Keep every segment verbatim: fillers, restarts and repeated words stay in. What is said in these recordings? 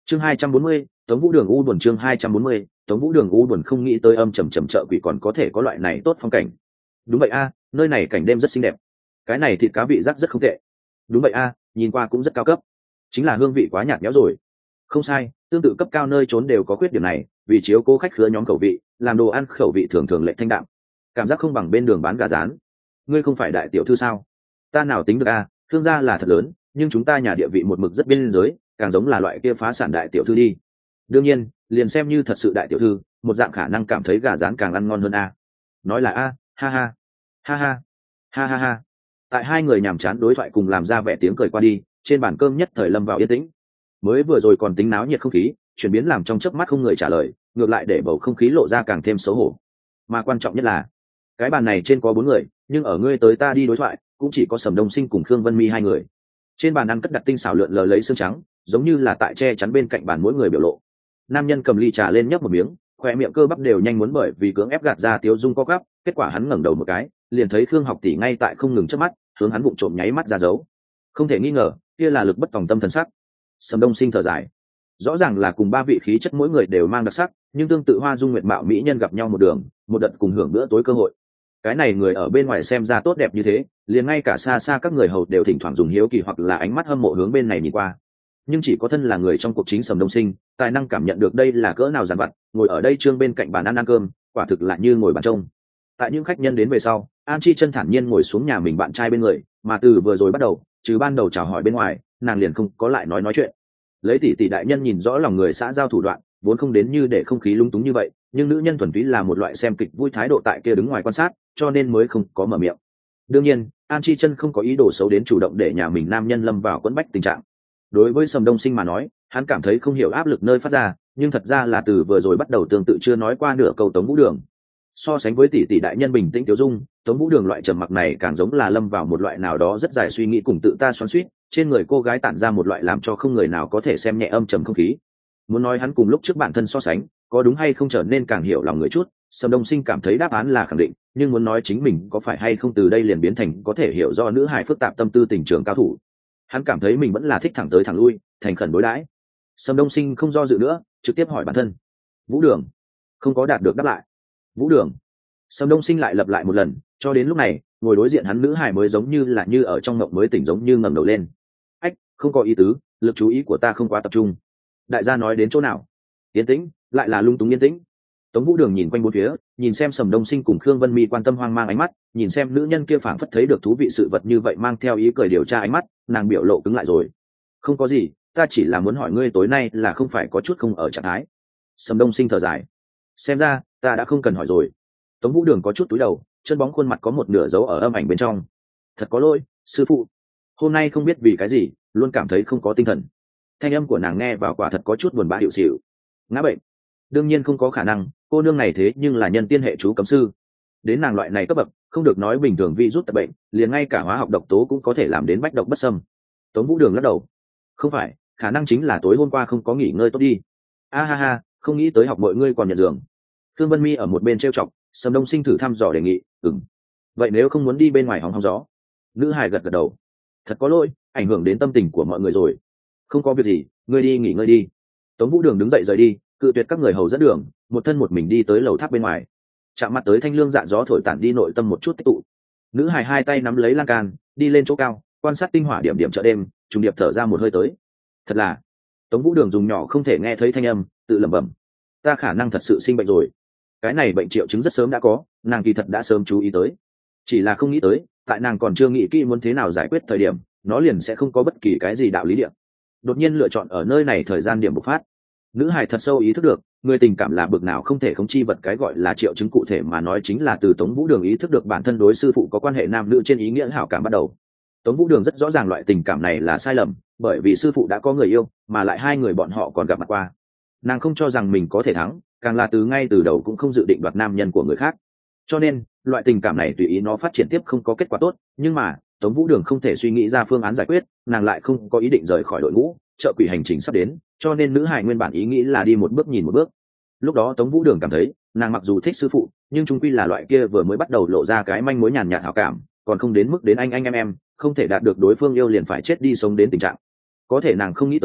chương hai trăm bốn mươi, Tống Vũ Đường u buồn. Chương hai trăm bốn mươi, Tống Vũ Đường u buồn. Không nghĩ tới âm trầm trầm chợ quỷ còn có thể có loại này tốt phong cảnh. Đúng vậy a, nơi này cảnh đêm rất xinh đẹp. Cái này thịt cá vị giác rất không tệ. Đúng vậy a, nhìn qua cũng rất cao cấp. Chính là hương vị quá nhạt nhẽo rồi. Không sai, tương tự cấp cao nơi trốn đều có khuyết điểm này, vì chiếu cố khách khứa nhóm khẩu vị, làm đồ ăn khẩu vị thường thường lệch thanh đạm, cảm giác không bằng bên đường bán gà rán. Ngươi không phải đại tiểu thư sao? Ta nào tính được a, thương gia là thật lớn, nhưng chúng ta nhà địa vị một mực rất biên giới, càng giống là loại kia phá sản đại tiểu thư đi. Đương nhiên, liền xem như thật sự đại tiểu thư, một dạng khả năng cảm thấy gà rán càng ăn ngon hơn a. Nói là a, ha ha, ha ha, ha ha ha. Tại hai người nhàm chán đối thoại cùng làm ra vẻ tiếng cười qua đi, trên bàn cơm nhất thời lâm vào yên tĩnh. Mới vừa rồi còn tính náo nhiệt không khí, chuyển biến làm trong chớp mắt không người trả lời, ngược lại để bầu không khí lộ ra càng thêm xấu hổ. Mà quan trọng nhất là, cái bàn này trên có bốn người, nhưng ở ngươi tới ta đi đối thoại, cũng chỉ có Sầm Đông Sinh cùng Khương Vân Mi hai người. Trên bàn ăn cất đặt tinh xảo lượn lờ lấy xương trắng, giống như là tại che chắn bên cạnh bàn mỗi người biểu lộ. Nam nhân cầm ly trà lên nhấp một miếng, khoe miệng cơ bắp đều nhanh muốn bởi vì cưỡng ép gạt ra tiếu dung co gắp, kết quả hắn ngẩng đầu một cái, liền thấy Khương Học tỷ ngay tại không ngừng chớp mắt, hướng hắn vụng trộm nháy mắt ra dấu. Không thể nghi ngờ, kia là lực bất tòng tâm thần sắc. Sầm Đông Sinh thở dài, rõ ràng là cùng ba vị khí chất mỗi người đều mang đặc sắc, nhưng tương tự hoa dung nguyệt mạo mỹ nhân gặp nhau một đường, một đợt cùng hưởng bữa tối cơ hội. Cái này người ở bên ngoài xem ra tốt đẹp như thế, liền ngay cả xa xa các người hầu đều thỉnh thoảng dùng hiếu kỳ hoặc là ánh mắt hâm mộ hướng bên này nhìn qua. Nhưng chỉ có thân là người trong cuộc chính Sầm Đông Sinh, tài năng cảm nhận được đây là cỡ nào giàn vặt, ngồi ở đây trương bên cạnh bàn ăn ăn cơm, quả thực là như ngồi bàn trông. Tại những khách nhân đến về sau, An Chi chân thản nhiên ngồi xuống nhà mình bạn trai bên người, mà từ vừa rồi bắt đầu, trừ ban đầu chào hỏi bên ngoài, nàng liền không có lại nói nói chuyện. Lấy tỷ tỷ đại nhân nhìn rõ lòng người xã giao thủ đoạn, vốn không đến như để không khí lung túng như vậy, nhưng nữ nhân thuần túy là một loại xem kịch vui thái độ tại kia đứng ngoài quan sát, cho nên mới không có mở miệng. Đương nhiên, An Chi chân không có ý đồ xấu đến chủ động để nhà mình nam nhân lâm vào quẫn bách tình trạng. Đối với Sầm Đông Sinh mà nói, hắn cảm thấy không hiểu áp lực nơi phát ra, nhưng thật ra là từ vừa rồi bắt đầu tương tự chưa nói qua nửa câu Tống Vũ Đường. So sánh với tỷ tỷ đại nhân bình tĩnh tiêu dung, Tống Vũ Đường loại trầm mặc này càng giống là lâm vào một loại nào đó rất dài suy nghĩ cùng tự ta xoắn xuýt, trên người cô gái tản ra một loại làm cho không người nào có thể xem nhẹ âm trầm không khí. Muốn nói hắn cùng lúc trước bản thân so sánh, có đúng hay không trở nên càng hiểu lòng người chút, Sầm Đông Sinh cảm thấy đáp án là khẳng định, nhưng muốn nói chính mình có phải hay không từ đây liền biến thành có thể hiểu do nữ hài phức tạp tâm tư tình trường cao thủ. Hắn cảm thấy mình vẫn là thích thẳng tới thẳng lui, thành khẩn đối đãi. Sầm Đông Sinh không do dự nữa, trực tiếp hỏi bản thân. Vũ Đường. Không có đạt được đáp lại. Vũ Đường. Sầm Đông Sinh lại lặp lại một lần, cho đến lúc này, ngồi đối diện hắn nữ hài mới giống như là như ở trong mộng mới tỉnh giống như ngẩng đầu lên. Ách, không có ý tứ, lực chú ý của ta không quá tập trung. Đại gia nói đến chỗ nào? Yên tĩnh, lại là lung túng yên tĩnh. Tống Vũ Đường nhìn quanh bốn phía, nhìn xem Sầm Đông Sinh cùng Khương Vân Mi quan tâm hoang mang ánh mắt, nhìn xem nữ nhân kia phảng phất thấy được thú vị sự vật như vậy mang theo ý cười điều tra ánh mắt, nàng biểu lộ cứng lại rồi. Không có gì, ta chỉ là muốn hỏi ngươi tối nay là không phải có chút không ở trạng thái. Sầm Đông Sinh thở dài. Xem ra, ta đã không cần hỏi rồi. Tống Vũ Đường có chút túi đầu, chân bóng khuôn mặt có một nửa dấu ở âm ảnh bên trong. Thật có lỗi, sư phụ. Hôm nay không biết vì cái gì, luôn cảm thấy không có tinh thần. Thanh âm của nàng nghe vào quả thật có chút buồn bã hiệu xỉu. Ngã bệnh. Đương nhiên không có khả năng, cô nương này thế nhưng là nhân tiên hệ chú cấm sư. Đến nàng loại này cấp bậc, không được nói bình thường virus tập bệnh, liền ngay cả hóa học độc tố cũng có thể làm đến bách độc bất xâm. Tống Vũ Đường lắc đầu. Không phải, khả năng chính là tối hôm qua không có nghỉ ngơi tốt đi. A ha ha, không nghĩ tới học mọi ngươi còn nhận giường. Thương Vân Mi ở một bên trêu chọc, Sầm Đông Sinh thử thăm dò đề nghị, ừm. Vậy nếu không muốn đi bên ngoài hóng hóng gió? Nữ hài gật gật đầu. Thật có lỗi, ảnh hưởng đến tâm tình của mọi người rồi. Không có việc gì, ngươi đi nghỉ ngơi đi. Tống Vũ Đường đứng dậy rời đi, cự tuyệt các người hầu dẫn đường, một thân một mình đi tới lầu tháp bên ngoài. Chạm mặt tới thanh lương dạ gió thổi tản đi nội tâm một chút tích tụ. Nữ hài hai tay nắm lấy lan can, đi lên chỗ cao, quan sát tinh hỏa điểm điểm chợ đêm, trùng điệp thở ra một hơi tới. Thật là, Tống Vũ Đường dùng nhỏ không thể nghe thấy thanh âm, tự lẩm bẩm. Ta khả năng thật sự sinh bệnh rồi. Cái này bệnh triệu chứng rất sớm đã có, nàng kỳ thật đã sớm chú ý tới. Chỉ là không nghĩ tới, tại nàng còn chưa nghĩ kỹ muốn thế nào giải quyết thời điểm, nó liền sẽ không có bất kỳ cái gì đạo lý điểm. Đột nhiên lựa chọn ở nơi này thời gian điểm bộc phát. Nữ hài thật sâu ý thức được, người tình cảm là bực nào không thể không chi vật, cái gọi là triệu chứng cụ thể mà nói chính là từ Tống Vũ Đường ý thức được bản thân đối sư phụ có quan hệ nam nữ trên ý nghĩa hảo cảm bắt đầu. Tống Vũ Đường rất rõ ràng loại tình cảm này là sai lầm, bởi vì sư phụ đã có người yêu, mà lại hai người bọn họ còn gặp mặt qua. Nàng không cho rằng mình có thể thắng, càng là từ ngay từ đầu cũng không dự định đoạt nam nhân của người khác. Cho nên, loại tình cảm này tùy ý nó phát triển tiếp không có kết quả tốt, nhưng mà, Tống Vũ Đường không thể suy nghĩ ra phương án giải quyết, nàng lại không có ý định rời khỏi đội ngũ, chợ quỷ hành trình sắp đến, cho nên nữ hài nguyên bản ý nghĩ là đi một bước nhìn một bước. Lúc đó Tống Vũ Đường cảm thấy, nàng mặc dù thích sư phụ, nhưng chung quy là loại kia vừa mới bắt đầu lộ ra cái manh mối nhàn nhạt hảo cảm, còn không đến mức đến anh anh em em, không thể đạt được đối phương yêu liền phải chết đi sống đến tình trạng. Có thể nàng không nghĩ tới,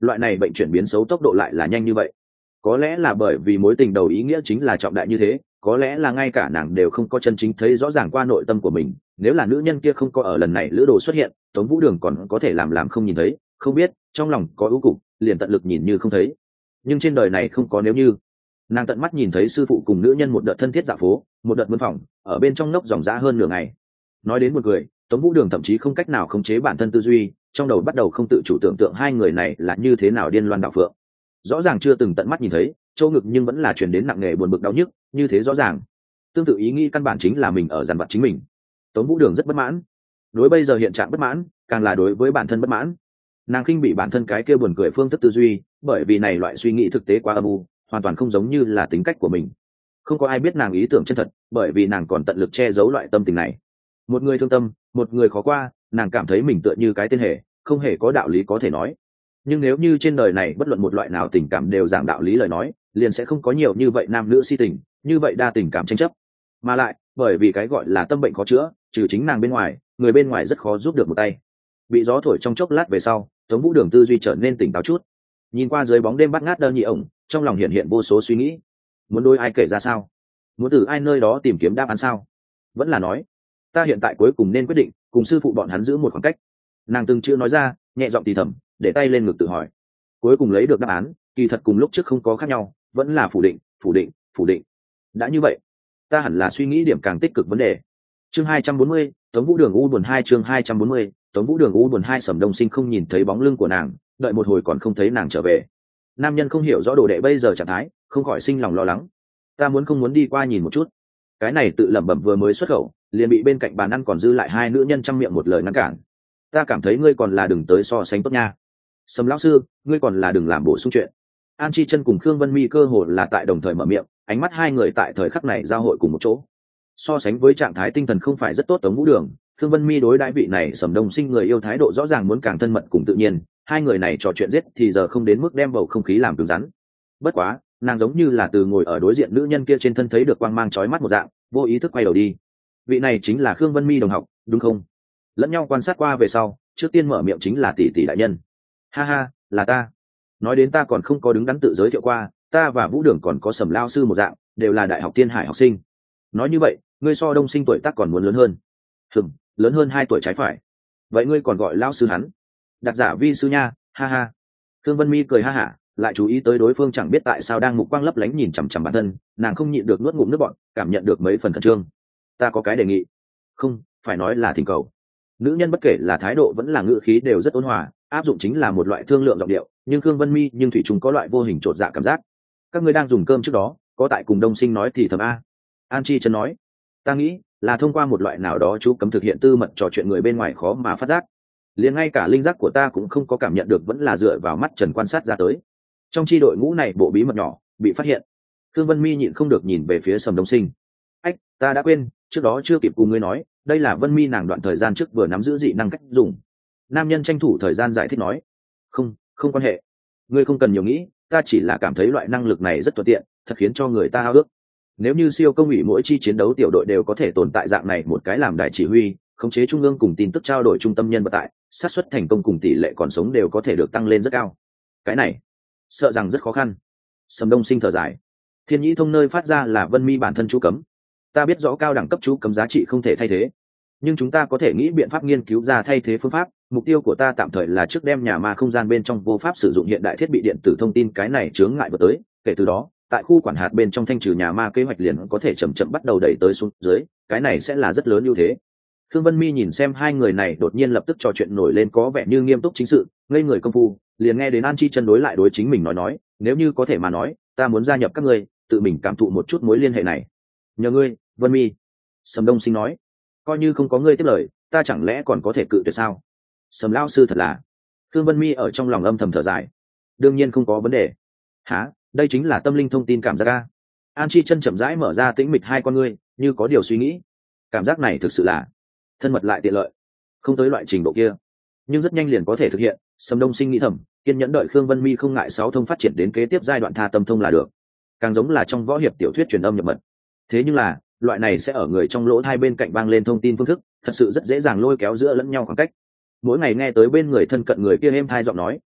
loại này bệnh chuyển biến xấu tốc độ lại là nhanh như vậy. Có lẽ là bởi vì mối tình đầu ý nghĩa chính là trọng đại như thế, có lẽ là ngay cả nàng đều không có chân chính thấy rõ ràng qua nội tâm của mình. Nếu là nữ nhân kia không có ở lần này lữ đồ xuất hiện, Tống Vũ Đường còn có thể làm làm không nhìn thấy, không biết trong lòng có ưu cục, liền tận lực nhìn như không thấy. Nhưng trên đời này không có nếu như. Nàng tận mắt nhìn thấy sư phụ cùng nữ nhân một đợt thân thiết dạo phố, một đợt mân phòng, ở bên trong nốc dòng dã hơn nửa ngày. Nói đến một người, Tống Vũ Đường thậm chí không cách nào khống chế bản thân tư duy, trong đầu bắt đầu không tự chủ tưởng tượng hai người này là như thế nào điên loan đạo phượng. Rõ ràng chưa từng tận mắt nhìn thấy, chỗ ngực nhưng vẫn là truyền đến nặng nề buồn bực đau nhức, như thế rõ ràng. Tương tự ý nghĩ căn bản chính là mình ở dằn vặt chính mình. Tống Vũ Đường rất bất mãn, đối bây giờ hiện trạng bất mãn, càng là đối với bản thân bất mãn. Nàng khinh bị bản thân cái kia buồn cười phương thức tư duy, bởi vì này loại suy nghĩ thực tế quá âm u, hoàn toàn không giống như là tính cách của mình. Không có ai biết nàng ý tưởng chân thật, bởi vì nàng còn tận lực che giấu loại tâm tình này. Một người thương tâm, một người khó qua, nàng cảm thấy mình tựa như cái tên hề, không hề có đạo lý có thể nói. Nhưng nếu như trên đời này bất luận một loại nào tình cảm đều giảng đạo lý lời nói, liền sẽ không có nhiều như vậy nam nữ si tình, như vậy đa tình cảm tranh chấp. Mà lại, bởi vì cái gọi là tâm bệnh khó chữa, trừ chính nàng bên ngoài, người bên ngoài rất khó giúp được một tay. Bị gió thổi trong chốc lát về sau, Tống Vũ Đường tư duy trở nên tỉnh táo chút. Nhìn qua dưới bóng đêm bắt ngát đơn nhị ổng, trong lòng hiện hiện vô số suy nghĩ. Muốn đôi ai kể ra sao? Muốn từ ai nơi đó tìm kiếm đáp án sao? Vẫn là nói, ta hiện tại cuối cùng nên quyết định cùng sư phụ bọn hắn giữ một khoảng cách. Nàng từng chữ nói ra, nhẹ giọng thì thầm, để tay lên ngực tự hỏi. Cuối cùng lấy được đáp án, kỳ thật cùng lúc trước không có khác nhau, vẫn là phủ định, phủ định, phủ định. Đã như vậy, ta hẳn là suy nghĩ điểm càng tích cực vấn đề. Chương hai trăm bốn mươi, Tống Vũ Đường u buồn hai chương hai trăm bốn mươi, Tống Vũ Đường u buồn hai. Sầm Đông Sinh không nhìn thấy bóng lưng của nàng, đợi một hồi còn không thấy nàng trở về. Nam nhân không hiểu rõ đồ đệ bây giờ trạng thái, không khỏi sinh lòng lo lắng. Ta muốn không muốn đi qua nhìn một chút. Cái này tự lẩm bẩm vừa mới xuất khẩu, liền bị bên cạnh bàn ăn còn dư lại hai nữ nhân trăm miệng một lời ngăn cản. Ta cảm thấy ngươi còn là đừng tới so sánh tốt nha. Sầm lão sư, ngươi còn là đừng làm bổ sung chuyện. An Chi Chân cùng Khương Vân Mi cơ hồ là tại đồng thời mở miệng, ánh mắt hai người tại thời khắc này giao hội cùng một chỗ. So sánh với trạng thái tinh thần không phải rất tốt Tống Vũ Đường, Khương Vân Mi đối đãi vị này Sầm Đông Sinh người yêu thái độ rõ ràng muốn càng thân mật cùng tự nhiên, hai người này trò chuyện giết thì giờ không đến mức đem bầu không khí làm cứng rắn. Bất quá, nàng giống như là từ ngồi ở đối diện nữ nhân kia trên thân thấy được quang mang chói mắt một dạng, vô ý thức quay đầu đi. Vị này chính là Khương Vân Mi đồng học, đúng không? Lẫn nhau quan sát qua về sau, trước tiên mở miệng chính là tỷ tỷ đại nhân. Ha ha, là ta. Nói đến ta còn không có đứng đắn tự giới thiệu qua, ta và Vũ Đường còn có Sầm lao sư một dạng, đều là đại học Tiên Hải học sinh. Nói như vậy, ngươi so Đông Sinh tuổi tác còn muốn lớn hơn. Hừm, lớn hơn hai tuổi trái phải. Vậy ngươi còn gọi lao sư hắn? Đặc giả vi sư nha, ha ha. Khương Vân Mi cười ha hả, lại chú ý tới đối phương chẳng biết tại sao đang mục quang lấp lánh nhìn chằm chằm bản thân, nàng không nhịn được nuốt ngụm nước bọt, cảm nhận được mấy phần khẩn trương. Ta có cái đề nghị. Không, phải nói là thỉnh cầu. Nữ nhân bất kể là thái độ vẫn là ngữ khí đều rất ôn hòa, áp dụng chính là một loại thương lượng giọng điệu, nhưng Khương Vân Mi nhưng thủy chung có loại vô hình trột dạ cảm giác. Các ngươi đang dùng cơm trước đó, có tại cùng Đông Sinh nói thì thầm a? An Chi Chân nói, ta nghĩ là thông qua một loại nào đó chú cấm thực hiện tư mật trò chuyện người bên ngoài khó mà phát giác. Liền ngay cả linh giác của ta cũng không có cảm nhận được, vẫn là dựa vào mắt trần quan sát ra tới. Trong chi đội ngũ này bộ bí mật nhỏ bị phát hiện. Khương Vân Mi nhịn không được nhìn về phía Sầm Đông Sinh. Ách, ta đã quên, trước đó chưa kịp cùng ngươi nói, đây là Vân Mi nàng đoạn thời gian trước vừa nắm giữ dị năng cách dùng. Nam nhân tranh thủ thời gian giải thích nói, không, không quan hệ. Ngươi không cần nhiều nghĩ, ta chỉ là cảm thấy loại năng lực này rất thuận tiện, thật khiến cho người ta ao ước. Nếu như siêu công ủy mỗi chi chiến đấu tiểu đội đều có thể tồn tại dạng này một cái làm đại chỉ huy, khống chế trung ương cùng tin tức trao đổi trung tâm nhân vật tại, xác suất thành công cùng tỷ lệ còn sống đều có thể được tăng lên rất cao. Cái này, sợ rằng rất khó khăn. Sầm Đông Sinh thở dài. Thiên Nhĩ Thông nơi phát ra là Vân Mi bản thân chú cấm. Ta biết rõ cao đẳng cấp chú cấm giá trị không thể thay thế, nhưng chúng ta có thể nghĩ biện pháp nghiên cứu ra thay thế phương pháp. Mục tiêu của ta tạm thời là trước đem nhà ma không gian bên trong vô pháp sử dụng hiện đại thiết bị điện tử thông tin cái này chướng ngại vật tới, kể từ đó tại khu quản hạt bên trong thanh trừ nhà ma kế hoạch liền có thể chậm chậm bắt đầu đẩy tới xuống dưới, cái này sẽ là rất lớn ưu thế. Khương Vân Mi nhìn xem hai người này đột nhiên lập tức trò chuyện nổi lên có vẻ như nghiêm túc chính sự, ngây người công phu, liền nghe đến An Chi Chân đối lại đối chính mình nói nói, nếu như có thể mà nói, ta muốn gia nhập các ngươi, tự mình cảm thụ một chút mối liên hệ này. Nhờ ngươi, Vân Mi. Sầm Đông Sinh nói, coi như không có ngươi tiếp lời, ta chẳng lẽ còn có thể cự tuyệt sao? Sầm lão sư thật là. Khương Vân Mi ở trong lòng âm thầm thở dài. Đương nhiên không có vấn đề. Hả? Đây chính là tâm linh thông tin cảm giác a. An Chi Chân chậm rãi mở ra tĩnh mịch hai con ngươi, như có điều suy nghĩ. Cảm giác này thực sự là thân mật lại tiện lợi, không tới loại trình độ kia, nhưng rất nhanh liền có thể thực hiện. Sầm Đông Sinh nghĩ thầm, kiên nhẫn đợi Khương Vân Mi không ngại sáu thông phát triển đến kế tiếp giai đoạn tha tâm thông là được, càng giống là trong võ hiệp tiểu thuyết truyền âm nhập mật. Thế nhưng là loại này sẽ ở người trong lỗ hai bên cạnh vang lên thông tin phương thức, thật sự rất dễ dàng lôi kéo giữa lẫn nhau khoảng cách. Mỗi ngày nghe tới bên người thân cận người kia êm thai giọng nói,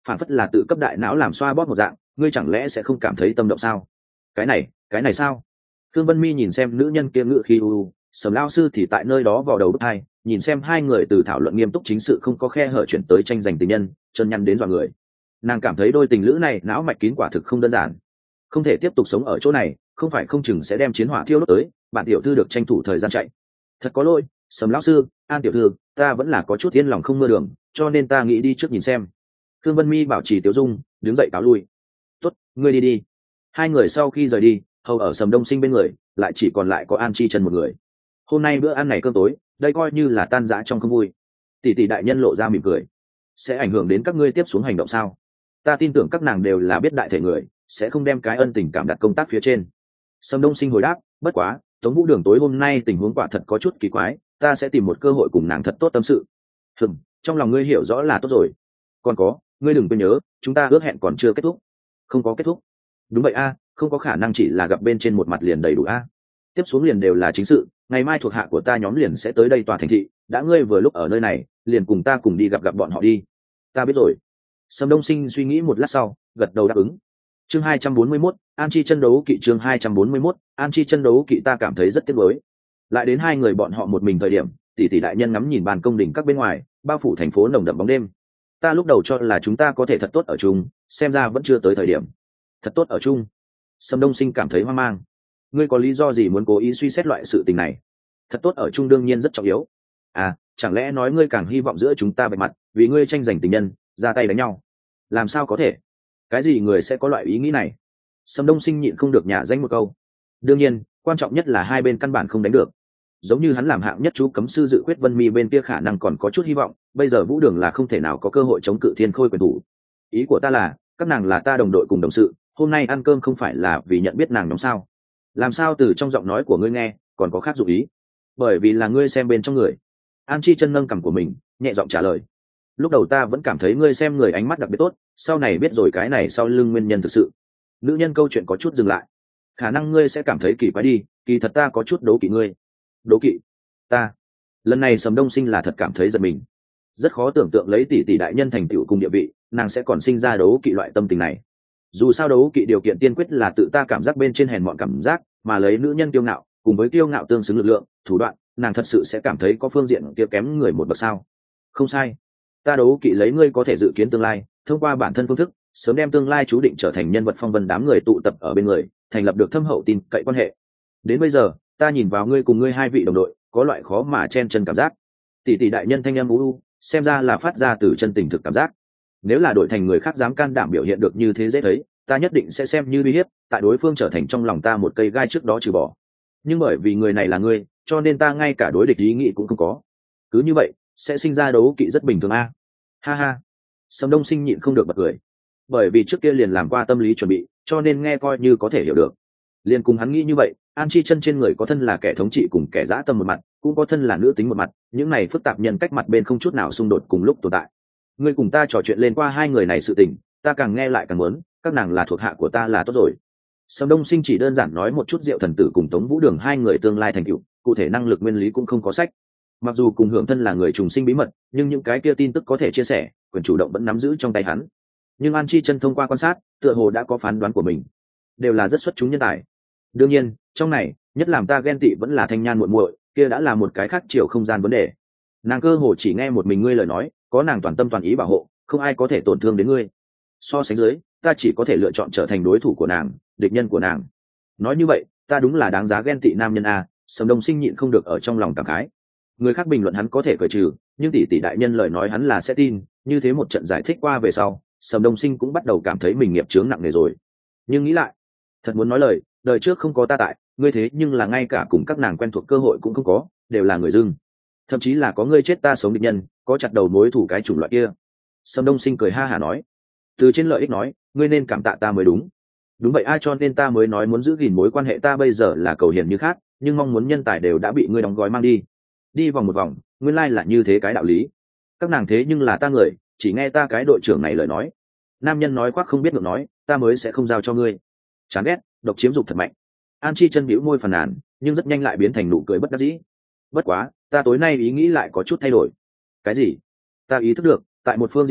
phản phất là tự cấp đại não làm xoa bóp một dạng, ngươi chẳng lẽ sẽ không cảm thấy tâm động sao? Cái này, cái này sao? Thương Vân Mi nhìn xem nữ nhân kia ngự khi u u, Sầm lão sư thì tại nơi đó vào đầu bức hai, nhìn xem hai người từ thảo luận nghiêm túc chính sự không có khe hở chuyển tới tranh giành tình nhân, chân nhăn đến dọa người. Nàng cảm thấy đôi tình lữ này não mạch kín quả thực không đơn giản, không thể tiếp tục sống ở chỗ này, không phải không chừng sẽ đem chiến hỏa thiêu đốt tới, bạn tiểu thư được tranh thủ thời gian chạy. Thật có lỗi, Sầm lão sư, An tiểu thư, ta vẫn là có chút yên lòng không mưa đường, cho nên ta nghĩ đi trước nhìn xem. Thương Vân Mi bảo trì tiểu dung, đứng dậy cáo lui. Tốt, ngươi đi đi. Hai người sau khi rời đi, hầu ở Sầm Đông Sinh bên người, lại chỉ còn lại có An Chi Chân một người. Hôm nay bữa ăn này cơm tối, đây coi như là tan rã trong không vui. Tỷ tỷ đại nhân lộ ra mỉm cười. Sẽ ảnh hưởng đến các ngươi tiếp xuống hành động sao? Ta tin tưởng các nàng đều là biết đại thể người, sẽ không đem cái ân tình cảm đặt công tác phía trên. Sầm Đông Sinh hồi đáp, bất quá, Tống Vũ Đường tối hôm nay tình huống quả thật có chút kỳ quái, ta sẽ tìm một cơ hội cùng nàng thật tốt tâm sự. Hừm, trong lòng ngươi hiểu rõ là tốt rồi. Còn có, ngươi đừng quên nhớ, chúng ta ước hẹn còn chưa kết thúc. Không có kết thúc. Đúng vậy a, không có khả năng chỉ là gặp bên trên một mặt liền đầy đủ a. Tiếp xuống liền đều là chính sự, ngày mai thuộc hạ của ta nhóm liền sẽ tới đây tòa thành thị, đã ngươi vừa lúc ở nơi này, liền cùng ta cùng đi gặp gặp bọn họ đi. Ta biết rồi. Sầm Đông Sinh suy nghĩ một lát sau, gật đầu đáp ứng. Chương hai trăm bốn mươi mốt, An Chi Chân đấu kỵ chương hai trăm bốn mươi mốt, An Chi Chân đấu kỵ ta cảm thấy rất tiếc nuối. Lại đến hai người bọn họ một mình thời điểm, tỷ tỷ đại nhân ngắm nhìn bàn công đỉnh các bên ngoài, bao phủ thành phố nồng đậm bóng đêm. Ta lúc đầu cho là chúng ta có thể thật tốt ở chung, xem ra vẫn chưa tới thời điểm. Thật tốt ở chung. Sầm Đông Sinh cảm thấy hoang mang. Ngươi có lý do gì muốn cố ý suy xét loại sự tình này? Thật tốt ở chung đương nhiên rất trọng yếu. À, chẳng lẽ nói ngươi càng hy vọng giữa chúng ta bạch mặt, vì ngươi tranh giành tình nhân, ra tay đánh nhau? Làm sao có thể? Cái gì người sẽ có loại ý nghĩ này? Sầm Đông Sinh nhịn không được nhả danh một câu. Đương nhiên, quan trọng nhất là hai bên căn bản không đánh được. Giống như hắn làm hạng nhất chú cấm sư dự quyết Vân Mi bên kia khả năng còn có chút hy vọng, bây giờ Vũ Đường là không thể nào có cơ hội chống cự Thiên Khôi quyền thủ. Ý của ta là, các nàng là ta đồng đội cùng đồng sự, hôm nay ăn cơm không phải là vì nhận biết nàng nhóm sao? Làm sao từ trong giọng nói của ngươi nghe còn có khác dụng ý? Bởi vì là ngươi xem bên trong người. An Chi Chân nâng cằm của mình, nhẹ giọng trả lời. Lúc đầu ta vẫn cảm thấy ngươi xem người ánh mắt đặc biệt tốt, sau này biết rồi cái này sau lưng nguyên nhân thực sự. Nữ nhân câu chuyện có chút dừng lại. Khả năng ngươi sẽ cảm thấy kỳ quái đi, kỳ thật ta có chút đố kỵ ngươi. Đố kỵ? Ta? Lần này Sầm Đông Sinh là thật cảm thấy giật mình. Rất khó tưởng tượng lấy tỷ tỷ đại nhân thành tựu cùng địa vị, nàng sẽ còn sinh ra đố kỵ loại tâm tình này. Dù sao đấu kỵ điều kiện tiên quyết là tự ta cảm giác bên trên hèn mọn cảm giác, mà lấy nữ nhân kiêu ngạo cùng với kiêu ngạo tương xứng lực lượng thủ đoạn, nàng thật sự sẽ cảm thấy có phương diện kia kém người một bậc sao? Không sai, ta đấu kỵ lấy ngươi có thể dự kiến tương lai, thông qua bản thân phương thức sớm đem tương lai chú định trở thành nhân vật phong vân đám người tụ tập ở bên người, thành lập được thâm hậu tin cậy quan hệ. Đến bây giờ ta nhìn vào ngươi cùng ngươi hai vị đồng đội, có loại khó mà chen chân cảm giác. Tỷ tỷ đại nhân thanh âm u u, xem ra là phát ra từ chân tình thực cảm giác. Nếu là đổi thành người khác dám can đảm biểu hiện được như thế dễ thấy, ta nhất định sẽ xem như uy hiếp, tại đối phương trở thành trong lòng ta một cây gai trước đó trừ bỏ. Nhưng bởi vì người này là ngươi, cho nên ta ngay cả đối địch ý nghĩ cũng không có. Cứ như vậy sẽ sinh ra đấu kỵ rất bình thường a. Ha ha. Sầm Đông Sinh nhịn không được bật cười. Bởi vì trước kia liền làm qua tâm lý chuẩn bị, cho nên nghe coi như có thể hiểu được. Liền cùng hắn nghĩ như vậy, An Chi Chân trên người có thân là kẻ thống trị cùng kẻ dã tâm một mặt, cũng có thân là nữ tính một mặt, những này phức tạp nhân cách mặt bên không chút nào xung đột cùng lúc tồn tại. Ngươi cùng ta trò chuyện lên qua hai người này sự tình, ta càng nghe lại càng muốn, các nàng là thuộc hạ của ta là tốt rồi. Sầm Đông Sinh chỉ đơn giản nói một chút Diệu Thần Tử cùng Tống Vũ Đường hai người tương lai thành tựu, cụ thể năng lực nguyên lý cũng không có sách. Mặc dù cùng hưởng thân là người trùng sinh bí mật, nhưng những cái kia tin tức có thể chia sẻ, quyền chủ động vẫn nắm giữ trong tay hắn. Nhưng An Chi Chân thông qua quan sát, tựa hồ đã có phán đoán của mình, đều là rất xuất chúng nhân tài. Đương nhiên, trong này, nhất làm ta ghen tị vẫn là Thanh Nhan muội muội, kia đã là một cái khác chiều không gian vấn đề. Nàng cơ hồ chỉ nghe một mình ngươi lời nói, có nàng toàn tâm toàn ý bảo hộ, không ai có thể tổn thương đến ngươi. So sánh dưới, ta chỉ có thể lựa chọn trở thành đối thủ của nàng, địch nhân của nàng. Nói như vậy, ta đúng là đáng giá ghen tị nam nhân a. Sầm Đông Sinh nhịn không được ở trong lòng cảm khái. Người khác bình luận hắn có thể cởi trừ, nhưng tỷ tỷ đại nhân lời nói hắn là sẽ tin. Như thế một trận giải thích qua về sau, Sầm Đông Sinh cũng bắt đầu cảm thấy mình nghiệp chướng nặng nề rồi. Nhưng nghĩ lại, thật muốn nói lời, đời trước không có ta tại, ngươi thế nhưng là ngay cả cùng các nàng quen thuộc cơ hội cũng không có, đều là người dưng. Thậm chí là có ngươi chết ta sống địch nhân, có chặt đầu mối thủ cái chủng loại kia. Sầm Đông Sinh cười ha hả nói, từ trên lợi ích nói, ngươi nên cảm tạ ta mới đúng. Đúng vậy ai cho nên ta mới nói muốn giữ gìn mối quan hệ ta bây giờ là cầu hiền như khác, nhưng mong muốn nhân tài đều đã bị ngươi đóng gói mang đi. Đi vòng một vòng, nguyên lai là như thế cái đạo lý. Các nàng thế nhưng là ta người, chỉ nghe ta cái đội trưởng này lời nói. Nam nhân nói khoác không biết ngượng nói, ta mới sẽ không giao cho ngươi. Chán ghét, độc chiếm dục thật mạnh. An Chi Chân bĩu môi phàn nàn, nhưng rất nhanh lại biến thành nụ cười bất đắc dĩ. Bất quá, ta tối nay ý nghĩ lại có chút thay đổi. Cái gì? Ta ý thức được, tại một phương diện khác,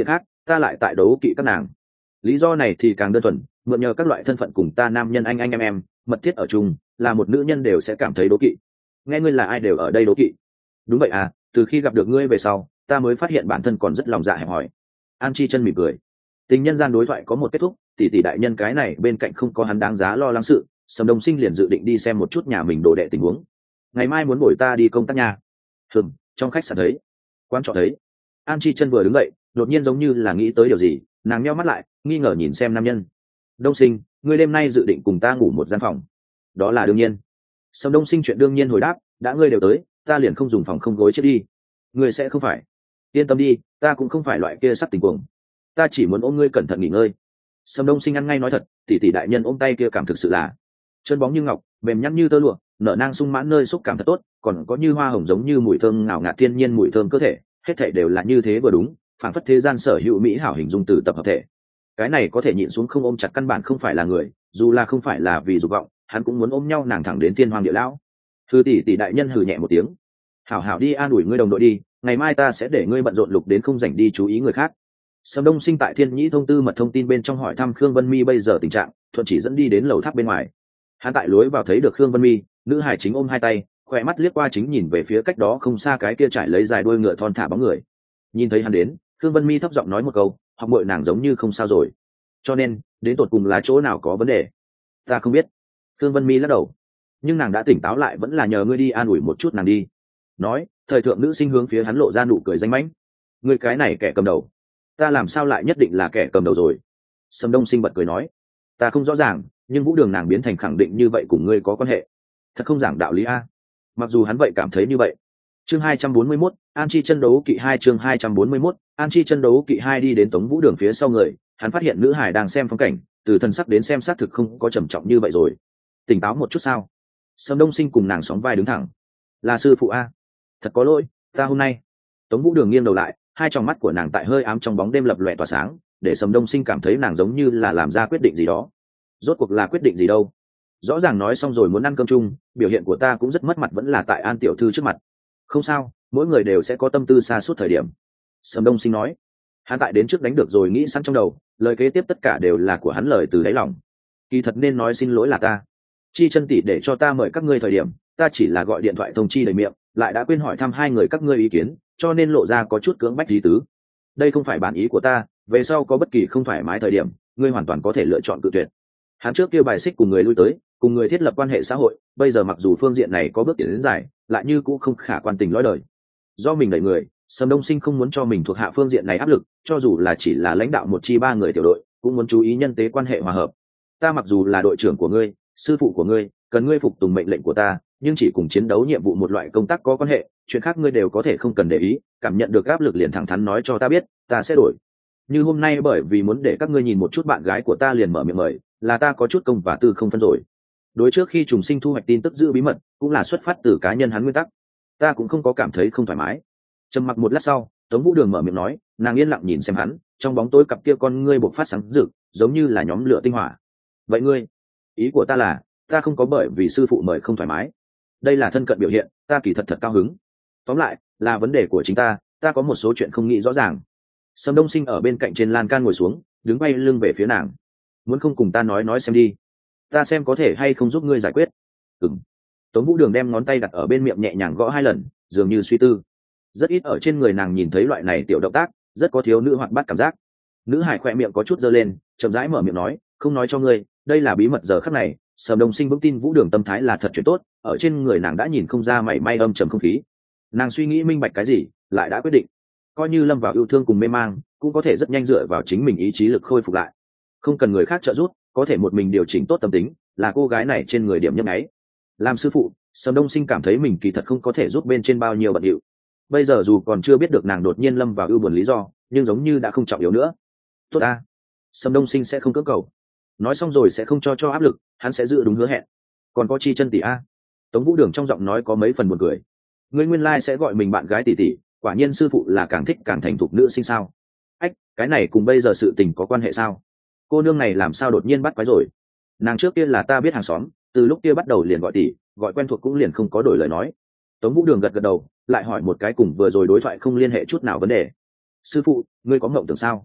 ta lại tại đấu kỵ các nàng. Lý do này thì càng đơn thuần, mượn nhờ các loại thân phận cùng ta nam nhân anh anh em em mật thiết ở chung, là một nữ nhân đều sẽ cảm thấy đố kỵ. Nghe ngươi là ai đều ở đây đố kỵ. Đúng vậy à, từ khi gặp được ngươi về sau ta mới phát hiện bản thân còn rất lòng dạ hẹp hòi. An Chi Chân mỉm cười. Tình nhân gian đối thoại có một kết thúc, tỷ tỷ đại nhân cái này bên cạnh không có hắn đáng giá lo lắng sự. Sầm Đông Sinh liền dự định đi xem một chút nhà mình đồ đệ tình huống. Ngày mai muốn bồi ta đi công tác nhà. Hừm, trong khách sạn thấy, quán trọ thấy. An Chi Chân vừa đứng dậy, đột nhiên giống như là nghĩ tới điều gì, nàng nheo mắt lại, nghi ngờ nhìn xem nam nhân. Đông Sinh, ngươi đêm nay dự định cùng ta ngủ một gian phòng? Đó là đương nhiên. Sầm Đông Sinh chuyện đương nhiên hồi đáp, đã ngươi đều tới, ta liền không dùng phòng không gối chết đi. Ngươi sẽ không phải? Yên tâm đi, ta cũng không phải loại kia sắc tình cuồng. Ta chỉ muốn ôm ngươi cẩn thận nghỉ ngơi. Sầm Đông Sinh ăn ngay nói thật, tỷ tỷ đại nhân ôm tay kia cảm thực sự là chân bóng như ngọc, mềm nhăn như tơ lụa, nở nang sung mãn nơi xúc cảm thật tốt, còn có như hoa hồng giống như mùi thơm ngào ngạt thiên nhiên mùi thơm cơ thể, hết thảy đều là như thế vừa đúng, phản phất thế gian sở hữu mỹ hảo hình dung từ tập hợp thể. Cái này có thể nhịn xuống không ôm chặt căn bản không phải là người, dù là không phải là vì dục vọng, hắn cũng muốn ôm nhau nàng thẳng đến thiên hoàng địa lão. Thư tỷ tỷ đại nhân hừ nhẹ một tiếng, hảo hảo đi an ủi ngươi đồng đội đi, ngày mai ta sẽ để ngươi bận rộn lục đến không rảnh đi chú ý người khác. Sầm Đông Sinh tại Thiên Nhĩ thông tư mật thông tin bên trong hỏi thăm Khương Vân Mi bây giờ tình trạng, thuận chỉ dẫn đi đến lầu tháp bên ngoài. Hắn tại lối vào thấy được Khương Vân Mi, nữ hải chính ôm hai tay, khỏe mắt liếc qua chính nhìn về phía cách đó không xa cái kia trải lấy dài đuôi ngựa thon thả bóng người. Nhìn thấy hắn đến, Khương Vân Mi thấp giọng nói một câu, học muội nàng giống như không sao rồi. Cho nên, đến tột cùng là chỗ nào có vấn đề? Ta không biết. Khương Vân Mi lắc đầu. Nhưng nàng đã tỉnh táo lại, vẫn là nhờ ngươi đi an ủi một chút nàng đi. Nói, thời thượng nữ sinh hướng phía hắn lộ ra nụ cười danh mãnh. Ngươi cái này kẻ cầm đầu, ta làm sao lại nhất định là kẻ cầm đầu rồi? Sầm Đông Sinh bật cười nói, ta không rõ ràng, nhưng vũ đường nàng biến thành khẳng định như vậy cùng ngươi có quan hệ. Thật không giảng đạo lý a. Mặc dù hắn vậy cảm thấy như vậy. Chương hai trăm bốn mươi mốt, An Chi Chân đấu kỵ hai chương hai trăm bốn mươi mốt, An Chi Chân đấu kỵ hai đi đến Tống Vũ Đường phía sau người, hắn phát hiện nữ hải đang xem phong cảnh, từ thân sắc đến xem sát thực không có trầm trọng như vậy rồi. Tỉnh táo một chút sao? Sầm Đông Sinh cùng nàng sóng vai đứng thẳng. Là sư phụ a. Thật có lỗi, ta hôm nay. Tống Vũ Đường nghiêng đầu lại, hai tròng mắt của nàng tại hơi ám trong bóng đêm lập lòe tỏa sáng, để Sầm Đông Sinh cảm thấy nàng giống như là làm ra quyết định gì đó. Rốt cuộc là quyết định gì đâu? Rõ ràng nói xong rồi muốn ăn cơm chung, biểu hiện của ta cũng rất mất mặt vẫn là tại An tiểu thư trước mặt. Không sao, mỗi người đều sẽ có tâm tư xa suốt thời điểm. Sầm Đông Sinh nói. Hắn tại đến trước đánh được rồi nghĩ sẵn trong đầu, lời kế tiếp tất cả đều là của hắn lời từ đáy lòng. Kỳ thật nên nói xin lỗi là ta. Chi Chân tỷ để cho ta mời các ngươi thời điểm, ta chỉ là gọi điện thoại thông chi đầy miệng, lại đã quên hỏi thăm hai người các ngươi ý kiến, cho nên lộ ra có chút cưỡng bách lý tứ. Đây không phải bản ý của ta, về sau có bất kỳ không thoải mái thời điểm, ngươi hoàn toàn có thể lựa chọn cự tuyệt. Hắn trước kia bài xích cùng người lui tới, cùng người thiết lập quan hệ xã hội, bây giờ mặc dù phương diện này có bước tiến đến dài, lại như cũng không khả quan tình lõi đời. Do mình đẩy người, Sầm Đông Sinh không muốn cho mình thuộc hạ phương diện này áp lực, cho dù là chỉ là lãnh đạo một chi ba người tiểu đội, cũng muốn chú ý nhân tế quan hệ hòa hợp. Ta mặc dù là đội trưởng của ngươi, sư phụ của ngươi, cần ngươi phục tùng mệnh lệnh của ta, nhưng chỉ cùng chiến đấu nhiệm vụ một loại công tác có quan hệ, chuyện khác ngươi đều có thể không cần để ý, cảm nhận được áp lực liền thẳng thắn nói cho ta biết, ta sẽ đổi. Như hôm nay bởi vì muốn để các ngươi nhìn một chút bạn gái của ta liền mở miệng mời, là ta có chút công và tư không phân rồi. Đối trước khi trùng sinh thu hoạch tin tức giữ bí mật, cũng là xuất phát từ cá nhân hắn nguyên tắc. Ta cũng không có cảm thấy không thoải mái. Trầm mặc một lát sau, Tống Vũ Đường mở miệng nói, nàng yên lặng nhìn xem hắn, trong bóng tối cặp kia con ngươi bộc phát sáng rực, giống như là nhóm lửa tinh hỏa. Vậy ngươi, ý của ta là, ta không có bởi vì sư phụ mời không thoải mái. Đây là thân cận biểu hiện, ta kỳ thật thật cao hứng. Tóm lại, là vấn đề của chính ta, ta có một số chuyện không nghĩ rõ ràng. Sầm Đông Sinh ở bên cạnh trên lan can ngồi xuống, đứng bay lưng về phía nàng. Muốn không cùng ta nói nói xem đi, ta xem có thể hay không giúp ngươi giải quyết. Ừm. Tống Vũ Đường đem ngón tay đặt ở bên miệng nhẹ nhàng gõ hai lần, dường như suy tư. Rất ít ở trên người nàng nhìn thấy loại này tiểu động tác, rất có thiếu nữ hoạt bát cảm giác. Nữ hải khỏe miệng có chút giơ lên, chậm rãi mở miệng nói, không nói cho ngươi, đây là bí mật giờ khắc này. Sầm Đông Sinh vững tin Vũ Đường tâm thái là thật chuyện tốt, ở trên người nàng đã nhìn không ra mảy may âm trầm không khí. Nàng suy nghĩ minh bạch cái gì, lại đã quyết định. Coi như lâm vào yêu thương cùng mê mang, cũng có thể rất nhanh dựa vào chính mình ý chí lực khôi phục lại. Không cần người khác trợ giúp, có thể một mình điều chỉnh tốt tâm tính, là cô gái này trên người điểm nhấp nháy. Làm sư phụ, Sầm Đông Sinh cảm thấy mình kỳ thật không có thể giúp bên trên bao nhiêu bận điệu. Bây giờ dù còn chưa biết được nàng đột nhiên lâm vào ưu buồn lý do, nhưng giống như đã không trọng yếu nữa. Tốt ta, Sầm Đông Sinh sẽ không cưỡng cầu. Nói xong rồi sẽ không cho cho áp lực, hắn sẽ giữ đúng hứa hẹn. Còn có Chi Chân tỷ a. Tống Vũ Đường trong giọng nói có mấy phần buồn cười. Ngươi nguyên lai sẽ gọi mình bạn gái tỷ tỷ, quả nhiên sư phụ là càng thích càng thành thục nữ sinh sao? Ách, cái này cùng bây giờ sự tình có quan hệ sao? Cô nương này làm sao đột nhiên bắt quái rồi? Nàng trước kia là ta biết hàng xóm, từ lúc kia bắt đầu liền gọi tỷ, gọi quen thuộc cũng liền không có đổi lời nói. Tống Vũ Đường gật gật đầu, lại hỏi một cái cùng vừa rồi đối thoại không liên hệ chút nào vấn đề. Sư phụ, ngươi có mộng tưởng sao?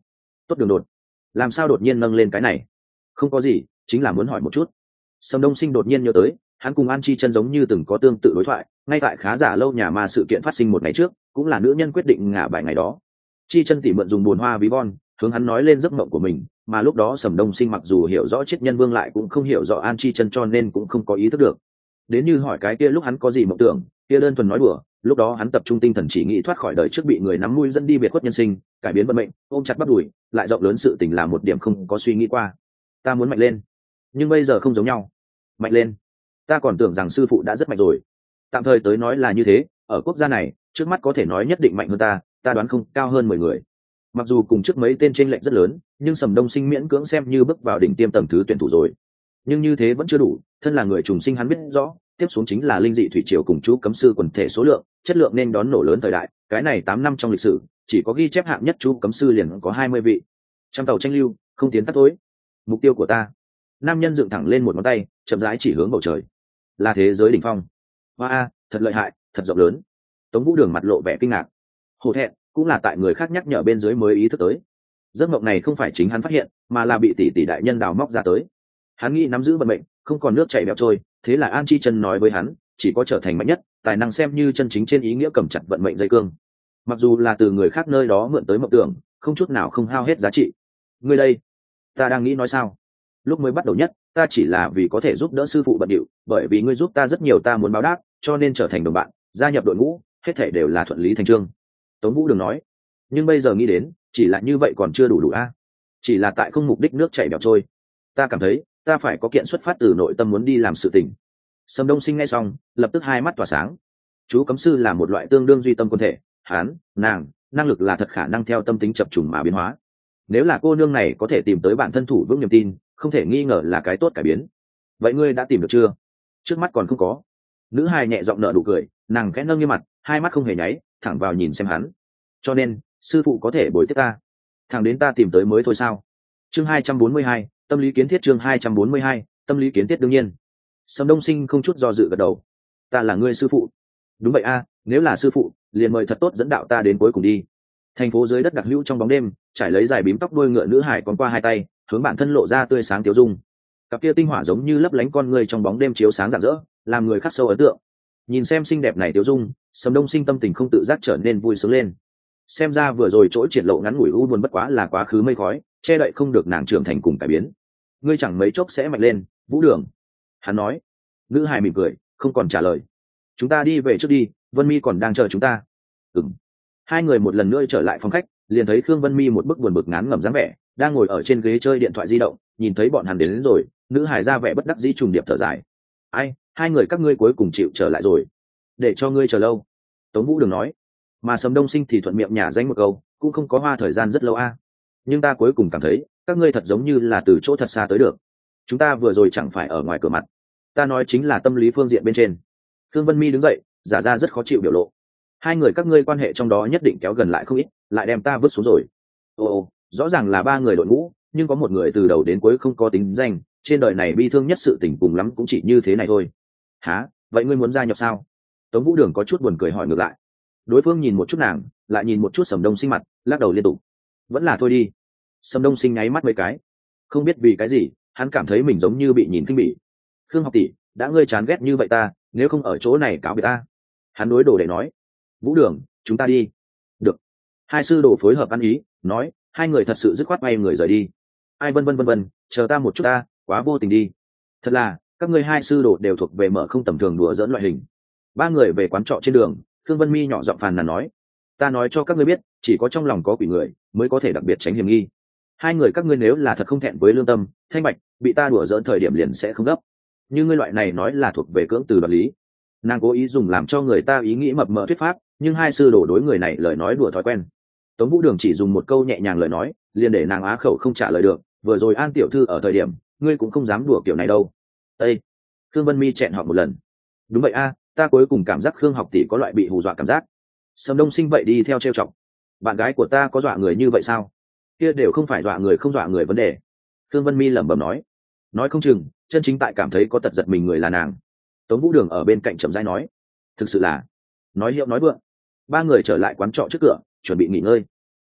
Tốt đường đột, làm sao đột nhiên nâng lên cái này? Không có gì, chính là muốn hỏi một chút. Sầm Đông Sinh đột nhiên nhớ tới, hắn cùng An Chi Chân giống như từng có tương tự đối thoại, ngay tại khá giả lâu nhà ma sự kiện phát sinh một ngày trước, cũng là nữ nhân quyết định ngả bài ngày đó. Chi Chân tỉ mượn dùng buồn hoa ví von, hướng hắn nói lên giấc mộng của mình, mà lúc đó Sầm Đông Sinh mặc dù hiểu rõ triết nhân vương lại cũng không hiểu rõ An Chi Chân cho nên cũng không có ý thức được. Đến như hỏi cái kia lúc hắn có gì mộng tưởng, kia đơn thuần nói đùa, lúc đó hắn tập trung tinh thần chỉ nghĩ thoát khỏi đời trước bị người nắm mũi dẫn đi biệt khuất nhân sinh, cải biến vận mệnh, ôm chặt bắt đùi, lại rộng lớn sự tình là một điểm không có suy nghĩ qua. Ta muốn mạnh lên, nhưng bây giờ không giống nhau. Mạnh lên? Ta còn tưởng rằng sư phụ đã rất mạnh rồi. Tạm thời tới nói là như thế, ở quốc gia này, trước mắt có thể nói nhất định mạnh hơn ta, ta đoán không cao hơn mười người. Mặc dù cùng trước mấy tên trên lệnh rất lớn, nhưng Sầm Đông Sinh miễn cưỡng xem như bước vào đỉnh tiêm tầng thứ tuyển thủ rồi. Nhưng như thế vẫn chưa đủ, thân là người trùng sinh hắn biết rõ, tiếp xuống chính là linh dị thủy triều cùng chú cấm sư quần thể số lượng, chất lượng nên đón nổ lớn thời đại, cái này tám năm trong lịch sử, chỉ có ghi chép hạng nhất chú cấm sư liền có hai mươi vị. Trăm tàu tranh lưu, không tiến tắt tối. Mục tiêu của ta. Nam nhân dựng thẳng lên một ngón tay, chậm rãi chỉ hướng bầu trời. Là thế giới đỉnh phong. Hoa a, thật lợi hại, thật rộng lớn. Tống Vũ Đường mặt lộ vẻ kinh ngạc. Hổ thẹn, cũng là tại người khác nhắc nhở bên dưới mới ý thức tới. Giấc mộng này không phải chính hắn phát hiện, mà là bị tỷ tỷ đại nhân đào móc ra tới. Hắn nghĩ nắm giữ vận mệnh, không còn nước chảy bẹo trôi, thế là An Chi Chân nói với hắn, chỉ có trở thành mạnh nhất, tài năng xem như chân chính trên ý nghĩa cầm chặt vận mệnh dây cương. Mặc dù là từ người khác nơi đó mượn tới mộng tưởng, không chút nào không hao hết giá trị. Ngươi đây, ta đang nghĩ nói sao? Lúc mới bắt đầu nhất, ta chỉ là vì có thể giúp đỡ sư phụ bận điệu, bởi vì ngươi giúp ta rất nhiều ta muốn báo đáp, cho nên trở thành đồng bạn, gia nhập đội ngũ, hết thảy đều là thuận lý thành chương. Tống Vũ Đường nói, nhưng bây giờ nghĩ đến, chỉ là như vậy còn chưa đủ đủ a. Chỉ là tại không mục đích nước chảy bẹo trôi. Ta cảm thấy, ta phải có kiện xuất phát từ nội tâm muốn đi làm sự tình. Sầm Đông Sinh nghe xong, lập tức hai mắt tỏa sáng. Chú cấm sư là một loại tương đương duy tâm quân thể, hắn, nàng, năng lực là thật khả năng theo tâm tính chập trùng mà biến hóa. Nếu là cô nương này có thể tìm tới bản thân thủ vững niềm tin, không thể nghi ngờ là cái tốt cải biến. Vậy ngươi đã tìm được chưa? Trước mắt còn không có. Nữ hài nhẹ giọng nở nụ cười, nàng khẽ nâng như mặt, hai mắt không hề nháy, thẳng vào nhìn xem hắn. Cho nên, sư phụ có thể bồi tiếp ta. Thẳng đến ta tìm tới mới thôi sao? Chương hai trăm bốn mươi hai, tâm lý kiến thiết chương hai trăm bốn mươi hai, tâm lý kiến thiết đương nhiên. Sầm Đông Sinh không chút do dự gật đầu. Ta là ngươi sư phụ. Đúng vậy a, nếu là sư phụ, liền mời thật tốt dẫn đạo ta đến cuối cùng đi. Thành phố dưới đất đặc hữu trong bóng đêm, trải lấy dài bím tóc đuôi ngựa nữ hải còn qua hai tay, hướng bản thân lộ ra tươi sáng tiêu dung. Cặp kia tinh hỏa giống như lấp lánh con người trong bóng đêm chiếu sáng rạng rỡ, làm người khắc sâu ấn tượng. Nhìn xem xinh đẹp này tiêu dung, Sầm Đông Sinh tâm tình không tự giác trở nên vui sướng lên. Xem ra vừa rồi chỗ triển lộ ngắn ngủi u buồn bất quá là quá khứ mây khói, che đậy không được nàng trưởng thành cùng cải biến. Ngươi chẳng mấy chốc sẽ mạnh lên, Vũ Đường. Hắn nói. Nữ hài mỉm cười, không còn trả lời. Chúng ta đi về trước đi, Vân Mi còn đang chờ chúng ta. Ừm. Hai người một lần nữa trở lại phòng khách, liền thấy Khương Vân Mi một bức buồn bực ngán ngẩm dáng vẻ, đang ngồi ở trên ghế chơi điện thoại di động, nhìn thấy bọn hắn đến, đến rồi, nữ hài ra vẻ bất đắc dĩ trùng điệp thở dài. Ai, hai người các ngươi cuối cùng chịu trở lại rồi. Để cho ngươi chờ lâu. Tống Vũ Đường nói. Mà Sầm Đông Sinh thì thuận miệng nhả danh một câu, cũng không có hoa thời gian rất lâu a. Nhưng ta cuối cùng cảm thấy, các ngươi thật giống như là từ chỗ thật xa tới được. Chúng ta vừa rồi chẳng phải ở ngoài cửa mặt. Ta nói chính là tâm lý phương diện bên trên. Khương Vân Mi đứng dậy, giả ra rất khó chịu biểu lộ. Hai người các ngươi quan hệ trong đó nhất định kéo gần lại không ít, lại đem ta vứt xuống rồi. Ồ, rõ ràng là ba người đội ngũ, nhưng có một người từ đầu đến cuối không có tính danh, trên đời này bi thương nhất sự tình cùng lắm cũng chỉ như thế này thôi. Hả? Vậy ngươi muốn gia nhập sao? Tống Vũ Đường có chút buồn cười hỏi ngược lại. Đối phương nhìn một chút nàng, lại nhìn một chút Sầm Đông Sinh mặt, lắc đầu liên tục. Vẫn là thôi đi. Sầm Đông Sinh nháy mắt mấy cái, không biết vì cái gì, hắn cảm thấy mình giống như bị nhìn kinh bỉ. Khương học tỷ, đã ngươi chán ghét như vậy ta, nếu không ở chỗ này cáo biệt ta. Hắn đối đồ để nói. Vũ Đường, chúng ta đi. Được. Hai sư đồ phối hợp ăn ý, nói, hai người thật sự dứt khoát bay người rời đi. Ai vân vân vân vân, chờ ta một chút ta, quá vô tình đi. Thật là, các ngươi hai sư đồ đều thuộc về mở không tầm thường đùa dỡn loại hình. Ba người về quán trọ trên đường, Khương Vân Mi nhỏ giọng phàn nàn nói, ta nói cho các ngươi biết, chỉ có trong lòng có quỷ người mới có thể đặc biệt tránh hiểm nghi. Hai người các ngươi nếu là thật không thẹn với lương tâm, thanh bạch, bị ta đùa dỡn thời điểm liền sẽ không gấp. Như ngươi loại này nói là thuộc về cưỡng từ đoạt lý. Nàng cố ý dùng làm cho người ta ý nghĩ mập mờ thuyết pháp, nhưng hai sư đổ đối người này lời nói đùa thói quen. Tống Vũ Đường chỉ dùng một câu nhẹ nhàng lời nói, liền để nàng á khẩu không trả lời được. Vừa rồi An tiểu thư ở thời điểm, ngươi cũng không dám đùa kiểu này đâu. Ê! Khương Vân Mi chẹn họ một lần. Đúng vậy a, ta cuối cùng cảm giác Khương học tỷ có loại bị hù dọa cảm giác. Sầm Đông Sinh vậy đi theo trêu chọc. Bạn gái của ta có dọa người như vậy sao? Kia đều không phải dọa người không dọa người vấn đề. Khương Vân Mi lẩm bẩm nói. Nói không chừng, chân chính tại cảm thấy có tật giật mình người là nàng. Tống Vũ Đường ở bên cạnh chậm rãi nói. Thực sự là, nói hiệu nói vượng. Ba người trở lại quán trọ trước cửa, chuẩn bị nghỉ ngơi.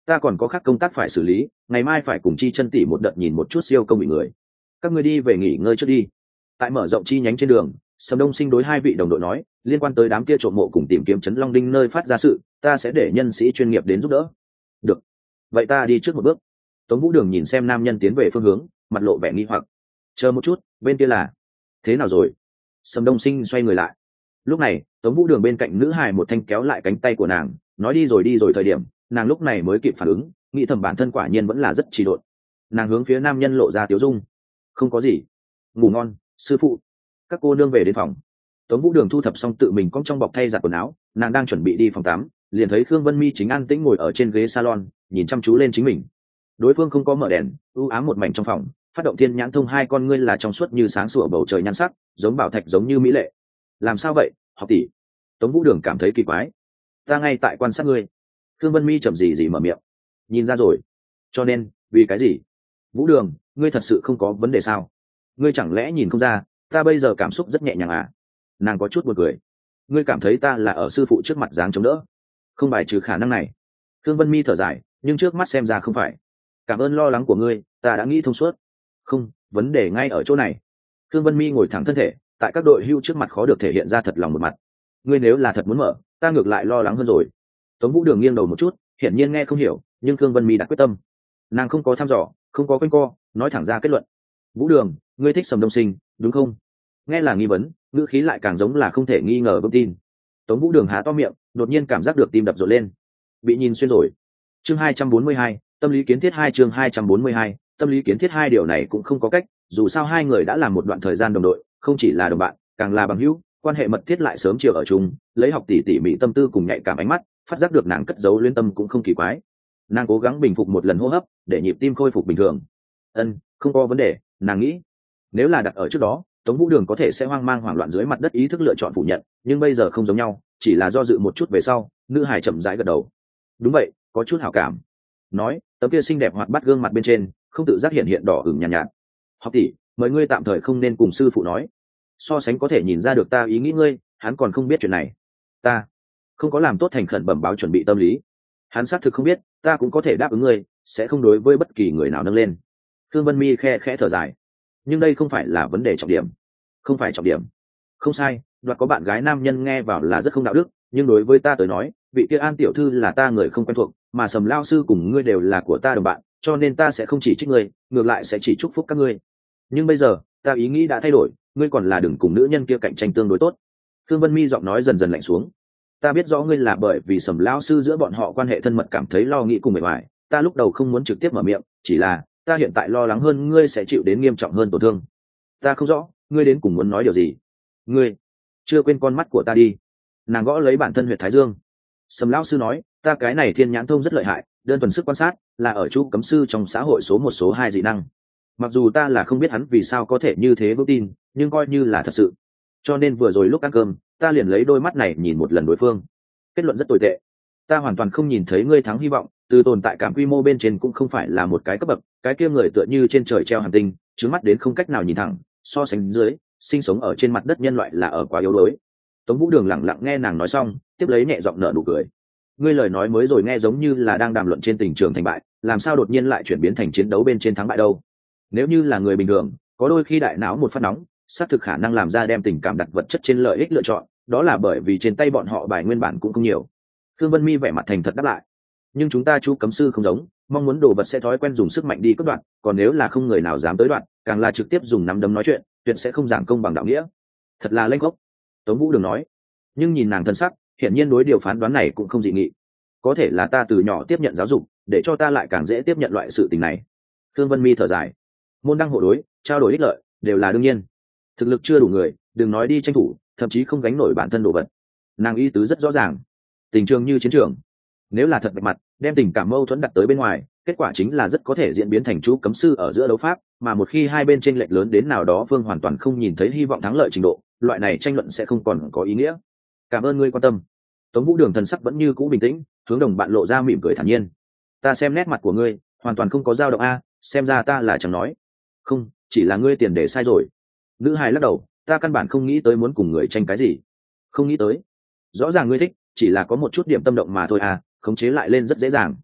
ta còn có khác công tác phải xử lý, ngày mai phải cùng Chi Chân tỷ một đợt nhìn một chút siêu công bị người. Các ngươi đi về nghỉ ngơi trước đi. Tại mở rộng chi nhánh trên đường, Sầm Đông Sinh đối hai vị đồng đội nói, liên quan tới đám kia trộm mộ cùng tìm kiếm trấn Long Đinh nơi phát ra sự, ta sẽ để nhân sĩ chuyên nghiệp đến giúp đỡ. Được, vậy ta đi trước một bước. Tống Vũ Đường nhìn xem nam nhân tiến về phương hướng, mặt lộ vẻ nghi hoặc. Chờ một chút, bên kia là thế nào rồi? Sầm Đông Sinh xoay người lại. Lúc này, Tống Vũ Đường bên cạnh nữ hài một thanh kéo lại cánh tay của nàng, nói đi rồi đi rồi thời điểm, nàng lúc này mới kịp phản ứng, nghĩ thầm bản thân quả nhiên vẫn là rất trì độn. Nàng hướng phía nam nhân lộ ra tiếu dung. Không có gì, ngủ ngon, sư phụ. Các cô nương về đến phòng. Tống Vũ Đường thu thập xong tự mình cong trong bọc thay giặt quần áo, nàng đang chuẩn bị đi phòng tắm, liền thấy Khương Vân Mi chính an tĩnh ngồi ở trên ghế salon, nhìn chăm chú lên chính mình. Đối phương không có mở đèn, u ám một mảnh trong phòng, phát động thiên nhãn thông hai con ngươi là trong suốt như sáng sủa bầu trời nhan sắc, giống bảo thạch giống như mỹ lệ. Làm sao vậy, học tỷ? Tống Vũ Đường cảm thấy kỳ quái. Ta ngay tại quan sát ngươi. Khương Vân Mi chậm gì gì mở miệng. Nhìn ra rồi. Cho nên, vì cái gì? Vũ Đường, ngươi thật sự không có vấn đề sao? Ngươi chẳng lẽ nhìn không ra, ta bây giờ cảm xúc rất nhẹ nhàng à? Nàng có chút buồn cười. Ngươi cảm thấy ta là ở sư phụ trước mặt dáng chống đỡ? Không bài trừ khả năng này. Khương Vân Mi thở dài, nhưng trước mắt xem ra không phải. Cảm ơn lo lắng của ngươi, ta đã nghĩ thông suốt. Không, vấn đề ngay ở chỗ này. Khương Vân Mi ngồi thẳng thân thể, tại các đội hưu trước mặt khó được thể hiện ra thật lòng một mặt. Ngươi nếu là thật muốn mở, ta ngược lại lo lắng hơn rồi. Tống Vũ Đường nghiêng đầu một chút, hiển nhiên nghe không hiểu, nhưng Khương Vân Mi đã quyết tâm. Nàng không có thăm dò, không có quanh co, nói thẳng ra kết luận. Vũ Đường, ngươi thích Sầm Đông Sinh, đúng không? Nghe là nghi vấn, ngữ khí lại càng giống là không thể nghi ngờ vững tin. Tống Vũ Đường há to miệng, đột nhiên cảm giác được tim đập rộn lên. Bị nhìn xuyên rồi. Chương hai trăm bốn mươi hai, tâm lý kiến thiết hai chương hai trăm bốn mươi hai, tâm lý kiến thiết hai điều này cũng không có cách, dù sao hai người đã làm một đoạn thời gian đồng đội, không chỉ là đồng bạn, càng là bằng hữu, quan hệ mật thiết lại sớm chiều ở chung, lấy học tỷ tỉ mỉ tâm tư cùng nhạy cảm ánh mắt, phát giác được nàng cất giấu luyến tâm cũng không kỳ quái. Nàng cố gắng bình phục một lần hô hấp, để nhịp tim khôi phục bình thường. Ân, không có vấn đề, nàng nghĩ. Nếu là đặt ở trước đó, Tống Vũ Đường có thể sẽ hoang mang hoảng loạn dưới mặt đất ý thức lựa chọn phủ nhận, nhưng bây giờ không giống nhau, chỉ là do dự một chút về sau, nữ hải chậm rãi gật đầu. Đúng vậy, có chút hảo cảm. Nói, tấm kia xinh đẹp hoạt bát gương mặt bên trên, không tự giác hiện hiện đỏ ửng nhàn nhạt, nhạt. Học tỷ, mời ngươi tạm thời không nên cùng sư phụ nói. So sánh có thể nhìn ra được ta ý nghĩ ngươi, hắn còn không biết chuyện này. Ta không có làm tốt thành khẩn bẩm báo chuẩn bị tâm lý. Hắn xác thực không biết, ta cũng có thể đáp ứng ngươi, sẽ không đối với bất kỳ người nào nâng lên. Thương Vân Mi khe khẽ thở dài. Nhưng đây không phải là vấn đề trọng điểm. Không phải trọng điểm. Không sai, đoạt có bạn gái nam nhân nghe vào là rất không đạo đức, nhưng đối với ta tới nói, vị kia An tiểu thư là ta người không quen thuộc, mà Sầm lao sư cùng ngươi đều là của ta đồng bạn, cho nên ta sẽ không chỉ trích ngươi, ngược lại sẽ chỉ chúc phúc các ngươi. Nhưng bây giờ, ta ý nghĩ đã thay đổi, ngươi còn là đừng cùng nữ nhân kia cạnh tranh tương đối tốt. Thương Vân Mi giọng nói dần dần lạnh xuống. Ta biết rõ ngươi là bởi vì Sầm lao sư giữa bọn họ quan hệ thân mật cảm thấy lo nghĩ cùng mệt mỏi, ta lúc đầu không muốn trực tiếp mở miệng, chỉ là ta hiện tại lo lắng hơn ngươi sẽ chịu đến nghiêm trọng hơn tổn thương. Ta không rõ, ngươi đến cùng muốn nói điều gì? Ngươi chưa quên con mắt của ta đi. Nàng gõ lấy bản thân huyệt thái dương. Sầm lão sư nói, ta cái này thiên nhãn thông rất lợi hại, đơn thuần sức quan sát, là ở chú cấm sư trong xã hội số một số hai dị năng. Mặc dù ta là không biết hắn vì sao có thể như thế vững tin, nhưng coi như là thật sự. Cho nên vừa rồi lúc ăn cơm, ta liền lấy đôi mắt này nhìn một lần đối phương. Kết luận rất tồi tệ. Ta hoàn toàn không nhìn thấy ngươi thắng hy vọng, từ tồn tại cảm quy mô bên trên cũng không phải là một cái cấp bậc, cái kia người tựa như trên trời treo hành tinh, trứng mắt đến không cách nào nhìn thẳng, so sánh dưới, sinh sống ở trên mặt đất nhân loại là ở quá yếu đuối. Tống Vũ Đường lặng lặng nghe nàng nói xong, tiếp lấy nhẹ giọng nở nụ cười. Ngươi lời nói mới rồi nghe giống như là đang đàm luận trên tình trường thành bại, làm sao đột nhiên lại chuyển biến thành chiến đấu bên trên thắng bại đâu? Nếu như là người bình thường, có đôi khi đại não một phát nóng, xác thực khả năng làm ra đem tình cảm đặt vật chất trên lợi ích lựa chọn, đó là bởi vì trên tay bọn họ bài nguyên bản cũng không nhiều. Thương Vân Mi vẻ mặt thành thật đáp lại. Nhưng chúng ta chú cấm sư không giống, mong muốn đồ vật sẽ thói quen dùng sức mạnh đi cướp đoạt, còn nếu là không người nào dám tới đoạt, càng là trực tiếp dùng nắm đấm nói chuyện, tuyệt sẽ không giảng công bằng đạo nghĩa. Thật là lênh gốc. Tống Vũ Đường nói. Nhưng nhìn nàng thân sắc, hiển nhiên đối điều phán đoán này cũng không dị nghị. Có thể là ta từ nhỏ tiếp nhận giáo dục, để cho ta lại càng dễ tiếp nhận loại sự tình này. Thương Vân Mi thở dài. Môn đăng hộ đối, trao đổi ích lợi, đều là đương nhiên. Thực lực chưa đủ người, đừng nói đi tranh thủ, thậm chí không gánh nổi bản thân đồ vật. Nàng ý tứ rất rõ ràng. Tình trường như chiến trường. Nếu là thật bạch mặt, đem tình cảm mâu thuẫn đặt tới bên ngoài, kết quả chính là rất có thể diễn biến thành chú cấm sư ở giữa đấu pháp, mà một khi hai bên chênh lệch lớn đến nào đó phương hoàn toàn không nhìn thấy hy vọng thắng lợi trình độ, loại này tranh luận sẽ không còn có ý nghĩa. Cảm ơn ngươi quan tâm. Tống Vũ Đường thần sắc vẫn như cũ bình tĩnh, hướng đồng bạn lộ ra mỉm cười thản nhiên. Ta xem nét mặt của ngươi, hoàn toàn không có dao động a, xem ra ta là chẳng nói. Không, chỉ là ngươi tiền để sai rồi. Nữ hài lắc đầu, ta căn bản không nghĩ tới muốn cùng người tranh cái gì. Không nghĩ tới. Rõ ràng ngươi thích, chỉ là có một chút điểm tâm động mà thôi à, khống chế lại lên rất dễ dàng.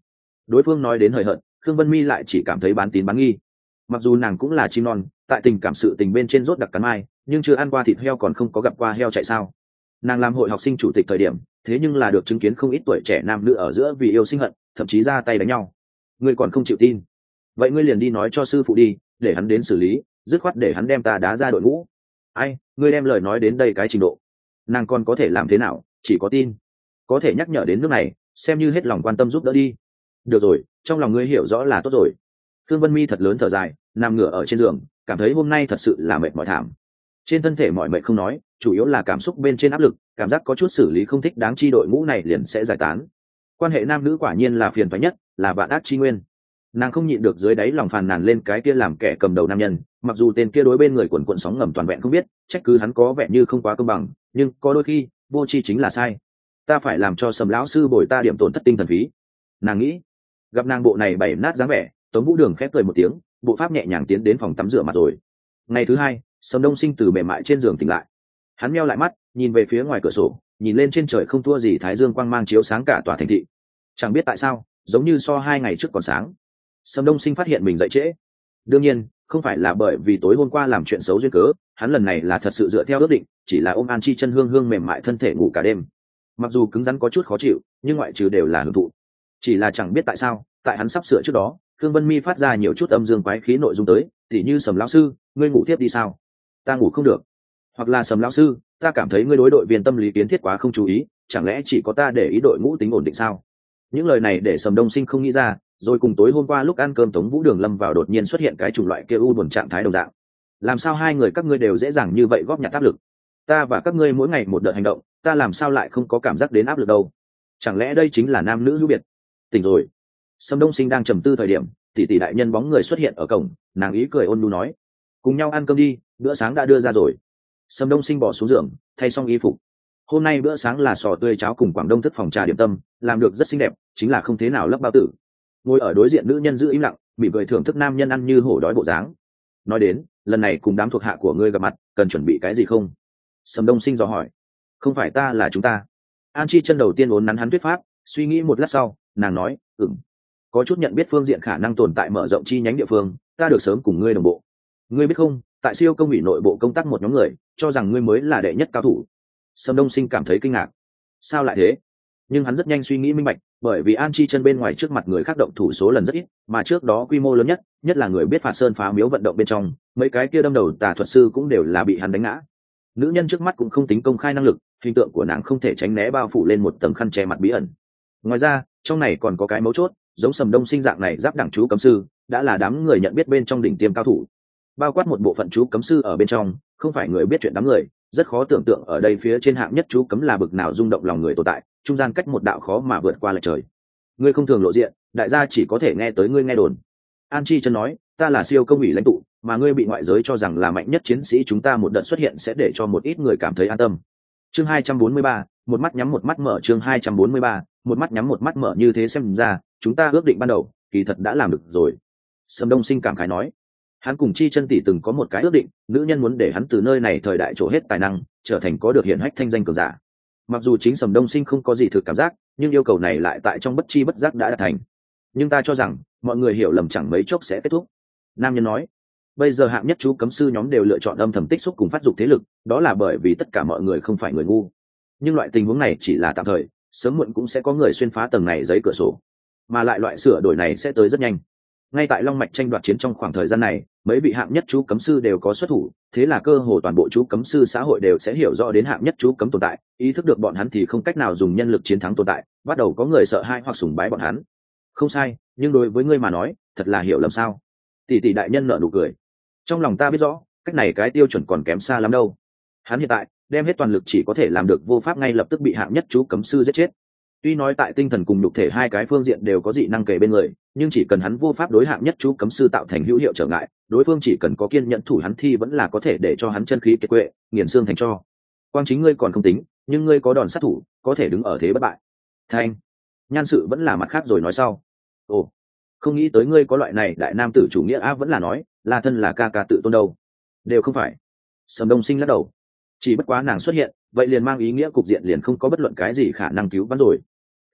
Đối phương nói đến hời hợt, Khương Vân Mi lại chỉ cảm thấy bán tín bán nghi. Mặc dù nàng cũng là chim non, tại tình cảm sự tình bên trên rốt đặc cắn mai, nhưng chưa ăn qua thịt heo còn không có gặp qua heo chạy sao. Nàng làm hội học sinh chủ tịch thời điểm, thế nhưng là được chứng kiến không ít tuổi trẻ nam nữ ở giữa vì yêu sinh hận, thậm chí ra tay đánh nhau. Ngươi còn không chịu tin? Vậy ngươi liền đi nói cho sư phụ đi, để hắn đến xử lý, dứt khoát để hắn đem ta đá ra đội ngũ. Ai, ngươi đem lời nói đến đây cái trình độ, nàng còn có thể làm thế nào? Chỉ có tin, có thể nhắc nhở đến nước này, xem như hết lòng quan tâm giúp đỡ đi. Được rồi, trong lòng ngươi hiểu rõ là tốt rồi. Thương Vân Mi thật lớn thở dài, nằm ngửa ở trên giường, cảm thấy hôm nay thật sự là mệt mỏi thảm. Trên thân thể mỏi mệt không nói, chủ yếu là cảm xúc bên trên áp lực, cảm giác có chút xử lý không thích đáng chi đội ngũ này liền sẽ giải tán. Quan hệ nam nữ quả nhiên là phiền toái nhất, là vạn ác chi nguyên. Nàng không nhịn được dưới đáy lòng phàn nàn lên cái kia làm kẻ cầm đầu nam nhân, mặc dù tên kia đối bên người quần quần sóng ngầm toàn vẹn không biết, trách cứ hắn có vẻ như không quá công bằng, nhưng có đôi khi vô tri chính là sai. Ta phải làm cho Sầm lão sư bồi ta điểm tổn thất tinh thần phí. Nàng nghĩ. Gặp nàng bộ này bày nát dáng vẻ, Tống Vũ Đường khép cười một tiếng, bộ pháp nhẹ nhàng tiến đến phòng tắm rửa mặt rồi. Ngày thứ hai, Sầm Đông Sinh từ mềm mại trên giường tỉnh lại. Hắn meo lại mắt, nhìn về phía ngoài cửa sổ, nhìn lên trên trời không thua gì thái dương quang mang chiếu sáng cả tòa thành thị. Chẳng biết tại sao, giống như so hai ngày trước còn sáng. Sầm Đông Sinh phát hiện mình dậy trễ. Đương nhiên, không phải là bởi vì tối hôm qua làm chuyện xấu duyên cớ, hắn lần này là thật sự dựa theo ước định, chỉ là ôm An Chi chân hương hương mềm mại thân thể ngủ cả đêm. Mặc dù cứng rắn có chút khó chịu, nhưng ngoại trừ đều là hưởng thụ. Chỉ là chẳng biết tại sao, tại hắn sắp sửa trước đó, Khương Vân Mi phát ra nhiều chút âm dương quái khí nội dung tới, tỉ như Sầm lão sư, ngươi ngủ tiếp đi sao? Ta ngủ không được. Hoặc là Sầm lão sư, ta cảm thấy ngươi đối đội viên tâm lý kiến thiết quá không chú ý, chẳng lẽ chỉ có ta để ý đội ngũ tính ổn định sao? Những lời này để Sầm Đông Sinh không nghĩ ra, rồi cùng tối hôm qua lúc ăn cơm Tống Vũ Đường lâm vào đột nhiên xuất hiện cái chủng loại kia u buồn trạng thái đồng dạng. Làm sao hai người các ngươi đều dễ dàng như vậy góp nhặt áp lực? Ta và các ngươi mỗi ngày một đợt hành động, ta làm sao lại không có cảm giác đến áp lực đâu? Chẳng lẽ đây chính là nam nữ hữu biệt? Tỉnh rồi. Sầm Đông Sinh đang trầm tư thời điểm, tỷ tỷ đại nhân bóng người xuất hiện ở cổng, nàng ý cười ôn nhu nói: cùng nhau ăn cơm đi, bữa sáng đã đưa ra rồi. Sầm Đông Sinh bỏ xuống giường, thay xong y phục. Hôm nay bữa sáng là sò tươi cháo cùng Quảng Đông thức phòng trà điểm tâm, làm được rất xinh đẹp, chính là không thế nào lấp bao tử. Ngồi ở đối diện nữ nhân giữ im lặng, mỉm cười thưởng thức nam nhân ăn như hổ đói bộ dáng. Nói đến, lần này cùng đám thuộc hạ của ngươi gặp mặt, cần chuẩn bị cái gì không? Sầm Đông Sinh dò hỏi. Không phải ta là chúng ta. An Chi chân đầu tiên uốn nắn hắn thuyết pháp, suy nghĩ một lát sau, nàng nói: ừm, có chút nhận biết phương diện khả năng tồn tại mở rộng chi nhánh địa phương, ta được sớm cùng ngươi đồng bộ. Ngươi biết không, tại siêu công ủy nội bộ công tác một nhóm người cho rằng ngươi mới là đệ nhất cao thủ. Sầm Đông Sinh cảm thấy kinh ngạc. Sao lại thế? Nhưng hắn rất nhanh suy nghĩ minh bạch, bởi vì An Chi chân bên ngoài trước mặt người khác động thủ số lần rất ít, mà trước đó quy mô lớn nhất, nhất là người biết phạt sơn phá miếu vận động bên trong, mấy cái kia đâm đầu tà thuật sư cũng đều là bị hắn đánh ngã. Nữ nhân trước mắt cũng không tính công khai năng lực, hình tượng của nàng không thể tránh né bao phủ lên một tầng khăn che mặt bí ẩn. Ngoài ra, trong này còn có cái mấu chốt, giống Sầm Đông Sinh dạng này giáp đẳng chú cấm sư, đã là đám người nhận biết bên trong đỉnh tiêm cao thủ. Bao quát một bộ phận chú cấm sư ở bên trong, không phải người biết chuyện đám người, rất khó tưởng tượng ở đây phía trên hạng nhất chú cấm là bực nào rung động lòng người tồn tại, trung gian cách một đạo khó mà vượt qua lệch trời. Ngươi không thường lộ diện, đại gia chỉ có thể nghe tới ngươi nghe đồn. An Chi chân nói, ta là siêu công ủy lãnh tụ, mà ngươi bị ngoại giới cho rằng là mạnh nhất chiến sĩ chúng ta một đợt xuất hiện sẽ để cho một ít người cảm thấy an tâm. Chương hai trăm bốn mươi ba, một mắt nhắm một mắt mở. Chương hai trăm bốn mươi ba, một mắt nhắm một mắt mở. Như thế xem ra, chúng ta ước định ban đầu, kỳ thật đã làm được rồi. Sầm Đông Sinh cảm khái nói, hắn cùng Chi chân tỷ từng có một cái ước định, nữ nhân muốn để hắn từ nơi này thời đại trổ hết tài năng, trở thành có được hiển hách thanh danh cường giả. Mặc dù chính Sầm Đông Sinh không có gì thực cảm giác, nhưng yêu cầu này lại tại trong bất chi bất giác đã đạt thành. Nhưng ta cho rằng mọi người hiểu lầm chẳng mấy chốc sẽ kết thúc. Nam nhân nói, bây giờ hạng nhất chú cấm sư nhóm đều lựa chọn âm thầm tích xúc cùng phát dục thế lực, đó là bởi vì tất cả mọi người không phải người ngu. Nhưng loại tình huống này chỉ là tạm thời, sớm muộn cũng sẽ có người xuyên phá tầng này giấy cửa sổ, mà lại loại sửa đổi này sẽ tới rất nhanh. Ngay tại long mạch tranh đoạt chiến trong khoảng thời gian này, mấy vị hạng nhất chú cấm sư đều có xuất thủ, thế là cơ hồ toàn bộ chú cấm sư xã hội đều sẽ hiểu rõ đến hạng nhất chú cấm tồn tại, ý thức được bọn hắn thì không cách nào dùng nhân lực chiến thắng tồn tại, bắt đầu có người sợ hãi hoặc sùng bái bọn hắn. Không sai, nhưng đối với ngươi mà nói, thật là hiểu lầm sao? Tỷ tỷ đại nhân nở nụ cười. Trong lòng ta biết rõ, cách này cái tiêu chuẩn còn kém xa lắm đâu. Hắn hiện tại đem hết toàn lực chỉ có thể làm được vô pháp ngay lập tức bị hạng nhất chú cấm sư giết chết. Tuy nói tại tinh thần cùng nhục thể hai cái phương diện đều có dị năng kề bên người, nhưng chỉ cần hắn vô pháp đối hạng nhất chú cấm sư tạo thành hữu hiệu trở ngại, đối phương chỉ cần có kiên nhẫn thủ hắn thi vẫn là có thể để cho hắn chân khí kiệt quệ, nghiền xương thành tro. Quang chính ngươi còn không tính, nhưng ngươi có đòn sát thủ, có thể đứng ở thế bất bại. Thanh, nhan sự vẫn là mặt khác rồi nói sau. Ồ, không nghĩ tới ngươi có loại này đại nam tử chủ nghĩa a, vẫn là nói là thân là ca ca tự tôn đâu. Đều không phải. Sầm Đông Sinh lắc đầu. Chỉ bất quá nàng xuất hiện, vậy liền mang ý nghĩa cục diện liền không có bất luận cái gì khả năng cứu vãn rồi.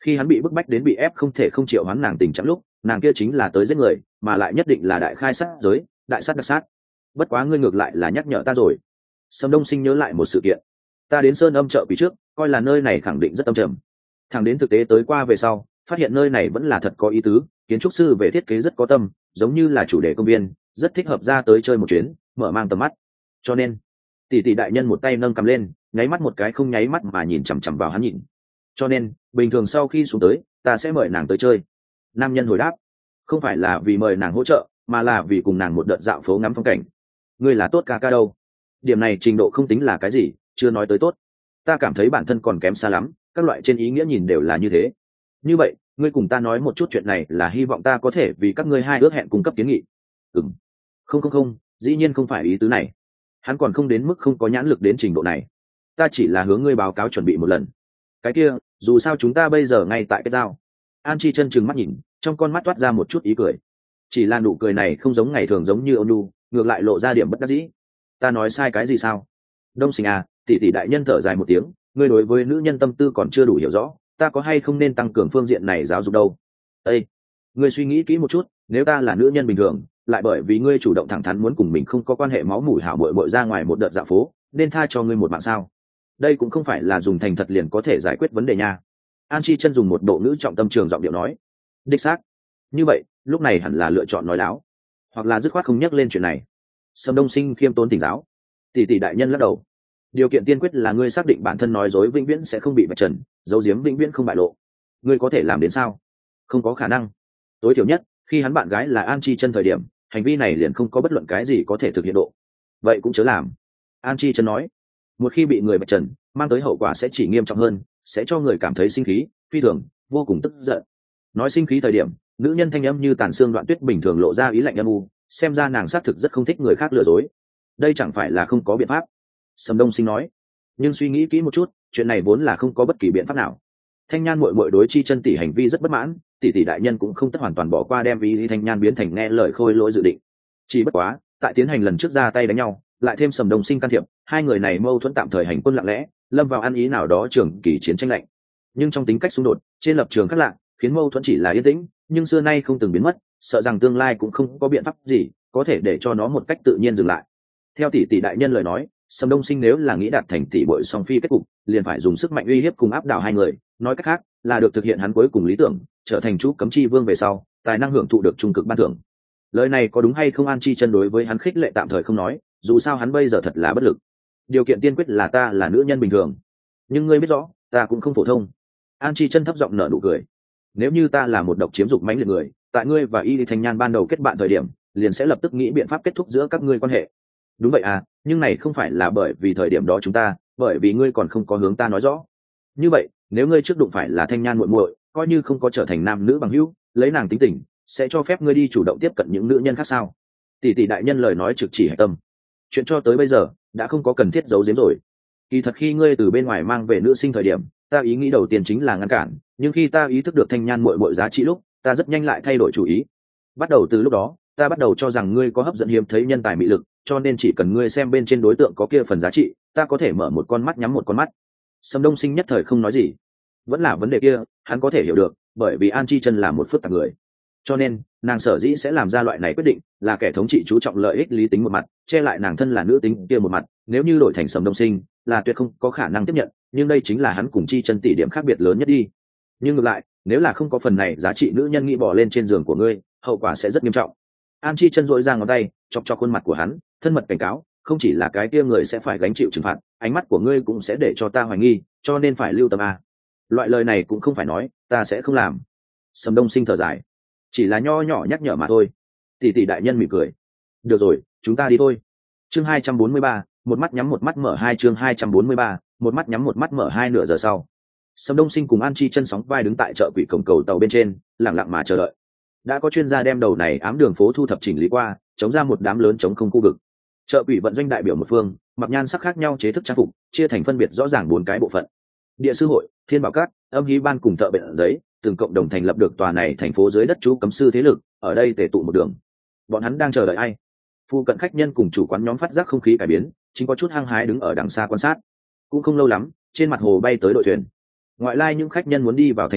Khi hắn bị bức bách đến bị ép không thể không chịu hoán nàng tình trạng lúc, nàng kia chính là tới giết người, mà lại nhất định là đại khai sát giới, đại sát đặc sát. Bất quá ngươi ngược lại là nhắc nhở ta rồi. Sâm Đông Sinh nhớ lại một sự kiện. Ta đến Sơn Âm chợ quỷ trước, coi là nơi này khẳng định rất âm trầm. Thằng đến thực tế tới qua về sau, phát hiện nơi này vẫn là thật có ý tứ, kiến trúc sư về thiết kế rất có tâm, giống như là chủ đề công viên, rất thích hợp ra tới chơi một chuyến, mở mang tầm mắt. Cho nên, tỷ tỷ đại nhân một tay nâng cầm lên, nháy mắt một cái không nháy mắt mà nhìn chằm chằm vào hắn nhìn. Cho nên, bình thường sau khi xuống tới, ta sẽ mời nàng tới chơi. Nam nhân hồi đáp, không phải là vì mời nàng hỗ trợ, mà là vì cùng nàng một đợt dạo phố ngắm phong cảnh. Ngươi là tốt ca ca đâu? Điểm này trình độ không tính là cái gì, chưa nói tới tốt. Ta cảm thấy bản thân còn kém xa lắm, các loại trên ý nghĩa nhìn đều là như thế. Như vậy, ngươi cùng ta nói một chút chuyện này là hy vọng ta có thể vì các ngươi hai ước hẹn cung cấp kiến nghị. Ừm. Không không không, dĩ nhiên không phải ý tứ này. Hắn còn không đến mức không có nhãn lực đến trình độ này. Ta chỉ là hướng ngươi báo cáo chuẩn bị một lần. Cái kia, dù sao chúng ta bây giờ ngay tại cái giao. An Chi chân chừng mắt nhìn, trong con mắt toát ra một chút ý cười. Chỉ là nụ cười này không giống ngày thường giống như ôn nhu, ngược lại lộ ra điểm bất đắc dĩ. Ta nói sai cái gì sao? Đông Sinh à, tỷ tỷ đại nhân thở dài một tiếng, ngươi đối với nữ nhân tâm tư còn chưa đủ hiểu rõ, ta có hay không nên tăng cường phương diện này giáo dục đâu? Ê, ngươi suy nghĩ kỹ một chút, nếu ta là nữ nhân bình thường, lại bởi vì ngươi chủ động thẳng thắn muốn cùng mình không có quan hệ máu mủ hảo muội muội ra ngoài một đợt dạo phố, nên tha cho ngươi một mạng sao? Đây cũng không phải là dùng thành thật liền có thể giải quyết vấn đề nha. An Chi chân dùng một bộ ngữ trọng tâm trường giọng điệu nói, đích xác. Như vậy, lúc này hẳn là lựa chọn nói láo, hoặc là dứt khoát không nhắc lên chuyện này. Sâm Đông Sinh khiêm tốn tỉnh giáo, tỷ tỷ đại nhân lắc đầu. Điều kiện tiên quyết là ngươi xác định bản thân nói dối vĩnh viễn sẽ không bị vạch trần, giấu giếm vĩnh viễn không bại lộ. Ngươi có thể làm đến sao? Không có khả năng. Tối thiểu nhất, khi hắn bạn gái là An Chi chân thời điểm, hành vi này liền không có bất luận cái gì có thể thực hiện độ. Vậy cũng chớ làm. An Chi chân nói, một khi bị người vạch trần, mang tới hậu quả sẽ chỉ nghiêm trọng hơn, sẽ cho người cảm thấy sinh khí, phi thường, vô cùng tức giận. Nói sinh khí thời điểm, nữ nhân thanh âm như tàn xương đoạn tuyết bình thường lộ ra ý lạnh âm u, xem ra nàng xác thực rất không thích người khác lừa dối. Đây chẳng phải là không có biện pháp. Sâm Đông Sinh nói, nhưng suy nghĩ kỹ một chút, chuyện này vốn là không có bất kỳ biện pháp nào. Thanh Nhan muội muội đối Chi chân tỷ hành vi rất bất mãn, tỷ tỷ đại nhân cũng không tất hoàn toàn bỏ qua đem ý Thanh Nhan biến thành nghe lời khôi lỗi dự định. Chỉ bất quá, tại tiến hành lần trước ra tay đánh nhau, lại thêm Sâm Đông Sinh can thiệp, hai người này mâu thuẫn tạm thời hành quân lặng lẽ, lâm vào ăn ý nào đó trường kỳ chiến tranh lạnh. Nhưng trong tính cách xung đột, trên lập trường khác lạ, khiến mâu thuẫn chỉ là yên tĩnh, nhưng xưa nay không từng biến mất, sợ rằng tương lai cũng không có biện pháp gì có thể để cho nó một cách tự nhiên dừng lại. Theo tỷ tỷ đại nhân lời nói, Sâm Đông Sinh nếu là nghĩ đạt thành tỷ bội song phi kết cục, liền phải dùng sức mạnh uy hiếp cùng áp đảo hai người, nói cách khác, là được thực hiện hắn cuối cùng lý tưởng, trở thành chú cấm chi vương về sau, tài năng hưởng thụ được trung cực ban thưởng. Lời này có đúng hay không? An Chi chân đối với hắn khích lệ tạm thời không nói, dù sao hắn bây giờ thật là bất lực. Điều kiện tiên quyết là ta là nữ nhân bình thường, nhưng ngươi biết rõ, ta cũng không phổ thông. An Chi chân thấp giọng nở nụ cười. Nếu như ta là một độc chiếm dục mãnh liệt người, tại ngươi và Y Thanh Nhan ban đầu kết bạn thời điểm, liền sẽ lập tức nghĩ biện pháp kết thúc giữa các ngươi quan hệ. Đúng vậy à, nhưng này không phải là bởi vì thời điểm đó chúng ta, bởi vì ngươi còn không có hướng ta nói rõ. Như vậy, nếu ngươi trước đụng phải là Thanh Nhan muội muội, coi như không có trở thành nam nữ bằng hữu, lấy nàng tính tình, sẽ cho phép ngươi đi chủ động tiếp cận những nữ nhân khác sao? Tỷ tỷ đại nhân lời nói trực chỉ hạch tâm. Chuyện cho tới bây giờ đã không có cần thiết giấu giếm rồi. Kỳ thật khi ngươi từ bên ngoài mang về nữ sinh thời điểm, ta ý nghĩ đầu tiên chính là ngăn cản, nhưng khi ta ý thức được Thanh Nhan muội muội giá trị lúc, ta rất nhanh lại thay đổi chủ ý. Bắt đầu từ lúc đó, ta bắt đầu cho rằng ngươi có hấp dẫn hiếm thấy nhân tài mị lực, cho nên chỉ cần ngươi xem bên trên đối tượng có kia phần giá trị, ta có thể mở một con mắt nhắm một con mắt. Sâm Đông Sinh nhất thời không nói gì. Vẫn là vấn đề kia, hắn có thể hiểu được, bởi vì An Chi chân là một phức tạp người. Cho nên, nàng sở dĩ sẽ làm ra loại này quyết định, là kẻ thống trị chú trọng lợi ích lý tính một mặt, che lại nàng thân là nữ tính kia một mặt, nếu như đổi thành Sâm Đông Sinh, là tuyệt không có khả năng tiếp nhận, nhưng đây chính là hắn cùng Chi chân tỷ điểm khác biệt lớn nhất đi. Nhưng ngược lại, nếu là không có phần này giá trị nữ nhân nghĩ bỏ lên trên giường của ngươi, hậu quả sẽ rất nghiêm trọng. An Chi chân dội ra ngón tay, chọc cho khuôn mặt của hắn, thân mật cảnh cáo, không chỉ là cái kia người sẽ phải gánh chịu trừng phạt, ánh mắt của ngươi cũng sẽ để cho ta hoài nghi, cho nên phải lưu tâm a. Loại lời này cũng không phải nói, ta sẽ không làm. Sâm Đông Sinh thở dài, chỉ là nho nhỏ nhắc nhở mà thôi. Tỷ tỷ đại nhân mỉm cười, được rồi, chúng ta đi thôi. Chương hai trăm bốn mươi ba, một mắt nhắm một mắt mở hai chương hai trăm bốn mươi ba, một mắt nhắm một mắt mở hai nửa giờ sau. Sâm Đông Sinh cùng An Chi chân sóng vai đứng tại chợ quỷ cổng cầu tàu bên trên, lặng lặng mà chờ đợi. Đã có chuyên gia đem đầu này ám đường phố thu thập chỉnh lý qua, chống ra một đám lớn chống không khu vực. Chợ quỷ vận doanh đại biểu một phương, mặc nhan sắc khác nhau chế thức trang phục, chia thành phân biệt rõ ràng bốn cái bộ phận. Địa sư hội, Thiên Bảo Các, Âm Hí Ban cùng thợ bệnh giấy, từng cộng đồng thành lập được tòa này thành phố dưới đất chú cấm sư thế lực, ở đây tề tụ một đường. Bọn hắn đang chờ đợi ai? Phu cận khách nhân cùng chủ quán nhóm phát giác không khí cải biến, chính có chút hăng hái đứng ở đằng xa quan sát. Cũng không lâu lắm, trên mặt hồ bay tới đội thuyền. Ngoại lai những khách nhân muốn đi vào thành thị,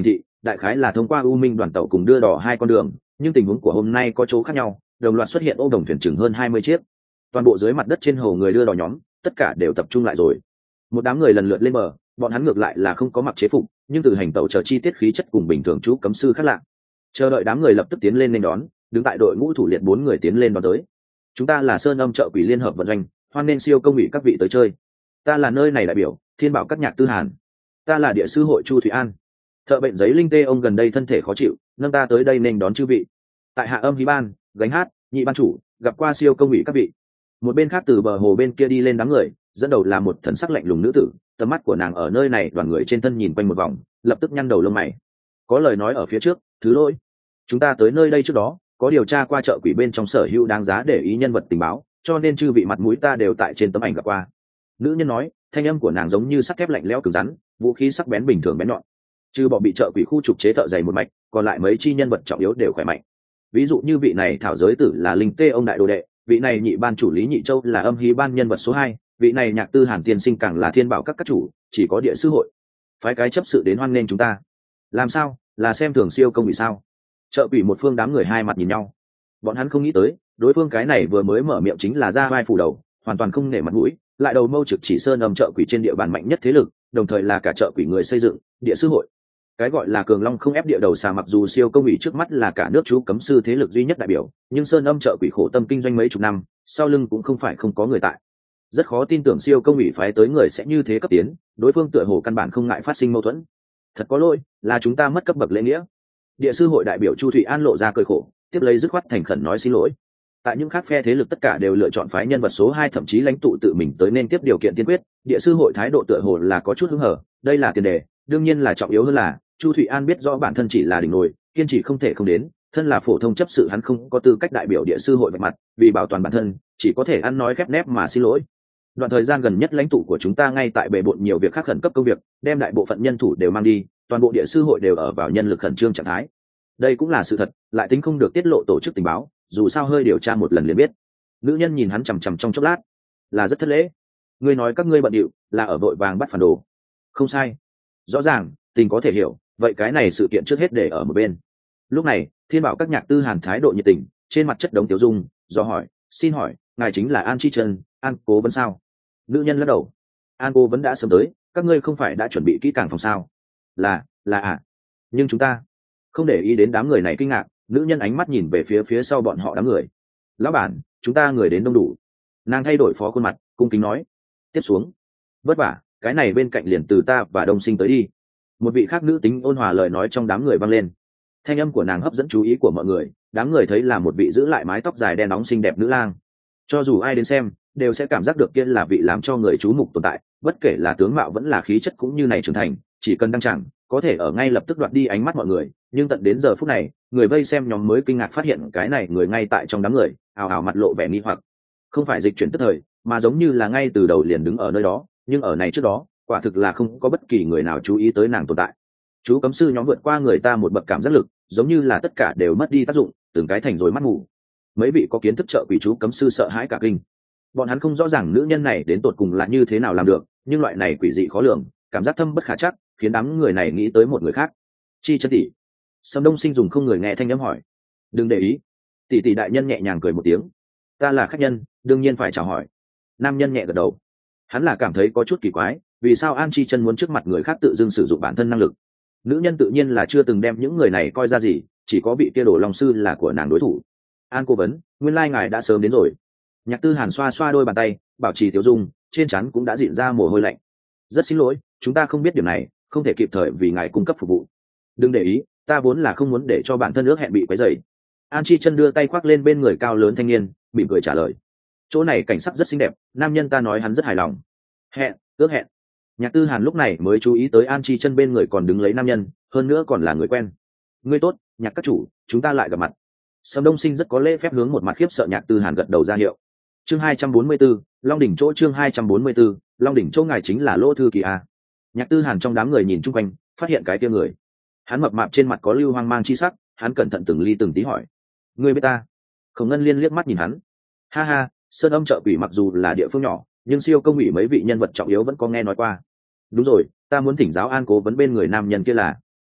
đại khái là thông qua u minh đoàn tàu cùng đưa đỏ hai con đường, nhưng tình huống của hôm nay có chỗ khác nhau, đồng loạt xuất hiện ô đồng thuyền chừng hơn hai mươi chiếc. Toàn bộ dưới mặt đất trên hồ người đưa đò nhóm tất cả đều tập trung lại rồi. Một đám người lần lượt lên bờ, bọn hắn ngược lại là không có mặc chế phục, nhưng từ hành tàu chờ chi tiết khí chất cùng bình thường chú cấm sư khác lạ. Chờ đợi đám người lập tức tiến lên nên đón, đứng tại đội ngũ thủ liệt bốn người tiến lên đón tới. Chúng ta là Sơn Âm chợ quỷ liên hợp vận doanh, hoan nên siêu công ủy các vị tới chơi. Ta là nơi này đại biểu Thiên Bảo các nhạc Tư Hàn. Ta là địa sư hội Chu Thủy An. Thợ bệnh giấy Linh Tê ông gần đây thân thể khó chịu, nâng ta tới đây nên đón chư vị. Tại Hạ Âm Hí Ban, gánh hát, nhị ban chủ, gặp qua siêu công ủy các vị. Một bên khác từ bờ hồ bên kia đi lên đám người, dẫn đầu là một thần sắc lạnh lùng nữ tử, tầm mắt của nàng ở nơi này đoàn người trên thân nhìn quanh một vòng, lập tức nhăn đầu lông mày. Có lời nói ở phía trước, thứ lỗi. Chúng ta tới nơi đây trước đó, có điều tra qua chợ quỷ bên trong sở hữu đáng giá để ý nhân vật tình báo, cho nên chư vị mặt mũi ta đều tại trên tấm ảnh gặp qua. Nữ nhân nói, thanh âm của nàng giống như sắt thép lạnh lẽo cứng rắn, vũ khí sắc bén bình thường bén nhọn. Trừ bỏ bị chợ quỷ khu trục chế thợ dày một mạch, còn lại mấy chi nhân vật trọng yếu đều khỏe mạnh. Ví dụ như vị này thảo giới tử là Linh Tê ông đại đồ đệ, vị này nhị ban chủ Lý Nhị Châu là Âm Hí ban nhân vật số hai, vị này nhạc Tư Hàn tiên sinh càng là Thiên Bảo các các chủ, chỉ có địa sư hội phái cái chấp sự đến hoan nghênh chúng ta. Làm sao, là xem thường siêu công vì sao? Chợ quỷ một phương đám người hai mặt nhìn nhau, bọn hắn không nghĩ tới đối phương cái này vừa mới mở miệng chính là ra vai phủ đầu, hoàn toàn không nể mặt mũi, lại đầu mâu trực chỉ Sơn Âm chợ quỷ trên địa bàn mạnh nhất thế lực, đồng thời là cả chợ quỷ người xây dựng địa sư hội. Cái gọi là cường long không ép địa đầu xà, mặc dù siêu công ủy trước mắt là cả nước chú cấm sư thế lực duy nhất đại biểu, nhưng Sơn Âm chợ quỷ khổ tâm kinh doanh mấy chục năm, sau lưng cũng không phải không có người tại. Rất khó tin tưởng siêu công ủy phái tới người sẽ như thế cấp tiến, đối phương tựa hồ căn bản không ngại phát sinh mâu thuẫn. Thật có lỗi, là chúng ta mất cấp bậc lễ nghĩa. Địa sư hội đại biểu Chu Thụy An lộ ra cười khổ, tiếp lấy dứt khoát thành khẩn nói xin lỗi. Tại những khác phe thế lực tất cả đều lựa chọn phái nhân vật số hai, thậm chí lãnh tụ tự mình tới nên tiếp điều kiện tiên quyết, địa sư hội thái độ tựa hồ là có chút hứng hở, đây là tiền đề, đương nhiên là trọng yếu hơn là Chu Thụy An biết rõ bản thân chỉ là đỉnh nồi, kiên trì không thể không đến, thân là phổ thông chấp sự hắn không có tư cách đại biểu địa sư hội vạch mặt, vì bảo toàn bản thân, chỉ có thể ăn nói khép nép mà xin lỗi. Đoạn thời gian gần nhất lãnh tụ của chúng ta ngay tại bề bộn nhiều việc khác khẩn cấp công việc, đem đại bộ phận nhân thủ đều mang đi, toàn bộ địa sư hội đều ở vào nhân lực khẩn trương trạng thái. Đây cũng là sự thật, lại tính không được tiết lộ tổ chức tình báo, dù sao hơi điều tra một lần liền biết. Nữ nhân nhìn hắn chằm chằm trong chốc lát, là rất thất lễ. Ngươi nói các ngươi bận điệu, là ở vội vàng bắt phản đồ. Không sai, rõ ràng, tình có thể hiểu, vậy cái này sự kiện trước hết để ở một bên. Lúc này, Thiên Bảo các nhạc Tư Hàn thái độ nhiệt tình, trên mặt chất đống tiểu dung, do hỏi, xin hỏi, ngài chính là An Chi Trân, An Cố Vấn sao? Nữ nhân lắc đầu, An Cố Vấn đã sớm tới, các ngươi không phải đã chuẩn bị kỹ càng phòng sao? Là, là à, nhưng chúng ta không để ý đến đám người này kinh ngạc. Nữ nhân ánh mắt nhìn về phía phía sau bọn họ đám người. Lão bản, chúng ta người đến đông đủ. Nàng thay đổi phó khuôn mặt, cung kính nói, tiếp xuống vất vả, cái này bên cạnh liền từ ta và Đông Sinh tới đi. Một vị khác nữ tính ôn hòa lời nói trong đám người vang lên, thanh âm của nàng hấp dẫn chú ý của mọi người. Đám người thấy là một vị giữ lại mái tóc dài đen nóng xinh đẹp nữ lang, cho dù ai đến xem đều sẽ cảm giác được kia là vị làm cho người chú mục tồn tại, bất kể là tướng mạo vẫn là khí chất cũng như này trưởng thành, chỉ cần đăng chẳng có thể ở ngay lập tức đoạt đi ánh mắt mọi người. Nhưng tận đến giờ phút này, người vây xem nhóm mới kinh ngạc phát hiện cái này người ngay tại trong đám người, ào ào mặt lộ vẻ nghi hoặc. Không phải dịch chuyển tức thời, mà giống như là ngay từ đầu liền đứng ở nơi đó, nhưng ở này trước đó quả thực là không có bất kỳ người nào chú ý tới nàng tồn tại. Chú cấm sư nhóm vượt qua người ta một bậc cảm giác lực, giống như là tất cả đều mất đi tác dụng, từng cái thành rồi mắt mù. Mấy vị có kiến thức trợ quỷ chú cấm sư sợ hãi cả kinh. Bọn hắn không rõ ràng nữ nhân này đến tột cùng là như thế nào làm được, nhưng loại này quỷ dị khó lường, cảm giác thâm bất khả trắc, khiến đám người này nghĩ tới một người khác. Chi Chân tỷ. Sâm Đông Sinh dùng không người nghe thanh âm hỏi, đừng để ý. Tỷ tỷ đại nhân nhẹ nhàng cười một tiếng, ta là khách nhân, đương nhiên phải chào hỏi. Nam nhân nhẹ gật đầu, hắn là cảm thấy có chút kỳ quái, vì sao An Chi Chân muốn trước mặt người khác tự dưng sử dụng bản thân năng lực. Nữ nhân tự nhiên là chưa từng đem những người này coi ra gì, chỉ có vị kia Đồ Long sư là của nàng đối thủ. An Cố Vấn, nguyên lai ngài đã sớm đến rồi. Nhạc Tư Hàn xoa xoa đôi bàn tay, bảo trì tiểu dung, trên trán cũng đã dịn ra mồ hôi lạnh. Rất xin lỗi, chúng ta không biết điểm này, không thể kịp thời vì ngài cung cấp phục vụ. Đừng để ý, ta vốn là không muốn để cho bản thân ước hẹn bị quấy rầy. An Chi Chân đưa tay khoác lên bên người cao lớn thanh niên, mỉm cười trả lời. Chỗ này cảnh sắc rất xinh đẹp, nam nhân ta nói hắn rất hài lòng. Hẹn, ước hẹn. Nhạc Tư Hàn lúc này mới chú ý tới An Chi Chân bên người còn đứng lấy nam nhân, hơn nữa còn là người quen. Ngươi tốt, Nhạc các chủ, chúng ta lại gặp mặt. Sâm Đông Sinh rất có lễ phép hướng một mặt khiếp sợ Nhạc Tư Hàn gật đầu ra hiệu. Chương hai trăm bốn mươi 4, Long đỉnh chỗ chương hai trăm bốn mươi 4, Long đỉnh chỗ ngài chính là Lỗ Thư Kỳ a. Nhạc Tư Hàn trong đám người nhìn chung quanh, phát hiện cái kia người. Hắn mập mạp trên mặt có lưu hoang mang chi sắc, hắn cẩn thận từng ly từng tí hỏi, ngươi biết ta? Khổng Ngân Liên liếc mắt nhìn hắn, ha ha, Sơn Âm chợ quỷ mặc dù là địa phương nhỏ, nhưng siêu công ủy mấy vị nhân vật trọng yếu vẫn có nghe nói qua. Đúng rồi, ta muốn thỉnh giáo An Cố Vấn bên người nam nhân kia là.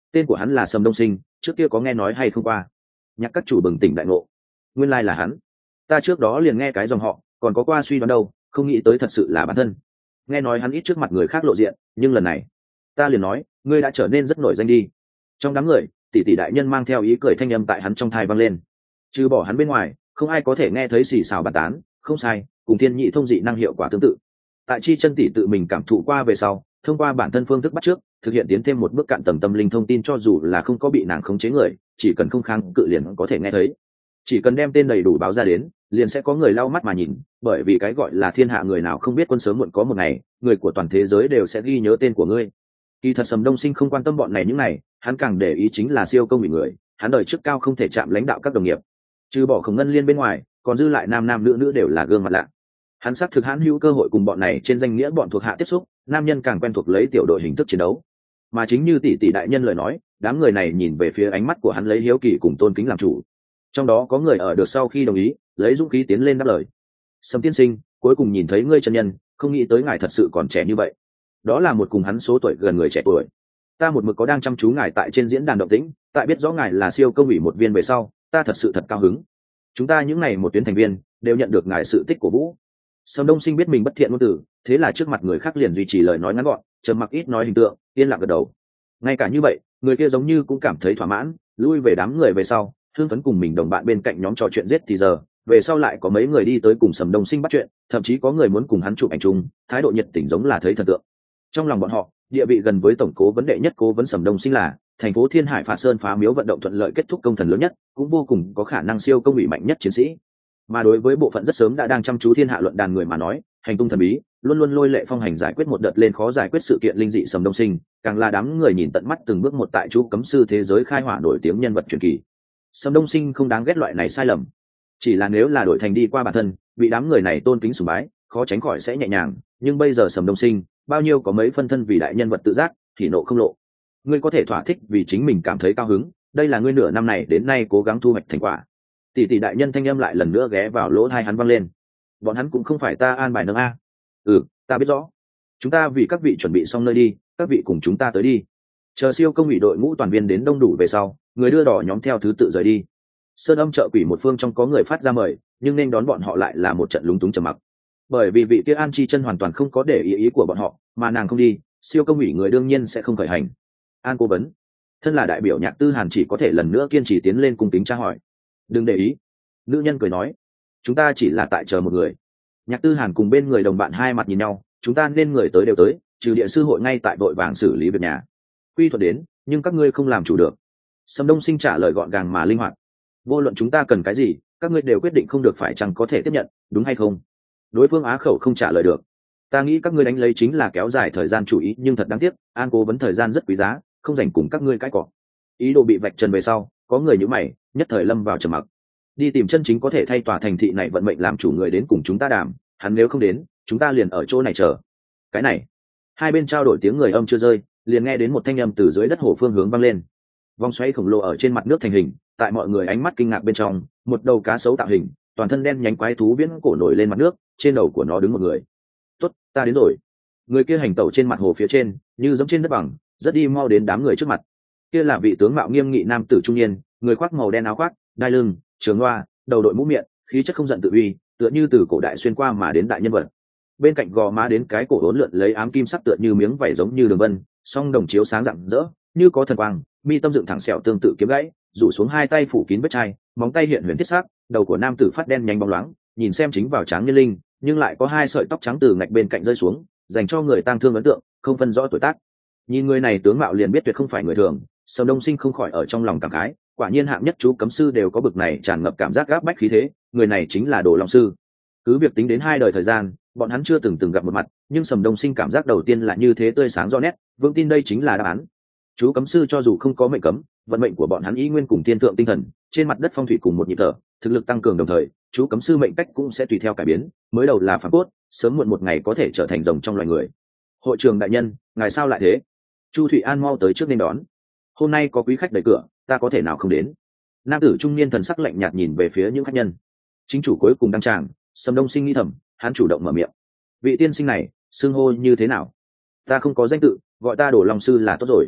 Tên của hắn là Sầm Đông Sinh, trước kia có nghe nói hay không qua? Nhạc các chủ bừng tỉnh đại ngộ. Nguyên lai là hắn. Ta trước đó liền nghe cái dòng họ, còn có qua suy đoán đâu, không nghĩ tới thật sự là bản thân. Nghe nói hắn ít trước mặt người khác lộ diện, nhưng lần này, ta liền nói, ngươi đã trở nên rất nổi danh đi. Trong đám người, tỷ tỷ đại nhân mang theo ý cười thanh âm tại hắn trong thai vang lên. Trừ bỏ hắn bên ngoài, không ai có thể nghe thấy xì xào bàn tán, không sai, cùng thiên nhị thông dị năng hiệu quả tương tự. Tại chi chân tỷ tự mình cảm thụ qua về sau, thông qua bản thân phương thức bắt trước, thực hiện tiến thêm một bước cạn tầng tâm linh thông tin, cho dù là không có bị nàng khống chế người, chỉ cần không kháng cự liền có thể nghe thấy. Chỉ cần đem tên đầy đủ báo ra đến, liền sẽ có người lau mắt mà nhìn, bởi vì cái gọi là thiên hạ người nào không biết quân sớm muộn có một ngày, người của toàn thế giới đều sẽ ghi nhớ tên của ngươi. Kỳ thật Sầm Đông Sinh không quan tâm bọn này những này, hắn càng để ý chính là siêu công bị người, hắn đời trước cao không thể chạm lãnh đạo các đồng nghiệp. Trừ bỏ Khổng Ngân Liên bên ngoài, còn dư lại nam nam nữ nữ đều là gương mặt lạ. Hắn xác thực hắn hữu cơ hội cùng bọn này trên danh nghĩa bọn thuộc hạ tiếp xúc, nam nhân càng quen thuộc lấy tiểu đội hình thức chiến đấu. Mà chính như tỷ tỷ đại nhân lời nói, đám người này nhìn về phía ánh mắt của hắn lấy hiếu kỳ cùng tôn kính làm chủ. Trong đó có người ở được sau khi đồng ý, lấy dũng khí tiến lên đáp lời. Sầm tiên sinh, cuối cùng nhìn thấy ngươi chân nhân, không nghĩ tới ngài thật sự còn trẻ như vậy. Đó là một cùng hắn số tuổi gần người trẻ tuổi. Ta một mực có đang chăm chú ngài tại trên diễn đàn động tĩnh, tại biết rõ ngài là siêu công ủy một viên về sau, ta thật sự thật cao hứng. Chúng ta những ngày một tuyến thành viên đều nhận được ngài sự tích của vũ. Sầm Đông Sinh biết mình bất thiện ngôn từ, thế là trước mặt người khác liền duy trì lời nói ngắn gọn, trầm mặc ít nói hình tượng, yên lặng gật đầu. Ngay cả như vậy, người kia giống như cũng cảm thấy thỏa mãn, lui về đám người về sau, hương phấn cùng mình đồng bạn bên cạnh nhóm trò chuyện giết thì giờ, về sau lại có mấy người đi tới cùng Sầm Đông Sinh bắt chuyện, thậm chí có người muốn cùng hắn chụp ảnh chung, thái độ nhiệt tình giống là thấy thần tượng. Trong lòng bọn họ, địa vị gần với tổng cố vấn đệ nhất cố vấn Sầm Đông Sinh là thành phố Thiên Hải Phạt Sơn phá miếu vận động thuận lợi kết thúc công thần lớn nhất, cũng vô cùng có khả năng siêu công ủy mạnh nhất chiến sĩ. Mà đối với bộ phận rất sớm đã đang chăm chú thiên hạ luận đàn người mà nói, hành tung thần bí luôn luôn lôi lệ phong hành giải quyết một đợt lên khó giải quyết sự kiện linh dị Sầm Đông Sinh, càng là đám người nhìn tận mắt từng bước một tại chú cấm sư thế giới khai hỏa nổi tiếng nhân vật truyền kỳ. Sầm Đông Sinh không đáng ghét loại này sai lầm, chỉ là nếu là đổi thành đi qua bản thân, bị đám người này tôn kính sùng bái, khó tránh khỏi sẽ nhẹ nhàng, nhưng bây giờ Sầm Đông Sinh bao nhiêu có mấy phân thân vì đại nhân vật tự giác, thì nộ không lộ. Ngươi có thể thỏa thích vì chính mình cảm thấy cao hứng, đây là ngươi nửa năm này đến nay cố gắng thu hoạch thành quả. Tỷ tỷ đại nhân thanh âm lại lần nữa ghé vào lỗ tai hắn vang lên. Bọn hắn cũng không phải ta an bài nâng a. Ừ, ta biết rõ. Chúng ta vì các vị chuẩn bị xong nơi đi, các vị cùng chúng ta tới đi. Chờ siêu công ủy đội ngũ toàn viên đến đông đủ về sau, người đưa đỏ nhóm theo thứ tự rời đi. Sơn Âm chợ quỷ một phương trong có người phát ra mời, nhưng nên đón bọn họ lại là một trận lúng túng trầm mặc. Bởi vì vị kia An Chi Chân hoàn toàn không có để ý ý của bọn họ, mà nàng không đi, siêu công ủy người đương nhiên sẽ không khởi hành. An cố vấn, thân là đại biểu Nhạc Tư Hàn chỉ có thể lần nữa kiên trì tiến lên cung kính tra hỏi. Đừng để ý. Nữ nhân cười nói, chúng ta chỉ là tại chờ một người. Nhạc Tư Hàn cùng bên người đồng bạn hai mặt nhìn nhau, chúng ta nên người tới đều tới, trừ địa sư hội ngay tại vội vàng xử lý việc nhà. Quy thuật đến, nhưng các ngươi không làm chủ được. Sầm Đông Sinh trả lời gọn gàng mà linh hoạt. Vô luận chúng ta cần cái gì, các ngươi đều quyết định không được phải chăng có thể tiếp nhận, đúng hay không? Đối phương á khẩu không trả lời được. Ta nghĩ các ngươi đánh lấy chính là kéo dài thời gian chủ ý, nhưng thật đáng tiếc, An cố vấn thời gian rất quý giá, không dành cùng các ngươi cãi cọ. Ý đồ bị vạch trần về sau, có người như mày, nhất thời lâm vào trầm mặc. Đi tìm chân chính có thể thay tòa thành thị này vận mệnh làm chủ người đến cùng chúng ta đàm, hắn nếu không đến, chúng ta liền ở chỗ này chờ. Cái này, hai bên trao đổi tiếng người âm chưa rơi, liền nghe đến một thanh âm từ dưới đất hồ phương hướng vang lên. Vòng xoáy khổng lồ ở trên mặt nước thành hình, tại mọi người ánh mắt kinh ngạc bên trong, một đầu cá sấu tạo hình, toàn thân đen nhánh quái thú viễn cổ nổi lên mặt nước, trên đầu của nó đứng một người. Tốt, ta đến rồi. Người kia hành tẩu trên mặt hồ phía trên, như giống trên đất bằng, rất đi mau đến đám người trước mặt. Kia là vị tướng mạo nghiêm nghị nam tử trung niên, người khoác màu đen áo khoác, đai lưng, trường loa, đầu đội mũ miệng, khí chất không giận tự uy, tựa như từ cổ đại xuyên qua mà đến đại nhân vật. Bên cạnh gò má đến cái cổ uốn lượn lấy ám kim sắc tựa như miếng vảy giống như đường vân, song đồng chiếu sáng rạng rỡ, như có thần quang, mi tâm dựng thẳng sẹo tương tự kiếm gãy, rủ xuống hai tay phủ kín vết chai, móng tay hiện huyền thiết sắc, đầu của nam tử phát đen nhanh bóng loáng, nhìn xem chính vào tráng niên linh, nhưng lại có hai sợi tóc trắng từ ngạch bên cạnh rơi xuống, dành cho người tang thương ấn tượng, không phân rõ tuổi tác. Nhìn người này tướng mạo liền biết tuyệt không phải người thường, Sầm Đông Sinh không khỏi ở trong lòng cảm khái, quả nhiên hạng nhất chú cấm sư đều có bực này tràn ngập cảm giác gáp bách khí thế, người này chính là Đồ Long sư. Cứ việc tính đến hai đời thời gian, bọn hắn chưa từng từng gặp một mặt, nhưng Sầm Đông Sinh cảm giác đầu tiên là như thế tươi sáng rõ nét, vững tin đây chính là đáp án. Chú cấm sư cho dù không có mệnh cấm, vận mệnh của bọn hắn ý nguyên cùng thiên thượng tinh thần, trên mặt đất phong thủy cùng một nhịp thở, thực lực tăng cường đồng thời, chú cấm sư mệnh cách cũng sẽ tùy theo cải biến, mới đầu là phàm cốt, sớm muộn một ngày có thể trở thành rồng trong loài người. Hội trường đại nhân, ngài sao lại thế? Chu Thụy An mau tới trước nên đón. Hôm nay có quý khách đẩy cửa, ta có thể nào không đến? Nam tử trung niên thần sắc lạnh nhạt nhìn về phía những khách nhân. Chính chủ cuối cùng đăng tràng, Sầm Đông Sinh nghĩ thầm, hắn chủ động mở miệng. Vị tiên sinh này, xưng hô như thế nào? Ta không có danh tự, gọi ta Đồ Long sư là tốt rồi.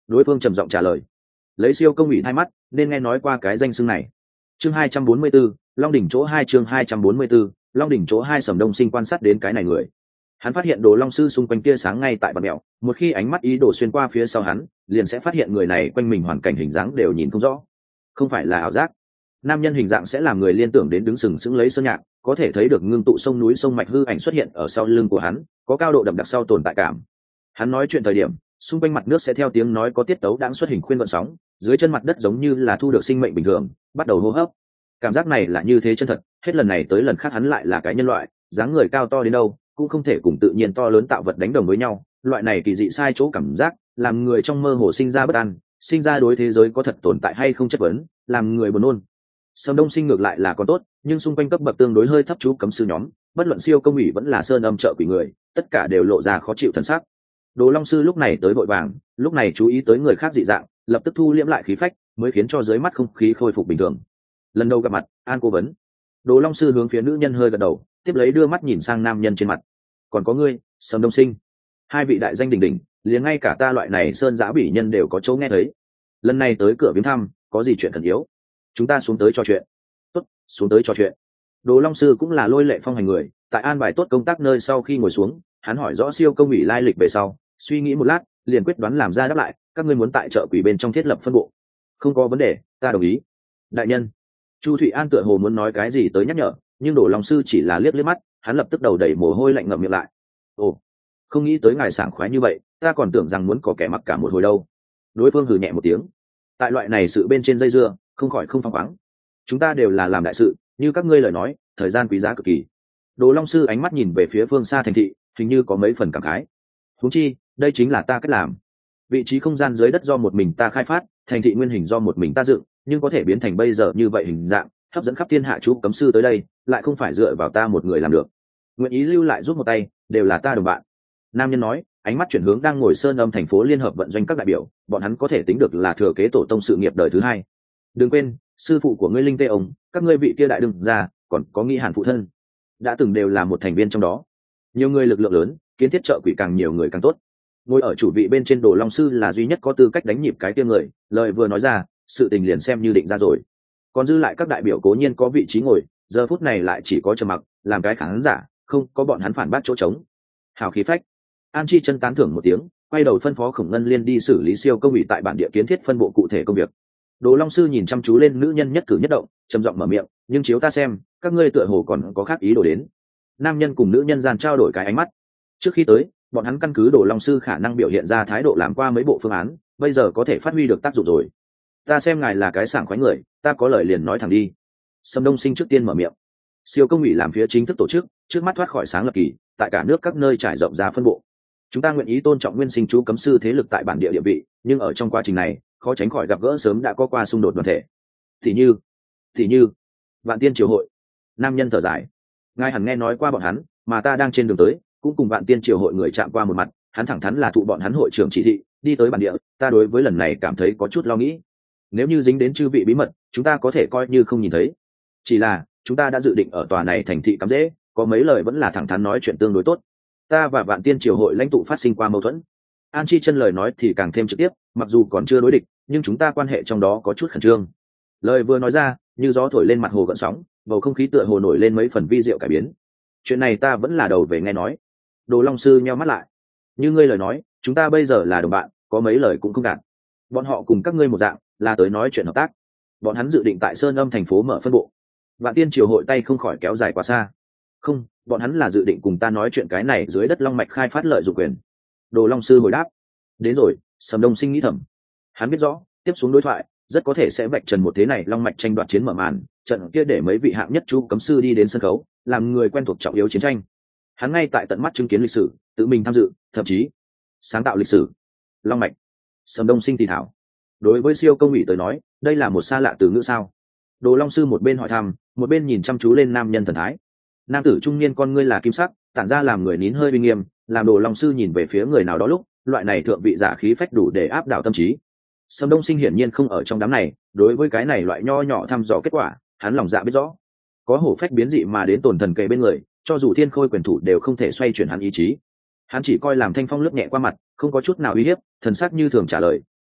Đối phương trầm giọng trả lời. Lấy siêu công ủy thay mắt, nên nghe nói qua cái danh xưng này. Chương hai trăm bốn mươi 4, Long đỉnh chỗ hai chương hai trăm bốn mươi 4, Long đỉnh chỗ hai. Sầm Đông Sinh quan sát đến cái này người. Hắn phát hiện Đồ Long sư xung quanh tia sáng ngay tại bàn mèo, một khi ánh mắt ý đồ xuyên qua phía sau hắn, liền sẽ phát hiện người này quanh mình hoàn cảnh hình dáng đều nhìn không rõ. Không phải là ảo giác. Nam nhân hình dạng sẽ làm người liên tưởng đến đứng sừng sững lấy sơn nhạc, có thể thấy được ngưng tụ sông núi sông mạch hư ảnh xuất hiện ở sau lưng của hắn, có cao độ đậm đặc sau tồn tại cảm. Hắn nói chuyện thời điểm, xung quanh mặt nước sẽ theo tiếng nói có tiết tấu đãng xuất hình khuyên gợn sóng, dưới chân mặt đất giống như là thu được sinh mệnh bình thường, bắt đầu hô hấp. Cảm giác này là như thế chân thật, hết lần này tới lần khác hắn lại là cái nhân loại, dáng người cao to đến đâu, cũng không thể cùng tự nhiên to lớn tạo vật đánh đồng với nhau. Loại này kỳ dị sai chỗ cảm giác, làm người trong mơ hồ sinh ra bất an, sinh ra đối thế giới có thật tồn tại hay không chất vấn, làm người buồn nôn. Sầm Đông Sinh ngược lại là còn tốt, nhưng xung quanh cấp bậc tương đối hơi thấp chú cấm sư nhóm, bất luận siêu công ủy vẫn là sơn âm trợ quỷ người, tất cả đều lộ ra khó chịu thần sắc. Đồ Long sư lúc này tới vội vàng, lúc này chú ý tới người khác dị dạng, lập tức thu liễm lại khí phách, mới khiến cho dưới mắt không khí khôi phục bình thường. Lần đầu gặp mặt, An cố vấn. Đồ Long sư hướng phía nữ nhân hơi gật đầu, tiếp lấy đưa mắt nhìn sang nam nhân trên mặt. Còn có ngươi, Sầm Đông Sinh, hai vị đại danh đỉnh đỉnh, liền ngay cả ta loại này sơn giã bỉ nhân đều có chỗ nghe thấy. Lần này tới cửa viếng thăm, có gì chuyện cần yếu? Chúng ta xuống tới trò chuyện. Tốt, xuống tới trò chuyện. Đồ Long sư cũng là lôi lệ phong hành người, tại an bài tốt công tác nơi sau khi ngồi xuống, hắn hỏi rõ siêu công ủy lai lịch về sau, suy nghĩ một lát, liền quyết đoán làm ra đáp lại. Các ngươi muốn tại chợ quỷ bên trong thiết lập phân bộ? Không có vấn đề, ta đồng ý. Đại nhân. Chu Thụy An tựa hồ muốn nói cái gì tới nhắc nhở, nhưng Đồ Long sư chỉ là liếc liếc mắt, hắn lập tức đầu đẩy mồ hôi lạnh ngậm miệng lại. Ồ, không nghĩ tới ngài sảng khoái như vậy, ta còn tưởng rằng muốn có kẻ mặc cả một hồi đâu. Đối phương hừ nhẹ một tiếng. Tại loại này sự bên trên dây dưa, không khỏi không phăng khoáng. Chúng ta đều là làm đại sự, như các ngươi lời nói, thời gian quý giá cực kỳ. Đồ Long sư ánh mắt nhìn về phía phương xa thành thị, hình như có mấy phần cảm khái. Huống chi, đây chính là ta cách làm. Vị trí không gian dưới đất do một mình ta khai phát, thành thị nguyên hình do một mình ta dựng, nhưng có thể biến thành bây giờ như vậy hình dạng, hấp dẫn khắp thiên hạ chú cấm sư tới đây, lại không phải dựa vào ta một người làm được. Nguyện ý lưu lại giúp một tay, đều là ta đồng bạn. Nam nhân nói, ánh mắt chuyển hướng đang ngồi sơn âm thành phố liên hợp vận doanh các đại biểu, bọn hắn có thể tính được là thừa kế tổ tông sự nghiệp đời thứ hai. Đừng quên, sư phụ của ngươi Linh Tê ông, các ngươi vị kia đại đương ra, còn có Nghĩ Hàn phụ thân, đã từng đều là một thành viên trong đó. Nhiều người lực lượng lớn, kiến thiết trợ quỷ càng nhiều người càng tốt. Ngồi ở chủ vị bên trên Đồ Long sư là duy nhất có tư cách đánh nhịp cái kia người, lời vừa nói ra, sự tình liền xem như định ra rồi. Còn dư lại các đại biểu cố nhiên có vị trí ngồi, giờ phút này lại chỉ có trầm mặc, làm cái khán giả, không có bọn hắn phản bác chỗ trống. Hào khí phách. An Chi chân tán thưởng một tiếng, quay đầu phân phó Khổng Ngân Liên đi xử lý siêu công ủy tại bản địa kiến thiết phân bộ cụ thể công việc. Đồ Long sư nhìn chăm chú lên nữ nhân nhất cử nhất động, trầm giọng mở miệng, nhưng chiếu ta xem, các ngươi tựa hồ còn có khác ý đồ đến. Nam nhân cùng nữ nhân gian trao đổi cái ánh mắt. Trước khi tới, bọn hắn căn cứ Đồ Long sư khả năng biểu hiện ra thái độ làm qua mấy bộ phương án, bây giờ có thể phát huy được tác dụng rồi. Ta xem ngài là cái sảng khoái người, ta có lời liền nói thẳng đi. Sầm Đông Sinh trước tiên mở miệng. Siêu công ủy làm phía chính thức tổ chức, trước mắt thoát khỏi sáng lập kỳ, tại cả nước các nơi trải rộng ra phân bộ. Chúng ta nguyện ý tôn trọng nguyên sinh chú cấm sư thế lực tại bản địa địa vị, nhưng ở trong quá trình này, khó tránh khỏi gặp gỡ sớm đã có qua xung đột đoàn thể. Thì như, thì như, Vạn Tiên Triều hội. Nam nhân thở dài. Ngài hẳn nghe nói qua bọn hắn, mà ta đang trên đường tới, cũng cùng Vạn Tiên Triều hội người chạm qua một mặt, hắn thẳng thắn là thụ bọn hắn hội trưởng chỉ thị, đi tới bản địa, ta đối với lần này cảm thấy có chút lo nghĩ. Nếu như dính đến chư vị bí mật, chúng ta có thể coi như không nhìn thấy. Chỉ là, chúng ta đã dự định ở tòa này thành thị cắm dễ, có mấy lời vẫn là thẳng thắn nói chuyện tương đối tốt. Ta và Vạn Tiên Triều hội lãnh tụ phát sinh qua mâu thuẫn. An Chi chân lời nói thì càng thêm trực tiếp, mặc dù còn chưa đối địch, nhưng chúng ta quan hệ trong đó có chút khẩn trương. Lời vừa nói ra, như gió thổi lên mặt hồ gợn sóng, bầu không khí tựa hồ nổi lên mấy phần vi diệu cải biến. Chuyện này ta vẫn là đầu về nghe nói. Đồ Long sư nheo mắt lại. Như ngươi lời nói, chúng ta bây giờ là đồng bạn, có mấy lời cũng không gạt. Bọn họ cùng các ngươi một dạng, là tới nói chuyện hợp tác. Bọn hắn dự định tại Sơn Âm thành phố mở phân bộ. Vạn Tiên Triều hội tay không khỏi kéo dài quá xa. Không, bọn hắn là dự định cùng ta nói chuyện cái này dưới đất long mạch khai phát lợi dụng quyền. Đồ Long sư hồi đáp. Đến rồi, Sầm Đông Sinh nghĩ thầm. Hắn biết rõ, tiếp xuống đối thoại, rất có thể sẽ vạch trần một thế này long mạch tranh đoạt chiến mở màn, trận kia để mấy vị hạng nhất chú cấm sư đi đến sân khấu, làm người quen thuộc trọng yếu chiến tranh. Hắn ngay tại tận mắt chứng kiến lịch sử, tự mình tham dự, thậm chí sáng tạo lịch sử. Long mạch. Sầm Đông Sinh thì thảo. Đối với siêu công ủy tới nói, đây là một xa lạ từ ngữ sao? Đồ Long sư một bên hỏi thăm, một bên nhìn chăm chú lên nam nhân thần thái. Nam tử trung niên con ngươi là kim sắc, tản ra làm người nín hơi uy nghiêm, làm Đồ Long sư nhìn về phía người nào đó lúc, loại này thượng vị giả khí phách đủ để áp đảo tâm trí. Sầm Đông Sinh hiển nhiên không ở trong đám này, đối với cái này loại nho nhỏ thăm dò kết quả, hắn lòng dạ biết rõ. Có hổ phách biến dị mà đến tổn thần kề bên người, cho dù thiên khôi quyền thủ đều không thể xoay chuyển hắn ý chí. Hắn chỉ coi làm thanh phong lướt nhẹ qua mặt, không có chút nào uy hiếp, thần sắc như thường trả lời,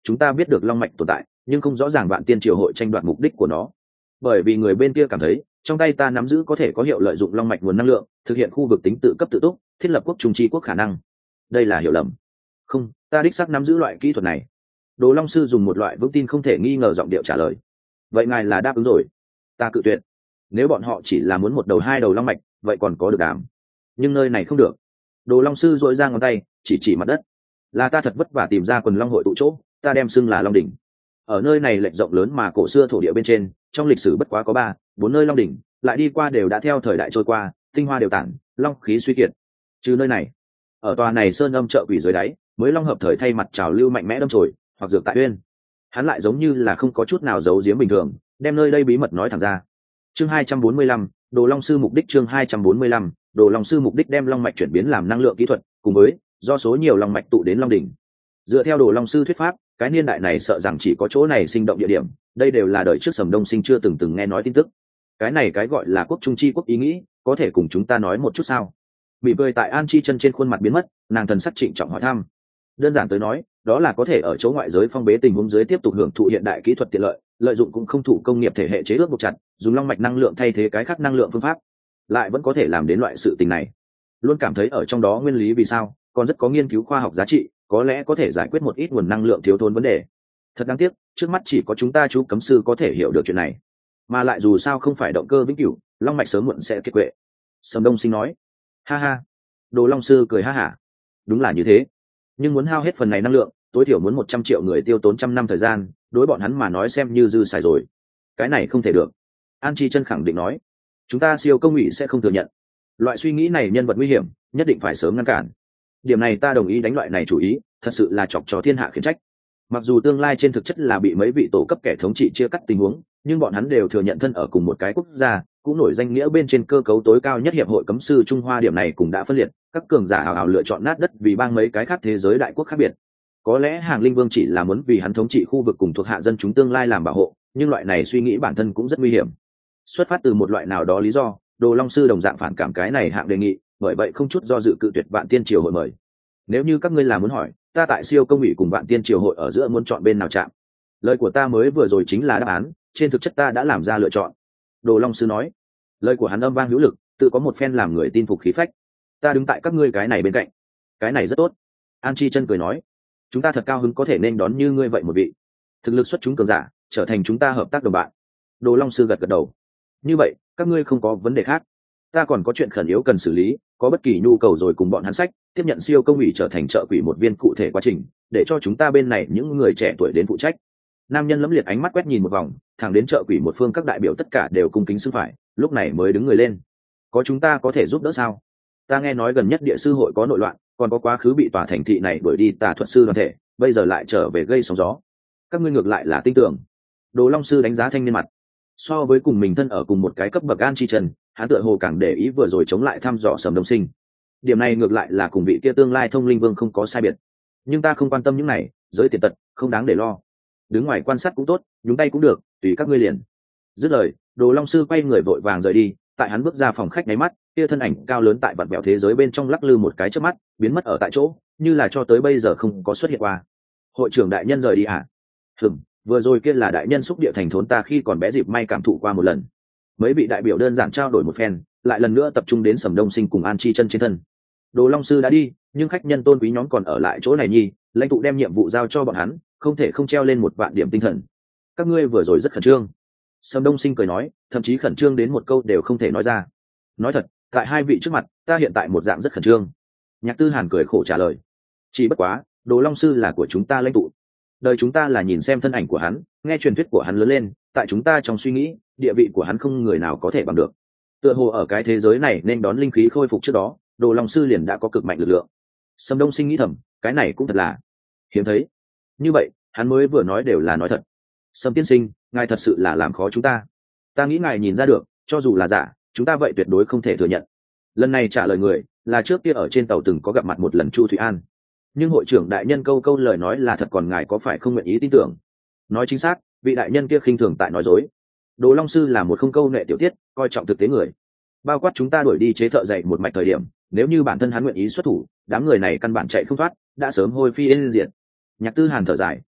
chúng ta biết được long mạch tồn tại nhưng không rõ ràng vạn tiên triều hội tranh đoạt mục đích của nó, bởi vì người bên kia cảm thấy trong tay ta nắm giữ có thể có hiệu lợi dụng long mạch nguồn năng lượng thực hiện khu vực tính tự cấp tự túc, thiết lập quốc trung tri quốc khả năng. Đây là hiểu lầm. Không, ta đích xác nắm giữ loại kỹ thuật này. Đồ Long sư dùng một loại vững tin không thể nghi ngờ giọng điệu trả lời. Vậy ngài là đáp ứng rồi? Ta cự tuyệt. Nếu bọn họ chỉ là muốn một đầu hai đầu long mạch vậy còn có được đàm, nhưng nơi này không được. Đồ Long sư dội ra ngón tay chỉ chỉ mặt đất. Là ta thật vất vả tìm ra quần long hội tụ chỗ, ta đem xưng là long đỉnh. Ở nơi này lệch rộng lớn mà cổ xưa thổ địa bên trên, trong lịch sử bất quá có ba bốn nơi long đỉnh, lại đi qua đều đã theo thời đại trôi qua, tinh hoa đều tản, long khí suy kiệt. Trừ nơi này, ở tòa này sơn âm chợ quỷ dưới đáy, mới long hợp thời thay mặt trào lưu mạnh mẽ đâm chồi, hoặc dược tại uyên. Hắn lại giống như là không có chút nào giấu giếm bình thường, đem nơi đây bí mật nói thẳng ra. Chương hai trăm bốn mươi lăm, Đồ Long sư mục đích. Chương hai trăm bốn mươi lăm, Đồ Long sư mục đích đem long mạch chuyển biến làm năng lượng kỹ thuật, cùng với do số nhiều long mạch tụ đến long đỉnh. Dựa theo Đồ Long sư thuyết pháp, cái niên đại này sợ rằng chỉ có chỗ này sinh động địa điểm, đây đều là đời trước Sầm Đông Sinh chưa từng từng nghe nói tin tức. Cái này cái gọi là quốc trung chi quốc ý nghĩ, có thể cùng chúng ta nói một chút sao? Bị bơi tại An Chi chân trên khuôn mặt biến mất, nàng thần sắc trịnh trọng hỏi thăm. Đơn giản tới nói, đó là có thể ở chỗ ngoại giới phong bế tình huống dưới tiếp tục hưởng thụ hiện đại kỹ thuật tiện lợi, lợi dụng cũng không thủ công nghiệp thể hệ chế ước buộc chặt, dùng long mạch năng lượng thay thế cái khác năng lượng phương pháp, lại vẫn có thể làm đến loại sự tình này. Luôn cảm thấy ở trong đó nguyên lý vì sao, còn rất có nghiên cứu khoa học giá trị, có lẽ có thể giải quyết một ít nguồn năng lượng thiếu thốn vấn đề. Thật đáng tiếc, trước mắt chỉ có chúng ta chú cấm sư có thể hiểu được chuyện này, mà lại dù sao không phải động cơ vĩnh cửu, long mạch sớm muộn sẽ kiệt quệ. Sầm Đông Sinh nói. Ha ha. Đồ Long sư cười ha hả. Đúng là như thế, nhưng muốn hao hết phần này năng lượng, tối thiểu muốn một trăm triệu người tiêu tốn trăm năm thời gian, đối bọn hắn mà nói xem như dư xài rồi. Cái này không thể được. An Chi chân khẳng định nói. Chúng ta siêu công ủy sẽ không thừa nhận. Loại suy nghĩ này nhân vật nguy hiểm, nhất định phải sớm ngăn cản. Điểm này ta đồng ý đánh loại này chủ ý, thật sự là chọc cho thiên hạ khiển trách. Mặc dù tương lai trên thực chất là bị mấy vị tổ cấp kẻ thống trị chia cắt tình huống, nhưng bọn hắn đều thừa nhận thân ở cùng một cái quốc gia, cũng nổi danh nghĩa bên trên cơ cấu tối cao nhất hiệp hội cấm sư Trung Hoa, điểm này cũng đã phân liệt, các cường giả hào hào lựa chọn nát đất vì bang mấy cái khác thế giới đại quốc khác biệt. Có lẽ Hàng Linh Vương chỉ là muốn vì hắn thống trị khu vực cùng thuộc hạ dân chúng tương lai làm bảo hộ, nhưng loại này suy nghĩ bản thân cũng rất nguy hiểm. Xuất phát từ một loại nào đó lý do, Đồ Long sư đồng dạng phản cảm cái này hạng đề nghị, bởi vậy không chút do dự cự tuyệt Vạn Tiên triều hội mời. Nếu như các ngươi là muốn hỏi, ta tại siêu công ủy cùng Vạn Tiên triều hội ở giữa muốn chọn bên nào chạm, lời của ta mới vừa rồi chính là đáp án, trên thực chất ta đã làm ra lựa chọn. Đồ Long sư nói. Lời của hắn âm vang hữu lực, tự có một phen làm người tin phục khí phách. Ta đứng tại các ngươi cái này bên cạnh, cái này rất tốt. An Chi chân cười nói. Chúng ta thật cao hứng có thể nên đón như ngươi vậy một vị thực lực xuất chúng cường giả, trở thành chúng ta hợp tác đồng bạn. Đồ Long sư gật gật đầu. Như vậy các ngươi không có vấn đề khác? Ta còn có chuyện khẩn yếu cần xử lý, có bất kỳ nhu cầu rồi cùng bọn hắn sách tiếp nhận siêu công ủy trở thành trợ quỷ một viên cụ thể quá trình, để cho chúng ta bên này những người trẻ tuổi đến phụ trách. Nam nhân lẫm liệt ánh mắt quét nhìn một vòng, thẳng đến trợ quỷ một phương các đại biểu tất cả đều cung kính xưng phải, lúc này mới đứng người lên. Có chúng ta có thể giúp đỡ sao? Ta nghe nói gần nhất địa sư hội có nội loạn, còn có quá khứ bị tòa thành thị này đuổi đi tà thuật sư đoàn thể, bây giờ lại trở về gây sóng gió. Các ngươi ngược lại là tin tưởng. Đồ Long sư đánh giá thanh niên mặt. So với cùng mình thân ở cùng một cái cấp bậc An Chi Trần, hắn tựa hồ càng để ý vừa rồi chống lại thăm dò Sầm Đông Sinh. Điểm này ngược lại là cùng vị kia tương lai thông linh vương không có sai biệt. Nhưng ta không quan tâm những này, giới tiền tật không đáng để lo. Đứng ngoài quan sát cũng tốt, nhúng tay cũng được, tùy các ngươi liền. Dứt lời, Đồ Long sư quay người vội vàng rời đi. Tại hắn bước ra phòng khách nháy mắt, kia thân ảnh cao lớn tại vặn vẹo thế giới bên trong lắc lư một cái chớp mắt, biến mất ở tại chỗ, như là cho tới bây giờ không có xuất hiện qua. Hội trưởng đại nhân rời đi à? Hừm, vừa rồi kia là đại nhân xúc địa thành thốn ta khi còn bé dịp may cảm thụ qua một lần. Mấy vị đại biểu đơn giản trao đổi một phen, lại lần nữa tập trung đến Sầm Đông Sinh cùng An Chi chân trên thân. Đồ Long sư đã đi, nhưng khách nhân tôn quý nhóm còn ở lại chỗ này nhi, lãnh tụ đem nhiệm vụ giao cho bọn hắn, không thể không treo lên một vạn điểm tinh thần. Các ngươi vừa rồi rất khẩn trương. Sầm Đông Sinh cười nói, thậm chí khẩn trương đến một câu đều không thể nói ra. Nói thật, tại hai vị trước mặt, ta hiện tại một dạng rất khẩn trương. Nhạc Tư Hàn cười khổ trả lời. Chỉ bất quá, Đồ Long sư là của chúng ta lãnh tụ. Đời chúng ta là nhìn xem thân ảnh của hắn, nghe truyền thuyết của hắn lớn lên, tại chúng ta trong suy nghĩ, địa vị của hắn không người nào có thể bằng được. Tựa hồ ở cái thế giới này nên đón linh khí khôi phục trước đó, Đồ Long sư liền đã có cực mạnh lực lượng. Sầm Đông Sinh nghĩ thầm, cái này cũng thật là hiếm thấy. Như vậy, hắn mới vừa nói đều là nói thật. Sầm tiên sinh, ngài thật sự là làm khó chúng ta. Ta nghĩ ngài nhìn ra được, cho dù là giả, chúng ta vậy tuyệt đối không thể thừa nhận. Lần này trả lời người là trước kia ở trên tàu từng có gặp mặt một lần Chu Thụy An. Nhưng hội trưởng đại nhân câu câu lời nói là thật, còn ngài có phải không nguyện ý tin tưởng? Nói chính xác, vị đại nhân kia khinh thường tại nói dối. Đồ Long sư là một không câu nệ tiểu tiết, coi trọng thực tế người. Bao quát chúng ta đuổi đi chế thợ dạy một mạch thời điểm, nếu như bản thân hắn nguyện ý xuất thủ, đám người này căn bản chạy không thoát, đã sớm hôi phi yên diệt. Nhạc Tư Hàn thở dài,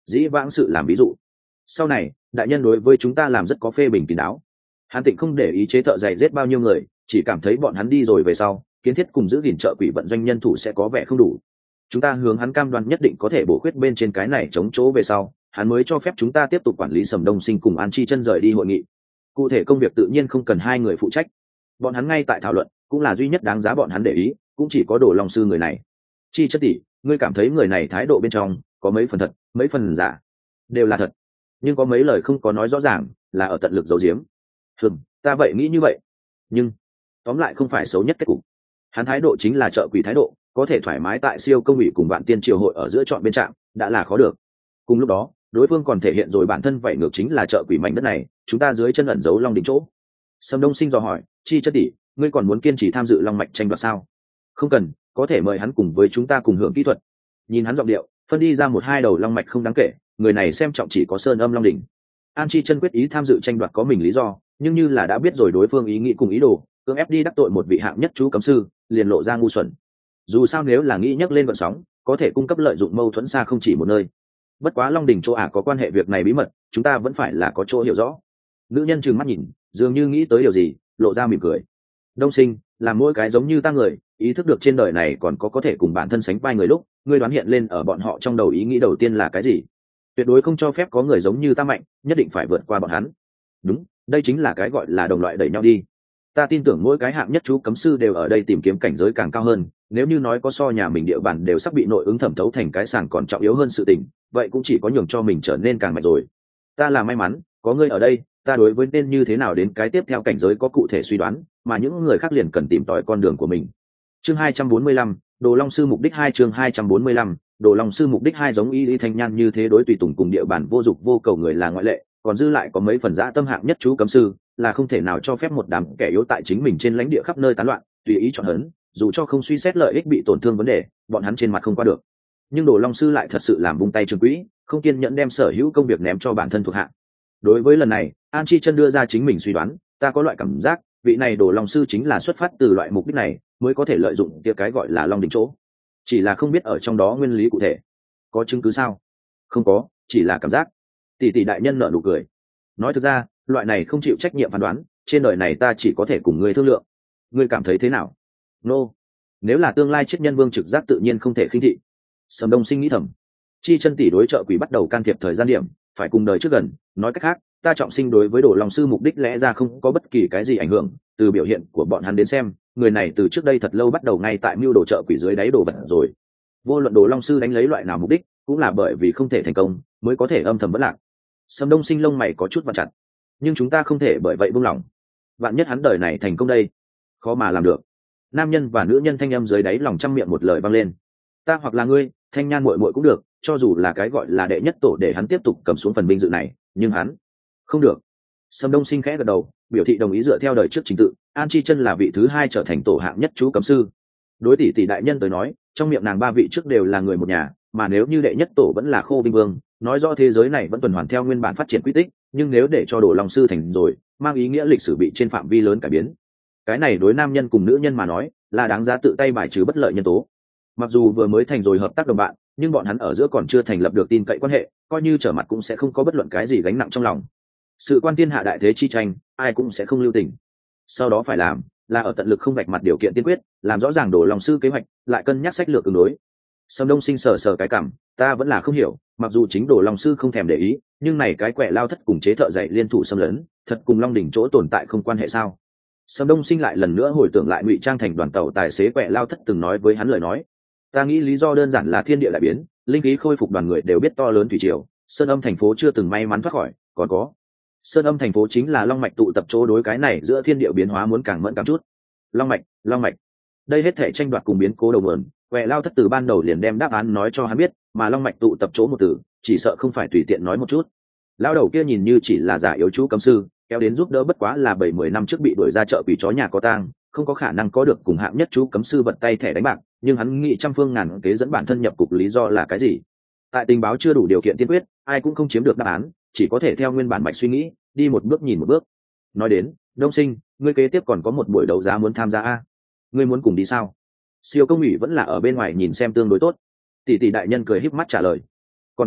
dĩ vãng sự làm ví dụ. Sau này đại nhân đối với chúng ta làm rất có phê bình kín đáo. Hàn Tịnh không để ý chế thợ giày giết bao nhiêu người, chỉ cảm thấy bọn hắn đi rồi về sau kiến thiết cùng giữ gìn chợ quỷ vận doanh nhân thủ sẽ có vẻ không đủ. Chúng ta hướng hắn cam đoan nhất định có thể bổ khuyết bên trên cái này chống chỗ về sau, hắn mới cho phép chúng ta tiếp tục quản lý Sầm Đông Sinh cùng An Chi Chân rời đi hội nghị. Cụ thể công việc tự nhiên không cần hai người phụ trách, bọn hắn ngay tại thảo luận, cũng là duy nhất đáng giá bọn hắn để ý, cũng chỉ có Đồ Long sư người này. Chi Chân tỷ, ngươi cảm thấy người này thái độ bên trong có mấy phần thật, mấy phần giả? Đều là thật, nhưng có mấy lời không có nói rõ ràng, là ở tận lực giấu giếm. Hừm, ta vậy nghĩ như vậy, nhưng tóm lại không phải xấu nhất kết cục. Hắn thái độ chính là trợ quỷ thái độ, có thể thoải mái tại siêu công ủy cùng Vạn Tiên triều hội ở giữa chọn bên trạm, đã là khó được. Cùng lúc đó, đối phương còn thể hiện rồi bản thân vậy ngược chính là trợ quỷ mảnh đất này, chúng ta dưới chân ẩn giấu long đỉnh chỗ. Sâm Đông Sinh dò hỏi, Chi Chân tỷ, ngươi còn muốn kiên trì tham dự long mạch tranh đoạt sao? Không cần, có thể mời hắn cùng với chúng ta cùng hưởng kỹ thuật. Nhìn hắn giọng điệu, phân đi ra một hai đầu long mạch không đáng kể, người này xem trọng chỉ có sơn âm long đỉnh. An Chi Chân quyết ý tham dự tranh đoạt có mình lý do, nhưng như là đã biết rồi đối phương ý nghĩ cùng ý đồ, cưỡng ép đi đắc tội một vị hạng nhất chú cấm sư, liền lộ ra ngu xuẩn. Dù sao nếu là nghĩ nhắc lên vận sóng, có thể cung cấp lợi dụng mâu thuẫn xa không chỉ một nơi. Bất quá long đỉnh chỗ ả có quan hệ việc này bí mật, chúng ta vẫn phải là có chỗ hiểu rõ. Nữ nhân trừng mắt nhìn, dường như nghĩ tới điều gì, lộ ra mỉm cười. Đông Sinh, làm mỗi cái giống như ta người, ý thức được trên đời này còn có có thể cùng bản thân sánh vai người lúc, ngươi đoán hiện lên ở bọn họ trong đầu ý nghĩ đầu tiên là cái gì? Tuyệt đối không cho phép có người giống như ta mạnh, nhất định phải vượt qua bọn hắn. Đúng, đây chính là cái gọi là đồng loại đẩy nhau đi. Ta tin tưởng mỗi cái hạng nhất chú cấm sư đều ở đây tìm kiếm cảnh giới càng cao hơn, nếu như nói có so nhà mình địa bàn đều sắp bị nội ứng thẩm thấu thành cái sàng còn trọng yếu hơn sự tình, vậy cũng chỉ có nhường cho mình trở nên càng mạnh rồi. Ta là may mắn có ngươi ở đây, ta đối với nên như thế nào đến cái tiếp theo cảnh giới có cụ thể suy đoán, mà những người khác liền cần tìm tòi con đường của mình. Chương hai trăm bốn mươi lăm, Đồ Long sư mục đích hai. Chương hai trăm bốn mươi lăm, Đồ Long sư mục đích hai. Giống y y thanh nhan như thế đối tùy tùng cùng địa bàn vô dục vô cầu người là ngoại lệ, còn dư lại có mấy phần dã tâm hạng nhất chú cấm sư, là không thể nào cho phép một đám kẻ yếu tại chính mình trên lãnh địa khắp nơi tán loạn, tùy ý chọn hấn, dù cho không suy xét lợi ích bị tổn thương vấn đề, bọn hắn trên mặt không qua được. Nhưng Đồ Long sư lại thật sự làm vung tay trường quỹ, không kiên nhẫn đem sở hữu công việc ném cho bản thân thuộc hạ. Đối với lần này, An Chi Chân đưa ra chính mình suy đoán, ta có loại cảm giác, vị này Đồ Long sư chính là xuất phát từ loại mục đích này, mới có thể lợi dụng kia cái gọi là long đỉnh chỗ. Chỉ là không biết ở trong đó nguyên lý cụ thể. Có chứng cứ sao? Không có, chỉ là cảm giác. Tỷ tỷ đại nhân nở nụ cười. Nói thực ra, loại này không chịu trách nhiệm phán đoán, trên đời này ta chỉ có thể cùng ngươi thương lượng. Ngươi cảm thấy thế nào? Nô. Nếu là tương lai chết nhân vương trực giác tự nhiên không thể khinh thị. Sầm Đông Sinh nghĩ thầm. Chi Chân tỷ đối trợ quỷ bắt đầu can thiệp thời gian điểm, phải cùng đời trước gần, nói cách khác, ta trọng sinh đối với Đồ Long sư mục đích lẽ ra không có bất kỳ cái gì ảnh hưởng, từ biểu hiện của bọn hắn đến xem, người này từ trước đây thật lâu bắt đầu ngay tại mưu đồ trợ quỷ dưới đáy đồ vật rồi. Vô luận Đồ Long sư đánh lấy loại nào mục đích, cũng là bởi vì không thể thành công, mới có thể âm thầm vẫn lạc. Sầm Đông Sinh lông mày có chút vặn chặt, nhưng chúng ta không thể bởi vậy buông lỏng. Vạn nhất hắn đời này thành công đây, khó mà làm được. Nam nhân và nữ nhân thanh âm dưới đáy lòng trăm miệng một lời vang lên. Ta hoặc là ngươi, thanh nhan muội muội cũng được, cho dù là cái gọi là đệ nhất tổ để hắn tiếp tục cầm xuống phần binh dự này, nhưng hắn không được. Sầm Đông Sinh khẽ gật đầu, biểu thị đồng ý dựa theo đời trước trình tự, An Chi Chân là vị thứ hai trở thành tổ hạng nhất chú cấm sư. Đối tỷ tỷ đại nhân tới nói, trong miệng nàng ba vị trước đều là người một nhà, mà nếu như đệ nhất tổ vẫn là Khô Vinh Vương, nói rõ thế giới này vẫn tuần hoàn theo nguyên bản phát triển quy tích, nhưng nếu để cho Đồ Long sư thành rồi, mang ý nghĩa lịch sử bị trên phạm vi lớn cải biến. Cái này đối nam nhân cùng nữ nhân mà nói, là đáng giá tự tay bài trừ bất lợi nhân tố. Mặc dù vừa mới thành rồi hợp tác đồng bạn, nhưng bọn hắn ở giữa còn chưa thành lập được tin cậy quan hệ, coi như trở mặt cũng sẽ không có bất luận cái gì gánh nặng trong lòng. Sự quan thiên hạ đại thế chi tranh, ai cũng sẽ không lưu tình. Sau đó phải làm là ở tận lực không vạch mặt điều kiện tiên quyết, làm rõ ràng Đồ Long sư kế hoạch, lại cân nhắc sách lược tương đối. Sâm Đông Sinh sờ sờ cái cảm, ta vẫn là không hiểu, mặc dù chính Đồ Long sư không thèm để ý, nhưng này cái quẻ lao thất cùng chế thợ dạy liên thủ xâm lấn, thật cùng Long đỉnh chỗ tồn tại không quan hệ sao? Sâm Đông Sinh lại lần nữa hồi tưởng lại ngụy trang thành đoàn tàu tài xế quẻ lao thất từng nói với hắn lời nói. Ta nghĩ lý do đơn giản là thiên địa đại biến, linh khí khôi phục, đoàn người đều biết to lớn thủy triều, Sơn Âm thành phố chưa từng may mắn thoát khỏi, còn có Sơn Âm thành phố chính là long mạch tụ tập chỗ, đối cái này giữa thiên địa biến hóa muốn càng mẫn càng chút. Long mạch, long mạch. Đây hết thể tranh đoạt cùng biến cố đầu nguồn, quẻ lao thất từ ban đầu liền đem đáp án nói cho hắn biết, mà long mạch tụ tập chỗ một từ, chỉ sợ không phải tùy tiện nói một chút. Lao đầu kia nhìn như chỉ là giả yếu chú cấm sư, kéo đến giúp đỡ bất quá là bảy mười năm trước bị đuổi ra chợ quỷ chó nhà có tang, không có khả năng có được cùng hạng nhất chú cấm sư vật tay thẻ đánh bạc, nhưng hắn nghĩ trăm phương ngàn kế dẫn bản thân nhập cục, lý do là cái gì? Tại tình báo chưa đủ điều kiện tiên quyết, ai cũng không chiếm được đáp án, chỉ có thể theo nguyên bản mạch suy nghĩ, đi một bước nhìn một bước. Nói đến, Đông Sinh, ngươi kế tiếp còn có một buổi đấu giá muốn tham gia a? Ngươi muốn cùng đi sao? Siêu công ủy vẫn là ở bên ngoài nhìn xem tương đối tốt. Tỷ tỷ đại nhân cười híp mắt trả lời. Còn có,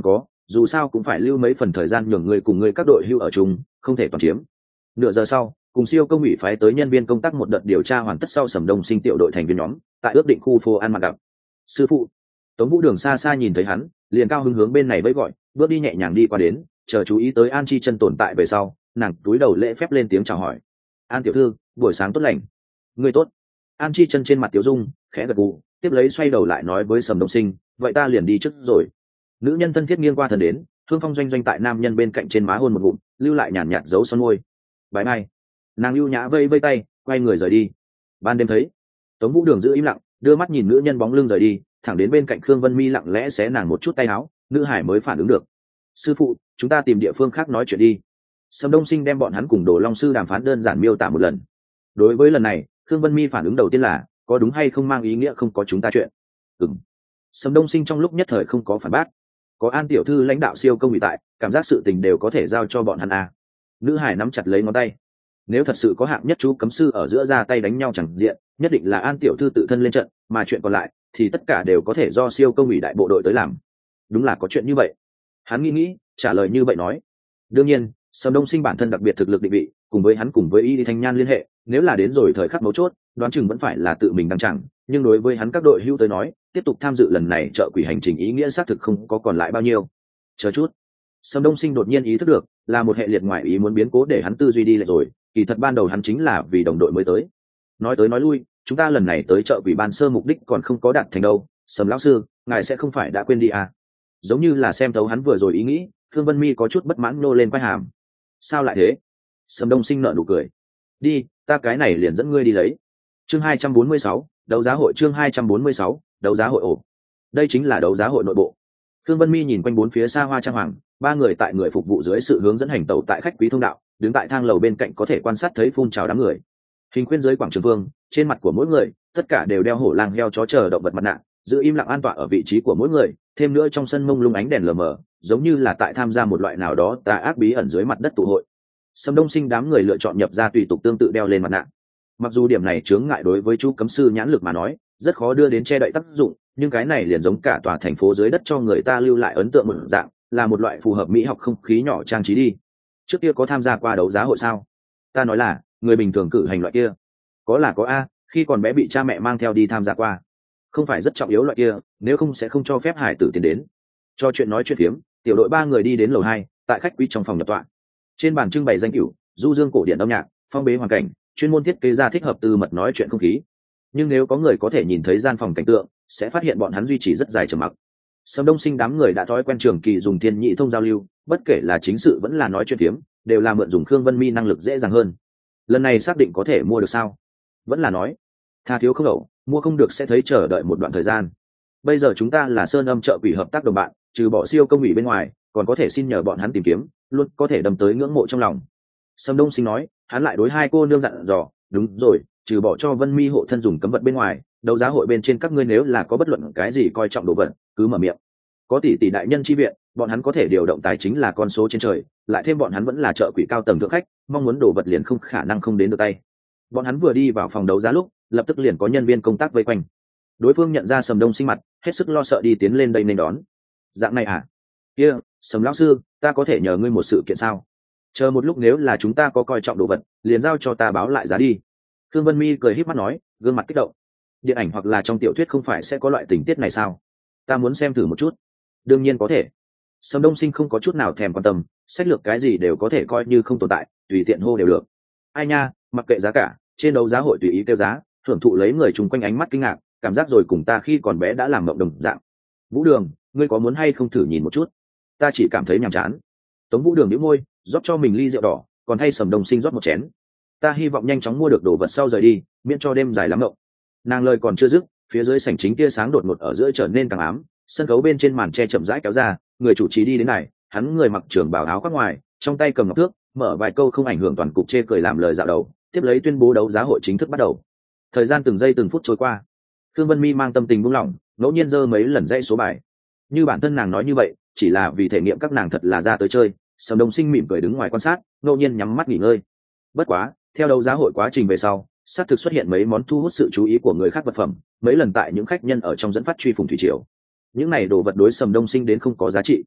dù sao cũng phải lưu mấy phần thời gian nhường người cùng người các đội hưu ở chung, không thể toàn chiếm. Nửa giờ sau, cùng siêu công ủy phái tới nhân viên công tác một đợt điều tra hoàn tất sau, Sầm Đông Sinh tiểu đội thành viên nhóm tại ước định khu phố ăn mặc gặp sư phụ. Tống Vũ Đường xa xa nhìn thấy hắn, liền cao hứng hướng bên này với gọi, bước đi nhẹ nhàng đi qua đến, chờ chú ý tới An Chi Chân tồn tại về sau, nàng túi đầu lễ phép lên tiếng chào hỏi. An tiểu thư, buổi sáng tốt lành. Người tốt. An Chi Chân trên mặt tiểu dung khẽ gật gù, tiếp lấy xoay đầu lại nói với Sầm Đông Sinh, vậy ta liền đi trước rồi. Nữ nhân thân thiết nghiêng qua thân đến, hương phong doanh doanh tại nam nhân bên cạnh trên má hôn một ngụm, lưu lại nhàn nhạt dấu son môi. Bye bye. Nàng ưu nhã vây vây tay, quay người rời đi. Ban đêm thấy Tống Vũ Đường giữ im lặng, đưa mắt nhìn nữ nhân bóng lưng rời đi, thẳng đến bên cạnh Khương Vân Mi lặng lẽ xé nàng một chút tay áo, nữ hải mới phản ứng được. Sư phụ, chúng ta tìm địa phương khác nói chuyện đi. Sầm Đông Sinh đem bọn hắn cùng Đồ Long sư đàm phán đơn giản miêu tả một lần. Đối với lần này, Khương Vân Mi phản ứng đầu tiên là có đúng hay không mang ý nghĩa không có chúng ta chuyện. Ừm. Sầm Đông Sinh trong lúc nhất thời không có phản bác. Có An tiểu thư lãnh đạo siêu công ủy tại, cảm giác sự tình đều có thể giao cho bọn hắn à. Nữ hải nắm chặt lấy ngón tay. Nếu thật sự có hạng nhất chú cấm sư ở giữa ra tay đánh nhau chẳng diện, nhất định là An tiểu thư tự thân lên trận, mà chuyện còn lại thì tất cả đều có thể do siêu công ủy đại bộ đội tới làm. Đúng là có chuyện như vậy. Hắn nghĩ nghĩ, trả lời như vậy nói. Đương nhiên, Sầm Đông Sinh bản thân đặc biệt thực lực định vị, cùng với hắn cùng với Y Thanh Nhan liên hệ, nếu là đến rồi thời khắc mấu chốt, đoán chừng vẫn phải là tự mình đăng chẳng, nhưng đối với hắn các đội hưu tới nói, tiếp tục tham dự lần này trợ quỷ hành trình ý nghĩa xác thực không có còn lại bao nhiêu. Chờ chút. Sầm Đông Sinh đột nhiên ý thức được, là một hệ liệt ngoại ý muốn biến cố để hắn tư duy đi lại rồi, kỳ thật ban đầu hắn chính là vì đồng đội mới tới. Nói tới nói lui, chúng ta lần này tới trợ quỷ ban sơ mục đích còn không có đạt thành đâu, Sầm lão sư, ngài sẽ không phải đã quên đi à? Giống như là xem thấu hắn vừa rồi ý nghĩ, Khương Vân Mi có chút bất mãn nô lên quai hàm. Sao lại thế? Sầm Đông Sinh nở nụ cười. Đi, ta cái này liền dẫn ngươi đi lấy. Chương hai trăm bốn mươi sáu, đấu giá hội. Chương hai trăm bốn mươi sáu, đấu giá hội. Ổ. Đây chính là đấu giá hội nội bộ. Khương Vân Mi nhìn quanh bốn phía xa hoa trang hoàng, ba người tại người phục vụ dưới sự hướng dẫn hành tẩu tại khách quý thông đạo, đứng tại thang lầu bên cạnh có thể quan sát thấy phun trào đám người. Hình khuyên dưới quảng trường vương, trên mặt của mỗi người, tất cả đều đeo hổ lang heo chó chờ động vật mặt nạ, giữ im lặng an tọa ở vị trí của mỗi người, thêm nữa trong sân mông lung ánh đèn lờ mờ, giống như là tại tham gia một loại nào đó tà ác bí ẩn dưới mặt đất tụ hội. Sầm Đông Sinh đám người lựa chọn nhập ra tùy tục tương tự đeo lên mặt nạ. Mặc dù điểm này chướng ngại đối với chú cấm sư nhãn lực mà nói, rất khó đưa đến che đậy tác dụng, nhưng cái này liền giống cả tòa thành phố dưới đất cho người ta lưu lại ấn tượng một dạng, là một loại phù hợp mỹ học không khí nhỏ trang trí đi. Trước kia có tham gia qua đấu giá hội sao? Ta nói là người bình thường cử hành loại kia. Có là có a, khi còn bé bị cha mẹ mang theo đi tham gia qua. Không phải rất trọng yếu loại kia, nếu không sẽ không cho phép hải tử tiến đến. Cho chuyện nói chuyện phiếm, tiểu đội ba người đi đến lầu hai, tại khách quý trong phòng nhập tọa. Trên bàn trưng bày danh cửu, du dương cổ điển âm nhạc, phong bế hoàn cảnh, chuyên môn thiết kế ra thích hợp từ mật nói chuyện không khí. Nhưng nếu có người có thể nhìn thấy gian phòng cảnh tượng, sẽ phát hiện bọn hắn duy trì rất dài trầm mặc. Sầm Đông Sinh đám người đã thói quen trường kỳ dùng thiên nhị thông giao lưu, bất kể là chính sự vẫn là nói chuyện phiếm, đều là mượn dùng Khương Vân Mi năng lực dễ dàng hơn. Lần này xác định có thể mua được sao? Vẫn là nói, tha thiếu không đậu, mua không được sẽ thấy chờ đợi một đoạn thời gian. Bây giờ chúng ta là Sơn Âm trợ quỷ hợp tác đồng bạn, trừ bỏ siêu công ủy bên ngoài, còn có thể xin nhờ bọn hắn tìm kiếm, luôn có thể đâm tới ngưỡng mộ trong lòng. Sầm Đông Sinh nói, hắn lại đối hai cô nương dặn dò, đúng rồi, trừ bỏ cho Vân Mi hộ thân dùng cấm vật bên ngoài, đấu giá hội bên trên các ngươi nếu là có bất luận cái gì coi trọng đồ vật, cứ mở miệng. Có tỷ tỷ đại nhân chi viện, bọn hắn có thể điều động tài chính là con số trên trời, lại thêm bọn hắn vẫn là trợ quỷ cao tầng thượng khách, mong muốn đồ vật liền không khả năng không đến được tay. Bọn hắn vừa đi vào phòng đấu giá lúc, lập tức liền có nhân viên công tác vây quanh. Đối phương nhận ra Sầm Đông Sinh mặt, hết sức lo sợ đi tiến lên đây nên đón. Dạng này à? Kia, Sầm lão sư, ta có thể nhờ ngươi một sự kiện sao? Chờ một lúc nếu là chúng ta có coi trọng đồ vật, liền giao cho ta báo lại giá đi. Khương Vân Mi cười híp mắt nói, gương mặt kích động. Điện ảnh hoặc là trong tiểu thuyết không phải sẽ có loại tình tiết này sao? Ta muốn xem thử một chút. Đương nhiên có thể. Sầm Đông Sinh không có chút nào thèm quan tâm, sách lược cái gì đều có thể coi như không tồn tại, tùy tiện hô đều được. Ai nha, mặc kệ giá cả, trên đấu giá hội tùy ý kêu giá, thưởng thụ lấy người chung quanh ánh mắt kinh ngạc, cảm giác rồi cùng ta khi còn bé đã làm mộng đồng dạng. Vũ Đường, ngươi có muốn hay không thử nhìn một chút? Ta chỉ cảm thấy nhàm chán. Tống Vũ Đường nhíu môi, rót cho mình ly rượu đỏ, còn thay Sầm Đông Sinh rót một chén. Ta hy vọng nhanh chóng mua được đồ vật sau rời đi, miễn cho đêm dài lắm mộng. Nàng lời còn chưa dứt, phía dưới sảnh chính tia sáng đột ngột ở giữa trở nên càng ám, sân khấu bên trên màn che chậm rãi kéo ra, người chủ trì đi đến này, hắn người mặc trường bào áo khoác ngoài, trong tay cầm ngọc thước, mở vài câu không ảnh hưởng toàn cục chê cười làm lời dạo đầu, tiếp lấy tuyên bố đấu giá hội chính thức bắt đầu. Thời gian từng giây từng phút trôi qua, Khương Vân Mi mang tâm tình buông lỏng, ngẫu nhiên giơ mấy lần dãy số bài. Như bản thân nàng nói như vậy, chỉ là vì thể nghiệm các nàng thật là ra tới chơi. Sầm Đông Sinh mỉm cười đứng ngoài quan sát, ngẫu nhiên nhắm mắt nghỉ ngơi. Bất quá, theo đấu giá hội quá trình về sau, xác thực xuất hiện mấy món thu hút sự chú ý của người khác vật phẩm, mấy lần tại những khách nhân ở trong dẫn phát truy phùng thủy triều. Những này đồ vật đối Sầm Đông Sinh đến không có giá trị.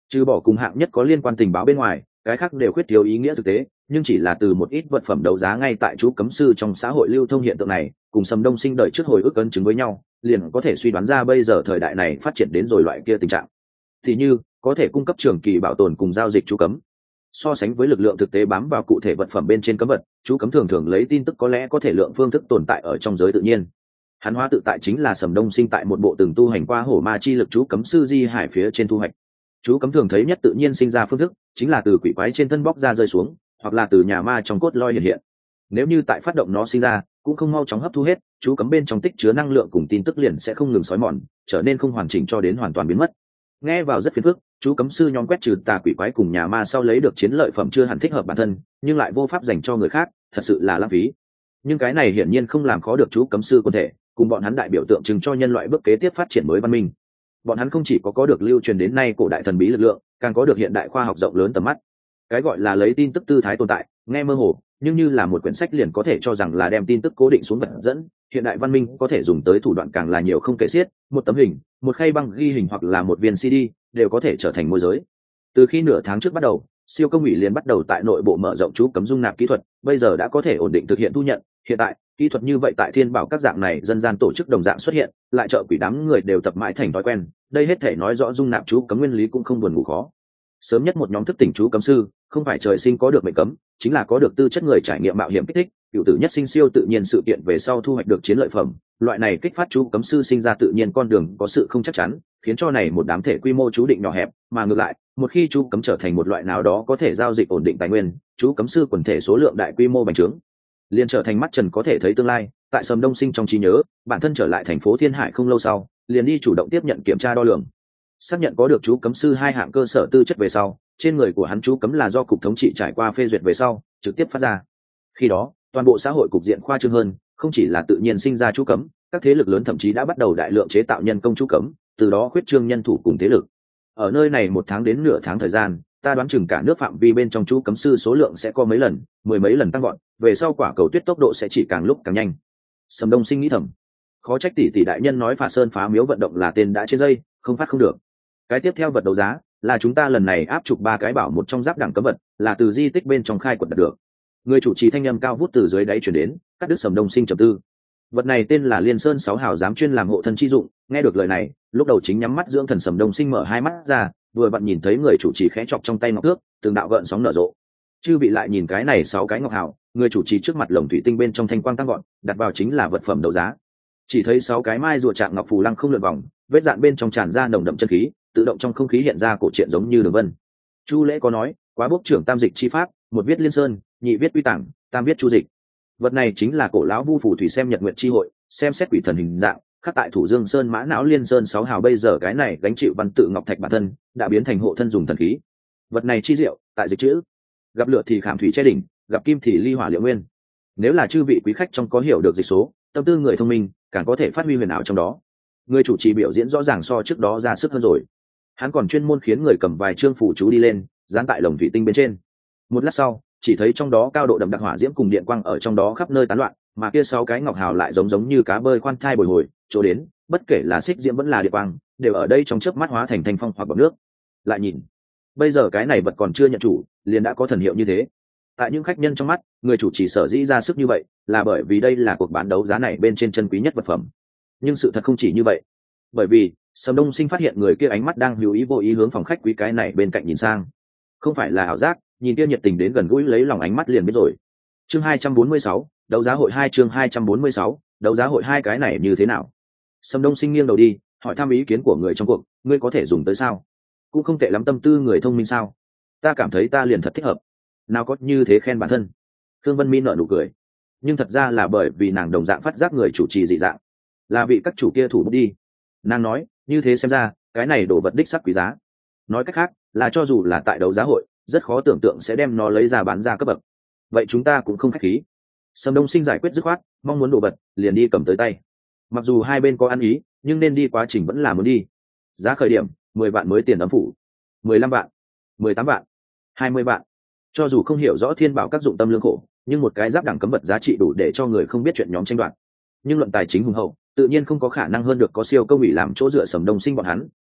trừ bỏ cùng hạng nhất có liên quan tình báo bên ngoài, cái khác đều khuyết thiếu ý nghĩa thực tế, nhưng chỉ là từ một ít vật phẩm đấu giá ngay tại chú cấm sư trong xã hội lưu thông hiện tượng này, cùng Sầm Đông Sinh đợi trước hồi ức ấn chứng với nhau, liền có thể suy đoán ra bây giờ thời đại này phát triển đến rồi loại kia tình trạng. Thì như có thể cung cấp trường kỳ bảo tồn cùng giao dịch chú cấm. So sánh với lực lượng thực tế bám vào cụ thể vật phẩm bên trên cấm vật, chú cấm thường thường lấy tin tức có lẽ có thể lượng phương thức tồn tại ở trong giới tự nhiên. Hắn hóa tự tại chính là Sầm Đông Sinh tại một bộ từng tu hành qua hổ ma chi lực chú cấm sư di hải phía trên thu hoạch. Chú cấm thường thấy nhất tự nhiên sinh ra phương thức chính là từ quỷ quái trên thân bóc ra rơi xuống, hoặc là từ nhà ma trong cốt loi hiện hiện. Nếu như tại phát động nó sinh ra cũng không mau chóng hấp thu hết, chú cấm bên trong tích chứa năng lượng cùng tin tức liền sẽ không ngừng xói mòn, trở nên không hoàn chỉnh cho đến hoàn toàn biến mất. Nghe vào rất phiền phức, chú cấm sư nhóm quét trừ tà quỷ quái cùng nhà ma sau lấy được chiến lợi phẩm chưa hẳn thích hợp bản thân, nhưng lại vô pháp dành cho người khác, thật sự là lãng phí. Nhưng cái này hiển nhiên không làm khó được chú cấm sư quân thể, cùng bọn hắn đại biểu tượng trưng cho nhân loại bước kế tiếp phát triển mới văn minh. Bọn hắn không chỉ có có được lưu truyền đến nay cổ đại thần bí lực lượng, càng có được hiện đại khoa học rộng lớn tầm mắt. Cái gọi là lấy tin tức tư thái tồn tại, nghe mơ hồ, nhưng như là một quyển sách liền có thể cho rằng là đem tin tức cố định xuống vật dẫn. Hiện đại văn minh có thể dùng tới thủ đoạn càng là nhiều không kể xiết, một tấm hình, một khay băng ghi hình hoặc là một viên xê đê đều có thể trở thành môi giới. Từ khi nửa tháng trước bắt đầu, siêu công ủy liền bắt đầu tại nội bộ mở rộng chú cấm dung nạp kỹ thuật, bây giờ đã có thể ổn định thực hiện thu nhận. Hiện tại kỹ thuật như vậy tại thiên bảo các dạng này dân gian tổ chức đồng dạng xuất hiện, lại trợ quỷ đám người đều tập mãi thành thói quen. Đây hết thể nói rõ dung nạp chú cấm nguyên lý cũng không buồn ngủ khó. Sớm nhất một nhóm thức tỉnh chú cấm sư không phải trời sinh có được mệnh cấm, chính là có được tư chất người trải nghiệm mạo hiểm kích thích, cựu tử nhất sinh siêu tự nhiên sự kiện về sau thu hoạch được chiến lợi phẩm. Loại này kích phát chú cấm sư sinh ra tự nhiên con đường có sự không chắc chắn, khiến cho này một đám thể quy mô chú định nhỏ hẹp, mà ngược lại một khi chú cấm trở thành một loại nào đó có thể giao dịch ổn định tài nguyên, chú cấm sư quần thể số lượng đại quy mô bành trướng, liền trở thành mắt trần có thể thấy tương lai. Tại Sầm Đông Sinh trong trí nhớ, bản thân trở lại thành phố Thiên Hải không lâu sau, liền đi chủ động tiếp nhận kiểm tra đo lường, xác nhận có được chú cấm sư hai hạng cơ sở tư chất về sau, trên người của hắn chú cấm là do cục thống trị trải qua phê duyệt về sau trực tiếp phát ra. Khi đó toàn bộ xã hội cục diện khoa trương hơn, không chỉ là tự nhiên sinh ra chú cấm, các thế lực lớn thậm chí đã bắt đầu đại lượng chế tạo nhân công chú cấm, từ đó khuyết trương nhân thủ cùng thế lực. Ở nơi này một tháng đến nửa tháng thời gian, ta đoán chừng cả nước phạm vi bên trong chú cấm sư số lượng sẽ có mấy lần, mười mấy lần tăng gọn, về sau quả cầu tuyết tốc độ sẽ chỉ càng lúc càng nhanh. Sầm Đông Sinh nghĩ thầm, khó trách tỷ tỷ đại nhân nói phạt sơn phá miếu vận động là tên đã trên dây, không phát không được. Cái tiếp theo vật đấu giá là chúng ta lần này áp trục ba cái bảo một trong giáp đẳng cấm vật, là từ di tích bên trong khai quật được. Người chủ trì thanh âm cao vút từ dưới đáy chuyển đến, cắt đứt Sầm Đông Sinh trầm tư. Vật này tên là Liên Sơn sáu hào giám chuyên làm hộ thân chi dụng. Nghe được lời này, lúc đầu chính nhắm mắt dưỡng thần Sầm Đông Sinh mở hai mắt ra, vừa vặn nhìn thấy người chủ trì khẽ chọc trong tay ngọc thước, từng đạo gợn sóng nở rộ. Chư bị lại nhìn cái này sáu cái ngọc hào, người chủ trì trước mặt lồng thủy tinh bên trong thanh quang tăng gọn, đặt vào chính là vật phẩm đấu giá. Chỉ thấy sáu cái mai rùa trạng ngọc phù lăng không lượn vòng, vết dạn bên trong tràn ra nồng đậm chân khí, tự động trong không khí hiện ra cổ truyện giống như đường vân. Chu lễ có nói, quá bốc trưởng tam dịch chi pháp, một viết Liên Sơn, nhị viết Quy Tảng, tam viết Chu dịch. Vật này chính là cổ lão vu phù thủy xem nhật nguyện chi hội, xem xét quỷ thần hình dạng, khắc tại thủ dương sơn mã não Liên Sơn sáu hào. Bây giờ cái này gánh chịu văn tự ngọc thạch bản thân đã biến thành hộ thân dùng thần khí. Vật này chi diệu tại dịch chữ, gặp lửa thì khảm thủy che đỉnh, gặp kim thì ly hỏa liệu nguyên. Nếu là chư vị quý khách trong có hiểu được dịch số, tâm tư người thông minh, càng có thể phát huy huyền ảo trong đó. Người chủ trì biểu diễn rõ ràng so trước đó ra sức hơn rồi. Hắn còn chuyên môn khiến người cầm vài chương phủ chú đi lên, dán tại lồng thủy tinh bên trên. Một lát sau, chỉ thấy trong đó cao độ đậm đặc hỏa diễm cùng điện quang ở trong đó khắp nơi tán loạn, mà kia sáu cái ngọc hào lại giống giống như cá bơi khoan thai bồi hồi, chỗ đến, bất kể là xích diễm vẫn là điện quang, đều ở đây trong chớp mắt hóa thành thanh phong hoặc bọt nước. Lại nhìn, bây giờ cái này vật còn chưa nhận chủ, liền đã có thần hiệu như thế. Tại những khách nhân trong mắt, người chủ trì sở dĩ ra sức như vậy, là bởi vì đây là cuộc bán đấu giá này bên trên chân quý nhất vật phẩm. Nhưng sự thật không chỉ như vậy, bởi vì Sầm Đông Sinh phát hiện người kia ánh mắt đang hữu ý vô ý hướng phòng khách quý cái này bên cạnh nhìn sang. Không phải là ảo giác, nhìn kia nhiệt tình đến gần gũi lấy lòng ánh mắt liền biết rồi. Chương hai trăm bốn mươi sáu, đấu giá hội hai. Chương hai trăm bốn mươi sáu, đấu giá hội hai. Cái này như thế nào? Sầm Đông Sinh nghiêng đầu đi, hỏi thăm ý kiến của người trong cuộc, ngươi có thể dùng tới sao? Cũng không tệ lắm, tâm tư người thông minh sao? Ta cảm thấy ta liền thật thích hợp. Nào có như thế khen bản thân. Thương Vân Mi nở nụ cười, nhưng thật ra là bởi vì nàng đồng dạng phát giác người chủ trì dị dạng, là vị các chủ kia thủ bút đi. Nàng nói, như thế xem ra cái này đồ vật đích sắc quý giá. Nói cách khác là cho dù là tại đấu giá hội, rất khó tưởng tượng sẽ đem nó lấy ra bán ra cấp bậc. Vậy chúng ta cũng không khách khí. Sầm Đông Sinh giải quyết dứt khoát, mong muốn đồ vật liền đi cầm tới tay. Mặc dù hai bên có ăn ý, nhưng nên đi quá trình vẫn là muốn đi. Giá khởi điểm mười vạn mới tiền ấm phủ, mười lăm vạn, mười tám vạn, hai mươi vạn. Cho dù không hiểu rõ thiên bảo các dụng tâm lương khổ, nhưng một cái giáp đẳng cấm vật giá trị đủ để cho người không biết chuyện nhóm tranh đoạt. Nhưng luận tài chính hùng hậu, tự nhiên không có khả năng hơn được có siêu công ủy làm chỗ dựa Sầm Đông Sinh bọn hắn,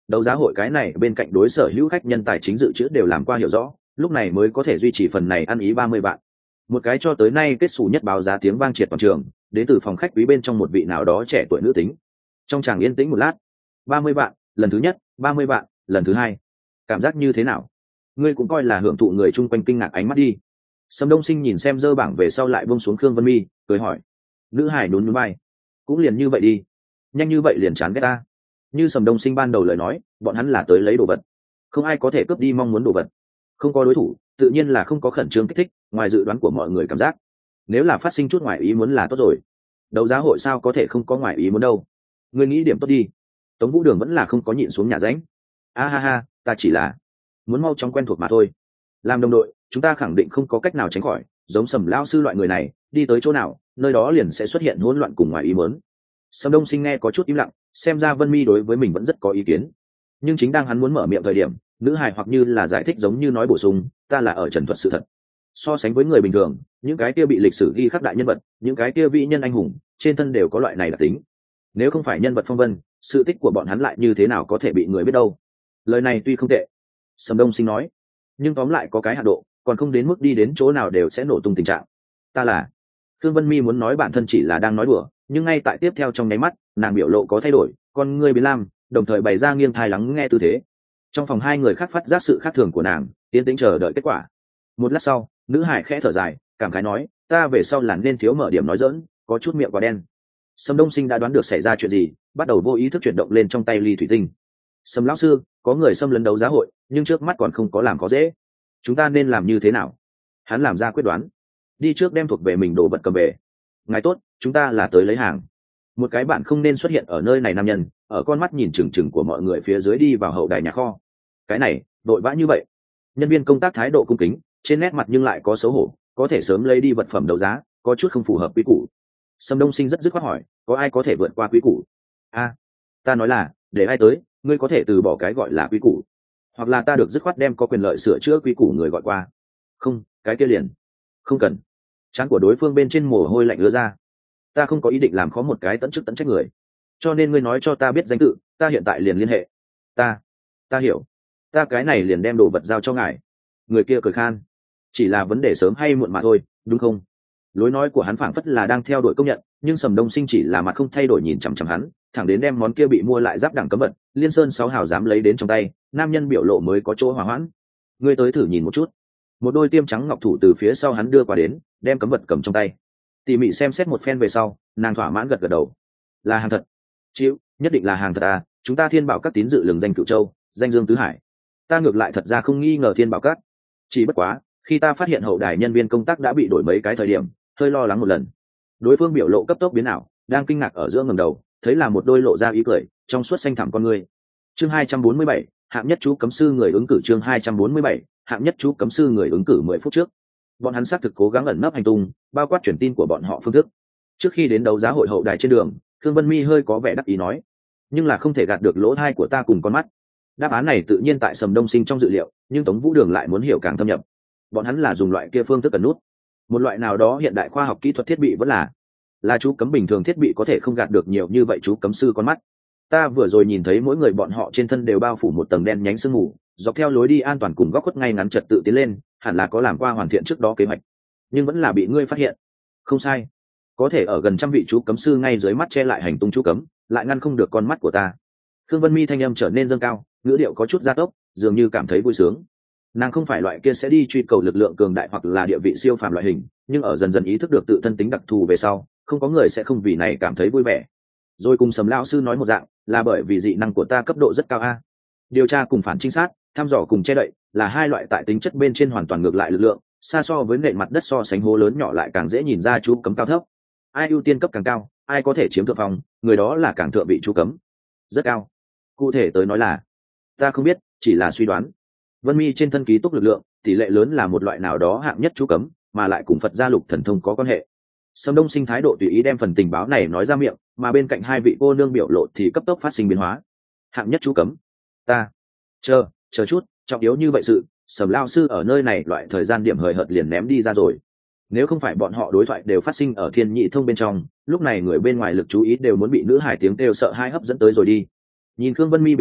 đấu giá hội cái này bên cạnh đối sở hữu khách nhân tài chính dự trữ đều làm qua hiểu rõ, lúc này mới có thể duy trì phần này ăn ý ba mươi vạn. Một cái cho tới nay kết xù nhất báo giá tiếng vang triệt toàn trường, đến từ phòng khách quý bên trong một vị nào đó trẻ tuổi nữ tính. Trong tràng yên tĩnh một lát. ba mươi vạn, lần thứ nhất, ba mươi vạn, lần thứ hai. Cảm giác như thế nào? Ngươi cũng coi là hưởng thụ người chung quanh kinh ngạc ánh mắt đi. Sầm Đông Sinh nhìn xem dơ bảng về sau lại buông xuống Khương Vân Mi, cười hỏi. Nữ hải nhún nhún vai. Cũng liền như vậy đi. Nhanh như vậy liền chán ghét ta. Như Sầm Đông Sinh ban đầu lời nói, bọn hắn là tới lấy đồ vật, không ai có thể cướp đi mong muốn đồ vật. Không có đối thủ, tự nhiên là không có khẩn trương kích thích, ngoài dự đoán của mọi người cảm giác. Nếu là phát sinh chút ngoài ý muốn là tốt rồi. Đấu giá hội sao có thể không có ngoài ý muốn đâu. Ngươi nghĩ điểm tốt đi. Tống Vũ Đường vẫn là không có nhịn xuống nhà ránh. A ha ha, ta chỉ là muốn mau chóng quen thuộc mà thôi. Làm đồng đội, chúng ta khẳng định không có cách nào tránh khỏi, giống Sầm lão sư loại người này, đi tới chỗ nào, nơi đó liền sẽ xuất hiện hỗn loạn cùng ngoài ý muốn. Sầm Đông Sinh nghe có chút im lặng, xem ra Vân Mi đối với mình vẫn rất có ý kiến. Nhưng chính đang hắn muốn mở miệng thời điểm, nữ hài hoặc như là giải thích giống như nói bổ sung, ta là ở trần thuật sự thật. So sánh với người bình thường, những cái kia bị lịch sử ghi khắc đại nhân vật, những cái kia vị nhân anh hùng, trên thân đều có loại này đặc tính. Nếu không phải nhân vật phong vân, sự tích của bọn hắn lại như thế nào có thể bị người biết đâu. Lời này tuy không tệ, Sầm Đông Sinh nói, nhưng tóm lại có cái hạn độ, còn không đến mức đi đến chỗ nào đều sẽ nổ tung tình trạng. Ta là Thương Vân Mi muốn nói bản thân chỉ là đang nói đùa, nhưng ngay tại tiếp theo trong nháy mắt, nàng biểu lộ có thay đổi, con ngươi biến lam, đồng thời bày ra nghiêng thai lắng nghe tư thế. Trong phòng hai người khác phát giác sự khác thường của nàng, yên tĩnh chờ đợi kết quả. Một lát sau, nữ hải khẽ thở dài, cảm khái nói, ta về sau là nên thiếu mở điểm nói dỡn, có chút miệng quá đen. Sầm Đông Sinh đã đoán được xảy ra chuyện gì, bắt đầu vô ý thức chuyển động lên trong tay ly thủy tinh. Sầm lão sư, có người xâm lấn đấu giá hội, nhưng trước mắt còn không có làm khó dễ. Chúng ta nên làm như thế nào? Hắn làm ra quyết đoán, đi trước đem thuộc về mình đồ vật cầm về. Ngài tốt, chúng ta là tới lấy hàng. Một cái bạn không nên xuất hiện ở nơi này nam nhân, ở con mắt nhìn chừng chừng của mọi người phía dưới đi vào hậu đài nhà kho. Cái này, đội vã như vậy. Nhân viên công tác thái độ cung kính, trên nét mặt nhưng lại có xấu hổ, có thể sớm lấy đi vật phẩm đấu giá, có chút không phù hợp quý củ. Sầm Đông Sinh rất dứt khoát hỏi, có ai có thể vượt qua quý củ? A, ta nói là, để ai tới, ngươi có thể từ bỏ cái gọi là quý củ, hoặc là ta được dứt khoát đem có quyền lợi sửa chữa quý củ người gọi qua. Không, cái kia liền, không cần. Trán của đối phương bên trên mồ hôi lạnh ứa ra. Ta không có ý định làm khó một cái tận chức tận trách người, cho nên ngươi nói cho ta biết danh tự, ta hiện tại liền liên hệ. Ta, ta hiểu, ta cái này liền đem đồ vật giao cho ngài. Người kia cười khan, chỉ là vấn đề sớm hay muộn mà thôi, đúng không? Lối nói của hắn phảng phất là đang theo đuổi công nhận, nhưng Sầm Đông Sinh chỉ là mặt không thay đổi nhìn chằm chằm hắn, thẳng đến đem món kia bị mua lại giáp đẳng cấm vật, Liên Sơn sáu hào dám lấy đến trong tay, nam nhân biểu lộ mới có chỗ hòa hoãn. Ngươi tới thử nhìn một chút. Một đôi tiêm trắng ngọc thủ từ phía sau hắn đưa qua đến, đem cấm vật cầm trong tay. Tỉ mỉ xem xét một phen về sau, nàng thỏa mãn gật gật đầu. Là hàng thật. Chịu, nhất định là hàng thật à, chúng ta Thiên Bảo Các tín dự lừng danh Cửu Châu, danh dương tứ hải. Ta ngược lại thật ra không nghi ngờ Thiên Bảo Các. Chỉ bất quá, khi ta phát hiện hậu đài nhân viên công tác đã bị đổi mấy cái thời điểm, hơi lo lắng một lần. Đối phương biểu lộ cấp tốc biến ảo, đang kinh ngạc ở giữa ngẩng đầu, thấy là một đôi lộ ra ý cười, trong suốt xanh thẳm con người. Chương hai trăm bốn mươi bảy, hạng nhất chú cấm sư người ứng cử chương hai trăm bốn mươi bảy, hạng nhất chú cấm sư người ứng cử mười phút trước. Bọn hắn xác thực cố gắng ẩn nấp hành tung, bao quát truyền tin của bọn họ phương thức. Trước khi đến đấu giá hội hậu đài trên đường, Thương Vân Mi hơi có vẻ đắc ý nói, nhưng là không thể gạt được lỗ tai của ta cùng con mắt. Đáp án này tự nhiên tại Sầm Đông Sinh trong dự liệu, nhưng Tống Vũ Đường lại muốn hiểu càng thâm nhập. Bọn hắn là dùng loại kia phương thức ẩn nút, một loại nào đó hiện đại khoa học kỹ thuật thiết bị vẫn là là chú cấm bình thường thiết bị có thể không gạt được nhiều như vậy chú cấm sư con mắt. Ta vừa rồi nhìn thấy mỗi người bọn họ trên thân đều bao phủ một tầng đen nhánh sương mù, dọc theo lối đi an toàn cùng góc khuất ngay ngắn trật tự tiến lên, hẳn là có làm qua hoàn thiện trước đó kế hoạch, nhưng vẫn là bị ngươi phát hiện. Không sai, có thể ở gần trăm vị chú cấm sư ngay dưới mắt che lại hành tung chú cấm, lại ngăn không được con mắt của ta. Khương Vân Mi thanh âm trở nên dâng cao, ngữ điệu có chút gia tốc, dường như cảm thấy vui sướng. Nàng không phải loại kia sẽ đi truy cầu lực lượng cường đại hoặc là địa vị siêu phàm loại hình, nhưng ở dần dần ý thức được tự thân tính đặc thù về sau, không có người sẽ không vì này cảm thấy vui vẻ. Rồi cùng Sầm lão sư nói một dạng, là bởi vì dị năng của ta cấp độ rất cao a. Điều tra cùng phản trinh sát, thăm dò cùng che đậy, là hai loại tại tính chất bên trên hoàn toàn ngược lại lực lượng, xa so với nền mặt đất so sánh hố lớn nhỏ lại càng dễ nhìn ra chú cấm cao thấp. Ai ưu tiên cấp càng cao, ai có thể chiếm thượng phong, người đó là càng thượng vị chú cấm. Rất cao. Cụ thể tới nói là, ta không biết, chỉ là suy đoán. Vân Mi trên thân ký túc lực lượng, tỷ lệ lớn là một loại nào đó hạng nhất chú cấm, mà lại cùng Phật gia lục thần thông có quan hệ. Sâm Đông Sinh thái độ tùy ý đem phần tình báo này nói ra miệng, mà bên cạnh hai vị cô nương biểu lộ thì cấp tốc phát sinh biến hóa. Hạng nhất chú cấm. Ta, chờ, chờ chút, trọng yếu như vậy sự, Sầm lão sư ở nơi này loại thời gian điểm hời hợt liền ném đi ra rồi. Nếu không phải bọn họ đối thoại đều phát sinh ở Thiên Nhị Thông bên trong, lúc này người bên ngoài lực chú ý đều muốn bị nữ hải tiếng kêu sợ hai hấp dẫn tới rồi đi. Nhìn Khương Vân Mi biểu lộ,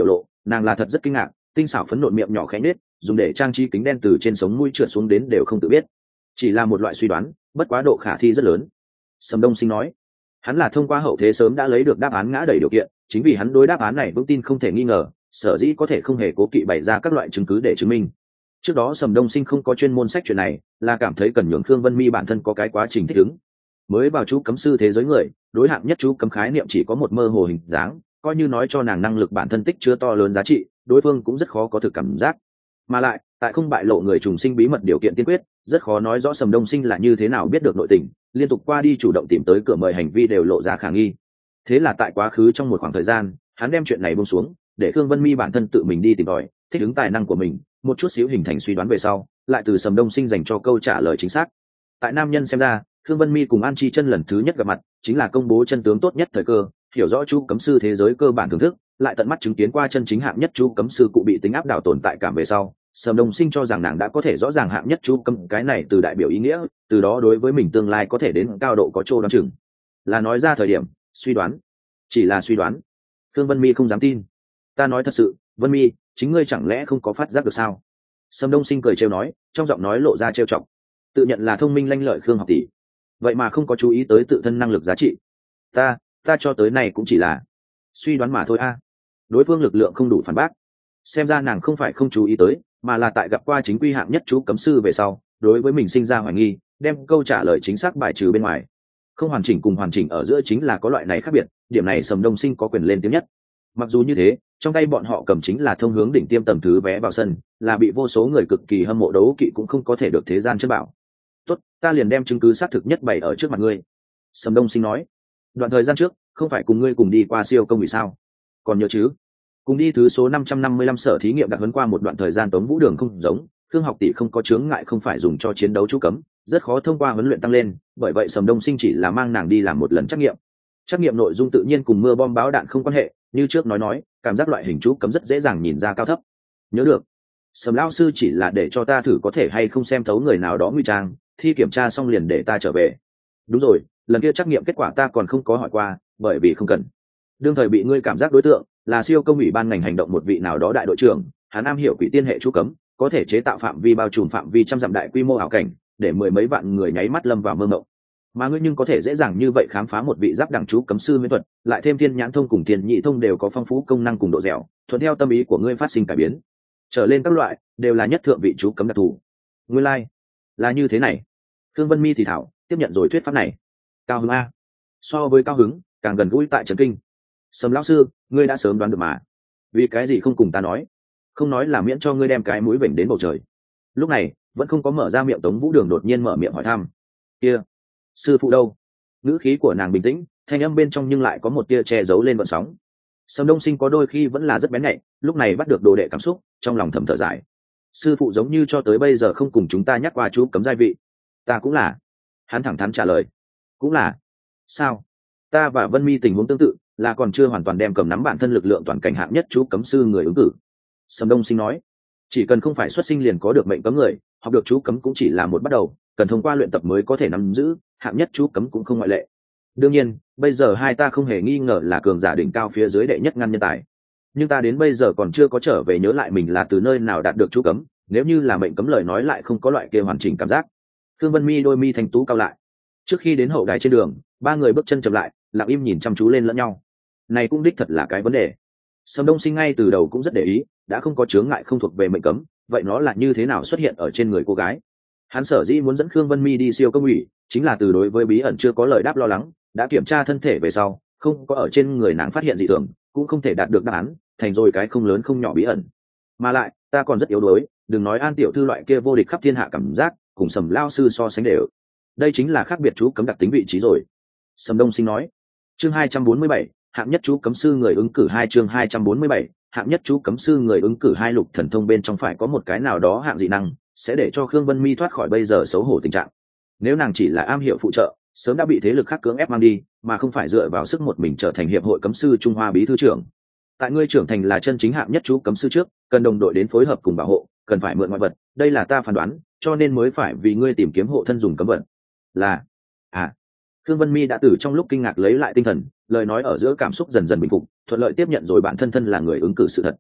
nàng là thật rất kinh ngạc, tinh xảo phấn nộn miệng nhỏ khẽ nết, dùng để trang trí kính đen từ trên sống mũi trượt xuống đến đều không tự biết. Chỉ là một loại suy đoán, bất quá độ khả thi rất lớn. Sầm Đông Sinh nói, hắn là thông qua hậu thế sớm đã lấy được đáp án ngã đầy điều kiện, chính vì hắn đối đáp án này vững tin không thể nghi ngờ, sở dĩ có thể không hề cố kỵ bày ra các loại chứng cứ để chứng minh. Trước đó Sầm Đông Sinh không có chuyên môn sách chuyện này, là cảm thấy cần nhường Khương Vân Mi bản thân có cái quá trình thích ứng. Mới vào chú cấm sư thế giới người, đối hạng nhất chú cấm khái niệm chỉ có một mơ hồ hình dáng, coi như nói cho nàng năng lực bản thân tích chưa to lớn giá trị, đối phương cũng rất khó có thực cảm giác. Mà lại, tại không bại lộ người trùng sinh bí mật điều kiện tiên quyết, rất khó nói rõ Sầm Đông Sinh là như thế nào biết được nội tình, liên tục qua đi chủ động tìm tới cửa mời hành vi đều lộ ra khả nghi. Thế là tại quá khứ trong một khoảng thời gian, hắn đem chuyện này buông xuống, để Khương Vân Mi bản thân tự mình đi tìm tòi, thích ứng tài năng của mình, một chút xíu hình thành suy đoán về sau, lại từ Sầm Đông Sinh dành cho câu trả lời chính xác. Tại nam nhân xem ra, Khương Vân Mi cùng An Chi Chân lần thứ nhất gặp mặt, chính là công bố chân tướng tốt nhất thời cơ, hiểu rõ chú cấm sư thế giới cơ bản thưởng thức, lại tận mắt chứng kiến qua chân chính hạng nhất chú cấm sư cụ bị tính áp đảo tồn tại cảm về sau, Sầm Đông Sinh cho rằng nàng đã có thể rõ ràng hạng nhất chú cấm cái này từ đại biểu ý nghĩa, từ đó đối với mình tương lai có thể đến cao độ có chỗ đoán chừng. Là nói ra thời điểm, suy đoán, chỉ là suy đoán. Khương Vân Mi không dám tin. Ta nói thật sự, Vân Mi, chính ngươi chẳng lẽ không có phát giác được sao? Sầm Đông Sinh cười trêu nói, trong giọng nói lộ ra trêu chọc. Tự nhận là thông minh lanh lợi Khương học tỷ, vậy mà không có chú ý tới tự thân năng lực giá trị. Ta, ta cho tới này cũng chỉ là suy đoán mà thôi a. Đối phương lực lượng không đủ phản bác. Xem ra nàng không phải không chú ý tới, mà là tại gặp qua chính quy hạng nhất chú cấm sư về sau, đối với mình sinh ra hoài nghi, đem câu trả lời chính xác bài trừ bên ngoài. Không hoàn chỉnh cùng hoàn chỉnh ở giữa chính là có loại này khác biệt, điểm này Sầm Đông Sinh có quyền lên tiếng nhất. Mặc dù như thế, trong tay bọn họ cầm chính là thông hướng đỉnh tiêm tầm thứ vé vào sân, là bị vô số người cực kỳ hâm mộ đấu kỵ cũng không có thể được thế gian chất bảo. Tốt, ta liền đem chứng cứ xác thực nhất bày ở trước mặt ngươi. Sầm Đông Sinh nói, đoạn thời gian trước, không phải cùng ngươi cùng đi qua siêu công vì sao? Còn nhớ chứ? Cùng đi thứ số năm trăm năm mươi lăm sở thí nghiệm đặc huấn qua một đoạn thời gian Tống Vũ Đường không giống, Khương học tỷ không có chướng ngại không phải dùng cho chiến đấu chú cấm, rất khó thông qua huấn luyện tăng lên, bởi vậy Sầm Đông Sinh chỉ là mang nàng đi làm một lần trắc nghiệm. Trắc nghiệm nội dung tự nhiên cùng mưa bom báo đạn không quan hệ, như trước nói nói, cảm giác loại hình chú cấm rất dễ dàng nhìn ra cao thấp. Nhớ được, Sầm lão sư chỉ là để cho ta thử có thể hay không xem thấu người nào đó nguy trang, thi kiểm tra xong liền để ta trở về. Đúng rồi, lần kia trắc nghiệm kết quả ta còn không có hỏi qua, bởi vì không cần. Đương thời bị ngươi cảm giác đối tượng là siêu công ủy ban ngành hành động một vị nào đó đại đội trưởng, hắn am hiểu quỷ tiên hệ chú cấm, có thể chế tạo phạm vi bao trùm phạm vi trăm dặm đại quy mô ảo cảnh, để mười mấy vạn người nháy mắt lâm vào mơ mộng. Mà ngươi nhưng có thể dễ dàng như vậy khám phá một vị giáp đẳng chú cấm sư miễn thuật, lại thêm thiên nhãn thông cùng thiên nhị thông đều có phong phú công năng cùng độ dẻo, thuận theo tâm ý của ngươi phát sinh cải biến. Trở lên các loại đều là nhất thượng vị chú cấm đặc thù. Nguyên lai like. Là như thế này. Khương Vân Mi thì thảo tiếp nhận rồi thuyết pháp này. Cao hứng a. So với cao hứng, càng gần gũi tại trấn kinh. Sầm lão sư, ngươi đã sớm đoán được mà. Vì cái gì không cùng ta nói? Không nói là miễn cho ngươi đem cái mũi vểnh đến bầu trời. Lúc này, vẫn không có mở ra miệng Tống Vũ Đường đột nhiên mở miệng hỏi thăm. Kia, sư phụ đâu? Ngữ khí của nàng bình tĩnh, thanh âm bên trong nhưng lại có một tia che giấu lên vận sóng. Sầm Đông Sinh có đôi khi vẫn là rất bén nhạy, lúc này bắt được đồ đệ cảm xúc, trong lòng thầm thở dài. Sư phụ giống như cho tới bây giờ không cùng chúng ta nhắc qua chú cấm giai vị. Ta cũng là. Hắn thẳng thắn trả lời. Cũng là. Sao? Ta và Vân Mi tình huống tương tự, là còn chưa hoàn toàn đem cầm nắm bản thân lực lượng toàn cảnh hạng nhất chú cấm sư người ứng cử. Sầm Đông Sinh nói, chỉ cần không phải xuất sinh liền có được mệnh cấm người, học được chú cấm cũng chỉ là một bắt đầu, cần thông qua luyện tập mới có thể nắm giữ, hạng nhất chú cấm cũng không ngoại lệ. Đương nhiên, bây giờ hai ta không hề nghi ngờ là cường giả đỉnh cao phía dưới đệ nhất ngăn nhân tài. Nhưng ta đến bây giờ còn chưa có trở về nhớ lại mình là từ nơi nào đạt được chú cấm, nếu như là mệnh cấm lời nói lại không có loại kia hoàn chỉnh cảm giác. Thương Vân Mi đôi mi thành tú cao lại. Trước khi đến hậu đài trên đường, ba người bước chân chậm lại, lặng im nhìn chăm chú lên lẫn nhau. Này cũng đích thật là cái vấn đề. Sầm Đông Sinh ngay từ đầu cũng rất để ý, đã không có chướng ngại không thuộc về mệnh cấm, vậy nó là như thế nào xuất hiện ở trên người cô gái? Hắn sở dĩ muốn dẫn Khương Vân Mi đi siêu công ủy, chính là từ đối với bí ẩn chưa có lời đáp lo lắng, đã kiểm tra thân thể về sau, không có ở trên người nàng phát hiện dị thường, cũng không thể đạt được đáp án, thành rồi cái không lớn không nhỏ bí ẩn. Mà lại, ta còn rất yếu đuối, đừng nói An tiểu thư loại kia vô địch khắp thiên hạ cảm giác, cùng Sầm lao sư so sánh đều. Đây chính là khác biệt chú cấm đặc tính vị trí rồi. Sầm Đông Sinh nói. Chương hai trăm bốn mươi bảy, hạng nhất chú cấm sư người ứng cử hai chương hai trăm bốn mươi bảy, hạng nhất chú cấm sư người ứng cử hai lục thần thông bên trong phải có một cái nào đó hạng dị năng, sẽ để cho Khương Vân Mi thoát khỏi bây giờ xấu hổ tình trạng. Nếu nàng chỉ là am hiểu phụ trợ, sớm đã bị thế lực khác cưỡng ép mang đi, mà không phải dựa vào sức một mình trở thành hiệp hội cấm sư Trung Hoa bí thư trưởng. Tại ngươi trưởng thành là chân chính hạng nhất chú cấm sư trước, cần đồng đội đến phối hợp cùng bảo hộ, cần phải mượn ngoại vật, đây là ta phán đoán, cho nên mới phải vì ngươi tìm kiếm hộ thân dùng cấm vật. Là, à, Khương Vân Mi đã từ trong lúc kinh ngạc lấy lại tinh thần, lời nói ở giữa cảm xúc dần dần bình phục, thuận lợi tiếp nhận rồi bản thân thân là người ứng cử sự thật.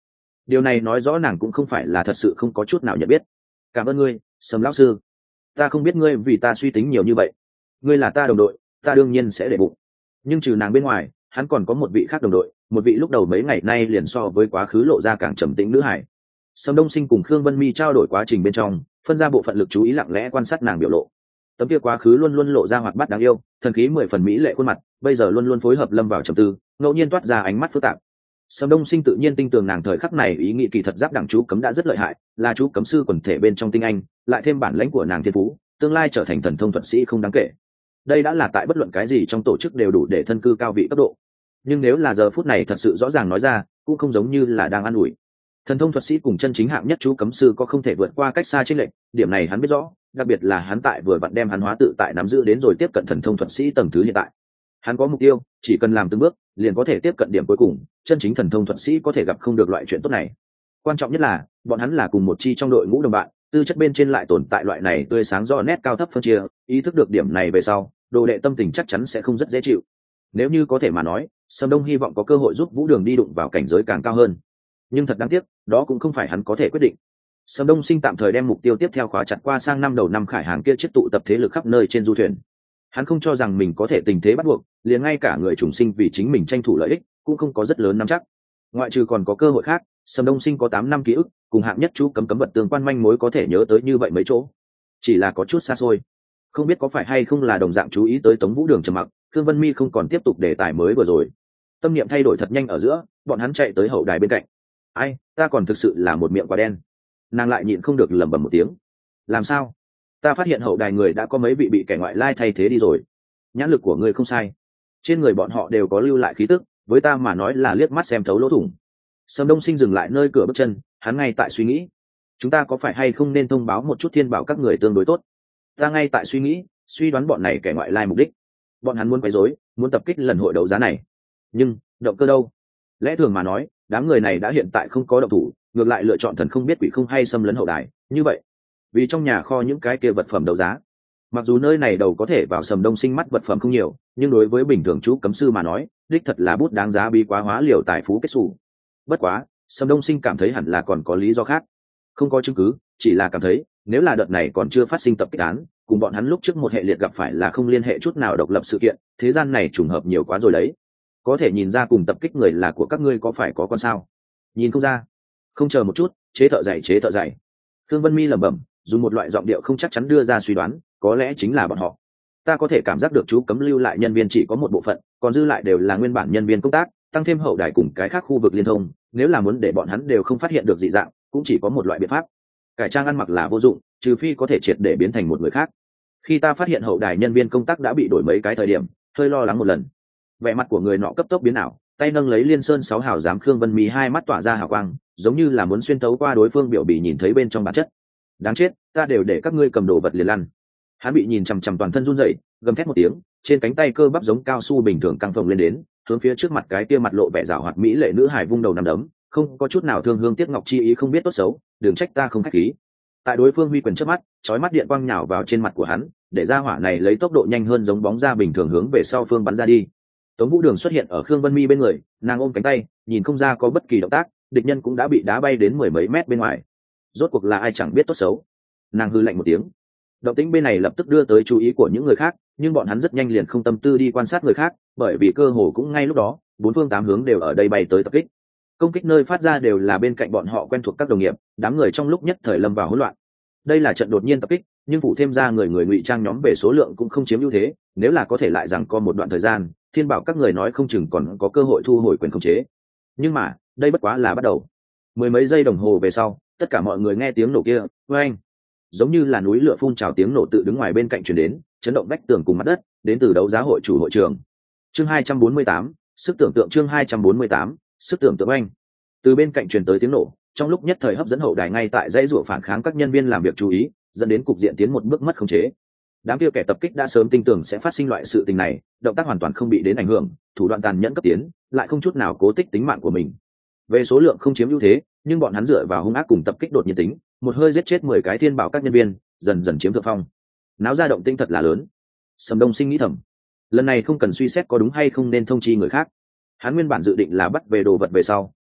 điều này nói rõ nàng cũng không phải là thật sự không có chút nào nhận biết. Cảm ơn ngươi, Sầm lão sư. Ta không biết ngươi vì ta suy tính nhiều như vậy. Ngươi là ta đồng đội, ta đương nhiên sẽ để bụng. Nhưng trừ nàng bên ngoài, hắn còn có một vị khác đồng đội, một vị lúc đầu mấy ngày nay liền so với quá khứ lộ ra càng trầm tĩnh nữ hải. Sầm Đông Sinh cùng Khương Vân Mi trao đổi quá trình bên trong, phân ra bộ phận lực chú ý lặng lẽ quan sát nàng biểu lộ. Tấm kia quá khứ luôn luôn lộ ra hoạt bát đáng yêu, thần khí mười phần mỹ lệ khuôn mặt, bây giờ luôn luôn phối hợp lâm vào trầm tư, ngẫu nhiên toát ra ánh mắt phức tạp. Sầm Đông Sinh tự nhiên tin tưởng nàng thời khắc này ý nghĩ kỳ thật giáp đẳng chú cấm đã rất lợi hại, là chú cấm sư quần thể bên trong tinh anh, lại thêm bản lãnh của nàng thiên phú, tương lai trở thành thần thông thuật sĩ không đáng kể. Đây đã là tại bất luận cái gì trong tổ chức đều đủ để thân cư cao vị cấp độ. Nhưng nếu là giờ phút này thật sự rõ ràng nói ra, cũng không giống như là đang an ủi. Thần thông thuật sĩ cùng chân chính hạng nhất chú cấm sư có không thể vượt qua cách xa chênh lệch, điểm này hắn biết rõ, đặc biệt là hắn tại vừa vặn đem hắn hóa tự tại nắm giữ đến rồi tiếp cận thần thông thuật sĩ tầng thứ hiện tại. Hắn có mục tiêu, chỉ cần làm từng bước, liền có thể tiếp cận điểm cuối cùng, chân chính thần thông thuật sĩ có thể gặp không được loại chuyện tốt này. Quan trọng nhất là, bọn hắn là cùng một chi trong đội ngũ đồng bạn, tư chất bên trên lại tồn tại loại này tươi sáng rõ nét cao thấp phân chia, ý thức được điểm này về sau, đồ đệ tâm tình chắc chắn sẽ không rất dễ chịu. Nếu như có thể mà nói, Sâm Đông hy vọng có cơ hội giúp Vũ Đường đi đụng vào cảnh giới càng cao hơn. Nhưng thật đáng tiếc, đó cũng không phải hắn có thể quyết định. Sâm Đông Sinh tạm thời đem mục tiêu tiếp theo khóa chặt qua sang năm đầu năm khải hàng kia chiết tụ tập thế lực khắp nơi trên du thuyền. Hắn không cho rằng mình có thể tình thế bắt buộc, liền ngay cả người trùng sinh vì chính mình tranh thủ lợi ích, cũng không có rất lớn nắm chắc. Ngoại trừ còn có cơ hội khác, Sâm Đông Sinh có tám năm ký ức, cùng hạng nhất chú cấm cấm vật tương quan manh mối có thể nhớ tới như vậy mấy chỗ. Chỉ là có chút xa xôi. Không biết có phải hay không là đồng dạng chú ý tới Tống Vũ Đường trầm mặc, Khương Vân Mi không còn tiếp tục đề tài mới vừa rồi. Tâm niệm thay đổi thật nhanh ở giữa, bọn hắn chạy tới hậu đài bên cạnh. Ai, ta còn thực sự là một miệng quả đen. Nàng lại nhịn không được lẩm bẩm một tiếng. Làm sao? Ta phát hiện hậu đài người đã có mấy vị bị kẻ ngoại lai thay thế đi rồi. Nhãn lực của ngươi không sai. Trên người bọn họ đều có lưu lại khí tức, với ta mà nói là liếc mắt xem thấu lỗ thủng. Sâm Đông Sinh dừng lại nơi cửa bước chân, hắn ngay tại suy nghĩ, chúng ta có phải hay không nên thông báo một chút thiên bảo các người tương đối tốt. Ta ngay tại suy nghĩ, suy đoán bọn này kẻ ngoại lai mục đích. Bọn hắn muốn quấy rối, muốn tập kích lần hội đấu giá này. Nhưng động cơ đâu? Lẽ thường mà nói, đám người này đã hiện tại không có động thủ, ngược lại lựa chọn thần không biết quỷ không hay xâm lấn hậu đài. Như vậy, vì trong nhà kho những cái kia vật phẩm đấu giá, mặc dù nơi này đầu có thể vào Sầm Đông Sinh mắt vật phẩm không nhiều, nhưng đối với bình thường chú cấm sư mà nói, đích thật là bút đáng giá bí quá hóa liều tài phú kết xù. Bất quá, Sầm Đông Sinh cảm thấy hẳn là còn có lý do khác. Không có chứng cứ, chỉ là cảm thấy nếu là đợt này còn chưa phát sinh tập kích án, cùng bọn hắn lúc trước một hệ liệt gặp phải là không liên hệ chút nào độc lập sự kiện, thế gian này trùng hợp nhiều quá rồi đấy. Có thể nhìn ra cùng tập kích người là của các ngươi có phải có con sao? Nhìn không ra. Không chờ một chút, chế thợ dạy chế thợ dạy. Thương Vân Mi lẩm bẩm, dùng một loại giọng điệu không chắc chắn đưa ra suy đoán, có lẽ chính là bọn họ. Ta có thể cảm giác được chú cấm lưu lại nhân viên chỉ có một bộ phận, còn dư lại đều là nguyên bản nhân viên công tác, tăng thêm hậu đài cùng cái khác khu vực liên thông, nếu là muốn để bọn hắn đều không phát hiện được dị dạng, cũng chỉ có một loại biện pháp. Cải trang ăn mặc là vô dụng, trừ phi có thể triệt để biến thành một người khác. Khi ta phát hiện hậu đài nhân viên công tác đã bị đổi mấy cái thời điểm, hơi lo lắng một lần. Vẻ mặt của người nọ cấp tốc biến ảo, tay nâng lấy Liên Sơn sáu hào giám Khương Vân Mi hai mắt tỏa ra hào quang, giống như là muốn xuyên thấu qua đối phương biểu bì nhìn thấy bên trong bản chất. Đáng chết, ta đều để các ngươi cầm đồ vật liền lăn. Hắn bị nhìn chằm chằm toàn thân run rẩy, gầm thét một tiếng, trên cánh tay cơ bắp giống cao su bình thường căng phồng lên đến, hướng phía trước mặt cái kia mặt lộ vẻ rảo hoạt mỹ lệ nữ hài vung đầu nằm đấm, không có chút nào thương hương tiếc ngọc chi ý, không biết tốt xấu, đừng trách ta không khách khí. Tại đối phương huy quyền trước mắt, chói mắt điện quang nhào vào trên mặt của hắn, để ra hỏa này lấy tốc độ nhanh hơn giống bóng ra bình thường hướng về sau phương bắn ra đi. Tống Vũ Đường xuất hiện ở Khương Vân Mi bên người, nàng ôm cánh tay, nhìn không ra có bất kỳ động tác, địch nhân cũng đã bị đá bay đến mười mấy mét bên ngoài. Rốt cuộc là ai chẳng biết tốt xấu. Nàng hư lạnh một tiếng. Động tĩnh bên này lập tức đưa tới chú ý của những người khác, nhưng bọn hắn rất nhanh liền không tâm tư đi quan sát người khác, bởi vì cơ hồ cũng ngay lúc đó, bốn phương tám hướng đều ở đây bay tới tập kích. Công kích nơi phát ra đều là bên cạnh bọn họ quen thuộc các đồng nghiệp, đám người trong lúc nhất thời lâm vào hỗn loạn. Đây là trận đột nhiên tập kích, nhưng phụ thêm ra người người ngụy trang nhóm về số lượng cũng không chiếm ưu thế, nếu là có thể lại rằng co một đoạn thời gian, thiên bảo các người nói không chừng còn có cơ hội thu hồi quyền khống chế. Nhưng mà, đây bất quá là bắt đầu. Mười mấy giây đồng hồ về sau, tất cả mọi người nghe tiếng nổ kia, oeng, giống như là núi lửa phun trào tiếng nổ tự đứng ngoài bên cạnh truyền đến, chấn động vách tường cùng mặt đất, đến từ đấu giá hội chủ hội trường. Chương hai trăm bốn mươi tám, sức tưởng tượng chương hai trăm bốn mươi tám, sức tưởng tượng oeng. Từ bên cạnh truyền tới tiếng nổ, trong lúc nhất thời hấp dẫn hậu đài ngay tại dãy rủa phản kháng các nhân viên làm việc chú ý, dẫn đến cục diện tiến một bước mất khống chế. Đám kia kẻ tập kích đã sớm tin tưởng sẽ phát sinh loại sự tình này, động tác hoàn toàn không bị đến ảnh hưởng, thủ đoạn tàn nhẫn cấp tiến, lại không chút nào cố tích tính mạng của mình. Về số lượng không chiếm ưu thế, nhưng bọn hắn dựa vào hung ác cùng tập kích đột nhiên tính, một hơi giết chết mười cái thiên bảo các nhân viên, dần dần chiếm thượng phong. Náo ra động tĩnh thật là lớn. Sầm Đông Sinh nghĩ thầm, lần này không cần suy xét có đúng hay không nên thông chi người khác. Hắn nguyên bản dự định là bắt về đồ vật về sau,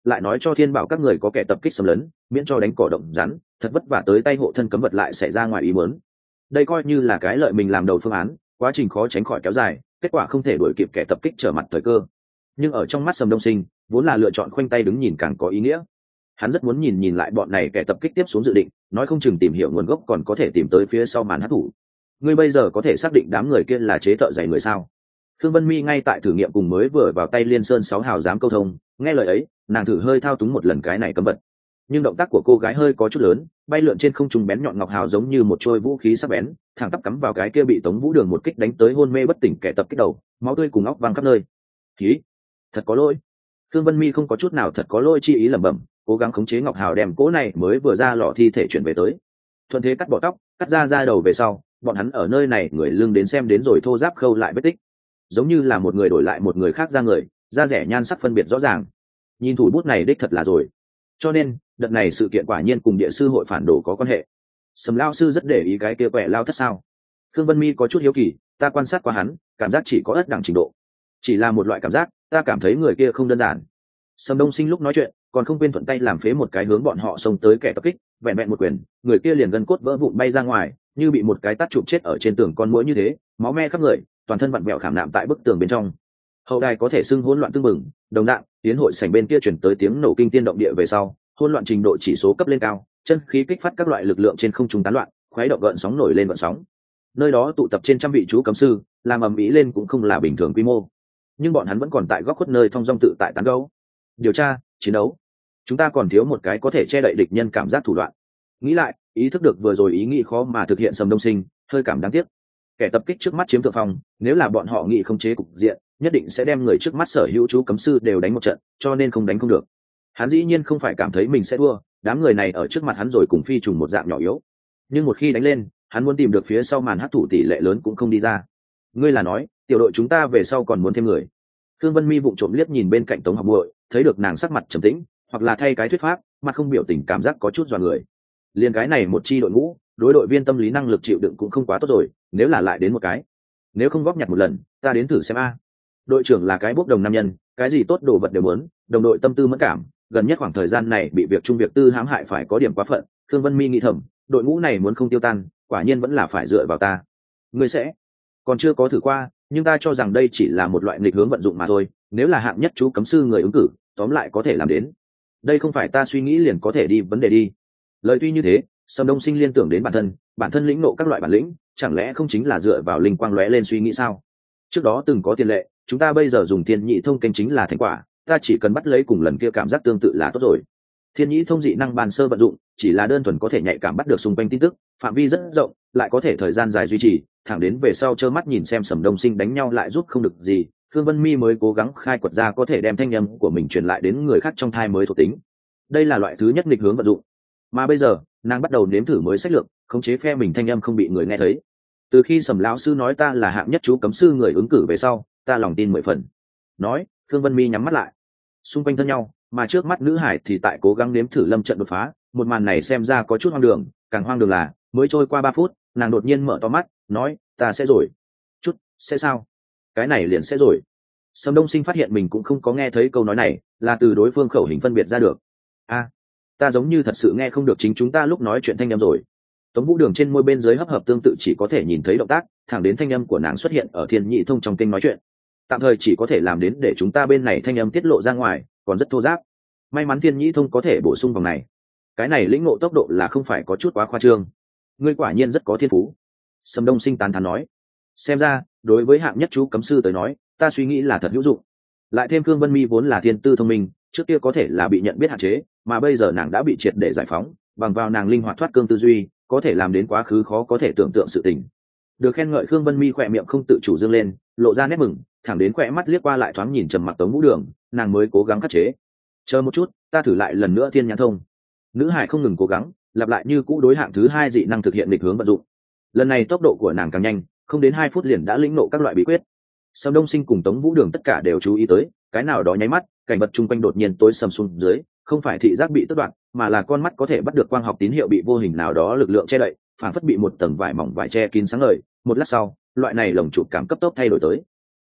lại nói cho thiên bảo các người có kẻ tập kích xâm lấn, miễn cho đánh cỏ động rắn, thật vất vả tới tay hộ thân cấm vật lại xảy ra ngoài ý muốn. Đây coi như là cái lợi mình làm đầu phương án, quá trình khó tránh khỏi kéo dài, kết quả không thể đuổi kịp kẻ tập kích trở mặt thời cơ. Nhưng ở trong mắt Sầm Đông Sinh, vốn là lựa chọn khoanh tay đứng nhìn càng có ý nghĩa. Hắn rất muốn nhìn nhìn lại bọn này kẻ tập kích tiếp xuống dự định, nói không chừng tìm hiểu nguồn gốc còn có thể tìm tới phía sau màn hắc thủ. Ngươi bây giờ có thể xác định đám người kia là chế thợ giày người sao? Khương Vân Mi ngay tại thử nghiệm cùng mới vừa vào tay Liên Sơn sáu hào giám câu thông, nghe lời ấy, nàng thử hơi thao túng một lần cái này cấm vật. Nhưng động tác của cô gái hơi có chút lớn, bay lượn trên không trung bén nhọn ngọc hào giống như một trôi vũ khí sắc bén, thẳng tắp cắm vào cái kia bị Tống Vũ Đường một kích đánh tới hôn mê bất tỉnh kẻ tập kích đầu, máu tươi cùng óc văng khắp nơi. Khí, thật có lỗi. Khương Vân Mi không có chút nào thật có lỗi chi ý lẩm bẩm, cố gắng khống chế ngọc hào đem cỗ này mới vừa ra lò thi thể chuyển về tới. Thuận thế cắt bỏ tóc, cắt ra da đầu về sau, bọn hắn ở nơi này người lưng đến xem đến rồi thô giáp khâu lại vết tích, giống như là một người đổi lại một người khác ra người, da rẻ nhan sắc phân biệt rõ ràng. Nhìn thủ bút này đích thật là rồi. Cho nên đợt này sự kiện quả nhiên cùng địa sư hội phản đồ có quan hệ. Sầm lao sư rất để ý cái kia quẻ lao thất sao? Khương Vân Mi có chút hiếu kỳ, ta quan sát qua hắn, cảm giác chỉ có ất đẳng trình độ, chỉ là một loại cảm giác, ta cảm thấy người kia không đơn giản. Sầm Đông Sinh lúc nói chuyện còn không quên thuận tay làm phế một cái hướng bọn họ xông tới kẻ tập kích, vẹn vẹn một quyền, người kia liền gân cốt vỡ vụn bay ra ngoài, như bị một cái tát chụp chết ở trên tường con muỗi như thế, máu me khắp người, toàn thân vặn vẹo khảm nạm tại bức tường bên trong. Hậu đài có thể xưng hỗn loạn tương mừng, đồng dạng tiến hội sảnh bên kia chuyển tới tiếng nổ kinh tiên động địa về sau, hỗn loạn trình độ chỉ số cấp lên cao, chân khí kích phát các loại lực lượng trên không trung tán loạn, khuấy động gợn sóng nổi lên gợn sóng. Nơi đó tụ tập trên trăm vị chú cấm sư, làm ầm ĩ lên cũng không là bình thường quy mô, nhưng bọn hắn vẫn còn tại góc khuất nơi thong dong tự tại tán gẫu, điều tra, chiến đấu. Chúng ta còn thiếu một cái có thể che đậy địch nhân cảm giác thủ đoạn. Nghĩ lại, ý thức được vừa rồi ý nghĩ khó mà thực hiện Sầm Đông Sinh, hơi cảm đáng tiếc. Kẻ tập kích trước mắt chiếm thượng phong, nếu là bọn họ nghĩ không chế cục diện, nhất định sẽ đem người trước mắt sở hữu chú cấm sư đều đánh một trận, cho nên không đánh không được. Hắn dĩ nhiên không phải cảm thấy mình sẽ thua, đám người này ở trước mặt hắn rồi cùng phi trùng một dạng nhỏ yếu. Nhưng một khi đánh lên, hắn muốn tìm được phía sau màn hắc thủ tỷ lệ lớn cũng không đi ra. Ngươi là nói, tiểu đội chúng ta về sau còn muốn thêm người? Thương Vân Mi vụng trộm liếc nhìn bên cạnh Tống Học Muội, thấy được nàng sắc mặt trầm tĩnh, hoặc là thay cái thuyết pháp, mặt không biểu tình cảm giác có chút dọa người. Liên cái này một chi đội ngũ, đối đội viên tâm lý năng lực chịu đựng cũng không quá tốt rồi, nếu là lại đến một cái, nếu không góp nhặt một lần, ta đến thử xem a. Đội trưởng là cái bốc đồng nam nhân, cái gì tốt đồ vật đều muốn, đồng đội tâm tư mẫn cảm, gần nhất khoảng thời gian này bị việc chung việc tư hãm hại phải có điểm quá phận. Thương Vân Mi nghĩ thầm, đội ngũ này muốn không tiêu tan, quả nhiên vẫn là phải dựa vào ta. Ngươi sẽ còn chưa có thử qua, nhưng ta cho rằng đây chỉ là một loại nghịch hướng vận dụng mà thôi, nếu là hạng nhất chú cấm sư người ứng cử, tóm lại có thể làm đến. Đây không phải ta suy nghĩ liền có thể đi vấn đề đi. Lời tuy như thế, Sầm Đông Sinh liên tưởng đến bản thân, bản thân lĩnh ngộ các loại bản lĩnh, chẳng lẽ không chính là dựa vào linh quang lóe lên suy nghĩ sao? Trước đó từng có tiền lệ, chúng ta bây giờ dùng thiên nhị thông kênh chính là thành quả, ta chỉ cần bắt lấy cùng lần kia cảm giác tương tự là tốt rồi. Thiên nhị thông dị năng bàn sơ vận dụng, chỉ là đơn thuần có thể nhạy cảm bắt được xung quanh tin tức, phạm vi rất rộng, lại có thể thời gian dài duy trì, thẳng đến về sau trơ mắt nhìn xem Sầm Đông Sinh đánh nhau lại giúp không được gì, Thương Vân Mi mới cố gắng khai quật ra có thể đem thanh âm của mình truyền lại đến người khác trong thai mới thuộc tính. Đây là loại thứ nhất nghịch hướng vận dụng. Mà bây giờ, nàng bắt đầu nếm thử mới sách lược, khống chế phe mình thanh âm không bị người nghe thấy. Từ khi Sầm lão sư nói ta là hạng nhất chú cấm sư người ứng cử về sau, ta lòng tin mười phần. Nói, Thương Vân Mi nhắm mắt lại. Xung quanh thân nhau, mà trước mắt nữ hải thì tại cố gắng nếm thử lâm trận đột phá. Một màn này xem ra có chút hoang đường, càng hoang đường là mới trôi qua ba phút, nàng đột nhiên mở to mắt, nói, ta sẽ rồi. Chút, sẽ sao? Cái này liền sẽ rồi. Sầm Đông Sinh phát hiện mình cũng không có nghe thấy câu nói này, là từ đối phương khẩu hình phân biệt ra được. A, ta giống như thật sự nghe không được chính chúng ta lúc nói chuyện thanh âm rồi. Tống Vũ Đường trên môi bên dưới hấp hợp tương tự chỉ có thể nhìn thấy động tác, thẳng đến thanh âm của nàng xuất hiện ở Thiên Nhị Thông trong kênh nói chuyện. Tạm thời chỉ có thể làm đến để chúng ta bên này thanh âm tiết lộ ra ngoài, còn rất thô ráp. May mắn Thiên Nhị Thông có thể bổ sung vòng này. Cái này lĩnh ngộ tốc độ là không phải có chút quá khoa trương. Ngươi quả nhiên rất có thiên phú. Sầm Đông Sinh tán thán nói. Xem ra, đối với hạng nhất chú cấm sư tới nói, ta suy nghĩ là thật hữu dụng. Lại thêm Cương Vân Mi vốn là thiên tư thông minh, trước kia có thể là bị nhận biết hạn chế, mà bây giờ nàng đã bị triệt để giải phóng, bằng vào nàng linh hoạt thoát cương tư duy, có thể làm đến quá khứ khó có thể tưởng tượng sự tình. Được khen ngợi, Khương Vân Mi khỏe miệng không tự chủ dương lên, lộ ra nét mừng, thẳng đến khỏe mắt liếc qua lại thoáng nhìn trầm mặc Tống Vũ Đường, nàng mới cố gắng khắc chế. Chờ một chút, ta thử lại lần nữa Thiên Nhãn Thông. Nữ hải không ngừng cố gắng, lặp lại như cũ đối hạng thứ hai dị năng thực hiện nghịch hướng vận dụng. Lần này tốc độ của nàng càng nhanh, không đến hai phút liền đã lĩnh ngộ các loại bí quyết. Sầm Đông Sinh cùng Tống Vũ Đường tất cả đều chú ý tới, cái nào đó nháy mắt, cảnh vật chung quanh đột nhiên tối sầm xuống dưới, không phải thị giác bị tước đoạt, mà là con mắt có thể bắt được quang học tín hiệu bị vô hình nào đó lực lượng che đậy, phản phất bị một tầng vải mỏng vải che kín sáng ngời. Một lát sau, loại này lồng chụp cảm cấp tốc thay đổi tới.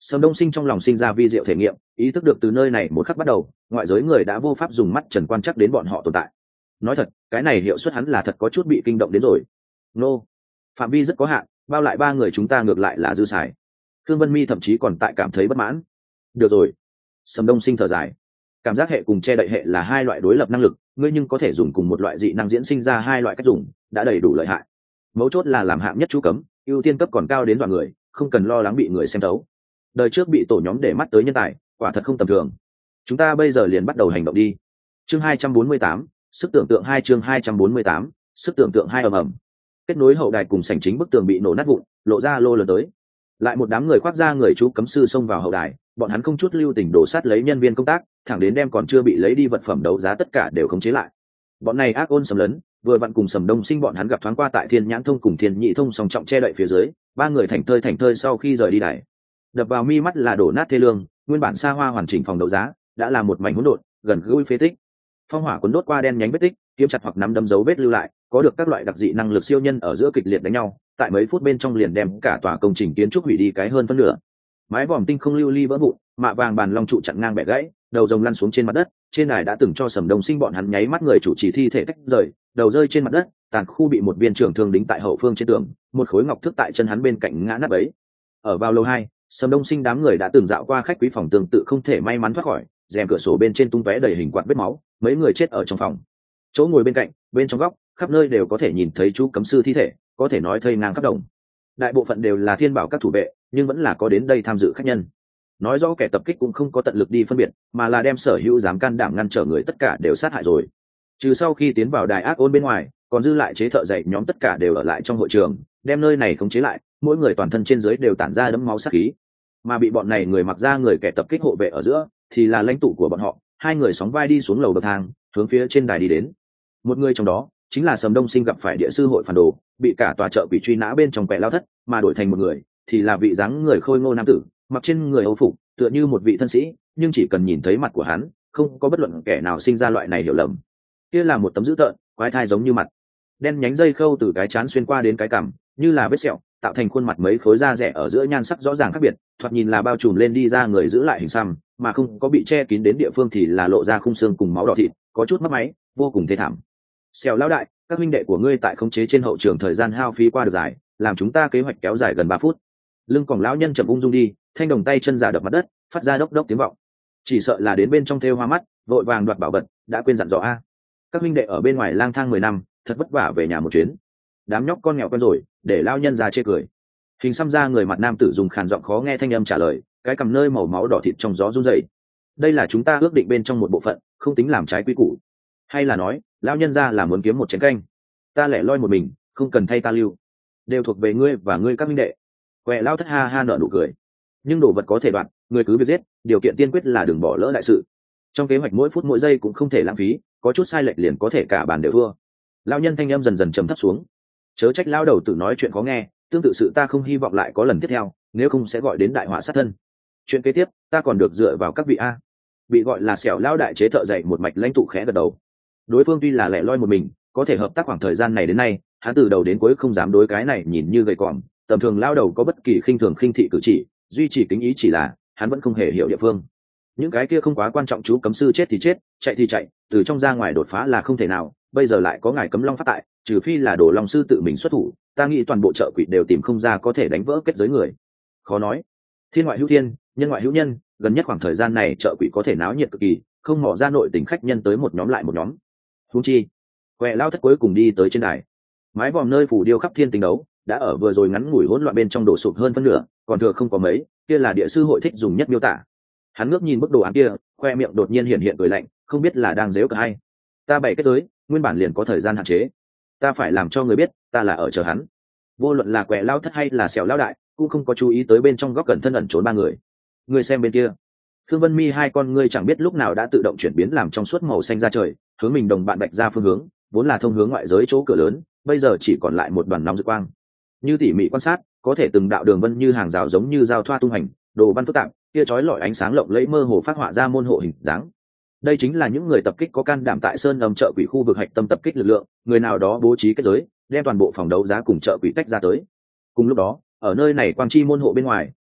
Sầm Đông Sinh trong lòng sinh ra vi diệu thể nghiệm, ý thức được từ nơi này một khắc bắt đầu, ngoại giới người đã vô pháp dùng mắt trần quan chắc đến bọn họ tồn tại. Nói thật, cái này hiệu suất hắn là thật có chút bị kinh động đến rồi. Nô, phạm vi rất có hạn, bao lại ba người chúng ta ngược lại là dư xài. Thương Vân Mi thậm chí còn tại cảm thấy bất mãn. Được rồi. Sầm Đông Sinh thở dài. Cảm giác hệ cùng che đậy hệ là hai loại đối lập năng lực, ngươi nhưng có thể dùng cùng một loại dị năng diễn sinh ra hai loại cách dùng, đã đầy đủ lợi hại. Mấu chốt là làm hạng nhất chú cấm, ưu tiên cấp còn cao đến đoạn người, không cần lo lắng bị người xem thấu. Đời trước bị tổ nhóm để mắt tới nhân tài, quả thật không tầm thường. Chúng ta bây giờ liền bắt đầu hành động đi. Chương hai trăm bốn mươi tám, sức tưởng tượng hai chương hai trăm bốn mươi tám, sức tưởng tượng hai ầm ầm. Kết nối hậu đài cùng sảnh chính bức tường bị nổ nát vụn, lộ ra lô lớn tới. Lại một đám người khoác ra người chú cấm sư xông vào hậu đài, bọn hắn không chút lưu tình đổ sát lấy nhân viên công tác, thẳng đến đem còn chưa bị lấy đi vật phẩm đấu giá tất cả đều khống chế lại. Bọn này ác ôn sầm lấn, vừa vặn cùng Sầm Đông Sinh bọn hắn gặp thoáng qua tại Thiên Nhãn Thông cùng Thiên Nhị Thông song trọng che đậy phía dưới, ba người thành thơi thành thơi sau khi rời đi đài. Đập vào mi mắt là đổ nát thê lương, nguyên bản xa hoa hoàn chỉnh phòng đấu giá đã là một mảnh hỗn độn, gần gũi phế tích. Phong hỏa cuốn đốt qua đen nhánh vết tích, kiếm chặt hoặc nắm đâm dấu vết lưu lại, có được các loại đặc dị năng lực siêu nhân ở giữa kịch liệt đánh nhau, tại mấy phút bên trong liền đem cả tòa công trình kiến trúc hủy đi cái hơn phân nửa. Mái vòm tinh không lưu ly vỡ vụn, mạ vàng bàn long trụ chặn ngang bẻ gãy, đầu rồng lăn xuống trên mặt đất, trên đài đã từng cho Sầm Đông Sinh bọn hắn nháy mắt người chủ trì thi thể tách rời, đầu rơi trên mặt đất, tàn khu bị một viên trưởng thương đính tại hậu phương trên tường, một khối ngọc thước tại chân hắn bên cạnh ngã nát bấy. Ở vào lầu hai, Sầm Đông Sinh đám người đã từng dạo qua khách quý phòng tương tự không thể may mắn thoát khỏi, rèm cửa sổ bên trên tung tóe đầy hình quạt vết máu, mấy người chết ở trong phòng. Chỗ ngồi bên cạnh, bên trong góc, khắp nơi đều có thể nhìn thấy chú cấm sư thi thể, có thể nói thây ngang khắp đồng. Đại bộ phận đều là thiên bảo các thủ vệ, nhưng vẫn là có đến đây tham dự khách nhân. Nói rõ kẻ tập kích cũng không có tận lực đi phân biệt, mà là đem sở hữu dám can đảm ngăn trở người tất cả đều sát hại rồi. Trừ sau khi tiến vào đài ác ôn bên ngoài, còn dư lại chế thợ dạy nhóm tất cả đều ở lại trong hội trường, đem nơi này khống chế lại, mỗi người toàn thân trên dưới đều tản ra đẫm máu sát khí. Mà bị bọn này người mặc ra người kẻ tập kích hộ vệ ở giữa, thì là lãnh tụ của bọn họ, hai người sóng vai đi xuống lầu bậc thang, hướng phía trên đài đi đến. Một người trong đó chính là Sầm Đông Sinh gặp phải địa sư hội phản đồ, bị cả tòa chợ quỷ truy nã bên trong quẻ lao thất, mà đổi thành một người thì là vị dáng người khôi ngô nam tử, mặc trên người âu phục, tựa như một vị thân sĩ, nhưng chỉ cần nhìn thấy mặt của hắn, không có bất luận kẻ nào sinh ra loại này hiểu lầm. Kia là một tấm dữ tợn, quái thai giống như mặt, đen nhánh dây khâu từ cái trán xuyên qua đến cái cằm, như là vết sẹo, tạo thành khuôn mặt mấy khối da rẻ ở giữa nhan sắc rõ ràng khác biệt, thoạt nhìn là bao trùm lên đi ra người giữ lại hình xăm, mà không có bị che kín đến địa phương thì là lộ ra khung xương cùng máu đỏ thịt, có chút mất máy, vô cùng thê thảm. Xèo lão đại, các minh đệ của ngươi tại khống chế trên hậu trường thời gian hao phí qua được dài, làm chúng ta kế hoạch kéo dài gần ba phút. Lưng còng lão nhân chậm ung dung đi, thanh đồng tay chân giả đập mặt đất, phát ra đốc đốc tiếng vọng. Chỉ sợ là đến bên trong thêu hoa mắt, vội vàng đoạt bảo vật, đã quên dặn dò a. Các minh đệ ở bên ngoài lang thang mười năm, thật vất vả về nhà một chuyến. Đám nhóc con nghèo quen rồi, để lão nhân già chê cười. Hình xăm ra người mặt nam tử dùng khàn giọng khó nghe thanh âm trả lời, cái cầm nơi màu máu đỏ thịt trong gió run rẩy. Đây là chúng ta ước định bên trong một bộ phận, không tính làm trái quy củ. Hay là nói, lão nhân gia là muốn kiếm một chén canh, ta lẻ loi một mình, không cần thay ta lưu, đều thuộc về ngươi và ngươi các minh đệ. Quẹ lao thất ha ha nở nụ cười. Nhưng đồ vật có thể đoạn, người cứ việc giết, điều kiện tiên quyết là đừng bỏ lỡ đại sự. Trong kế hoạch mỗi phút mỗi giây cũng không thể lãng phí, có chút sai lệch liền có thể cả bàn đều thua. Lão nhân thanh âm dần dần trầm thấp xuống. Chớ trách lão đầu tự nói chuyện khó nghe, tương tự sự ta không hy vọng lại có lần tiếp theo, nếu không sẽ gọi đến đại họa sát thân. Chuyện kế tiếp, ta còn được dựa vào các vị a. Bị gọi là Xẻo lão đại chế thợ dạy một mạch lãnh tụ khẽ gật đầu. Đối phương tuy là lẻ loi một mình, có thể hợp tác khoảng thời gian này đến nay, hắn từ đầu đến cuối không dám đối cái này nhìn như gầy còm, tầm thường lao đầu có bất kỳ khinh thường khinh thị cử chỉ, duy trì kính ý chỉ là hắn vẫn không hề hiểu địa phương. Những cái kia không quá quan trọng, chú cấm sư chết thì chết, chạy thì chạy, từ trong ra ngoài đột phá là không thể nào, bây giờ lại có ngài cấm long phát tại, trừ phi là Đồ Long sư tự mình xuất thủ, ta nghĩ toàn bộ chợ quỷ đều tìm không ra có thể đánh vỡ kết giới người. Khó nói, thiên ngoại hữu thiên, nhân ngoại hữu nhân, gần nhất khoảng thời gian này chợ quỷ có thể náo nhiệt cực kỳ, không mò ra nội tình khách nhân tới một nhóm lại một nhóm. Huống chi, quẹ lao thất cuối cùng đi tới trên đài, mái vòm nơi phủ điêu khắp thiên tình đấu đã ở vừa rồi ngắn ngủi hỗn loạn bên trong đổ sụp hơn phân nửa, còn thừa không có mấy, kia là địa sư hội thích dùng nhất miêu tả. Hắn ngước nhìn bức đồ án kia, khoe miệng đột nhiên hiện hiện cười lạnh, không biết là đang dếu cả hay. Ta bày kết giới, nguyên bản liền có thời gian hạn chế, ta phải làm cho người biết ta là ở chờ hắn. Vô luận là quẹ lao thất hay là Xẻo lao đại, cũng không có chú ý tới bên trong góc cẩn thân ẩn trốn ba người. Người xem bên kia, Thương Vân Mi hai con ngươi chẳng biết lúc nào đã tự động chuyển biến làm trong suốt màu xanh ra trời, hướng mình đồng bạn bạch ra phương hướng, vốn là thông hướng ngoại giới chỗ cửa lớn, bây giờ chỉ còn lại một đoàn nóng rực quang. Như tỉ mỉ quan sát, có thể từng đạo đường vân như hàng rào giống như giao thoa tung hành, đồ văn phức tạp, kia chói lọi ánh sáng lộng lẫy mơ hồ phát họa ra môn hộ hình dáng. Đây chính là những người tập kích có can đảm tại sơn âm chợ quỷ khu vực hạch tâm tập kích lực lượng, người nào đó bố trí kết giới, đem toàn bộ phòng đấu giá cùng chợ quỷ tách ra tới. Cùng lúc đó, ở nơi này quang chi môn hộ bên ngoài,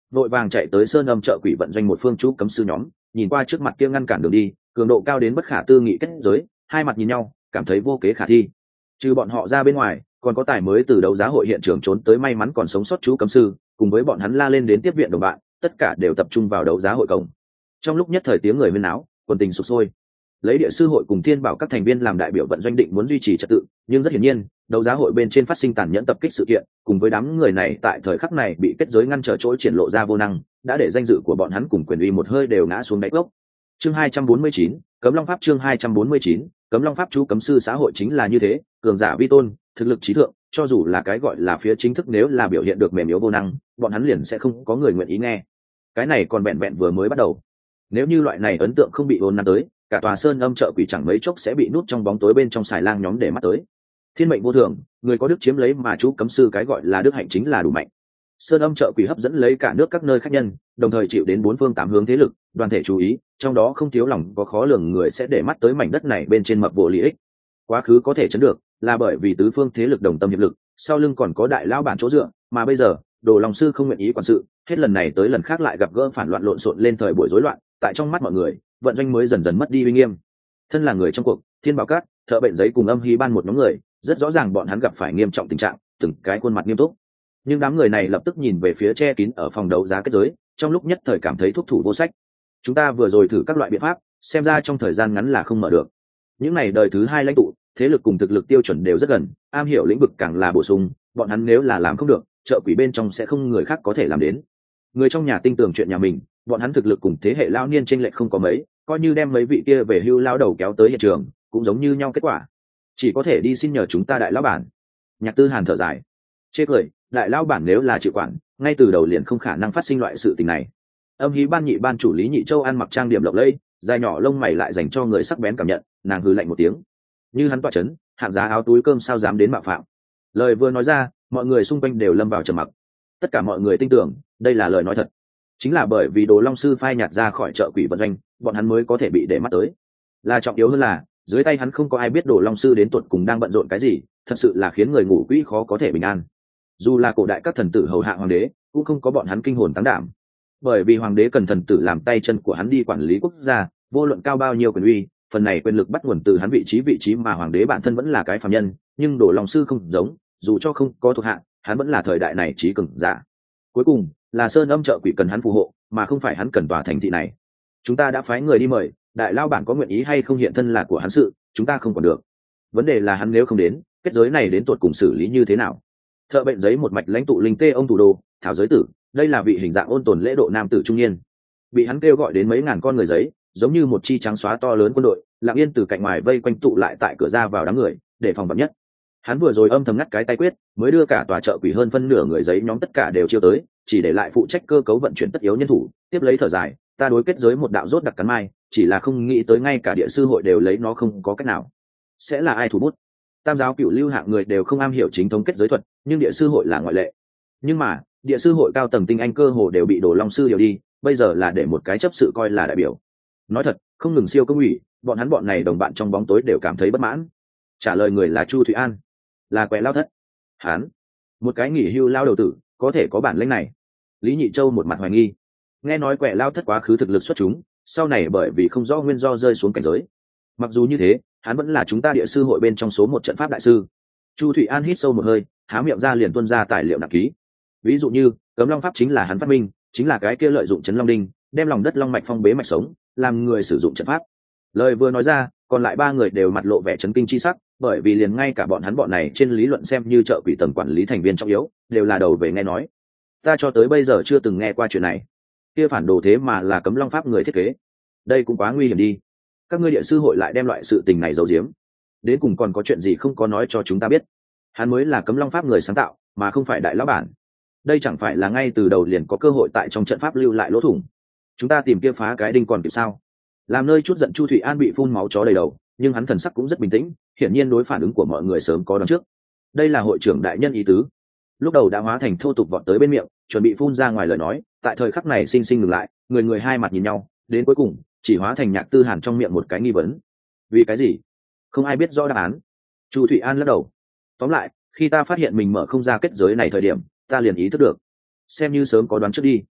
vội vàng chạy tới sơn âm chợ quỷ vận doanh một phương chú cấm sư nhóm, nhìn qua trước mặt kia ngăn cản đường đi, cường độ cao đến bất khả tư nghị kết giới, hai mặt nhìn nhau, cảm thấy vô kế khả thi. Trừ bọn họ ra bên ngoài, còn có tài mới từ đấu giá hội hiện trường trốn tới may mắn còn sống sót chú cấm sư, cùng với bọn hắn la lên đến tiếp viện đồng bạn, tất cả đều tập trung vào đấu giá hội cổng. Trong lúc nhất thời tiếng người huyên náo, quần tình sục sôi. Lấy địa sư hội cùng thiên bảo các thành viên làm đại biểu vận doanh định muốn duy trì trật tự, nhưng rất hiển nhiên, đấu giá hội bên trên phát sinh tàn nhẫn tập kích sự kiện, cùng với đám người này tại thời khắc này bị kết giới ngăn trở chỗ triển lộ ra vô năng, đã để danh dự của bọn hắn cùng quyền uy một hơi đều ngã xuống đáy cốc. Chương hai trăm bốn mươi chín, Cấm Long Pháp chương hai trăm bốn mươi chín, Cấm Long Pháp chú cấm sư xã hội chính là như thế, cường giả vi tôn, thực lực trí thượng, cho dù là cái gọi là phía chính thức nếu là biểu hiện được mềm yếu vô năng, bọn hắn liền sẽ không có người nguyện ý nghe. Cái này còn vẹn vẹn vừa mới bắt đầu. Nếu như loại này ấn tượng không bị ôn năm tới, cả tòa sơn âm chợ quỷ chẳng mấy chốc sẽ bị nút trong bóng tối bên trong xài lang nhóm để mắt tới. Thiên mệnh vô thường, người có đức chiếm lấy mà chú cấm sư cái gọi là đức hạnh chính là đủ mạnh. Sơn âm chợ quỷ hấp dẫn lấy cả nước các nơi khách nhân, đồng thời chịu đến bốn phương tám hướng thế lực, đoàn thể chú ý, trong đó không thiếu lòng có khó lường người sẽ để mắt tới mảnh đất này bên trên mập bộ lợi ích. Quá khứ có thể chấn được, là bởi vì tứ phương thế lực đồng tâm hiệp lực, sau lưng còn có đại lão bản chỗ dựa, mà bây giờ, Đồ Long sư không nguyện ý quản sự, hết lần này tới lần khác lại gặp gỡ phản loạn lộn xộn lên thời buổi rối loạn, tại trong mắt mọi người, vận doanh mới dần dần mất đi uy nghiêm. Thân là người trong cuộc, Thiên Bảo Các, Thợ Bệnh Giấy cùng Âm Hy Ban một nhóm người, rất rõ ràng bọn hắn gặp phải nghiêm trọng tình trạng, từng cái khuôn mặt nghiêm túc. Nhưng đám người này lập tức nhìn về phía che kín ở phòng đấu giá kết giới, trong lúc nhất thời cảm thấy thuốc thủ vô sách. Chúng ta vừa rồi thử các loại biện pháp, xem ra trong thời gian ngắn là không mở được. Những này đời thứ hai lãnh tụ, thế lực cùng thực lực tiêu chuẩn đều rất gần, am hiểu lĩnh vực càng là bổ sung, bọn hắn nếu là làm không được, chợ quỷ bên trong sẽ không người khác có thể làm đến. Người trong nhà tin tưởng chuyện nhà mình, bọn hắn thực lực cùng thế hệ lão niên chênh lệch không có mấy, coi như đem mấy vị kia về hưu lao đầu kéo tới hiện trường, cũng giống như nhau kết quả. Chỉ có thể đi xin nhờ chúng ta đại lão bản. Nhạc Tư Hàn thở dài, chê cười, đại lão bản nếu là chịu quản, ngay từ đầu liền không khả năng phát sinh loại sự tình này. Âm Hí Ban nhị ban chủ Lý Nhị Châu ăn mặc trang điểm lộng lẫy, dài nhỏ lông mày lại dành cho người sắc bén cảm nhận, nàng hừ lạnh một tiếng. Như hắn tọa chấn, hạng giá áo túi cơm sao dám đến mạo phạm. Lời vừa nói ra, mọi người xung quanh đều lâm vào trầm mặc. Tất cả mọi người tin tưởng, đây là lời nói thật. Chính là bởi vì Đồ Long sư phai nhạt ra khỏi chợ quỷ vận doanh, bọn hắn mới có thể bị để mắt tới. Là trọng yếu hơn là, dưới tay hắn không có ai biết Đồ Long sư đến tuột cùng đang bận rộn cái gì, thật sự là khiến người ngủ quỹ khó có thể bình an. Dù là cổ đại các thần tử hầu hạ hoàng đế, cũng không có bọn hắn kinh hồn tăng đảm. Bởi vì hoàng đế cần thần tử làm tay chân của hắn đi quản lý quốc gia, vô luận cao bao nhiêu quyền uy, phần này quyền lực bắt nguồn từ hắn vị trí vị trí mà hoàng đế bản thân vẫn là cái phàm nhân, nhưng Đồ Long sư không giống, dù cho không có thuộc hạ, hắn vẫn là thời đại này trí cường giả. Cuối cùng, là sơn âm chợ quỷ cần hắn phù hộ, mà không phải hắn cần tòa thành thị này. Chúng ta đã phái người đi mời, đại lao bản có nguyện ý hay không hiện thân là của hắn sự, chúng ta không còn được. Vấn đề là hắn nếu không đến, kết giới này đến tột cùng xử lý như thế nào? Thợ Bệnh Giấy một mạch lãnh tụ linh tê ông thủ đô, thảo giới tử, đây là vị hình dạng ôn tồn lễ độ nam tử trung niên. Bị hắn kêu gọi đến mấy ngàn con người giấy, giống như một chi trắng xóa to lớn quân đội, lặng yên từ cạnh ngoài vây quanh tụ lại tại cửa ra vào đám người, để phòng vạn nhất. Hắn vừa rồi âm thầm ngắt cái tay quyết, mới đưa cả tòa chợ quỷ hơn phân nửa người giấy nhóm tất cả đều chiêu tới, chỉ để lại phụ trách cơ cấu vận chuyển tất yếu nhân thủ. Tiếp lấy thở dài, ta đối kết giới một đạo rốt đặc cắn mai, chỉ là không nghĩ tới ngay cả địa sư hội đều lấy nó không có cách nào. Sẽ là ai thủ bút? Tam giáo cựu lưu hạng người đều không am hiểu chính thống kết giới thuật, nhưng địa sư hội là ngoại lệ. Nhưng mà địa sư hội cao tầng tinh anh cơ hồ đều bị Đồ Long sư điều đi, bây giờ là để một cái chấp sự coi là đại biểu. Nói thật, không ngừng siêu công ủy, bọn hắn bọn này đồng bạn trong bóng tối đều cảm thấy bất mãn. Trả lời người là Chu Thụy An, là quẹ lao thất. Hắn, một cái nghỉ hưu lao đầu tử, có thể có bản lĩnh này? Lý Nhị Châu một mặt hoài nghi. Nghe nói quẹ lao thất quá khứ thực lực xuất chúng, sau này bởi vì không rõ nguyên do rơi xuống cảnh giới. Mặc dù như thế, hắn vẫn là chúng ta địa sư hội bên trong số một trận pháp đại sư. Chu Thụy An hít sâu một hơi, há miệng ra liền tuôn ra tài liệu nặng ký. Ví dụ như cấm long pháp chính là hắn phát minh, chính là cái kia lợi dụng chấn long đinh, đem lòng đất long mạch phong bế mạch sống, làm người sử dụng trận pháp. Lời vừa nói ra, còn lại ba người đều mặt lộ vẻ chấn kinh chi sắc, bởi vì liền ngay cả bọn hắn bọn này trên lý luận xem như trợ quỷ tầng quản lý thành viên trọng yếu, đều là đầu về nghe nói. Ta cho tới bây giờ chưa từng nghe qua chuyện này. Kia phản đồ thế mà là cấm long pháp người thiết kế, đây cũng quá nguy hiểm đi. Các ngươi địa sư hội lại đem loại sự tình này giấu giếm, đến cùng còn có chuyện gì không có nói cho chúng ta biết? Hắn mới là cấm long pháp người sáng tạo, mà không phải đại lão bản. Đây chẳng phải là ngay từ đầu liền có cơ hội tại trong trận pháp lưu lại lỗ thủng? Chúng ta tìm kia phá cái đinh còn kịp sao? Làm nơi chút giận Chu Thụy An bị phun máu chó đầy đầu, nhưng hắn thần sắc cũng rất bình tĩnh, hiển nhiên đối phản ứng của mọi người sớm có đoán trước. Đây là hội trưởng đại nhân ý tứ. Lúc đầu đã hóa thành thô tục vọt tới bên miệng, chuẩn bị phun ra ngoài lời nói, tại thời khắc này sinh sinh ngừng lại, người người hai mặt nhìn nhau, đến cuối cùng chỉ hóa thành Nhạc Tư Hàn trong miệng một cái nghi vấn. Vì cái gì? Không ai biết rõ đáp án. Chu Thụy An lắc đầu. Tóm lại, khi ta phát hiện mình mở không ra kết giới này thời điểm, ta liền ý thức được. Xem như sớm có đoán trước đi.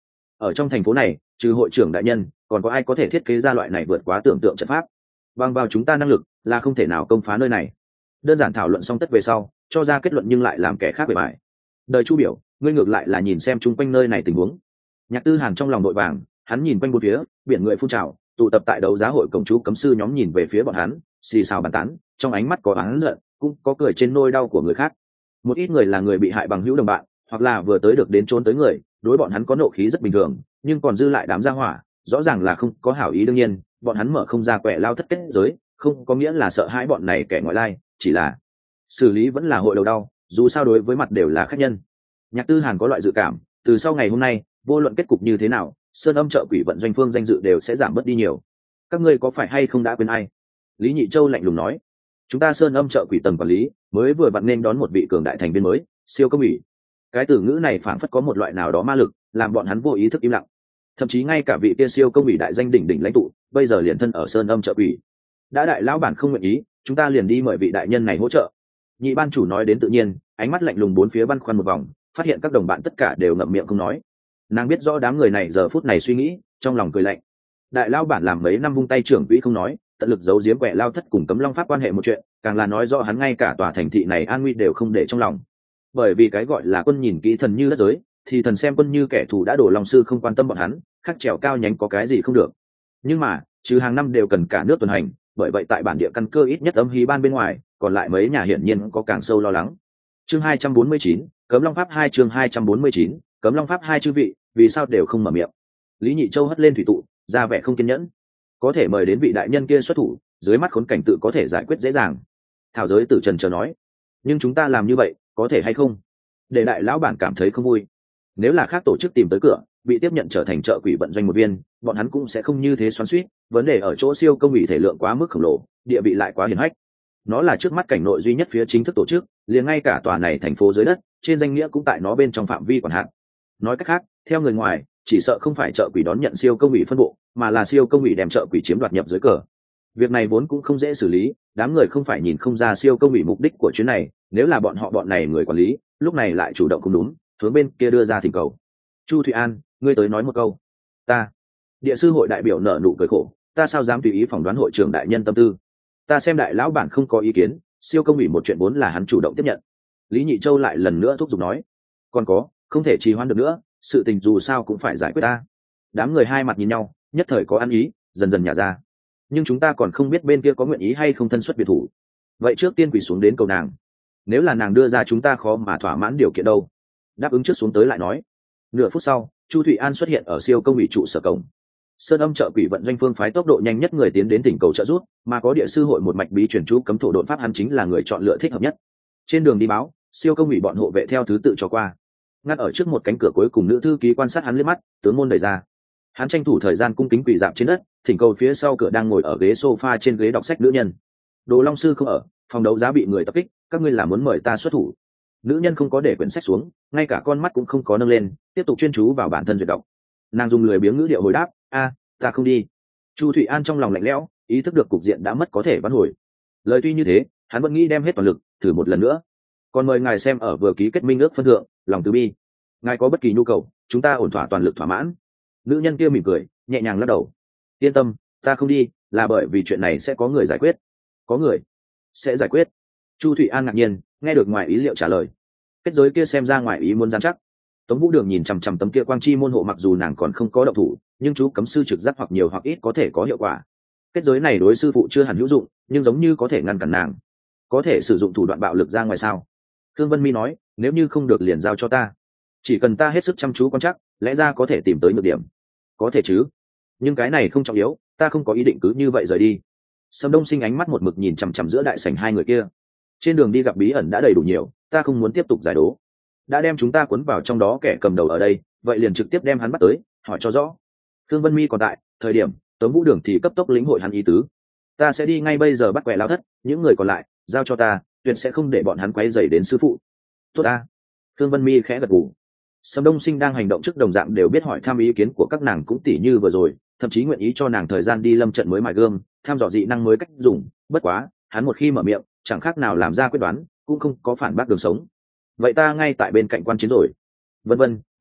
ở trong thành phố này trừ hội trưởng đại nhân còn có ai có thể thiết kế ra loại này vượt quá tưởng tượng trận pháp? Bằng vào chúng ta năng lực là không thể nào công phá nơi này. Đơn giản thảo luận xong tất về sau cho ra kết luận nhưng lại làm kẻ khác bề bại. Đời Chu biểu, ngươi ngược lại là nhìn xem chung quanh nơi này tình huống. Nhạc Tư Hàn trong lòng đội vàng, hắn nhìn quanh bốn phía, biển người phun trào, tụ tập tại đấu giá hội cổng chú cấm sư nhóm nhìn về phía bọn hắn, xì xào bàn tán, trong ánh mắt có oán giận, cũng có cười trên nỗi đau của người khác. Một ít người là người bị hại bằng hữu đồng bạn, hoặc là vừa tới được đến trốn tới người, đối bọn hắn có nộ khí rất bình thường, nhưng còn dư lại đám gia hỏa, rõ ràng là không có hảo ý. Đương nhiên, bọn hắn mở không ra quẻ lao thất kết giới, không có nghĩa là sợ hãi bọn này kẻ ngoại lai, chỉ là xử lý vẫn là hội đầu đau, dù sao đối với mặt đều là khách nhân. Nhạc Tư Hàn có loại dự cảm, từ sau ngày hôm nay, vô luận kết cục như thế nào, Sơn Âm chợ quỷ vận doanh phương danh dự đều sẽ giảm bớt đi nhiều. Các ngươi có phải hay không đã quên ai? Lý Nhị Châu lạnh lùng nói. Chúng ta Sơn Âm chợ quỷ tầng quản lý mới vừa vặn nên đón một vị cường đại thành viên mới, siêu công ủy. Cái từ ngữ này phảng phất có một loại nào đó ma lực, làm bọn hắn vô ý thức im lặng. Thậm chí ngay cả vị kia siêu công ủy đại danh đỉnh đỉnh lãnh tụ, bây giờ liền thân ở Sơn Âm chợ quỷ. Đã đại lão bản không nguyện ý, chúng ta liền đi mời vị đại nhân này hỗ trợ. Nhị ban chủ nói đến tự nhiên, ánh mắt lạnh lùng bốn phía băn khoăn một vòng, phát hiện các đồng bạn tất cả đều ngậm miệng không nói. Nàng biết rõ đám người này giờ phút này suy nghĩ, trong lòng cười lạnh. Đại lão bản làm mấy năm vung tay trưởng quỹ không nói, tận lực giấu giếm quẻ lao thất cùng cấm long pháp quan hệ một chuyện, càng là nói rõ hắn ngay cả tòa thành thị này an nguy đều không để trong lòng. Bởi vì cái gọi là quân nhìn kỹ thần như đất giới, thì thần xem quân như kẻ thù đã đổ lòng sư không quan tâm bọn hắn, khắc trèo cao nhánh có cái gì không được. Nhưng mà, trừ hàng năm đều cần cả nước tuần hành, bởi vậy tại bản địa căn cơ ít nhất âm hí ban bên ngoài, còn lại mấy nhà hiển nhiên có càng sâu lo lắng. Chương hai trăm bốn mươi chín, Cấm Long Pháp hai chương hai trăm bốn mươi chín, Cấm Long Pháp hai chư vị, vì sao đều không mở miệng? Lý Nhị Châu hất lên thủy tụ, ra vẻ không kiên nhẫn. Có thể mời đến vị đại nhân kia xuất thủ, dưới mắt khốn cảnh tự có thể giải quyết dễ dàng. Thảo giới tử trần chờ nói, nhưng chúng ta làm như vậy, có thể hay không? Để đại lão bản cảm thấy không vui. Nếu là khác tổ chức tìm tới cửa, bị tiếp nhận trở thành trợ quỷ vận doanh một viên, bọn hắn cũng sẽ không như thế xoắn xuýt. Vấn đề ở chỗ siêu công ủy thể lượng quá mức khổng lồ, địa vị lại quá hiển hách. Nó là trước mắt cảnh nội duy nhất phía chính thức tổ chức, liền ngay cả tòa này thành phố dưới đất, trên danh nghĩa cũng tại nó bên trong phạm vi quản hạt. Nói cách khác, theo người ngoài, chỉ sợ không phải trợ quỷ đón nhận siêu công ủy phân bộ, mà là siêu công ủy đem trợ quỷ chiếm đoạt nhập dưới cờ. Việc này vốn cũng không dễ xử lý, đám người không phải nhìn không ra siêu công ủy mục đích của chuyến này, nếu là bọn họ bọn này người quản lý, lúc này lại chủ động không đúng, hướng bên kia đưa ra thỉnh cầu. Chu Thụy An, ngươi tới nói một câu. Ta, địa sư hội đại biểu nở nụ cười khổ, ta sao dám tùy ý phỏng đoán hội trưởng đại nhân tâm tư. Ta xem đại lão bản không có ý kiến, siêu công ủy một chuyện vốn là hắn chủ động tiếp nhận. Lý Nhị Châu lại lần nữa thúc giục nói, còn có, không thể trì hoãn được nữa, sự tình dù sao cũng phải giải quyết ta. Đám người hai mặt nhìn nhau, nhất thời có ăn ý, dần dần nhả ra. Nhưng chúng ta còn không biết bên kia có nguyện ý hay không thân xuất biệt thủ. Vậy trước tiên quỳ xuống đến cầu nàng. Nếu là nàng đưa ra chúng ta khó mà thỏa mãn điều kiện đâu. Đáp ứng trước xuống tới lại nói. Nửa phút sau, Chu Thụy An xuất hiện ở siêu công ủy trụ sở cổng. Sơn Âm chợ quỷ vận doanh phương phái tốc độ nhanh nhất người tiến đến tỉnh cầu trợ rút, mà có địa sư hội một mạch bí truyền chú cấm thổ độn pháp, hắn chính là người chọn lựa thích hợp nhất. Trên đường đi báo, siêu công ủy bọn hộ vệ theo thứ tự cho qua. Ngắt ở trước một cánh cửa cuối cùng, nữ thư ký quan sát hắn liếc mắt, tướng môn đẩy ra. Hắn tranh thủ thời gian cung kính quỳ dạp trên đất, thỉnh cầu phía sau cửa đang ngồi ở ghế sofa trên ghế đọc sách nữ nhân. Đồ Long sư không ở, phòng đấu giá bị người tập kích, các ngươi là muốn mời ta xuất thủ? Nữ nhân không có để quyển sách xuống, ngay cả con mắt cũng không có nâng lên, tiếp tục chuyên chú vào bản thân duyệt đọc. Nàng dùng lười biếng ngữ điệu hồi đáp, a, ta không đi. Chu Thụy An trong lòng lạnh lẽo, ý thức được cục diện đã mất có thể vãn hồi. Lời tuy như thế, hắn vẫn nghĩ đem hết toàn lực, thử một lần nữa. Còn mời ngài xem ở vừa ký kết minh ước phân thượng, lòng từ bi. Ngài có bất kỳ nhu cầu, chúng ta ổn thỏa toàn lực thỏa mãn. Nữ nhân kia mỉm cười, nhẹ nhàng lắc đầu. Yên tâm, ta không đi, là bởi vì chuyện này sẽ có người giải quyết. Có người sẽ giải quyết. Chu Thụy An ngạc nhiên, nghe được ngoài ý liệu trả lời. Kết giới kia xem ra ngoài ý muốn dám chắc. Tống Vũ Đường nhìn chằm chằm tấm kia quang chi môn hộ, mặc dù nàng còn không có động thủ, nhưng chú cấm sư trực giác hoặc nhiều hoặc ít có thể có hiệu quả. Kết giới này đối sư phụ chưa hẳn hữu dụng, nhưng giống như có thể ngăn cản nàng. Có thể sử dụng thủ đoạn bạo lực ra ngoài sao? Thương Vân Mi nói, nếu như không được liền giao cho ta. Chỉ cần ta hết sức chăm chú quan chắc, lẽ ra có thể tìm tới nhược điểm. Có thể chứ? Nhưng cái này không trọng yếu, ta không có ý định cứ như vậy rời đi. Sâm Đông Sinh ánh mắt một mực nhìn chằm chằm giữa đại sảnh hai người kia. Trên đường đi gặp bí ẩn đã đầy đủ nhiều, ta không muốn tiếp tục giải đố. Đã đem chúng ta cuốn vào trong đó kẻ cầm đầu ở đây, vậy liền trực tiếp đem hắn bắt tới, hỏi cho rõ. Thương Vân Mi còn tại, thời điểm Tống Vũ Đường thì cấp tốc lĩnh hội hắn ý tứ. Ta sẽ đi ngay bây giờ bắt quẻ lao thất, những người còn lại giao cho ta, tuyệt sẽ không để bọn hắn quấy rầy đến sư phụ. Tốt ta. Thương Vân Mi khẽ gật gù. Sâm Đông Sinh đang hành động trước đồng dạng đều biết hỏi thăm ý kiến của các nàng, cũng tỉ như vừa rồi, thậm chí nguyện ý cho nàng thời gian đi lâm trận mới mài gương, tham dò dị năng mới cách dùng. Bất quá, hắn một khi mở miệng, chẳng khác nào làm ra quyết đoán, cũng không có phản bác đường sống. Vậy ta ngay tại bên cạnh quan chiến rồi. Vân vân,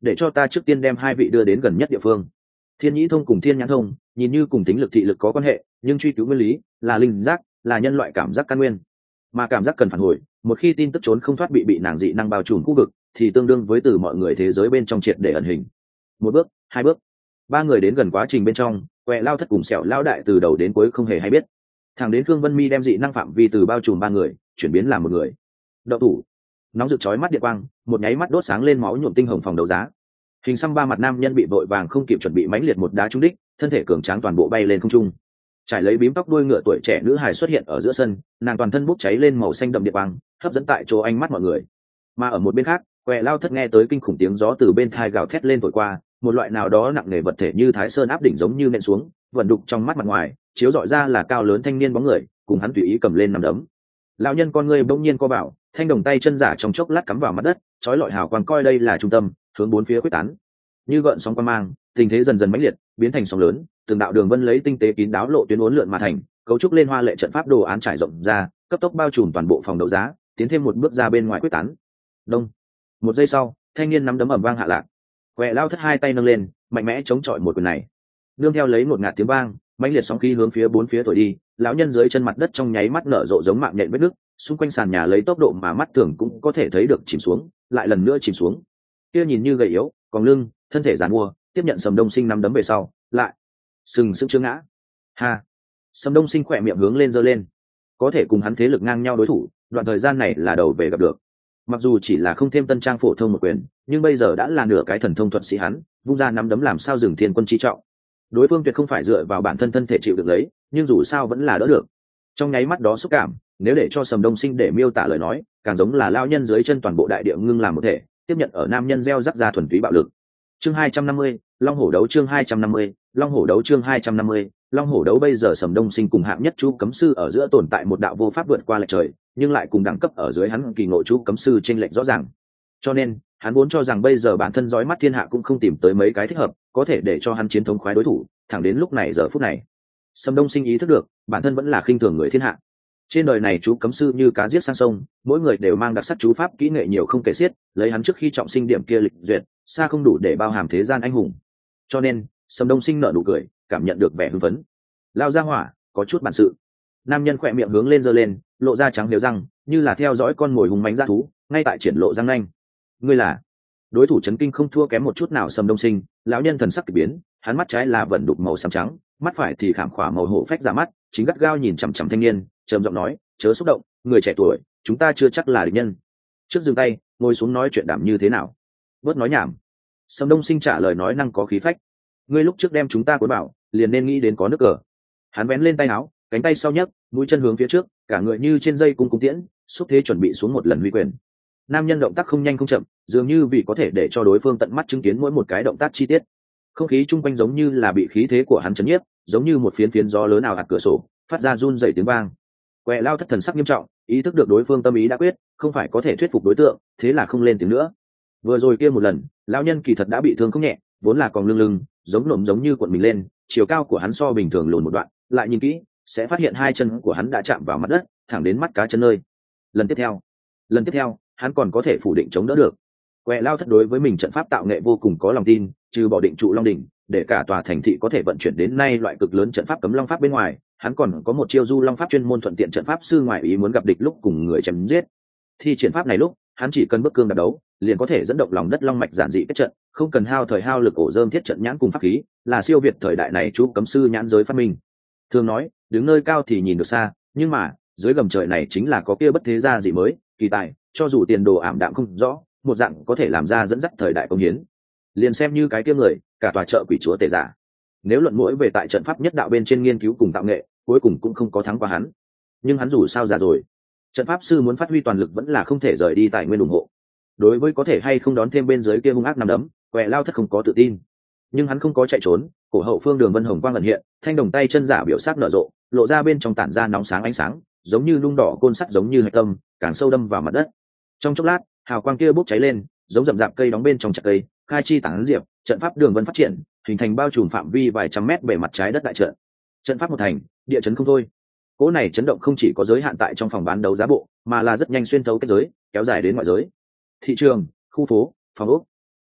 để cho ta trước tiên đem hai vị đưa đến gần nhất địa phương. Thiên nhĩ thông cùng thiên nhãn thông nhìn như cùng tính lực thị lực có quan hệ, nhưng truy cứu nguyên lý là linh giác, là nhân loại cảm giác căn nguyên, mà cảm giác cần phản hồi. Một khi tin tức trốn không thoát bị bị nàng dị năng bao trùm khu vực, thì tương đương với từ mọi người thế giới bên trong triệt để ẩn hình. Một bước, hai bước, ba người đến gần quá trình bên trong, Quẹ Lao Thất cùng Sẹo Lao Đại từ đầu đến cuối không hề hay biết. Thẳng đến Khương Vân Mi đem dị năng phạm vi từ bao trùm ba người chuyển biến làm một người. Đậu thủ, nóng rực chói mắt điện quang, một nháy mắt đốt sáng lên máu nhuộm tinh hồng phòng đấu giá. Hình xăm ba mặt nam nhân bị vội vàng không kịp chuẩn bị mãnh liệt một đá trúng đích, thân thể cường tráng toàn bộ bay lên không trung. Trải lấy bím tóc đuôi ngựa tuổi trẻ nữ hài xuất hiện ở giữa sân, nàng toàn thân bốc cháy lên màu xanh đậm điện quang, hấp dẫn tại chỗ ánh mắt mọi người. Mà ở một bên khác, Quẹ Lao Thất nghe tới kinh khủng tiếng gió từ bên thai gào thét lên thổi qua, một loại nào đó nặng nề vật thể như Thái Sơn áp đỉnh giống như nện xuống, vận đục trong mắt mặt ngoài, chiếu rọi ra là cao lớn thanh niên bóng người, cùng hắn tùy ý cầm lên nằm đấm. Lão nhân con ngươi bỗng nhiên co vào, thanh đồng tay chân giả trong chốc lát cắm vào mặt đất, chói lọi hào quang coi đây là trung tâm, hướng bốn phía quyết tán. Như gợn sóng quang mang, tình thế dần dần mãnh liệt, biến thành sóng lớn, từng đạo đường vân lấy tinh tế kín đáo lộ tuyến uốn lượn mà thành, cấu trúc lên hoa lệ trận pháp đồ án trải rộng ra, cấp tốc bao trùm toàn bộ phòng đấu giá, tiến thêm một bước ra bên ngoài quyết tán. Đông. Một giây sau, thanh niên nắm đấm ầm vang hạ lạc. Quẹ Lao Thất hai tay nâng lên, mạnh mẽ chống chọi một quyền này. Nương theo lấy một ngạt tiếng vang, mãnh liệt sóng khí hướng phía bốn phía thổi đi, lão nhân dưới chân mặt đất trong nháy mắt nở rộ giống mạng nhện vết nước, xung quanh sàn nhà lấy tốc độ mà mắt thường cũng có thể thấy được chìm xuống, lại lần nữa chìm xuống. Kia nhìn như gầy yếu, còn lưng, thân thể giàn mua, tiếp nhận Sầm Đông Sinh nắm đấm về sau, lại sừng sững chưa ngã. Ha. Sầm Đông Sinh khỏe miệng hướng lên giơ lên. Có thể cùng hắn thế lực ngang nhau đối thủ, đoạn thời gian này là đầu về gặp được. Mặc dù chỉ là không thêm tân trang phổ thông một quyền, nhưng bây giờ đã là nửa cái thần thông thuật sĩ hắn, vung ra nắm đấm làm sao dừng thiên quân chi trọng. Đối phương tuyệt không phải dựa vào bản thân thân thể chịu được lấy, nhưng dù sao vẫn là đỡ được. Trong nháy mắt đó xúc cảm, nếu để cho Sầm Đông Sinh để miêu tả lời nói, càng giống là lao nhân dưới chân toàn bộ đại địa ngưng làm một thể, tiếp nhận ở nam nhân gieo rắc ra thuần túy bạo lực. Chương hai trăm năm mươi, Long Hổ đấu chương hai trăm năm mươi, Long Hổ đấu chương hai trăm năm mươi, Long Hổ đấu bây giờ Sầm Đông Sinh cùng hạng nhất chú cấm sư ở giữa tồn tại một đạo vô pháp vượt qua lệch trời, nhưng lại cùng đẳng cấp ở dưới hắn kỳ ngộ chú cấm sư chênh lệch rõ ràng. Cho nên, hắn vốn cho rằng bây giờ bản thân dõi mắt thiên hạ cũng không tìm tới mấy cái thích hợp, có thể để cho hắn chiến thống khoái đối thủ, thẳng đến lúc này giờ phút này. Sầm Đông Sinh ý thức được, bản thân vẫn là khinh thường người thiên hạ. Trên đời này chú cấm sư như cá giết sang sông, mỗi người đều mang đặc sắc chú pháp kỹ nghệ nhiều không kể xiết, lấy hắn trước khi trọng sinh điểm kia lịch duyệt, xa không đủ để bao hàm thế gian anh hùng. Cho nên, Sầm Đông Sinh nở nụ cười, cảm nhận được vẻ hưng phấn. Lao ra hỏa, có chút bản sự. Nam nhân khỏe miệng hướng lên giơ lên, lộ ra trắng đều răng, như là theo dõi con mồi hùng mãnh dã thú, ngay tại triển lộ răng nanh. Ngươi là? Đối thủ chấn kinh không thua kém một chút nào Sầm Đông Sinh, lão nhân thần sắc kỳ biến, hắn mắt trái là vận đục màu xám trắng, mắt phải thì khảm khỏa màu hổ phách giả mắt, chính gắt gao nhìn chằm chằm thanh niên, trầm giọng nói, chớ xúc động, người trẻ tuổi, chúng ta chưa chắc là địch nhân. Trước dừng tay, ngồi xuống nói chuyện đảm như thế nào. Bớt nói nhảm. Sầm Đông Sinh trả lời nói năng có khí phách. Ngươi lúc trước đem chúng ta cuốn bảo, liền nên nghĩ đến có nước cờ. Hắn vén lên tay áo, cánh tay sau nhấc, mũi chân hướng phía trước, cả người như trên dây cung cung tiễn, xúc thế chuẩn bị xuống một lần huy quyền. Nam nhân động tác không nhanh không chậm, dường như vì có thể để cho đối phương tận mắt chứng kiến mỗi một cái động tác chi tiết. Không khí chung quanh giống như là bị khí thế của hắn chấn nhiếp, giống như một phiến phiến gió lớn ảo ạt cửa sổ, phát ra run rẩy tiếng vang. Quẹ Lao Thất thần sắc nghiêm trọng, ý thức được đối phương tâm ý đã quyết, không phải có thể thuyết phục đối tượng, thế là không lên tiếng nữa. Vừa rồi kia một lần, lão nhân kỳ thật đã bị thương không nhẹ, vốn là còn lưng lưng, giống nổm giống như cuộn mình lên, chiều cao của hắn so bình thường lùn một đoạn, lại nhìn kỹ, sẽ phát hiện hai chân của hắn đã chạm vào mặt đất, thẳng đến mắt cá chân nơi. Lần tiếp theo, lần tiếp theo, hắn còn có thể phủ định chống đỡ được. Quẹ Lao Thất đối với mình trận pháp tạo nghệ vô cùng có lòng tin, trừ bỏ định trụ long đỉnh, để cả tòa thành thị có thể vận chuyển đến nay loại cực lớn trận pháp cấm long pháp bên ngoài, hắn còn có một chiêu du long pháp chuyên môn thuận tiện trận pháp sư ngoại ý muốn gặp địch lúc cùng người chém giết. Thi triển pháp này lúc, hắn chỉ cần bước cương đạp đấu, liền có thể dẫn động lòng đất long mạch giản dị kết trận, không cần hao thời hao lực ổ dơm thiết trận nhãn cùng pháp khí, là siêu việt thời đại này chú cấm sư nhãn giới phát minh. Thường nói, đứng nơi cao thì nhìn được xa, nhưng mà, dưới gầm trời này chính là có kia bất thế gia gì mới, kỳ tài, cho dù tiền đồ ảm đạm không rõ, một dạng có thể làm ra dẫn dắt thời đại công hiến. Liền xem như cái kia người, cả tòa chợ quỷ chúa tể giả. Nếu luận mũi về tại trận pháp nhất đạo bên trên nghiên cứu cùng tạo nghệ, cuối cùng cũng không có thắng qua hắn. Nhưng hắn dù sao già rồi, trận pháp sư muốn phát huy toàn lực vẫn là không thể rời đi tài nguyên ủng hộ. Đối với có thể hay không đón thêm bên dưới kia hung ác nằm đấm, Quẹ Lao Thất không có tự tin. Nhưng hắn không có chạy trốn, cổ hậu phương đường vân hồng quang ẩn hiện, thanh đồng tay chân giả biểu sắc nở rộ, lộ ra bên trong tản ra nóng sáng ánh sáng, giống như lung đỏ côn sắt giống như hạch tâm, càng sâu đâm vào mặt đất. Trong chốc lát, hào quang kia bốc cháy lên, giống rậm rạp cây đóng bên trong chặt cây, khai chi tán diệp, trận pháp đường vân phát triển, hình thành bao trùm phạm vi vài trăm mét bề mặt trái đất đại trận. Trận pháp một thành, địa chấn không thôi. Cỗ này chấn động không chỉ có giới hạn tại trong phòng bán đấu giá bộ, mà là rất nhanh xuyên thấu kết giới, kéo dài đến ngoại giới. Thị trường, khu phố, phòng ốc.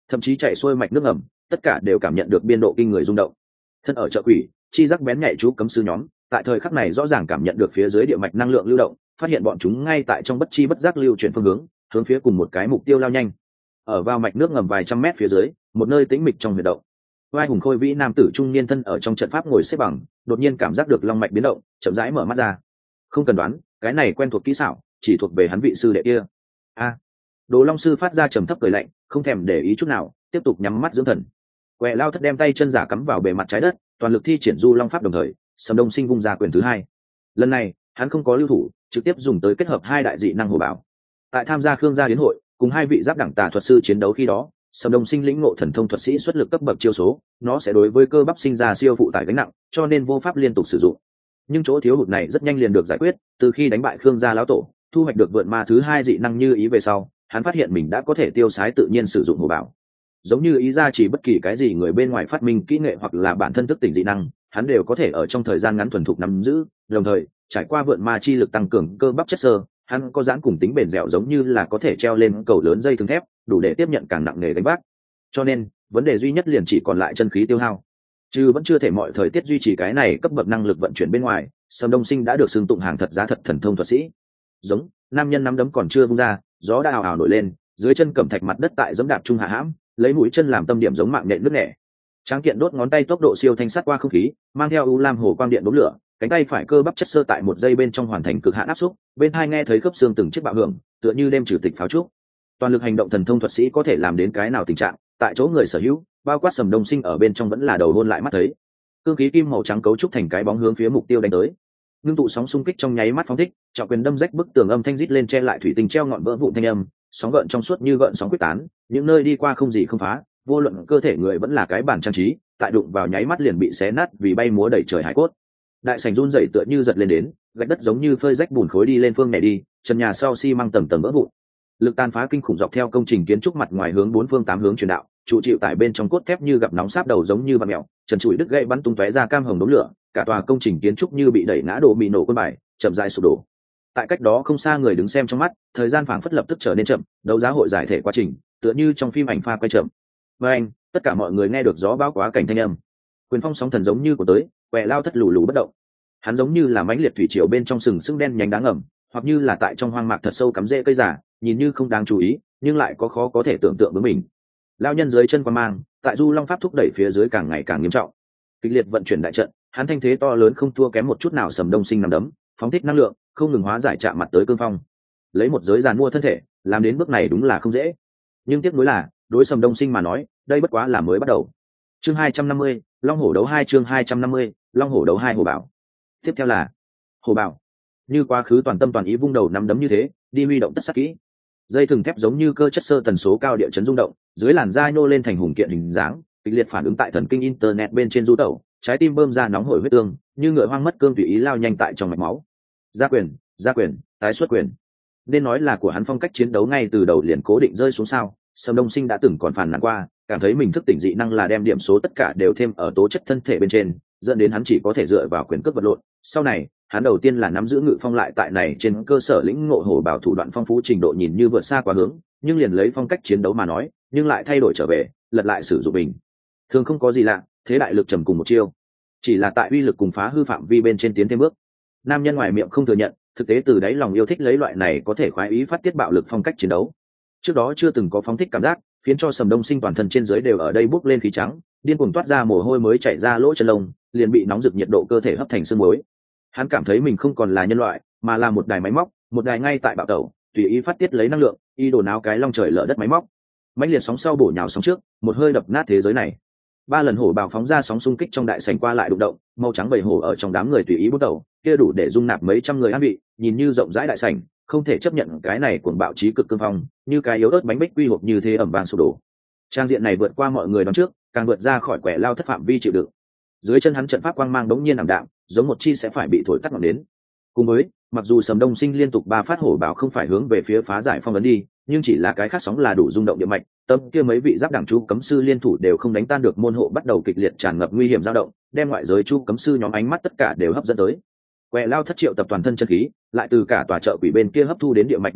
thậm chí chạy xuôi mạch nước ngầm, tất cả đều cảm nhận được biên độ kinh người rung động. Thân ở chợ quỷ, chi giác bén nhạy chú cấm sư nhóm, tại thời khắc này rõ ràng cảm nhận được phía dưới địa mạch năng lượng lưu động, phát hiện bọn chúng ngay tại trong bất chi bất giác lưu chuyển phương hướng, hướng phía cùng một cái mục tiêu lao nhanh. Ở vào mạch nước ngầm vài trăm mét phía dưới, một nơi tĩnh mịch trong huyệt động, vai hùng khôi vĩ nam tử trung niên thân ở trong trận pháp ngồi xếp bằng, đột nhiên cảm giác được long mạch biến động, chậm rãi mở mắt ra. Không cần đoán, cái này quen thuộc kỹ xảo, chỉ thuộc về hắn vị sư đệ kia. A, Đồ Long sư phát ra trầm thấp cười lạnh, không thèm để ý chút nào, tiếp tục nhắm mắt dưỡng thần. Quẹ lao thất đem tay chân giả cắm vào bề mặt trái đất, toàn lực thi triển du long pháp đồng thời, Sầm Đông Sinh vung ra quyền thứ hai. Lần này, hắn không có lưu thủ, trực tiếp dùng tới kết hợp hai đại dị năng hồ bảo. Tại tham gia Khương gia đến hội, cùng hai vị giáp đẳng tà thuật sư chiến đấu khi đó, Sầm Đông Sinh lĩnh ngộ thần thông thuật sĩ xuất lực cấp bậc chiêu số, nó sẽ đối với cơ bắp sinh ra siêu phụ tải gánh nặng, cho nên vô pháp liên tục sử dụng. Nhưng chỗ thiếu hụt này rất nhanh liền được giải quyết, từ khi đánh bại Khương gia lão tổ, thu hoạch được vượn ma thứ hai dị năng như ý về sau, hắn phát hiện mình đã có thể tiêu sái tự nhiên sử dụng hồ bảo. Giống như ý ra chỉ bất kỳ cái gì người bên ngoài phát minh kỹ nghệ hoặc là bản thân thức tỉnh dị năng, hắn đều có thể ở trong thời gian ngắn thuần thục nắm giữ, đồng thời trải qua vượn ma chi lực tăng cường cơ bắp chất xơ, hắn có giãn cùng tính bền dẻo giống như là có thể treo lên cầu lớn dây thừng thép, đủ để tiếp nhận càng nặng nề đánh vác. Cho nên vấn đề duy nhất liền chỉ còn lại chân khí tiêu hao. Chứ vẫn chưa thể mọi thời tiết duy trì cái này cấp bậc năng lực vận chuyển bên ngoài, Sầm Đông Sinh đã được xưng tụng hàng thật giá thật thần thông thuật sĩ. Giống nam nhân nắm đấm còn chưa vung ra, gió đã ào ào nổi lên, dưới chân cẩm thạch mặt đất tại giẫm đạp trung hạ hãm, lấy mũi chân làm tâm điểm giống mạng nhện nước nẻ. Tráng kiện đốt ngón tay tốc độ siêu thanh sát qua không khí, mang theo u lam hồ quang điện đốm lửa, cánh tay phải cơ bắp chất xơ tại một giây bên trong hoàn thành cực hạn áp xúc, bên hai nghe thấy khớp xương từng chiếc bạo hưởng, tựa như đêm trừ tịch pháo trúc. Toàn lực hành động thần thông thuật sĩ có thể làm đến cái nào tình trạng, tại chỗ người sở hữu, bao quát Sầm Đông Sinh ở bên trong vẫn là đầu hôn lại mắt thấy. Cương khí kim màu trắng cấu trúc thành cái bóng hướng phía mục tiêu đánh tới. Ngưng tụ sóng xung kích trong nháy mắt phóng thích, trọng quyền đâm rách bức tường âm thanh rít lên che lại thủy tinh treo ngọn vỡ vụn thanh âm, sóng gợn trong suốt như gợn sóng quyết tán, những nơi đi qua không gì không phá, vô luận cơ thể người vẫn là cái bản trang trí, tại đụng vào nháy mắt liền bị xé nát vì bay múa đầy trời hải cốt. Đại sảnh run rẩy tựa như giật lên đến, gạch đất giống như phơi rách bùn khối đi lên phương này đi, trần nhà sau xi măng tầng tầng vỡ vụn. Lực tàn phá kinh khủng dọc theo công trình kiến trúc mặt ngoài hướng bốn phương tám hướng truyền đạo, trụ chịu tại bên trong cốt thép như gặp nóng sáp đầu giống như bạt mèo, trần trụi đứt gãy bắn tung tóe ra cam hồng đốm lửa, cả tòa công trình kiến trúc như bị đẩy ngã đổ bị nổ quân bài, chậm rãi sụp đổ. Tại cách đó không xa người đứng xem trong mắt, thời gian phảng phất lập tức trở nên chậm, đấu giá hội giải thể quá trình, tựa như trong phim ảnh pha quay chậm. Và anh, tất cả mọi người nghe được gió bão quá cảnh thanh âm. Quyền phong sóng thần giống như của tới, quẹ lao thất lù lù bất động. Hắn giống như là mãnh liệt thủy triều bên trong sừng sững đen nhánh đáng ngầm, hoặc như là tại trong hoang mạc thật sâu cắm rễ cây giả, nhìn như không đáng chú ý, nhưng lại có khó có thể tưởng tượng với mình. Lao nhân dưới chân quan mang, tại du long pháp thúc đẩy phía dưới càng ngày càng nghiêm trọng. Kịch liệt vận chuyển đại trận, hắn thanh thế to lớn không thua kém một chút nào Sầm Đông Sinh nằm đấm, phóng thích năng lượng, không ngừng hóa giải chạm mặt tới cương phong. Lấy một giới giàn mua thân thể, làm đến bước này đúng là không dễ. Nhưng tiếc nuối là, đối Sầm Đông Sinh mà nói, đây bất quá là mới bắt đầu. Chương hai trăm năm mươi, Long Hổ đấu hai chương hai trăm năm mươi, Long Hổ đấu hai Hồ Bảo. Tiếp theo là Hồ Bảo. Như quá khứ toàn tâm toàn ý vung đầu nắm đấm như thế, đi huy động tất sắc kỹ. Dây thừng thép giống như cơ chất sơ tần số cao địa chấn rung động, dưới làn da nhô lên thành hùng kiện hình dáng, kịch liệt phản ứng tại thần kinh internet bên trên du tẩu, trái tim bơm ra nóng hổi huyết tương, như ngựa hoang mất cương tùy ý lao nhanh tại trong mạch máu. Gia quyền, gia quyền, tái xuất quyền. Nên nói là của hắn phong cách chiến đấu ngay từ đầu liền cố định rơi xuống sao. Sầm Đông Sinh đã từng còn phàn nàn qua, cảm thấy mình thức tỉnh dị năng là đem điểm số tất cả đều thêm ở tố chất thân thể bên trên, dẫn đến hắn chỉ có thể dựa vào quyền cước vật lộn. Sau này, hắn đầu tiên là nắm giữ ngự phong lại tại này trên cơ sở lĩnh ngộ hổ bảo thủ đoạn phong phú trình độ nhìn như vượt xa quá hướng, nhưng liền lấy phong cách chiến đấu mà nói, nhưng lại thay đổi trở về, lật lại sử dụng mình. Thường không có gì lạ, thế đại lực trầm cùng một chiêu, chỉ là tại uy lực cùng phá hư phạm vi bên trên tiến thêm bước. Nam nhân ngoài miệng không thừa nhận, thực tế từ đáy lòng yêu thích lấy loại này có thể khoái ý phát tiết bạo lực phong cách chiến đấu. Trước đó chưa từng có phóng thích cảm giác, khiến cho Sầm Đông Sinh toàn thân trên dưới đều ở đây bốc lên khí trắng, điên cuồng toát ra mồ hôi mới chảy ra lỗ chân lông, liền bị nóng rực nhiệt độ cơ thể hấp thành sương muối. Hắn cảm thấy mình không còn là nhân loại, mà là một đài máy móc, một đài ngay tại bạo tẩu, tùy ý phát tiết lấy năng lượng, y đổ náo cái long trời lở đất máy móc. Mãnh liệt sóng sau bổ nhào sóng trước, một hơi đập nát thế giới này. Ba lần hổ bào phóng ra sóng xung kích trong đại sảnh qua lại đụng động, màu trắng bầy hổ ở trong đám người tùy ý bút đầu, kia đủ để dung nạp mấy trăm người an vị, nhìn như rộng rãi đại sảnh, không thể chấp nhận cái này cuồng bạo chí cực cương phong, như cái yếu ớt bánh bích quy hộp như thế ẩm vang sụp đổ. Trang diện này vượt qua mọi người đón trước, càng vượt ra khỏi quẻ lao thất phạm vi chịu đựng. Dưới chân hắn trận pháp quang mang đống nhiên ảm đạm, giống một chi sẽ phải bị thổi tắt ngọn đến. Cùng với, mặc dù Sầm Đông Sinh liên tục ba phát hổ bảo không phải hướng về phía phá giải phong ấn đi, nhưng chỉ là cái khác sóng là đủ rung động địa mạch, tâm kia mấy vị giáp đẳng chú cấm sư liên thủ đều không đánh tan được môn hộ bắt đầu kịch liệt tràn ngập nguy hiểm dao động, đem ngoại giới chú cấm sư nhóm ánh mắt tất cả đều hấp dẫn tới. Quẻ lao thất triệu tập toàn thân chân khí, lại từ cả tòa chợ quỷ bên kia hấp thu đến địa mạch năng lượng,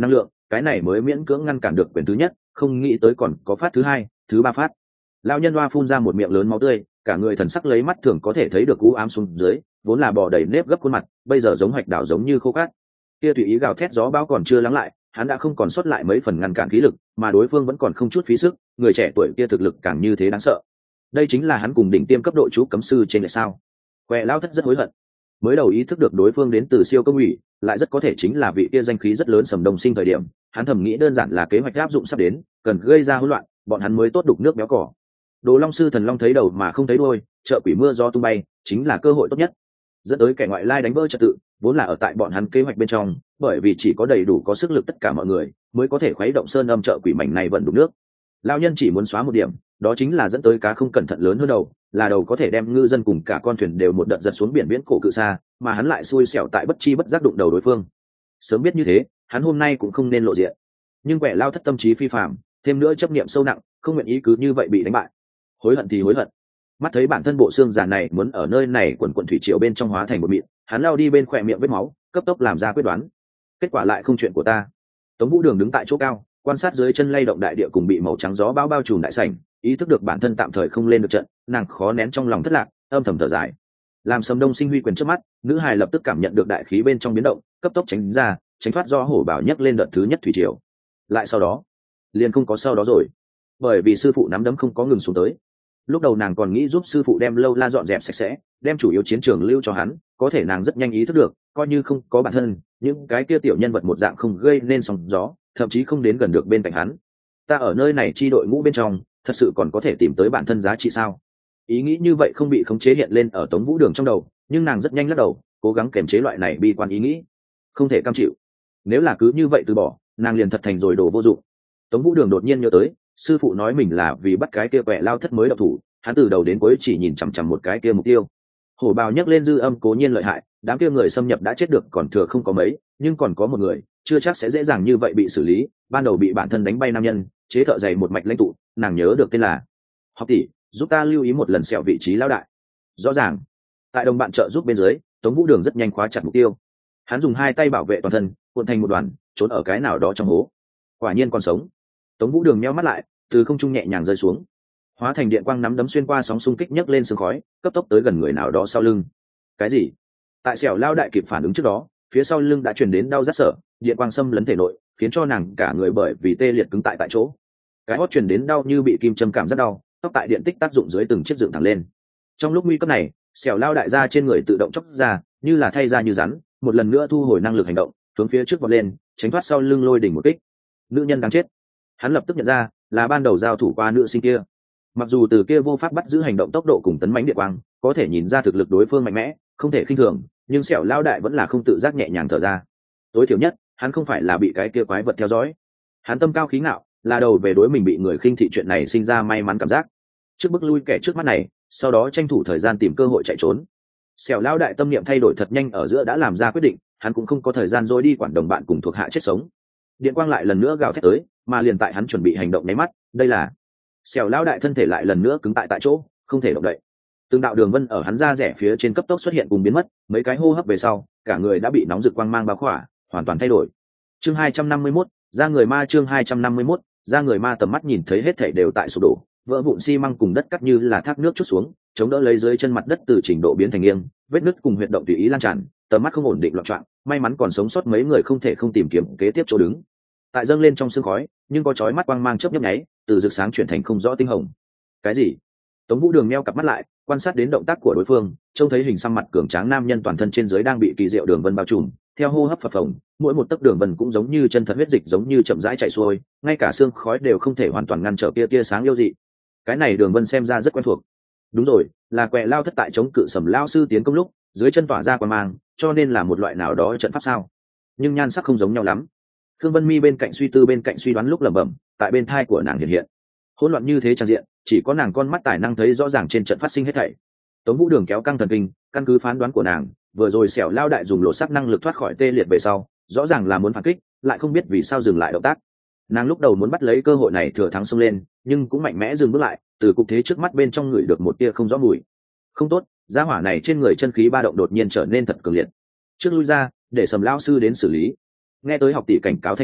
cái này mới miễn cưỡng ngăn cản được quyền thứ nhất, không nghĩ tới còn có phát thứ hai, thứ ba phát. Lão nhân hoa phun ra một miệng lớn máu tươi, cả người thần sắc lấy mắt thường có thể thấy được u ám xuống dưới, vốn là bò đầy nếp gấp khuôn mặt, bây giờ giống hoạch đảo giống như khô cát. Kia tùy ý gào thét gió bão còn chưa lắng lại, hắn đã không còn sót lại mấy phần ngăn cản khí lực, mà đối phương vẫn còn không chút phí sức, người trẻ tuổi kia thực lực càng như thế đáng sợ. Đây chính là hắn cùng đỉnh tiêm cấp độ chú cấm sư trên lại sao? Quẹ lao thất rất hối hận, mới đầu ý thức được đối phương đến từ siêu công ủy, lại rất có thể chính là vị kia danh khí rất lớn Sầm Đông Sinh thời điểm, hắn thầm nghĩ đơn giản là kế hoạch áp dụng sắp đến, cần gây ra hỗn loạn, bọn hắn mới tốt đục nước béo cỏ. Đồ Long sư Thần Long thấy đầu mà không thấy đuôi, chợ quỷ mưa gió tung bay, chính là cơ hội tốt nhất. Dẫn tới kẻ ngoại lai đánh vỡ trật tự, vốn là ở tại bọn hắn kế hoạch bên trong, bởi vì chỉ có đầy đủ có sức lực tất cả mọi người, mới có thể khuấy động sơn âm chợ quỷ mảnh này vận đục nước. Lão nhân chỉ muốn xóa một điểm, đó chính là dẫn tới cá không cẩn thận lớn hơn đầu, là đầu có thể đem ngư dân cùng cả con thuyền đều một đợt giật xuống biển viễn cổ cự xa, mà hắn lại xui xẻo tại bất chi bất giác đụng đầu đối phương. Sớm biết như thế, hắn hôm nay cũng không nên lộ diện. Nhưng quẻ lao thất tâm trí phi phàm, thêm nữa chấp niệm sâu nặng, không nguyện ý cứ như vậy bị đánh bại. Hối hận thì hối hận. Mắt thấy bản thân bộ xương già này muốn ở nơi này quần quần thủy triều bên trong hóa thành một mịn, hắn lao đi bên khỏe miệng vết máu, cấp tốc làm ra quyết đoán. Kết quả lại không chuyện của ta. Tống Vũ Đường đứng tại chỗ cao, quan sát dưới chân lay động đại địa cùng bị màu trắng gió bao bao trùm đại sảnh, ý thức được bản thân tạm thời không lên được trận, nàng khó nén trong lòng thất lạc, âm thầm thở dài. Làm Sầm Đông Sinh huy quyền trước mắt, nữ hài lập tức cảm nhận được đại khí bên trong biến động, cấp tốc tránh ra, tránh thoát do hổ bảo nhấc lên đợt thứ nhất thủy triều. Lại sau đó, liền không có sau đó rồi, bởi vì sư phụ nắm đấm không có ngừng xuống tới. Lúc đầu nàng còn nghĩ giúp sư phụ đem lâu la dọn dẹp sạch sẽ, đem chủ yếu chiến trường lưu cho hắn, có thể nàng rất nhanh ý thức được, coi như không có bản thân, những cái kia tiểu nhân vật một dạng không gây nên sóng gió, thậm chí không đến gần được bên cạnh hắn. Ta ở nơi này chi đội ngũ bên trong, thật sự còn có thể tìm tới bản thân giá trị sao? Ý nghĩ như vậy không bị khống chế hiện lên ở Tống Vũ Đường trong đầu, nhưng nàng rất nhanh lắc đầu, cố gắng kiềm chế loại này bi quan ý nghĩ. Không thể cam chịu. Nếu là cứ như vậy từ bỏ, nàng liền thật thành rồi đồ vô dụng. Tống Vũ Đường đột nhiên nhớ tới, sư phụ nói mình là vì bắt cái kia quẹ lao thất mới độc thủ, hắn từ đầu đến cuối chỉ nhìn chằm chằm một cái kia mục tiêu. Hổ bào nhấc lên dư âm cố nhiên lợi hại, đám kia người xâm nhập đã chết được còn thừa không có mấy, nhưng còn có một người, chưa chắc sẽ dễ dàng như vậy bị xử lý. Ban đầu bị bản thân đánh bay nam nhân, chế thợ dày một mạch lãnh tụ, nàng nhớ được tên là Học tỷ, giúp ta lưu ý một lần sẹo vị trí lão đại. Rõ ràng, tại đồng bạn trợ giúp bên dưới, Tống Vũ Đường rất nhanh khóa chặt mục tiêu. Hắn dùng hai tay bảo vệ toàn thân, cuộn thành một đoàn, trốn ở cái nào đó trong hố. Quả nhiên còn sống. Tống Vũ Đường nheo mắt lại, từ không trung nhẹ nhàng rơi xuống, hóa thành điện quang nắm đấm xuyên qua sóng xung kích nhấc lên sương khói, cấp tốc tới gần người nào đó sau lưng. Cái gì? Tại sẹo lao đại kịp phản ứng trước đó, phía sau lưng đã truyền đến đau rát sở, điện quang xâm lấn thể nội, khiến cho nàng cả người bởi vì tê liệt cứng tại tại chỗ. Cái hót truyền đến đau như bị kim châm cảm rất đau, tóc tại điện tích tác dụng dưới từng chiếc dựng thẳng lên. Trong lúc nguy cấp này, sẹo lao đại ra trên người tự động chốc ra, như là thay ra như rắn, một lần nữa thu hồi năng lực hành động, hướng phía trước vọt lên, tránh thoát sau lưng lôi đỉnh một kích. Nữ nhân đáng chết. Hắn lập tức nhận ra, là ban đầu giao thủ qua nữ sinh kia. Mặc dù từ kia vô pháp bắt giữ hành động tốc độ cùng tấn mãnh điện quang, có thể nhìn ra thực lực đối phương mạnh mẽ, không thể khinh thường, nhưng sẹo lao đại vẫn là không tự giác nhẹ nhàng thở ra. Tối thiểu nhất, hắn không phải là bị cái kia quái vật theo dõi. Hắn tâm cao khí ngạo, là đầu về đối mình bị người khinh thị chuyện này sinh ra may mắn cảm giác. Trước bước lui kẻ trước mắt này, sau đó tranh thủ thời gian tìm cơ hội chạy trốn. Sẹo lao đại tâm niệm thay đổi thật nhanh ở giữa đã làm ra quyết định, hắn cũng không có thời gian dối đi quản đồng bạn cùng thuộc hạ chết sống. Điện quang lại lần nữa gào thét tới, mà liền tại hắn chuẩn bị hành động nháy mắt, đây là Sẹo lao đại thân thể lại lần nữa cứng tại tại chỗ, không thể động đậy. Từng đạo đường vân ở hắn da rẻ phía trên cấp tốc xuất hiện cùng biến mất, mấy cái hô hấp về sau, cả người đã bị nóng rực quang mang bao khỏa, hoàn toàn thay đổi. Chương hai trăm năm mươi mốt, ra người ma chương hai trăm năm mươi mốt, ra người ma tầm mắt nhìn thấy hết thảy đều tại sụp đổ, vỡ vụn xi măng cùng đất cắt như là thác nước trút xuống, chống đỡ lấy dưới chân mặt đất từ trình độ biến thành nghiêng, vết nứt cùng huyệt động tùy ý lan tràn, tầm mắt không ổn định loạn choạng, may mắn còn sống sót mấy người không thể không tìm kiếm kế tiếp chỗ đứng. Tại dâng lên trong sương khói, nhưng có chói mắt quang mang chớp nhấp nháy, từ rực sáng chuyển thành không rõ tinh hồng. Cái gì? Tống Vũ Đường meo cặp mắt lại, quan sát đến động tác của đối phương, trông thấy hình xăm mặt cường tráng nam nhân toàn thân trên dưới đang bị kỳ diệu đường vân bao trùm, theo hô hấp phập phồng, mỗi một tấc đường vân cũng giống như chân thật huyết dịch giống như chậm rãi chảy xuôi, ngay cả xương khói đều không thể hoàn toàn ngăn trở kia tia sáng yêu dị. Cái này đường vân xem ra rất quen thuộc. Đúng rồi, là quẹ lao thất tại chống cự Sầm lao sư tiến công lúc, dưới chân tỏa ra quang mang, cho nên là một loại nào đó trận pháp sao? Nhưng nhan sắc không giống nhau lắm. Khương Vân Mi bên cạnh suy tư bên cạnh suy đoán lúc lẩm bẩm, tại bên thai của nàng hiện hiện. Hỗn loạn như thế trang diện, chỉ có nàng con mắt tài năng thấy rõ ràng trên trận phát sinh hết thảy. Tống Vũ Đường kéo căng thần kinh, căn cứ phán đoán của nàng, vừa rồi Sẹo lao đại dùng lộ sắc năng lực thoát khỏi tê liệt về sau, rõ ràng là muốn phản kích, lại không biết vì sao dừng lại động tác. Nàng lúc đầu muốn bắt lấy cơ hội này thừa thắng xông lên, nhưng cũng mạnh mẽ dừng bước lại, từ cục thế trước mắt bên trong người được một tia không rõ mùi. Không tốt, gia hỏa này trên người chân khí ba động đột nhiên trở nên thật cường liệt. Trước lui ra, để Sầm lão sư đến xử lý. Nghe tới học tỷ cảnh cáo thanh âm,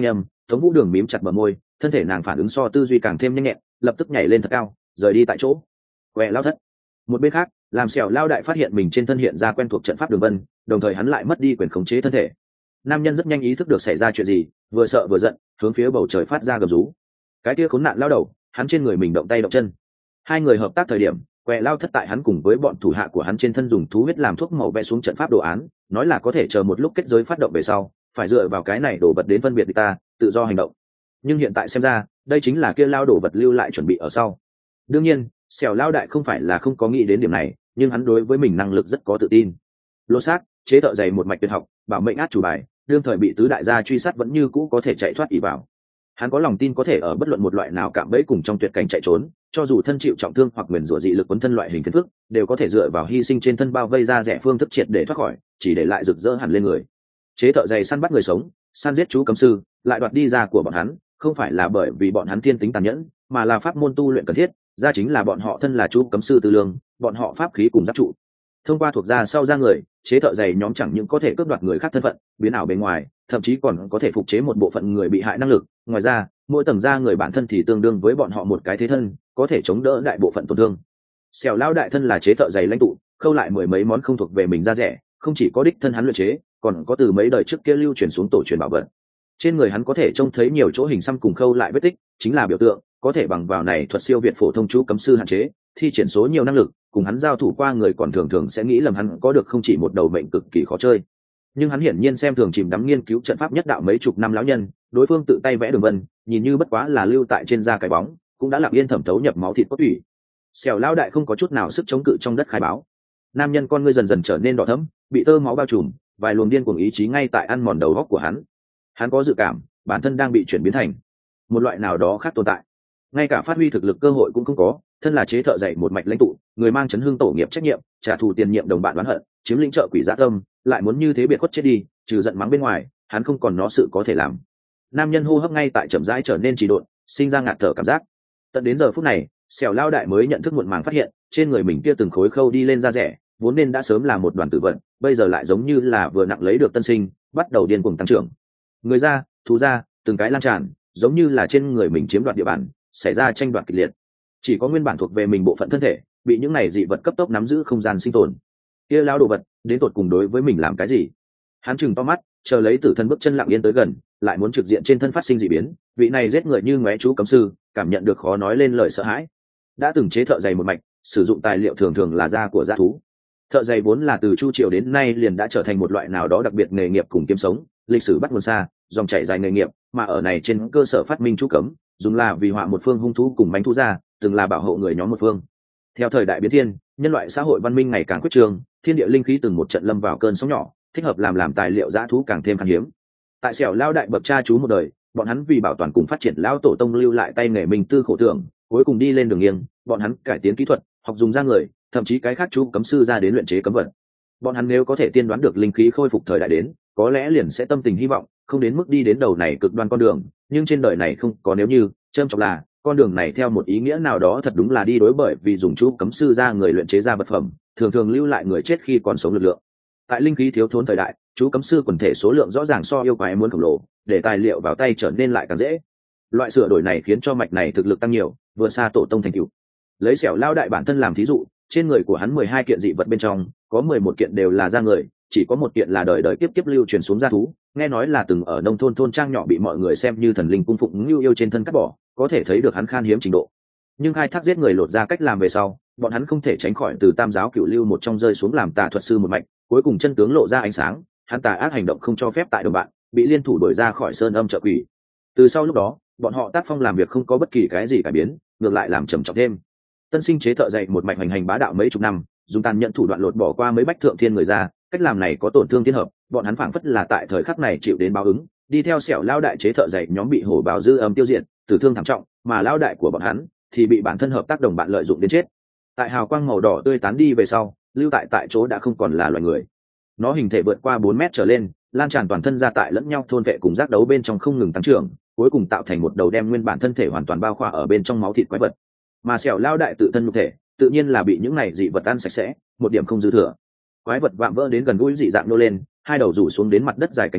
Tống Vũ Đường mím chặt bờ môi, thân thể nàng phản ứng so tư duy càng thêm nhanh nhẹn, lập tức nhảy lên thật cao, rời đi tại chỗ. Quẹ lao thất. Một bên khác, làm Sẹo Lao Đại phát hiện mình trên thân hiện ra quen thuộc trận pháp đường vân, đồng thời hắn lại mất đi quyền khống chế thân thể. Nam nhân rất nhanh ý thức được xảy ra chuyện gì, vừa sợ vừa giận, hướng phía bầu trời phát ra gầm rú. Cái kia khốn nạn lao đầu, hắn trên người mình động tay động chân. Hai người hợp tác thời điểm, Quẹ Lao thất tại hắn cùng với bọn thủ hạ của hắn trên thân dùng thú huyết làm thuốc màu vẽ xuống trận pháp đồ án, nói là có thể chờ một lúc kết giới phát động về sau, phải dựa vào cái này đổ vật đến phân biệt địch ta, tự do hành động. Nhưng hiện tại xem ra, đây chính là kia lao đổ vật lưu lại chuẩn bị ở sau. Đương nhiên, Sẹo Lao Đại không phải là không có nghĩ đến điểm này, nhưng hắn đối với mình năng lực rất có tự tin. Lô xác, chế thợ dày một mạch tuyệt học, bảo mệnh át chủ bài, đương thời bị tứ đại gia truy sát vẫn như cũ có thể chạy thoát ỷ vào. Hắn có lòng tin có thể ở bất luận một loại nào cạm bẫy cùng trong tuyệt cảnh chạy trốn, cho dù thân chịu trọng thương hoặc nguyền rủa dị lực quấn thân loại hình phiền phức, đều có thể dựa vào hy sinh trên thân bao vây ra rẻ phương thức triệt để thoát khỏi, chỉ để lại rực rỡ hẳn lên người. Chế thợ dày săn bắt người sống, săn giết chú cấm sư, lại đoạt đi ra của bọn hắn, không phải là bởi vì bọn hắn thiên tính tàn nhẫn, mà là pháp môn tu luyện cần thiết, ra chính là bọn họ thân là chú cấm sư tư lương, bọn họ pháp khí cùng giáp trụ. Thông qua thuộc gia sau ra người, chế thợ dày nhóm chẳng những có thể cướp đoạt người khác thân phận, biến ảo bên ngoài, thậm chí còn có thể phục chế một bộ phận người bị hại năng lực. Ngoài ra, mỗi tầng da người bản thân thì tương đương với bọn họ một cái thế thân, có thể chống đỡ đại bộ phận tổn thương. Sẹo Lao Đại thân là chế thợ dày lãnh tụ, khâu lại mười mấy món không thuộc về mình da rẻ, không chỉ có đích thân hắn luyện chế, còn có từ mấy đời trước kia lưu truyền xuống tổ truyền bảo vật. Trên người hắn có thể trông thấy nhiều chỗ hình xăm cùng khâu lại vết tích, chính là biểu tượng có thể bằng vào này thuật siêu việt phổ thông chú cấm sư hạn chế, thi triển số nhiều năng lực, cùng hắn giao thủ qua người còn thường thường sẽ nghĩ lầm hắn có được không chỉ một đầu mệnh cực kỳ khó chơi. Nhưng hắn hiển nhiên xem thường chìm đắm nghiên cứu trận pháp nhất đạo mấy chục năm lão nhân, đối phương tự tay vẽ đường vân, nhìn như bất quá là lưu tại trên da cái bóng, cũng đã lặng yên thẩm thấu nhập máu thịt cốt tủy. Sẹo Lao Đại không có chút nào sức chống cự trong đất khai báo. Nam nhân con ngươi dần dần trở nên đỏ thẫm, bị tơ máu bao trùm, vài luồng điên cuồng ý chí ngay tại ăn mòn đầu óc của hắn. Hắn có dự cảm, bản thân đang bị chuyển biến thành một loại nào đó khác tồn tại, ngay cả phát huy thực lực cơ hội cũng không có. Thân là chế thợ dạy một mạch lãnh tụ, người mang chấn hương tổ nghiệp trách nhiệm, trả thù tiền nhiệm đồng bạn oán hận, chiếm lĩnh trợ quỷ dã tâm, lại muốn như thế biệt khuất chết đi, trừ giận mắng bên ngoài, hắn không còn nó sự có thể làm. Nam nhân hô hấp ngay tại chậm rãi trở nên trì độn, sinh ra ngạt thở cảm giác. Tận đến giờ phút này, Sẹo Lao Đại mới nhận thức muộn màng phát hiện, trên người mình kia từng khối khâu đi lên da rẻ, vốn nên đã sớm là một đoàn tử vận, bây giờ lại giống như là vừa nặng lấy được tân sinh, bắt đầu điên cuồng tăng trưởng. Người ra, thú ra, từng cái lan tràn, giống như là trên người mình chiếm đoạt địa bàn, xảy ra tranh đoạt kịch liệt. Chỉ có nguyên bản thuộc về mình bộ phận thân thể, bị những này dị vật cấp tốc nắm giữ không gian sinh tồn. Kia lao đồ vật, đến tột cùng đối với mình làm cái gì? Hắn chừng to mắt, chờ lấy tử thân bước chân lặng yên tới gần, lại muốn trực diện trên thân phát sinh dị biến. Vị này giết người như ngóe chú cấm sư, cảm nhận được khó nói lên lời sợ hãi. Đã từng chế thợ dày một mạch, sử dụng tài liệu thường thường là da của dã thú. Thợ dày vốn là từ chu triều đến nay liền đã trở thành một loại nào đó đặc biệt nghề nghiệp cùng kiếm sống, lịch sử bắt nguồn xa, dòng chảy dài nghề nghiệp, mà ở này trên cơ sở phát minh chú cấm, dùng là vì họa một phương hung thú cùng mánh thú ra, từng là bảo hộ người nhóm một phương. Theo thời đại biến thiên, nhân loại xã hội văn minh ngày càng quyết trường, thiên địa linh khí từng một trận lâm vào cơn sóng nhỏ, thích hợp làm làm tài liệu dã thú càng thêm khan hiếm. Tại Sẹo Lao Đại bậc cha chú một đời, bọn hắn vì bảo toàn cùng phát triển lão tổ tông lưu lại tay nghề minh tư khổ tưởng, cuối cùng đi lên đường nghiêng, bọn hắn cải tiến kỹ thuật, học dùng da người, thậm chí cái khác chú cấm sư ra đến luyện chế cấm vật. Bọn hắn nếu có thể tiên đoán được linh khí khôi phục thời đại đến, có lẽ liền sẽ tâm tình hy vọng, không đến mức đi đến đầu này cực đoan con đường. Nhưng trên đời này không có nếu như, châm trọng là con đường này theo một ý nghĩa nào đó thật đúng là đi đối, bởi vì dùng chú cấm sư ra người luyện chế ra vật phẩm, thường thường lưu lại người chết khi còn sống lực lượng. Tại linh khí thiếu thốn thời đại, chú cấm sư quần thể số lượng rõ ràng so yêu quái muốn khổng lồ, để tài liệu vào tay trở nên lại càng dễ. Loại sửa đổi này khiến cho mạch này thực lực tăng nhiều, vượt xa tổ tông thành cửu. Lấy Sẹo Lao Đại bản thân làm thí dụ, trên người của hắn mười hai kiện dị vật bên trong, có mười một kiện đều là da người, chỉ có một kiện là đời đời kiếp kiếp lưu truyền xuống da thú, nghe nói là từng ở nông thôn thôn trang nhỏ bị mọi người xem như thần linh cung phụng ngưu yêu trên thân cắt bỏ, có thể thấy được hắn khan hiếm trình độ. Nhưng khai thác giết người lột ra cách làm về sau, bọn hắn không thể tránh khỏi từ tam giáo cửu lưu một trong rơi xuống làm tà thuật sư một mạch, cuối cùng chân tướng lộ ra ánh sáng, hắn tà ác hành động không cho phép tại đồng bạn, bị liên thủ đuổi ra khỏi sơn âm trợ quỷ. Từ sau lúc đó, bọn họ tác phong làm việc không có bất kỳ cái gì cải biến, ngược lại làm trầm trọng thêm. Tân sinh chế thợ dạy một mạch hành hành bá đạo mấy chục năm, dùng tàn nhẫn thủ đoạn lột bỏ qua mấy bách thượng thiên người ra, cách làm này có tổn thương thiên hợp, bọn hắn phảng phất là tại thời khắc này chịu đến báo ứng, đi theo Sẹo Lao Đại chế thợ dạy nhóm bị hổ bào dư âm tiêu diệt, tử thương thảm trọng, mà lao đại của bọn hắn thì bị bản thân hợp tác đồng bạn lợi dụng đến chết. Tại hào quang màu đỏ tươi tán đi về sau, lưu tại tại chỗ đã không còn là loài người. Nó hình thể vượt qua bốn mét trở lên, lan tràn toàn thân ra tại lẫn nhau thôn vệ cùng giác đấu bên trong không ngừng tăng trưởng, cuối cùng tạo thành một đầu đem nguyên bản thân thể hoàn toàn bao khỏa ở bên trong máu thịt quái vật. Mà Sẹo Lao Đại tự thân nhục thể, tự nhiên là bị những này dị vật ăn sạch sẽ, một điểm không dư thừa. Quái vật vạm vỡ đến gần gũi dị dạng nô lên, hai đầu rủ xuống đến mặt đất dài cánh tay,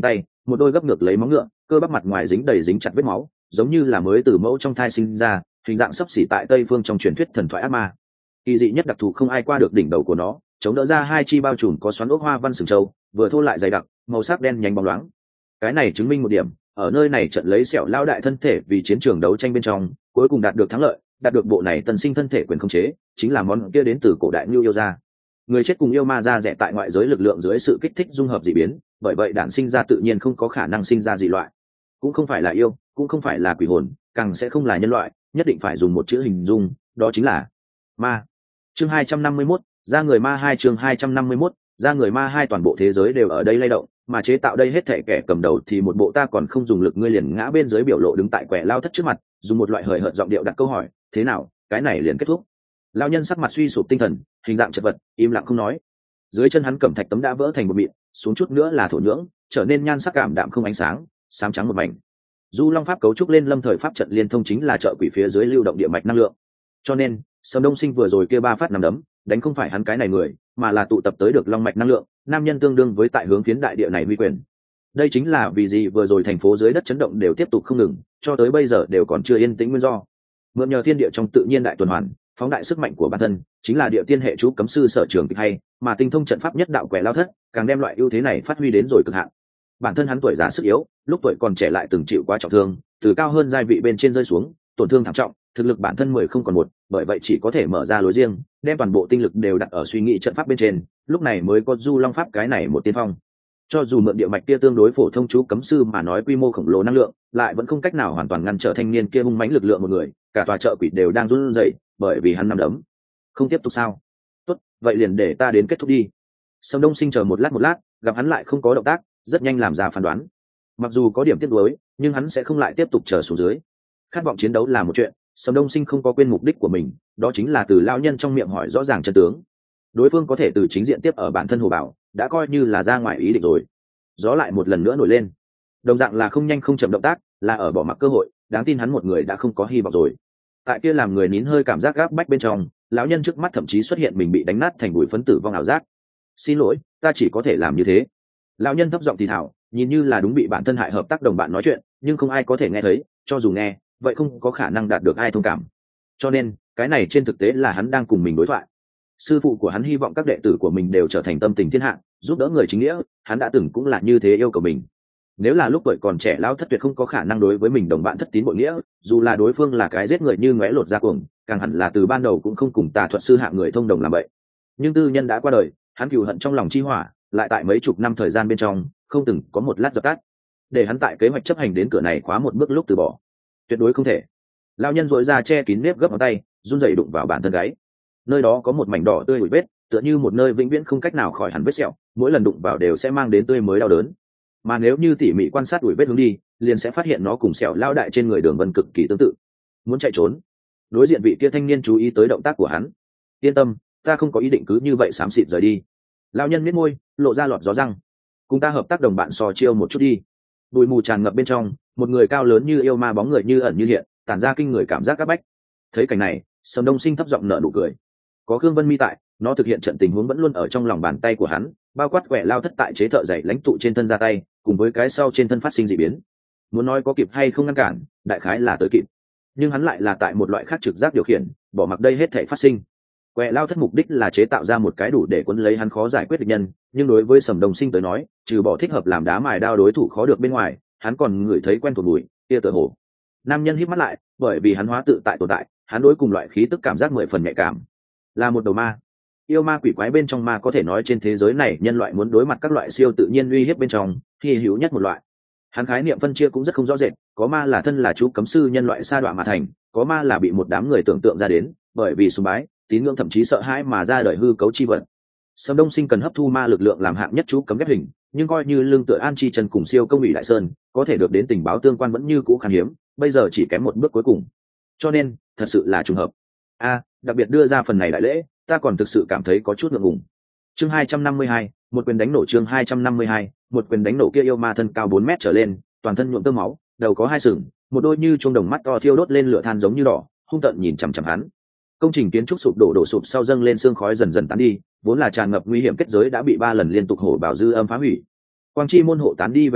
một đôi gấp ngược lấy móng ngựa, cơ bắp mặt ngoài dính đầy dính chặt vết máu, giống như là mới từ mẫu trong thai sinh ra, hình dạng sấp xỉ tại Tây phương trong truyền thuyết thần thoại ác ma. Kỳ dị nhất đặc thù không ai qua được đỉnh đầu của nó, chống đỡ ra hai chi bao trùm có xoắn ốc hoa văn sừng trâu, vừa thô lại dày đặc, màu sắc đen nhánh bóng loáng. Cái này chứng minh một điểm, ở nơi này trận lấy sẹo lao đại thân thể vì chiến trường đấu tranh bên trong, cuối cùng đạt được thắng lợi, đạt được bộ này tân sinh thân thể quyền khống chế, chính là món kia đến từ cổ đại Nưu yêu gia. Người chết cùng yêu ma ra rẻ tại ngoại giới lực lượng dưới sự kích thích dung hợp dị biến, bởi vậy đản sinh ra tự nhiên không có khả năng sinh ra dị loại, cũng không phải là yêu, cũng không phải là quỷ hồn, càng sẽ không là nhân loại, nhất định phải dùng một chữ hình dung, đó chính là ma. Chương hai trăm năm mươi mốt, ra người ma hai chương hai trăm năm mươi mốt, ra người ma hai toàn bộ thế giới đều ở đây lay động, mà chế tạo đây hết thảy kẻ cầm đầu thì một bộ ta còn không dùng lực ngươi liền ngã bên dưới biểu lộ đứng tại quẻ lao thất trước mặt, dùng một loại hời hợt giọng điệu đặt câu hỏi, thế nào, cái này liền kết thúc. Lao nhân sắc mặt suy sụp tinh thần, hình dạng chật vật, im lặng không nói. Dưới chân hắn cẩm thạch tấm đã vỡ thành một mịn, xuống chút nữa là thổ nhưỡng, trở nên nhan sắc cảm đạm không ánh sáng, xám trắng một mảnh. Du Long pháp cấu trúc lên lâm thời pháp trận liên thông chính là trợ quỷ phía dưới lưu động địa mạch năng lượng. Cho nên, Sầm Đông Sinh vừa rồi kia ba phát nằm đấm, đánh không phải hắn cái này người, mà là tụ tập tới được long mạch năng lượng, nam nhân tương đương với tại hướng phiến đại địa này uy quyền. Đây chính là vì gì vừa rồi thành phố dưới đất chấn động đều tiếp tục không ngừng, cho tới bây giờ đều còn chưa yên tĩnh nguyên do. Mượn nhờ thiên địa trong tự nhiên đại tuần hoàn, phóng đại sức mạnh của bản thân, chính là địa tiên hệ chú cấm sư sở trường kịch hay, mà tinh thông trận pháp nhất đạo quẻ lao thất, càng đem loại ưu thế này phát huy đến rồi cực hạn. Bản thân hắn tuổi già sức yếu, lúc tuổi còn trẻ lại từng chịu quá trọng thương, từ cao hơn giai vị bên trên rơi xuống, tổn thương thảm trọng, thực lực bản thân mười không còn một, bởi vậy chỉ có thể mở ra lối riêng, đem toàn bộ tinh lực đều đặt ở suy nghĩ trận pháp bên trên, lúc này mới có Du Long pháp cái này một tiên phong. Cho dù mượn địa mạch kia tương đối phổ thông chú cấm sư mà nói quy mô khổng lồ năng lượng, lại vẫn không cách nào hoàn toàn ngăn trở thanh niên kia hung mãnh lực lượng một người, cả tòa chợ quỷ đều đang run rẩy, bởi vì hắn nằm đấm. Không tiếp tục sao? Tốt, vậy liền để ta đến kết thúc đi. Sầm Đông Sinh chờ một lát một lát, gặp hắn lại không có động tác, rất nhanh làm ra phán đoán. Mặc dù có điểm tiếc nuối, nhưng hắn sẽ không lại tiếp tục chờ xuống dưới. Khát vọng chiến đấu là một chuyện, Sầm Đông Sinh không có quên mục đích của mình, đó chính là từ lão nhân trong miệng hỏi rõ ràng chân tướng. Đối phương có thể từ chính diện tiếp ở bản thân Hồ Bảo, đã coi như là ra ngoài ý định rồi. Gió lại một lần nữa nổi lên. Đồng dạng là không nhanh không chậm động tác, là ở bỏ mặc cơ hội, đáng tin hắn một người đã không có hy vọng rồi. Tại kia làm người nín hơi cảm giác gáp bách bên trong, lão nhân trước mắt thậm chí xuất hiện mình bị đánh nát thành bụi phấn tử vong ảo giác. Xin lỗi, ta chỉ có thể làm như thế. Lão nhân thấp giọng thì thào, nhìn như là đúng bị bản thân hại hợp tác đồng bạn nói chuyện, nhưng không ai có thể nghe thấy, cho dù nghe, vậy không có khả năng đạt được ai thông cảm. Cho nên, cái này trên thực tế là hắn đang cùng mình đối thoại. Sư phụ của hắn hy vọng các đệ tử của mình đều trở thành tâm tình thiên hạ, giúp đỡ người chính nghĩa, hắn đã từng cũng là như thế yêu cầu mình. Nếu là lúc tuổi còn trẻ lão thất tuyệt không có khả năng đối với mình đồng bạn thất tín bội nghĩa, dù là đối phương là cái giết người như ngóe lột da cuồng, càng hẳn là từ ban đầu cũng không cùng tà thuật sư hạng người thông đồng làm vậy. Nhưng tư nhân đã qua đời, hắn cừu hận trong lòng chi hỏa, lại tại mấy chục năm thời gian bên trong, không từng có một lát dập tắt. Để hắn tại kế hoạch chấp hành đến cửa này khóa một bước lúc từ bỏ, tuyệt đối không thể. Lão nhân dội ra che kín nếp gấp ngón tay, run rẩy đụng vào bản thân gáy. Nơi đó có một mảnh đỏ tươi bụi vết, tựa như một nơi vĩnh viễn không cách nào khỏi hẳn vết sẹo, mỗi lần đụng vào đều sẽ mang đến tươi mới đau đớn. Mà nếu như tỉ mỉ quan sát bụi vết hướng đi, liền sẽ phát hiện nó cùng sẹo lao đại trên người Đường Vân cực kỳ tương tự. Muốn chạy trốn, đối diện vị kia thanh niên chú ý tới động tác của hắn. Yên tâm, ta không có ý định cứ như vậy xám xịt rời đi. Lão nhân miết môi, lộ ra lọt gió răng. Cùng ta hợp tác đồng bạn sò chiêu một chút đi. Bụi mù tràn ngập bên trong, một người cao lớn như yêu ma bóng người như ẩn như hiện, tản ra kinh người cảm giác áp bách. Thấy cảnh này, Sầm Đông Sinh thấp giọng nở nụ cười. Có Khương Vân Mi tại, nó thực hiện trận tình huống vẫn luôn ở trong lòng bàn tay của hắn, bao quát quẻ lao thất tại chế thợ dày lãnh tụ trên thân ra tay, cùng với cái sau trên thân phát sinh dị biến. Muốn nói có kịp hay không ngăn cản, đại khái là tới kịp. Nhưng hắn lại là tại một loại khác trực giác điều khiển, bỏ mặc đây hết thảy phát sinh. Quẻ lao thất mục đích là chế tạo ra một cái đủ để cuốn lấy hắn khó giải quyết địch nhân, nhưng đối với Sầm Đông Sinh tới nói, trừ bỏ thích hợp làm đá mài đao đối thủ khó được bên ngoài, hắn còn ngửi thấy quen thuộc mùi, kia tựa hồ. Nam nhân híp mắt lại, bởi vì hắn hóa tự tại tồn tại, hắn đối cùng loại khí tức cảm giác mười phần nhạy cảm. Là một đầu ma. Yêu ma quỷ quái bên trong ma có thể nói trên thế giới này nhân loại muốn đối mặt các loại siêu tự nhiên uy hiếp bên trong, hy hữu nhất một loại. Hắn khái niệm phân chia cũng rất không rõ rệt, có ma là thân là chú cấm sư nhân loại sa đọa mà thành, có ma là bị một đám người tưởng tượng ra đến, bởi vì sùng bái, tín ngưỡng thậm chí sợ hãi mà ra đời hư cấu chi vật. Sầm Đông Sinh cần hấp thu ma lực lượng làm hạng nhất chú cấm ghép hình, nhưng coi như lương tựa An Chi Chân cùng siêu công ủy Đại Sơn, có thể được đến tình báo tương quan vẫn như cũ khan hiếm, bây giờ chỉ kém một bước cuối cùng. Cho nên, thật sự là trùng hợp. A, đặc biệt đưa ra phần này đại lễ, ta còn thực sự cảm thấy có chút ngượng ngùng. Chương hai trăm năm mươi hai, một quyền đánh nổ chương hai trăm năm mươi hai, một quyền đánh nổ kia yêu ma thân cao bốn mét trở lên, toàn thân nhuộm tơ máu, đầu có hai sừng, một đôi như chuông đồng mắt to thiêu đốt lên lửa than giống như đỏ, hung tợn nhìn chằm chằm hắn. Công trình kiến trúc sụp đổ đổ sụp sau dâng lên sương khói dần dần tán đi, vốn là tràn ngập nguy hiểm kết giới đã bị ba lần liên tục hổ bảo dư âm phá hủy. Quang chi môn hộ tán đi về sau,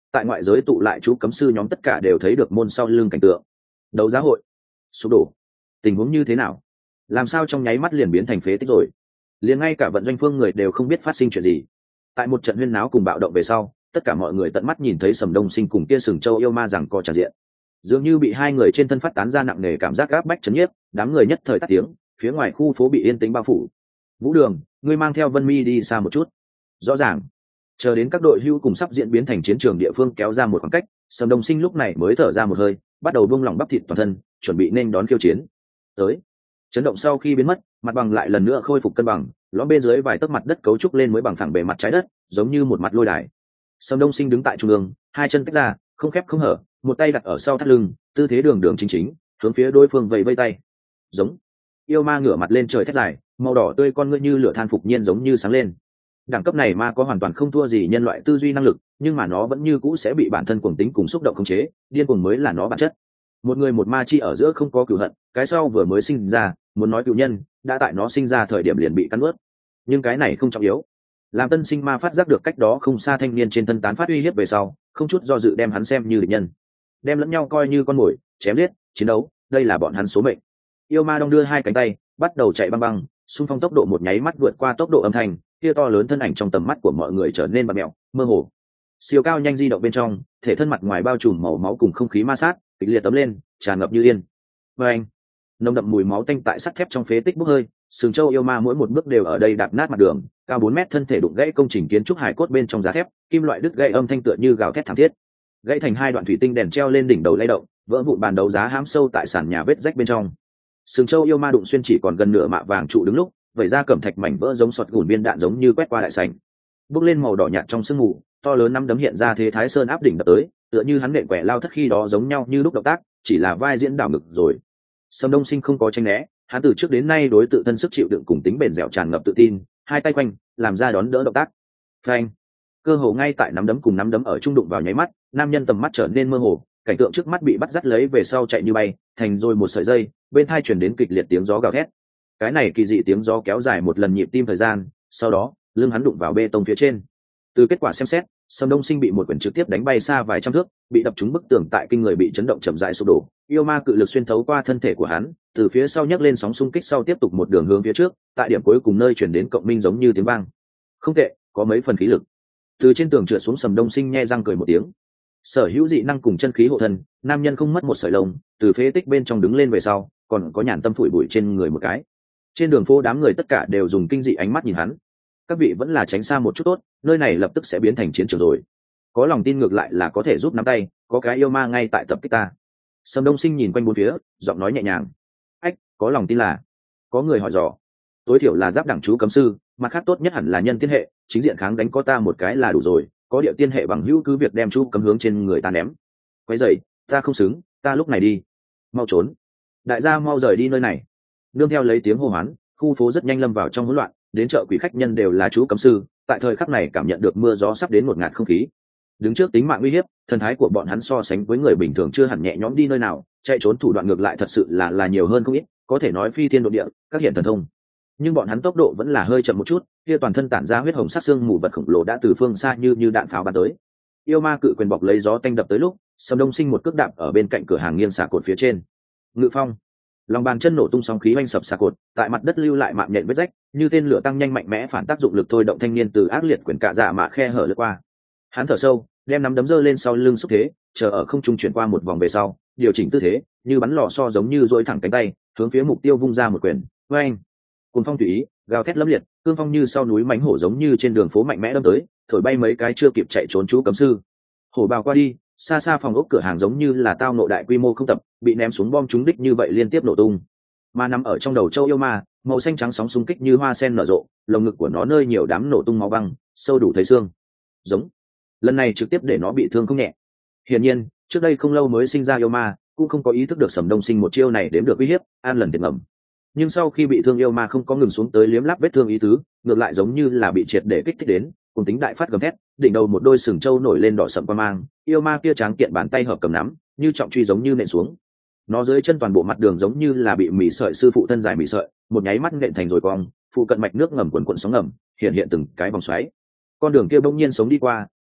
tại ngoại giới tụ lại chú cấm sư nhóm tất cả đều thấy được môn sau lưng cảnh tượng. Đấu giá hội sụp đổ, tình huống như thế nào? Làm sao trong nháy mắt liền biến thành phế tích rồi? Liền ngay cả vận doanh phương người đều không biết phát sinh chuyện gì. Tại một trận huyên náo cùng bạo động về sau, tất cả mọi người tận mắt nhìn thấy Sầm Đông Sinh cùng kia Sừng Châu yêu ma rằng co tràn diện, dường như bị hai người trên thân phát tán ra nặng nề cảm giác áp bách chấn nhiếp, đám người nhất thời tắt tiếng, phía ngoài khu phố bị yên tĩnh bao phủ. Vũ Đường, ngươi mang theo Vân Mi đi xa một chút. Rõ ràng, chờ đến các đội hưu cùng sắp diễn biến thành chiến trường địa phương kéo ra một khoảng cách, Sầm Đông Sinh lúc này mới thở ra một hơi, bắt đầu buông lỏng bắp thịt toàn thân, chuẩn bị nên đón khiêu chiến. Tới, chấn động sau khi biến mất, mặt bằng lại lần nữa khôi phục cân bằng, lõm bên dưới vài tấc mặt đất cấu trúc lên mới bằng phẳng bề mặt trái đất, giống như một mặt lôi đài. Sầm Đông Sinh đứng tại trung ương, hai chân tách ra, không khép không hở, một tay đặt ở sau thắt lưng, tư thế đường đường chính chính, hướng phía đối phương vẫy vây tay. Giống. Yêu ma ngửa mặt lên trời thét dài, màu đỏ tươi con ngươi như lửa than phục nhiên giống như sáng lên. Đẳng cấp này ma có hoàn toàn không thua gì nhân loại tư duy năng lực, nhưng mà nó vẫn như cũ sẽ bị bản thân cuồng tính cùng xúc động khống chế, điên cuồng mới là nó bản chất. Một người một ma chi ở giữa không có cừu hận, cái sau vừa mới sinh ra, muốn nói cừu nhân, đã tại nó sinh ra thời điểm liền bị cắn nuốt. Nhưng cái này không trọng yếu. Làm tân sinh ma phát giác được cách đó không xa thanh niên trên thân tán phát uy hiếp về sau, không chút do dự đem hắn xem như địch nhân, đem lẫn nhau coi như con mồi, chém giết, chiến đấu, đây là bọn hắn số mệnh. Yêu ma đong đưa hai cánh tay, bắt đầu chạy băng băng, xung phong tốc độ một nháy mắt vượt qua tốc độ âm thanh, kia to lớn thân ảnh trong tầm mắt của mọi người trở nên bặm mẹo, mơ hồ. Siêu cao nhanh di động bên trong, thể thân mặt ngoài bao trùm màu máu cùng không khí ma sát, kịch liệt tấm lên, tràn ngập như yên. Và anh, nồng đậm mùi máu tanh tại sắt thép trong phế tích bốc hơi, Sừng Châu yêu ma mỗi một bước đều ở đây đạp nát mặt đường, cao bốn mét thân thể đụng gãy công trình kiến trúc hải cốt bên trong giá thép, kim loại đứt gãy âm thanh tựa như gào thét thảm thiết. Gãy thành hai đoạn thủy tinh đèn treo lên đỉnh đầu lay động, vỡ vụn bàn đấu giá hãm sâu tại sàn nhà vết rách bên trong. Sừng Châu yêu ma đụng xuyên chỉ còn gần nửa mạ vàng trụ đứng lúc, vẩy ra cẩm thạch mảnh vỡ giống sọt gùn viên đạn giống như quét qua đại sảnh. Bốc lên màu đỏ nhạt trong sương mù, to lớn năm đấm hiện ra thế thái sơn áp đỉnh đập tới, tựa như hắn nện quẻ lao thất khi đó giống nhau như lúc động tác, chỉ là vai diễn đảo ngực rồi. Sầm Đông Sinh không có tranh né, hắn từ trước đến nay đối tự thân sức chịu đựng cùng tính bền dẻo tràn ngập tự tin, hai tay quanh, làm ra đón đỡ động tác. Phanh! Cơ hồ ngay tại nắm đấm cùng nắm đấm ở trung đụng vào nháy mắt, nam nhân tầm mắt trở nên mơ hồ, cảnh tượng trước mắt bị bắt dắt lấy về sau chạy như bay, thành rồi một sợi dây, bên tai truyền đến kịch liệt tiếng gió gào thét. Cái này kỳ dị tiếng gió kéo dài một lần nhịp tim thời gian, sau đó, lưng hắn đụng vào bê tông phía trên. Từ kết quả xem xét, Sầm Đông Sinh bị một quyền trực tiếp đánh bay xa vài trăm thước, bị đập trúng bức tường tại kinh người bị chấn động chậm rãi sụp đổ. Yêu ma cự lực xuyên thấu qua thân thể của hắn, từ phía sau nhấc lên sóng xung kích sau tiếp tục một đường hướng phía trước, tại điểm cuối cùng nơi chuyển đến cộng minh giống như tiếng vang. Không tệ, có mấy phần khí lực. Từ trên tường trượt xuống Sầm Đông Sinh nhe răng cười một tiếng. Sở hữu dị năng cùng chân khí hộ thân, nam nhân không mất một sợi lông, từ phế tích bên trong đứng lên về sau, còn có nhàn tâm phủi bụi trên người một cái. Trên đường phố đám người tất cả đều dùng kinh dị ánh mắt nhìn hắn. Các vị vẫn là tránh xa một chút tốt, nơi này lập tức sẽ biến thành chiến trường rồi. Có lòng tin ngược lại là có thể giúp nắm tay, có cái yêu ma ngay tại tập kích ta. Sầm Đông Sinh nhìn quanh bốn phía, giọng nói nhẹ nhàng. Ách, có lòng tin là? Có người hỏi dò. Tối thiểu là giáp đẳng chú cấm sư, mặt khác tốt nhất hẳn là nhân tiên hệ, chính diện kháng đánh có ta một cái là đủ rồi. Có địa tiên hệ bằng hữu cứ việc đem chú cấm hướng trên người ta ném. Quấy dậy, ta không xứng, ta lúc này đi. Mau trốn. Đại gia mau rời đi nơi này. Nương theo lấy tiếng hô hoán, khu phố rất nhanh lâm vào trong hỗn loạn, đến chợ quỷ khách nhân đều là chú cấm sư, tại thời khắc này cảm nhận được mưa gió sắp đến một ngạt không khí. Đứng trước tính mạng uy hiếp, thần thái của bọn hắn so sánh với người bình thường chưa hẳn nhẹ nhõm đi nơi nào, chạy trốn thủ đoạn ngược lại thật sự là là nhiều hơn không ít, có thể nói phi thiên độ địa, các hiện thần thông. Nhưng bọn hắn tốc độ vẫn là hơi chậm một chút, kia toàn thân tản ra huyết hồng sắc xương mù vật khổng lồ đã từ phương xa như như đạn pháo bắn tới. Yêu ma cự quyền bọc lấy gió tanh đập tới lúc, Sầm Đông Sinh một cước đạp ở bên cạnh cửa hàng nghiêng xà cột phía trên. Ngự phong, lòng bàn chân nổ tung sóng khí oanh sập xà cột, tại mặt đất lưu lại mạng nhện vết rách, như tên lửa tăng nhanh mạnh mẽ phản tác dụng lực thôi động thanh niên từ ác liệt quyền cạ dạ mạ khe hở lướt qua. Hắn thở sâu, đem nắm đấm giơ lên sau lưng xúc thế, chờ ở không trung chuyển qua một vòng về sau, điều chỉnh tư thế, như bắn lò xo giống như duỗi thẳng cánh tay, hướng phía mục tiêu vung ra một quyền. Oeng! Cùng phong tùy ý, gào thét lẫm liệt, cương phong như sau núi mãnh hổ giống như trên đường phố mạnh mẽ đâm tới, thổi bay mấy cái chưa kịp chạy trốn chú cấm sư. Hổ bào qua đi, xa xa phòng ốc cửa hàng giống như là tao nộ đại quy mô không tập, bị ném xuống bom trúng đích như vậy liên tiếp nổ tung. Mà nằm ở trong đầu châu yêu ma, màu xanh trắng sóng xung kích như hoa sen nở rộ, lồng ngực của nó nơi nhiều đám nổ tung máu băng, sâu đủ thấy xương. Giống. Lần này trực tiếp để nó bị thương không nhẹ. Hiển nhiên, trước đây không lâu mới sinh ra yêu ma, cũng không có ý thức được Sầm Đông Sinh một chiêu này đếm được uy hiếp, an lần tiền ngầm. Nhưng sau khi bị thương yêu ma không có ngừng xuống tới liếm láp vết thương ý tứ, ngược lại giống như là bị triệt để kích thích đến, cùng tính đại phát gầm thét, đỉnh đầu một đôi sừng trâu nổi lên đỏ sậm qua mang, yêu ma kia tráng kiện bàn tay hợp cầm nắm, như trọng truy giống như nện xuống. Nó dưới chân toàn bộ mặt đường giống như là bị mỉ sợi sư phụ thân dài mỉ sợi, một nháy mắt nện thành rồi cong, phụ cận mạch nước ngầm quần quần sóng ngầm, hiện hiện từng cái vòng xoáy. Con đường kia bỗng nhiên sống đi qua,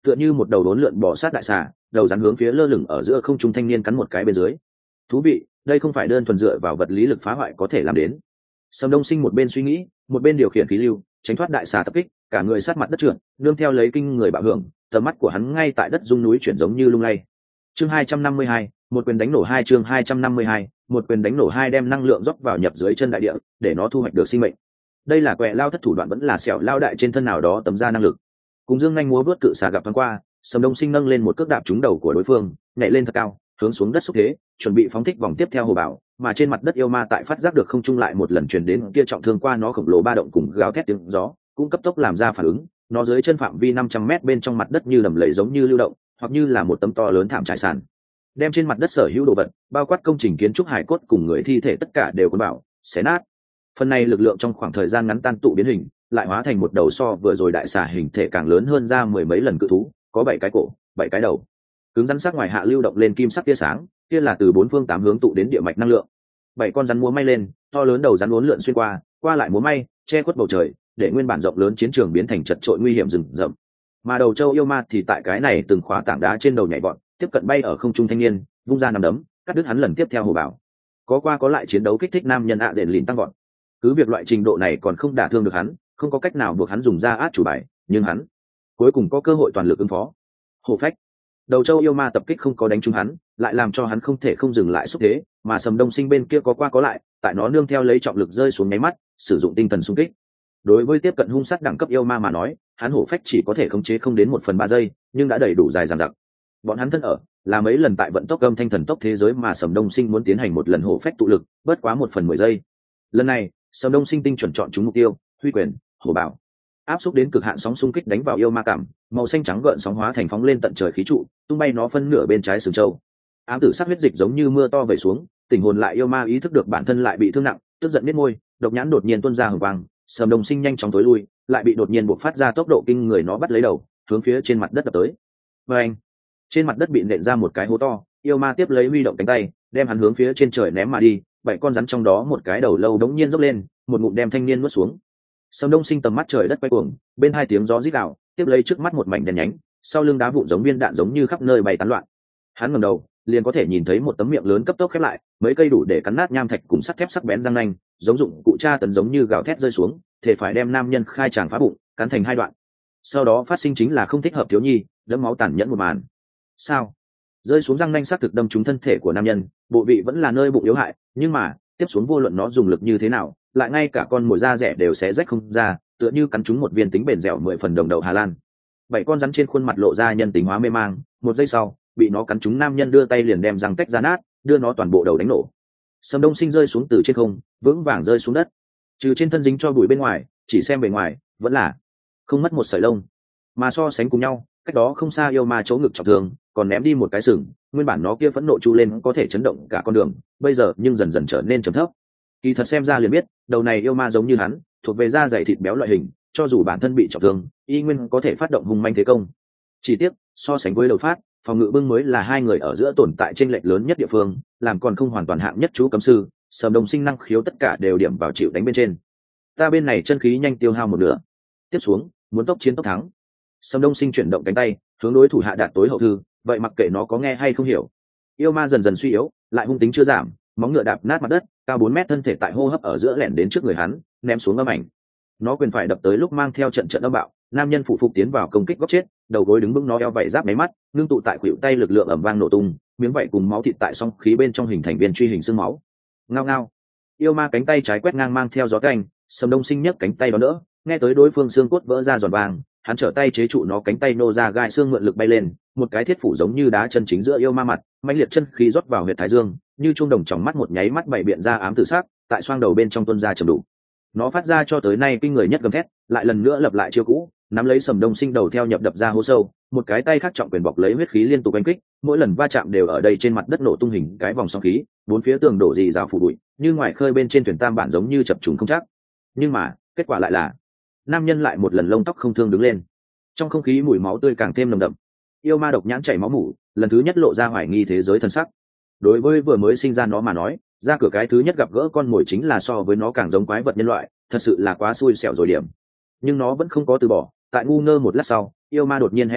tựa như một đầu đốn lượn bò sát đại xà, đầu rắn hướng phía lơ lửng ở giữa không trung thanh niên cắn một cái bên dưới. Thú vị, đây không phải đơn thuần dựa vào vật lý lực phá hoại có thể làm đến. Sầm Đông Sinh một bên suy nghĩ, một bên điều khiển khí lưu, tránh thoát đại xà tập kích, cả người sát mặt đất trượt, nương theo lấy kinh người bạo hưởng, tầm mắt của hắn ngay tại đất rung núi chuyển giống như lung lay. Chương hai trăm năm mươi hai, một quyền đánh nổ hai chương hai trăm năm mươi hai, một quyền đánh nổ hai đem năng lượng rót vào nhập dưới chân đại địa, để nó thu hoạch được sinh mệnh. Đây là quẹ lao thất thủ đoạn vẫn là sẹo lao đại trên thân nào đó tấm ra năng lực. Cùng dương nhanh múa vớt cự xà gặp thoáng qua, Sầm Đông Sinh nâng lên một cước đạp trúng đầu của đối phương, nhảy lên thật cao, hướng xuống đất xúc thế, chuẩn bị phóng thích vòng tiếp theo hồ bảo, mà trên mặt đất yêu ma tại phát giác được không trung lại một lần truyền đến kia trọng thương qua nó khổng lồ ba động cùng gào thét tiếng gió, cũng cấp tốc làm ra phản ứng, nó dưới chân phạm vi năm trăm mét bên trong mặt đất như đầm lầy giống như lưu động, hoặc như là một tấm to lớn thảm trải sàn, đem trên mặt đất sở hữu đồ vật, bao quát công trình kiến trúc hải cốt cùng người thi thể tất cả đều cuốn bảo, xé nát. Phần này lực lượng trong khoảng thời gian ngắn tan tụ biến hình, lại hóa thành một đầu so vừa rồi đại xà hình thể càng lớn hơn ra mười mấy lần cự thú, có bảy cái cổ, bảy cái đầu. Cứng rắn sắc ngoài hạ lưu động lên kim sắc tia sáng, kia là từ bốn phương tám hướng tụ đến địa mạch năng lượng. Bảy con rắn múa may lên, to lớn đầu rắn uốn lượn xuyên qua, qua lại múa may, che khuất bầu trời, để nguyên bản rộng lớn chiến trường biến thành chật trội nguy hiểm rừng rậm. Mà đầu châu yêu ma thì tại cái này từng khỏa tảng đá trên đầu nhảy vọt, tiếp cận bay ở không trung thanh niên, vung ra nằm đấm, cắt đứt hắn lần tiếp theo hồ bảo. Có qua có lại chiến đấu kích thích nam nhân ạ rèn lìn tăng vọt. Cứ việc loại trình độ này còn không đả thương được hắn, không có cách nào buộc hắn dùng ra át chủ bài, nhưng hắn cuối cùng có cơ hội toàn lực ứng phó. Hổ phách. Đầu châu yêu ma tập kích không có đánh trúng hắn, lại làm cho hắn không thể không dừng lại xúc thế, mà Sầm Đông Sinh bên kia có qua có lại, tại nó nương theo lấy trọng lực rơi xuống nháy mắt, sử dụng tinh thần xung kích. Đối với tiếp cận hung sát đẳng cấp yêu ma mà nói, hắn hổ phách chỉ có thể khống chế không đến một phần ba giây, nhưng đã đầy đủ dài dằng dặc. Bọn hắn thân ở là mấy lần tại vận tốc âm thanh thần tốc thế giới mà Sầm Đông Sinh muốn tiến hành một lần hổ phách tụ lực, bất quá một phần mười giây. Lần này, Sầm Đông Sinh tinh chuẩn chọn trúng mục tiêu, huy quyền, hổ bảo, áp xúc đến cực hạn sóng xung kích đánh vào yêu ma cảm, màu xanh trắng gợn sóng hóa thành phóng lên tận trời khí trụ, tung bay nó phân nửa bên trái sừng châu. Ám tử sắc huyết dịch giống như mưa to vẩy xuống, tình hồn lại yêu ma ý thức được bản thân lại bị thương nặng, tức giận biết môi, độc nhãn đột nhiên tuôn ra hừng vàng, Sầm Đông Sinh nhanh chóng tối lui, lại bị đột nhiên buộc phát ra tốc độ kinh người nó bắt lấy đầu, hướng phía trên mặt đất đập tới. Và anh, trên mặt đất bị nện ra một cái hố to, yêu ma tiếp lấy huy động cánh tay, đem hắn hướng phía trên trời ném mà đi, bảy con rắn trong đó một cái đầu lâu đống nhiên dốc lên, một ngụm đem thanh niên nuốt xuống. Sầm Đông Sinh tầm mắt trời đất quay cuồng, bên hai tiếng gió rít gào, tiếp lấy trước mắt một mảnh đen nhánh, sau lưng đá vụn giống viên đạn giống như khắp nơi bay tán loạn. Hắn ngẩng đầu, liền có thể nhìn thấy một tấm miệng lớn cấp tốc khép lại, mấy cây đủ để cắn nát nham thạch cùng sắt thép sắc bén răng nanh, giống dụng cụ tra tấn giống như gào thét rơi xuống, thể phải đem nam nhân khai tràng phá bụng, cắn thành hai đoạn. Sau đó phát sinh chính là không thích hợp thiếu nhi, đẫm máu tàn nhẫn một màn. Sao? Rơi xuống răng nanh sắc thực đâm trúng thân thể của nam nhân, bộ vị vẫn là nơi bụng yếu hại, nhưng mà tiếp xuống vô luận nó dùng lực như thế nào, lại ngay cả con mồi da rẻ đều sẽ rách không ra, tựa như cắn trúng một viên tính bền dẻo mười phần đồng đầu Hà Lan. Bảy con rắn trên khuôn mặt lộ ra nhân tính hóa mê mang, một giây sau, bị nó cắn trúng nam nhân đưa tay liền đem răng tách ra nát, đưa nó toàn bộ đầu đánh nổ. Sầm Đông Sinh rơi xuống từ trên không, vững vàng rơi xuống đất. Trừ trên thân dính cho bụi bên ngoài, chỉ xem bề ngoài, vẫn là không mất một sợi lông. Mà so sánh cùng nhau, cách đó không xa yêu ma chỗ ngực trọng thương, còn ném đi một cái sừng, nguyên bản nó kia phẫn nộ chu lên có thể chấn động cả con đường, bây giờ nhưng dần dần trở nên trầm thấp. Kỳ thật xem ra liền biết, đầu này yêu ma giống như hắn, thuộc về da dày thịt béo loại hình, cho dù bản thân bị trọng thương, y nguyên có thể phát động hung manh thế công. Chỉ tiếc, so sánh với đầu phát, phòng ngự bưng mới là hai người ở giữa tồn tại trên lệch lớn nhất địa phương, làm còn không hoàn toàn hạng nhất chú cấm sư, Sầm Đông Sinh năng khiếu tất cả đều điểm vào chịu đánh bên trên. Ta bên này chân khí nhanh tiêu hao một nửa. Tiếp xuống, muốn tốc chiến tốc thắng. Sầm Đông Sinh chuyển động cánh tay, hướng đối thủ hạ đạt tối hậu thư, vậy mặc kệ nó có nghe hay không hiểu. Yêu ma dần dần suy yếu, lại hung tính chưa giảm, móng ngựa đạp nát mặt đất, cao bốn mét thân thể tại hô hấp ở giữa lẻn đến trước người hắn, ném xuống âm ảnh. Nó quyền phải đập tới lúc mang theo trận trận âm bạo, nam nhân phụ phục tiến vào công kích góc chết, đầu gối đứng vững nó eo vảy giáp mấy mắt, ngưng tụ tại khuỷu tay lực lượng ầm vang nổ tung, miếng vảy cùng máu thịt tại song khí bên trong hình thành viên truy hình xương máu. Ngao ngao. Yêu ma cánh tay trái quét ngang mang theo gió canh, Sầm Đông Sinh nhấc cánh tay đó đỡ, nghe tới đối phương xương cốt vỡ ra giòn vàng, hắn trở tay chế trụ nó cánh tay nô ra gai xương mượn lực bay lên, một cái thiết phủ giống như đá chân chính giữa yêu ma mặt, mãnh liệt chân khí rót vào huyệt thái dương, như trung đồng trong mắt một nháy mắt bảy biện ra ám tử sắc, tại xoang đầu bên trong tuôn ra trầm đủ. Nó phát ra cho tới nay kinh người nhất gầm thét, lại lần nữa lập lại chiêu cũ, nắm lấy Sầm Đông Sinh đầu theo nhập đập ra hố sâu, một cái tay khác trọng quyền bọc lấy huyết khí liên tục đánh kích, mỗi lần va chạm đều ở đây trên mặt đất nổ tung hình cái vòng sóng khí, bốn phía tường đổ rì rào phủ bụi, như ngoài khơi bên trên thuyền tam bản giống như chập trùng không chắc. Nhưng mà, kết quả lại là nam nhân lại một lần lông tóc không thương đứng lên. Trong không khí mùi máu tươi càng thêm nồng đậm. Yêu ma độc nhãn chảy máu mủ, lần thứ nhất lộ ra hoài nghi thế giới thân sắc. Đối với vừa mới sinh ra nó mà nói, ra cửa cái thứ nhất gặp gỡ con mồi chính là so với nó càng giống quái vật nhân loại, thật sự là quá xui xẻo rồi điểm. Nhưng nó vẫn không có từ bỏ, tại ngu ngơ một lát sau, yêu ma đột nhiên hé miệng,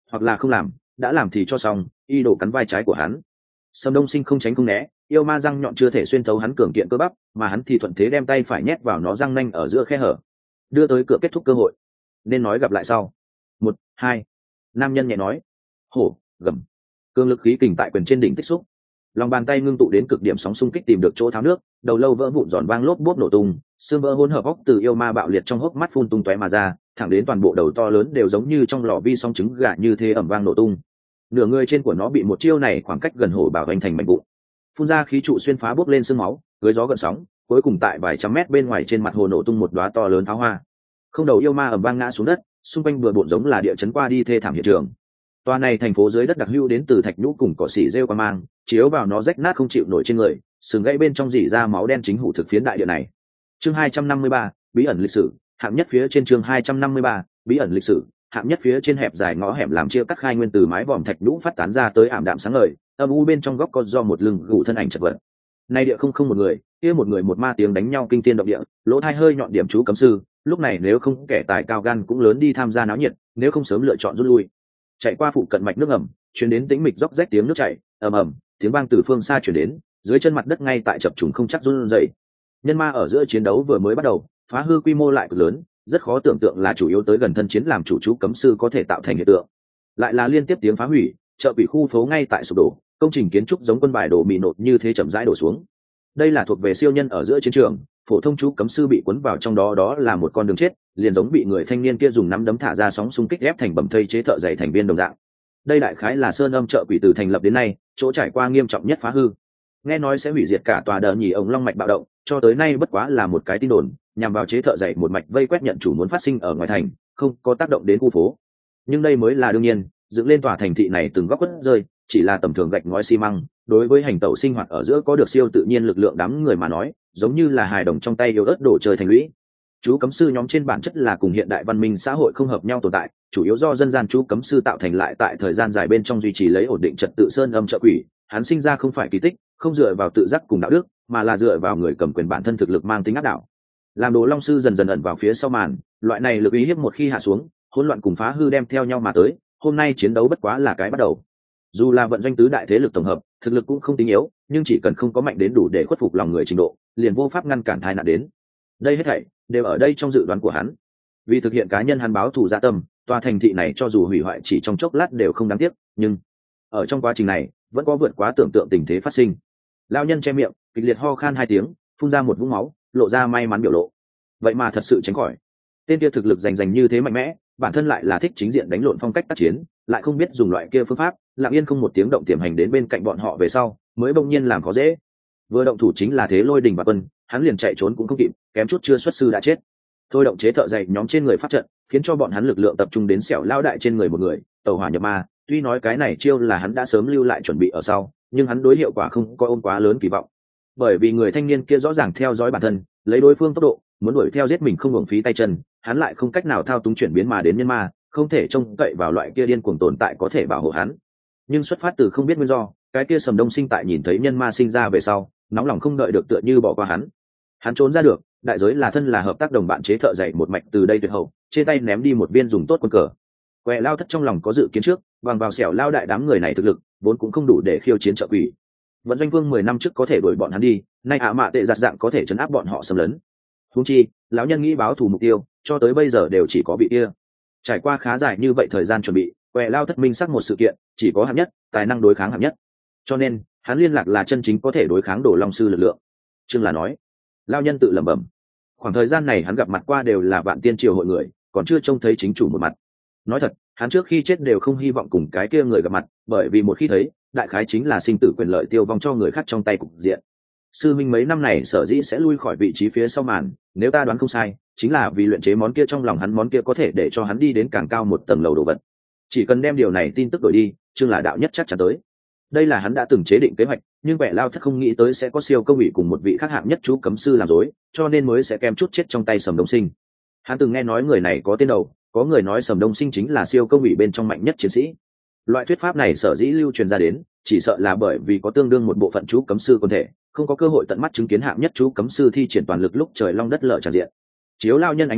hoặc là không làm, đã làm thì cho xong, y đổ cắn vai trái của hắn. Sầm Đông Sinh không tránh không né, yêu ma răng nhọn chưa thể xuyên thấu hắn cường kiện cơ bắp, mà hắn thì thuận thế đem tay phải nhét vào nó răng nanh ở giữa khe hở, đưa tới cửa kết thúc cơ hội. Nên nói gặp lại sau. Một, hai. Nam nhân nhẹ nói. Hổ, gầm. Cương lực khí kình tại quyền trên đỉnh tích xúc. Lòng bàn tay ngưng tụ đến cực điểm sóng xung kích tìm được chỗ tháo nước, đầu lâu vỡ vụn giòn vang lốp bốp nổ tung, xương vỡ hỗn hợp óc từ yêu ma bạo liệt trong hốc mắt phun tung tóe mà ra, thẳng đến toàn bộ đầu to lớn đều giống như trong lò vi song trứng gà như thế ầm vang nổ tung. Nửa người trên của nó bị một chiêu này khoảng cách gần hổ bảo vành thành mảnh vụn. Phun ra khí trụ xuyên phá bốc lên sương máu, dưới gió gợn sóng, cuối cùng tại vài trăm mét bên ngoài trên mặt hồ nổ tung một đóa to lớn pháo hoa. Không đầu yêu ma ầm vang ngã xuống đất, xung quanh bừa bộn giống là địa chấn qua đi thê thảm hiện trường. Tòa này thành phố dưới đất đặc hữu đến từ thạch nhũ cùng cỏ xỉ rêu qua mang, chiếu vào nó rách nát không chịu nổi trên người, sừng gãy bên trong rỉ ra máu đen chính hủ thực phiến đại địa này. Chương hai trăm năm mươi ba, bí ẩn lịch sử, hạng nhất phía trên chương hai trăm năm mươi ba, bí ẩn lịch sử, hạng nhất phía trên hẹp dài ngõ hẻm làm chia cắt khai nguyên từ mái vòm thạch nhũ phát tán ra tới ảm đạm sáng ngời, âm u bên trong góc có do một lưng gù thân ảnh chật vật. Nay địa không không một người, kia một người một ma tiếng đánh nhau kinh thiên động địa, lỗ tai hơi nhọn điểm chú cấm sư, lúc này nếu không kẻ tài cao gan cũng lớn đi tham gia náo nhiệt, nếu không sớm lựa chọn rút lui. Chạy qua phụ cận mạch nước ẩm, truyền đến tĩnh mịch róc rách tiếng nước chảy, ầm ầm, tiếng vang từ phương xa truyền đến, dưới chân mặt đất ngay tại chập trùng không chắc run rẩy. Nhân ma ở giữa chiến đấu vừa mới bắt đầu, phá hư quy mô lại cực lớn, rất khó tưởng tượng là chủ yếu tới gần thân chiến làm chủ chú cấm sư có thể tạo thành hiện tượng. Lại là liên tiếp tiếng phá hủy, chợ quỷ khu phố ngay tại sụp đổ, công trình kiến trúc giống quân bài đổ mì nột như thế chậm rãi đổ xuống. Đây là thuộc về siêu nhân ở giữa chiến trường, phổ thông chú cấm sư bị cuốn vào trong đó đó là một con đường chết, liền giống bị người thanh niên kia dùng nắm đấm thả ra sóng xung kích ép thành bầm thây chế thợ dày thành viên đồng dạng. Đây đại khái là sơn âm chợ quỷ từ thành lập đến nay chỗ trải qua nghiêm trọng nhất phá hư. Nghe nói sẽ hủy diệt cả tòa đờ nhì ống long mạch bạo động, cho tới nay bất quá là một cái tin đồn, nhằm vào chế thợ dày một mạch vây quét nhận chủ muốn phát sinh ở ngoài thành, không có tác động đến khu phố. Nhưng đây mới là đương nhiên, dựng lên tòa thành thị này từng góc quất rơi, chỉ là tầm thường gạch ngói xi măng, đối với hành tẩu sinh hoạt ở giữa có được siêu tự nhiên lực lượng đám người mà nói, giống như là hài đồng trong tay yếu ớt đổ trời thành lũy. Chú cấm sư nhóm trên bản chất là cùng hiện đại văn minh xã hội không hợp nhau tồn tại, chủ yếu do dân gian chú cấm sư tạo thành lại tại thời gian dài bên trong duy trì lấy ổn định trật tự sơn âm chợ quỷ. Hắn sinh ra không phải kỳ tích, không dựa vào tự giác cùng đạo đức, mà là dựa vào người cầm quyền bản thân thực lực mang tính áp đảo. Làm Đồ Long sư dần dần ẩn vào phía sau màn, loại này lực uy hiếp một khi hạ xuống, hỗn loạn cùng phá hư đem theo nhau mà tới. Hôm nay chiến đấu bất quá là cái bắt đầu. Dù là vận doanh tứ đại thế lực tổng hợp, thực lực cũng không tính yếu, nhưng chỉ cần không có mạnh đến đủ để khuất phục lòng người trình độ, liền vô pháp ngăn cản tai nạn đến. Đây hết thảy đều ở đây trong dự đoán của hắn. Vì thực hiện cá nhân hắn báo thù dạ tâm, tòa thành thị này cho dù hủy hoại chỉ trong chốc lát đều không đáng tiếc, nhưng ở trong quá trình này vẫn có vượt quá tưởng tượng tình thế phát sinh. Lão nhân che miệng, kịch liệt ho khan hai tiếng, phun ra một vũng máu, lộ ra may mắn biểu lộ. Vậy mà thật sự tránh khỏi. Tên kia thực lực rành rành như thế mạnh mẽ, bản thân lại là thích chính diện đánh lộn phong cách tác chiến, lại không biết dùng loại kia phương pháp, lặng yên không một tiếng động tiềm hành đến bên cạnh bọn họ về sau, mới bỗng nhiên làm khó dễ. Vừa động thủ chính là thế lôi đình và quân, hắn liền chạy trốn cũng không kịp, kém chút chưa xuất sư đã chết. Thôi động chế thợ dày nhóm trên người phát trận, khiến cho bọn hắn lực lượng tập trung đến xẻo lao đại trên người một người, tàu hỏa nhập ma. Tuy nói cái này chiêu là hắn đã sớm lưu lại chuẩn bị ở sau, nhưng hắn đối hiệu quả không có ôm quá lớn kỳ vọng, bởi vì người thanh niên kia rõ ràng theo dõi bản thân, lấy đối phương tốc độ muốn đuổi theo giết mình không hưởng phí tay chân, hắn lại không cách nào thao túng chuyển biến mà đến nhân ma, không thể trông cậy vào loại kia điên cuồng tồn tại có thể bảo hộ hắn. Nhưng xuất phát từ không biết nguyên do, cái kia Sầm Đông Sinh tại nhìn thấy nhân ma sinh ra về sau, nóng lòng không đợi được tựa như bỏ qua hắn. Hắn trốn ra được, đại giới là thân là hợp tác đồng bạn chế thợ dạy một mạch từ đây tuyệt hậu, trên tay ném đi một viên dùng tốt quân cờ. Quẹ lao thất trong lòng có dự kiến trước, bằng vào xẻo lao đại đám người này thực lực vốn cũng không đủ để khiêu chiến trợ quỷ. Vận doanh vương mười năm trước có thể đuổi bọn hắn đi, nay ạ mạ tệ giặt dạng có thể chấn áp bọn họ xâm lấn. Huống chi, lão nhân nghĩ báo thù mục tiêu, cho tới bây giờ đều chỉ có bị kia. Trải qua khá dài như vậy thời gian chuẩn bị, quẹ lao thất minh xác một sự kiện, chỉ có hạng nhất, tài năng đối kháng hạng nhất. Cho nên, hắn liên lạc là chân chính có thể đối kháng Đồ Long sư lực lượng. Chương là nói, lão nhân tự lẩm bẩm. Khoảng thời gian này hắn gặp mặt qua đều là vạn tiên triều hội người, còn chưa trông thấy chính chủ một mặt. Nói thật, hắn trước khi chết đều không hy vọng cùng cái kia người gặp mặt, bởi vì một khi thấy, đại khái chính là sinh tử quyền lợi tiêu vong cho người khác trong tay cục diện. Sư minh mấy năm này sở dĩ sẽ lui khỏi vị trí phía sau màn, nếu ta đoán không sai, chính là vì luyện chế món kia trong lòng hắn, món kia có thể để cho hắn đi đến càng cao một tầng lầu đồ vật. Chỉ cần đem điều này tin tức đổi đi, chương là đạo nhất chắc chắn tới. Đây là hắn đã từng chế định kế hoạch, nhưng vẻ lao thất không nghĩ tới sẽ có siêu công ủy cùng một vị khác hạng nhất chú cấm sư làm dối, cho nên mới sẽ kem chút chết trong tay Sầm Đông Sinh. Hắn từng nghe nói người này có tên đầu, có người nói Sầm Đông Sinh chính là siêu công ủy bên trong mạnh nhất chiến sĩ. Loại thuyết pháp này sở dĩ lưu truyền ra đến, chỉ sợ là bởi vì có tương đương một bộ phận chú cấm sư quân thể không có cơ hội tận mắt chứng kiến hạng nhất chú cấm sư thi triển toàn lực lúc trời long đất lở tràn diện. Chiếu lao nhân ánh mắt,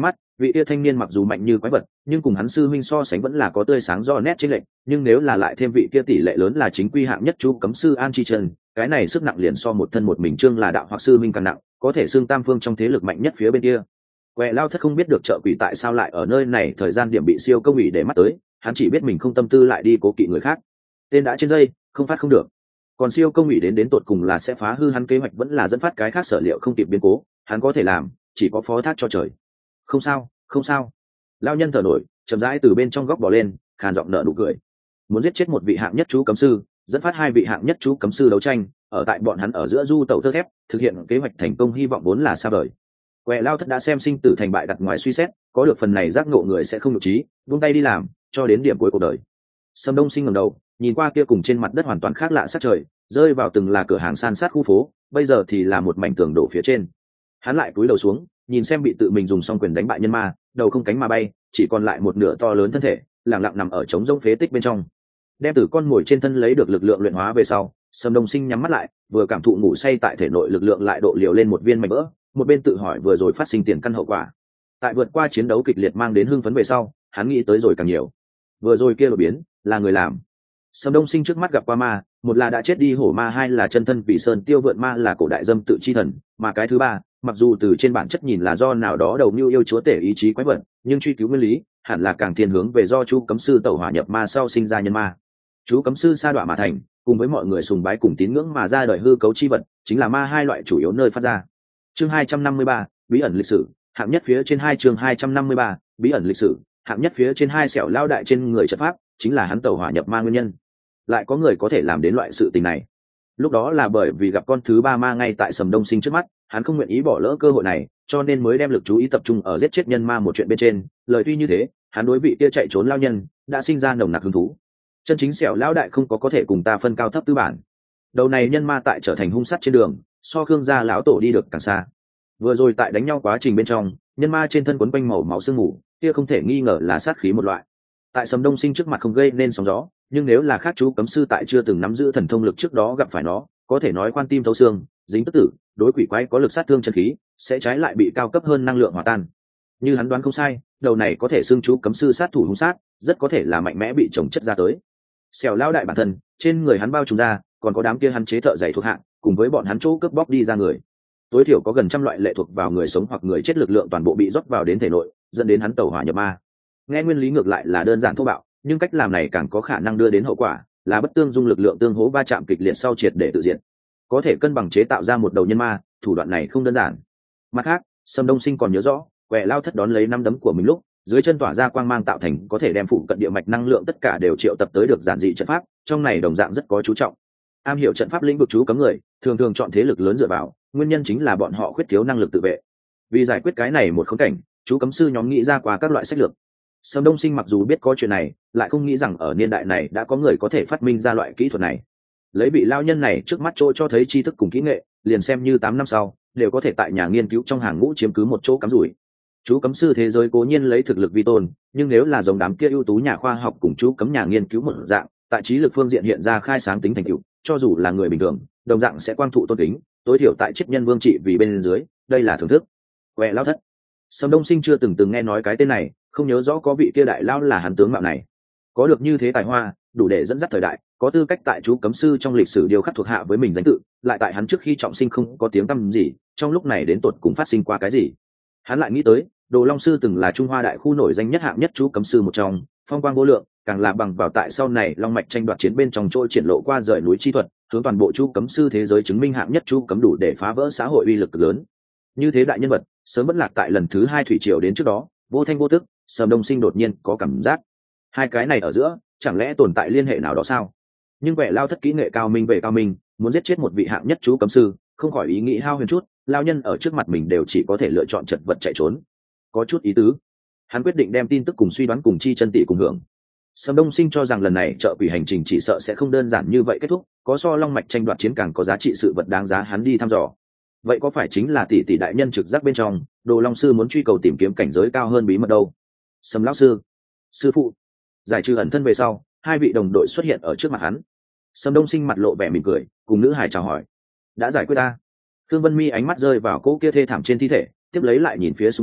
vị kia thanh niên mặc dù mạnh như quái vật nhưng cùng hắn sư huynh so sánh vẫn là có tươi sáng do nét chênh lệch, nhưng nếu là lại thêm vị kia tỷ lệ lớn là chính quy hạng nhất chú cấm sư An Chi Trần, cái này sức nặng liền so một thân một mình Trương là đạo hoặc sư minh càng nặng, có thể xương tam phương trong thế lực mạnh nhất phía bên kia. Quẹ Lao Thất không biết được trợ quỷ tại sao lại ở nơi này thời gian điểm bị siêu công ủy để mắt tới, hắn chỉ biết mình không tâm tư lại đi cố kỵ người khác. Tên đã trên dây, không phát không được. Còn siêu công ủy đến đến tột cùng là sẽ phá hư hắn kế hoạch vẫn là dẫn phát cái khác sở liệu không kịp biến cố, hắn có thể làm, chỉ có phó thác cho trời. Không sao, không sao. Lao nhân thở nổi, chậm rãi từ bên trong góc bò lên, khàn giọng nở nụ cười. Muốn giết chết một vị hạng nhất chú cấm sư, dẫn phát hai vị hạng nhất chú cấm sư đấu tranh, ở tại bọn hắn ở giữa du tẩu tơ thép, thực hiện kế hoạch thành công hy vọng vốn là xa vời. Quẹ Lao Thất đã xem sinh tử thành bại đặt ngoài suy xét, có được phần này giác ngộ người sẽ không nhục trí, buông tay đi làm, cho đến điểm cuối cuộc đời. Sâm Đông Sinh ngẩng đầu, nhìn qua kia cùng trên mặt đất hoàn toàn khác lạ sắc trời, rơi vào từng là cửa hàng san sát khu phố, bây giờ thì là một mảnh tường đổ phía trên. Hắn lại cúi đầu xuống, nhìn xem bị tự mình dùng song quyền đánh bại nhân ma, đầu không cánh mà bay, chỉ còn lại một nửa to lớn thân thể, lặng lặng nằm ở trống rỗng phế tích bên trong. Đem từ con mồi trên thân lấy được lực lượng luyện hóa về sau, Sâm Đông Sinh nhắm mắt lại, vừa cảm thụ ngủ say tại thể nội lực lượng lại độ liều lên một viên mảnh vỡ, một bên tự hỏi vừa rồi phát sinh tiền căn hậu quả. Tại vượt qua chiến đấu kịch liệt mang đến hưng phấn về sau, hắn nghĩ tới rồi càng nhiều. Vừa rồi kia đột biến, là người làm. Sâm Đông Sinh trước mắt gặp qua ma, một là đã chết đi hổ ma, hai là chân thân vị sơn tiêu vượn ma là cổ đại dâm tự chi thần, mà cái thứ ba, mặc dù từ trên bản chất nhìn là do nào đó đầu mưu yêu chúa tể ý chí quái vật, nhưng truy cứu nguyên lý, hẳn là càng thiên hướng về do chú cấm sư tẩu hỏa nhập ma sau sinh ra nhân ma. Chú cấm sư sa đọa mà thành, cùng với mọi người sùng bái cùng tín ngưỡng mà ra đời hư cấu chi vật, chính là ma hai loại chủ yếu nơi phát ra. Chương hai trăm năm mươi ba, bí ẩn lịch sử, hạng nhất phía trên hai chương hai trăm năm mươi ba, bí ẩn lịch sử, hạng nhất phía trên hai sẹo lao đại trên người trận pháp, chính là hắn tẩu hỏa nhập ma nguyên nhân. Lại có người có thể làm đến loại sự tình này. Lúc đó là bởi vì gặp con thứ ba ma ngay tại Sầm Đông Sinh trước mắt, hắn không nguyện ý bỏ lỡ cơ hội này, cho nên mới đem lực chú ý tập trung ở giết chết nhân ma một chuyện bên trên. Lời tuy như thế, hắn đối vị kia chạy trốn lao nhân đã sinh ra nồng nặc hứng thú. Chân chính sẹo lão đại không có có thể cùng ta phân cao thấp tư bản. Đầu này nhân ma tại trở thành hung sát trên đường, so Khương gia lão tổ đi được càng xa. Vừa rồi tại đánh nhau quá trình bên trong, nhân ma trên thân quấn quanh màu máu sương mù, kia không thể nghi ngờ là sát khí một loại. Tại Sầm Đông Sinh trước mặt không gây nên sóng gió, nhưng nếu là khác chú cấm sư tại chưa từng nắm giữ thần thông lực trước đó gặp phải nó, có thể nói quan tim thấu xương, dính tức tử, đối quỷ quái có lực sát thương chân khí, sẽ trái lại bị cao cấp hơn năng lượng hòa tan. Như hắn đoán không sai, đầu này có thể xưng chú cấm sư sát thủ hung sát, rất có thể là mạnh mẽ bị chồng chất ra tới. Xẻo lao đại bản thân, trên người hắn bao trùm ra, còn có đám kia hắn chế thợ giày thuộc hạng, cùng với bọn hắn chỗ cướp bóc đi ra người. Tối thiểu có gần trăm loại lệ thuộc vào người sống hoặc người chết lực lượng toàn bộ bị rót vào đến thể nội, dẫn đến hắn tẩu hỏa nhập ma. Nghe nguyên lý ngược lại là đơn giản thô bạo, nhưng cách làm này càng có khả năng đưa đến hậu quả là bất tương dung lực lượng tương hỗ va chạm kịch liệt sau triệt để tự diện. Có thể cân bằng chế tạo ra một đầu nhân ma, thủ đoạn này không đơn giản. Mặt khác, Sâm Đông Sinh còn nhớ rõ, Quẻ Lao Thất đón lấy năm đấm của mình lúc, dưới chân tỏa ra quang mang tạo thành có thể đem phụ cận địa mạch năng lượng tất cả đều triệu tập tới được giản dị trận pháp, trong này đồng dạng rất có chú trọng. Am hiểu trận pháp lĩnh vực chú cấm người, thường thường chọn thế lực lớn dựa vào, nguyên nhân chính là bọn họ khuyết thiếu năng lực tự vệ. Vì giải quyết cái này một khốn cảnh, chú cấm sư nhóm nghĩ ra qua các loại sách lược. Sâm Đông Sinh mặc dù biết có chuyện này, lại không nghĩ rằng ở niên đại này đã có người có thể phát minh ra loại kỹ thuật này. Lấy vị lao nhân này trước mắt chỗ cho thấy tri thức cùng kỹ nghệ, liền xem như tám năm sau, đều có thể tại nhà nghiên cứu trong hàng ngũ chiếm cứ một chỗ cắm rủi. Chú cấm sư thế giới cố nhiên lấy thực lực vi tôn, nhưng nếu là giống đám kia ưu tú nhà khoa học cùng chú cấm nhà nghiên cứu một dạng, tại trí lực phương diện hiện ra khai sáng tính thành tựu, cho dù là người bình thường, đồng dạng sẽ quang thụ tôn kính, tối thiểu tại chết nhân vương trị vì bên dưới, đây là thưởng thức. Quẹ Lao Thất. Sâm Đông Sinh chưa từng từng nghe nói cái tên này, không nhớ rõ có vị kia đại lao là hắn tướng mạo này. Có được như thế tài hoa, đủ để dẫn dắt thời đại, có tư cách tại chú cấm sư trong lịch sử điều khắc thuộc hạ với mình danh tự, lại tại hắn trước khi trọng sinh không có tiếng tăm gì, trong lúc này đến tột cùng phát sinh qua cái gì. Hắn lại nghĩ tới, Đồ Long sư từng là Trung Hoa đại khu nổi danh nhất hạng nhất chú cấm sư một trong, phong quang vô lượng, càng là bằng vào tại sau này long mạch tranh đoạt chiến bên trong trôi triển lộ qua rời núi chi thuật, hướng toàn bộ chú cấm sư thế giới chứng minh hạng nhất chú cấm đủ để phá vỡ xã hội uy lực lớn. Như thế đại nhân vật, sớm vẫn lạc tại lần thứ hai thủy triều đến trước đó, vô thanh vô tức, Sâm Đông Sinh đột nhiên có cảm giác, hai cái này ở giữa, chẳng lẽ tồn tại liên hệ nào đó sao? Nhưng Quẻ Lao Thất kỹ nghệ cao minh về cao minh, muốn giết chết một vị hạng nhất chú cấm sư, không khỏi ý nghĩ hao huyền chút, lao nhân ở trước mặt mình đều chỉ có thể lựa chọn chật vật chạy trốn. Có chút ý tứ. Hắn quyết định đem tin tức cùng suy đoán cùng chi chân tỷ cùng hưởng. Sâm Đông Sinh cho rằng lần này trợ quỷ hành trình chỉ sợ sẽ không đơn giản như vậy kết thúc, có so long mạch tranh đoạt chiến càng có giá trị sự vật đáng giá hắn đi thăm dò. Vậy có phải chính là tỷ tỷ đại nhân trực giác bên trong, Đồ Long sư muốn truy cầu tìm kiếm cảnh giới cao hơn bí mật đâu? Sâm lão sư, sư phụ. Giải trừ ẩn thân về sau, hai vị đồng đội xuất hiện ở trước mặt hắn. Sâm Đông Sinh mặt lộ vẻ mỉm cười, cùng nữ hải chào hỏi. Đã giải quyết ta. Thương Vân Mi ánh mắt rơi vào cỗ kia thê thảm trên thi thể, tiếp lấy lại nhìn phía xung quanh,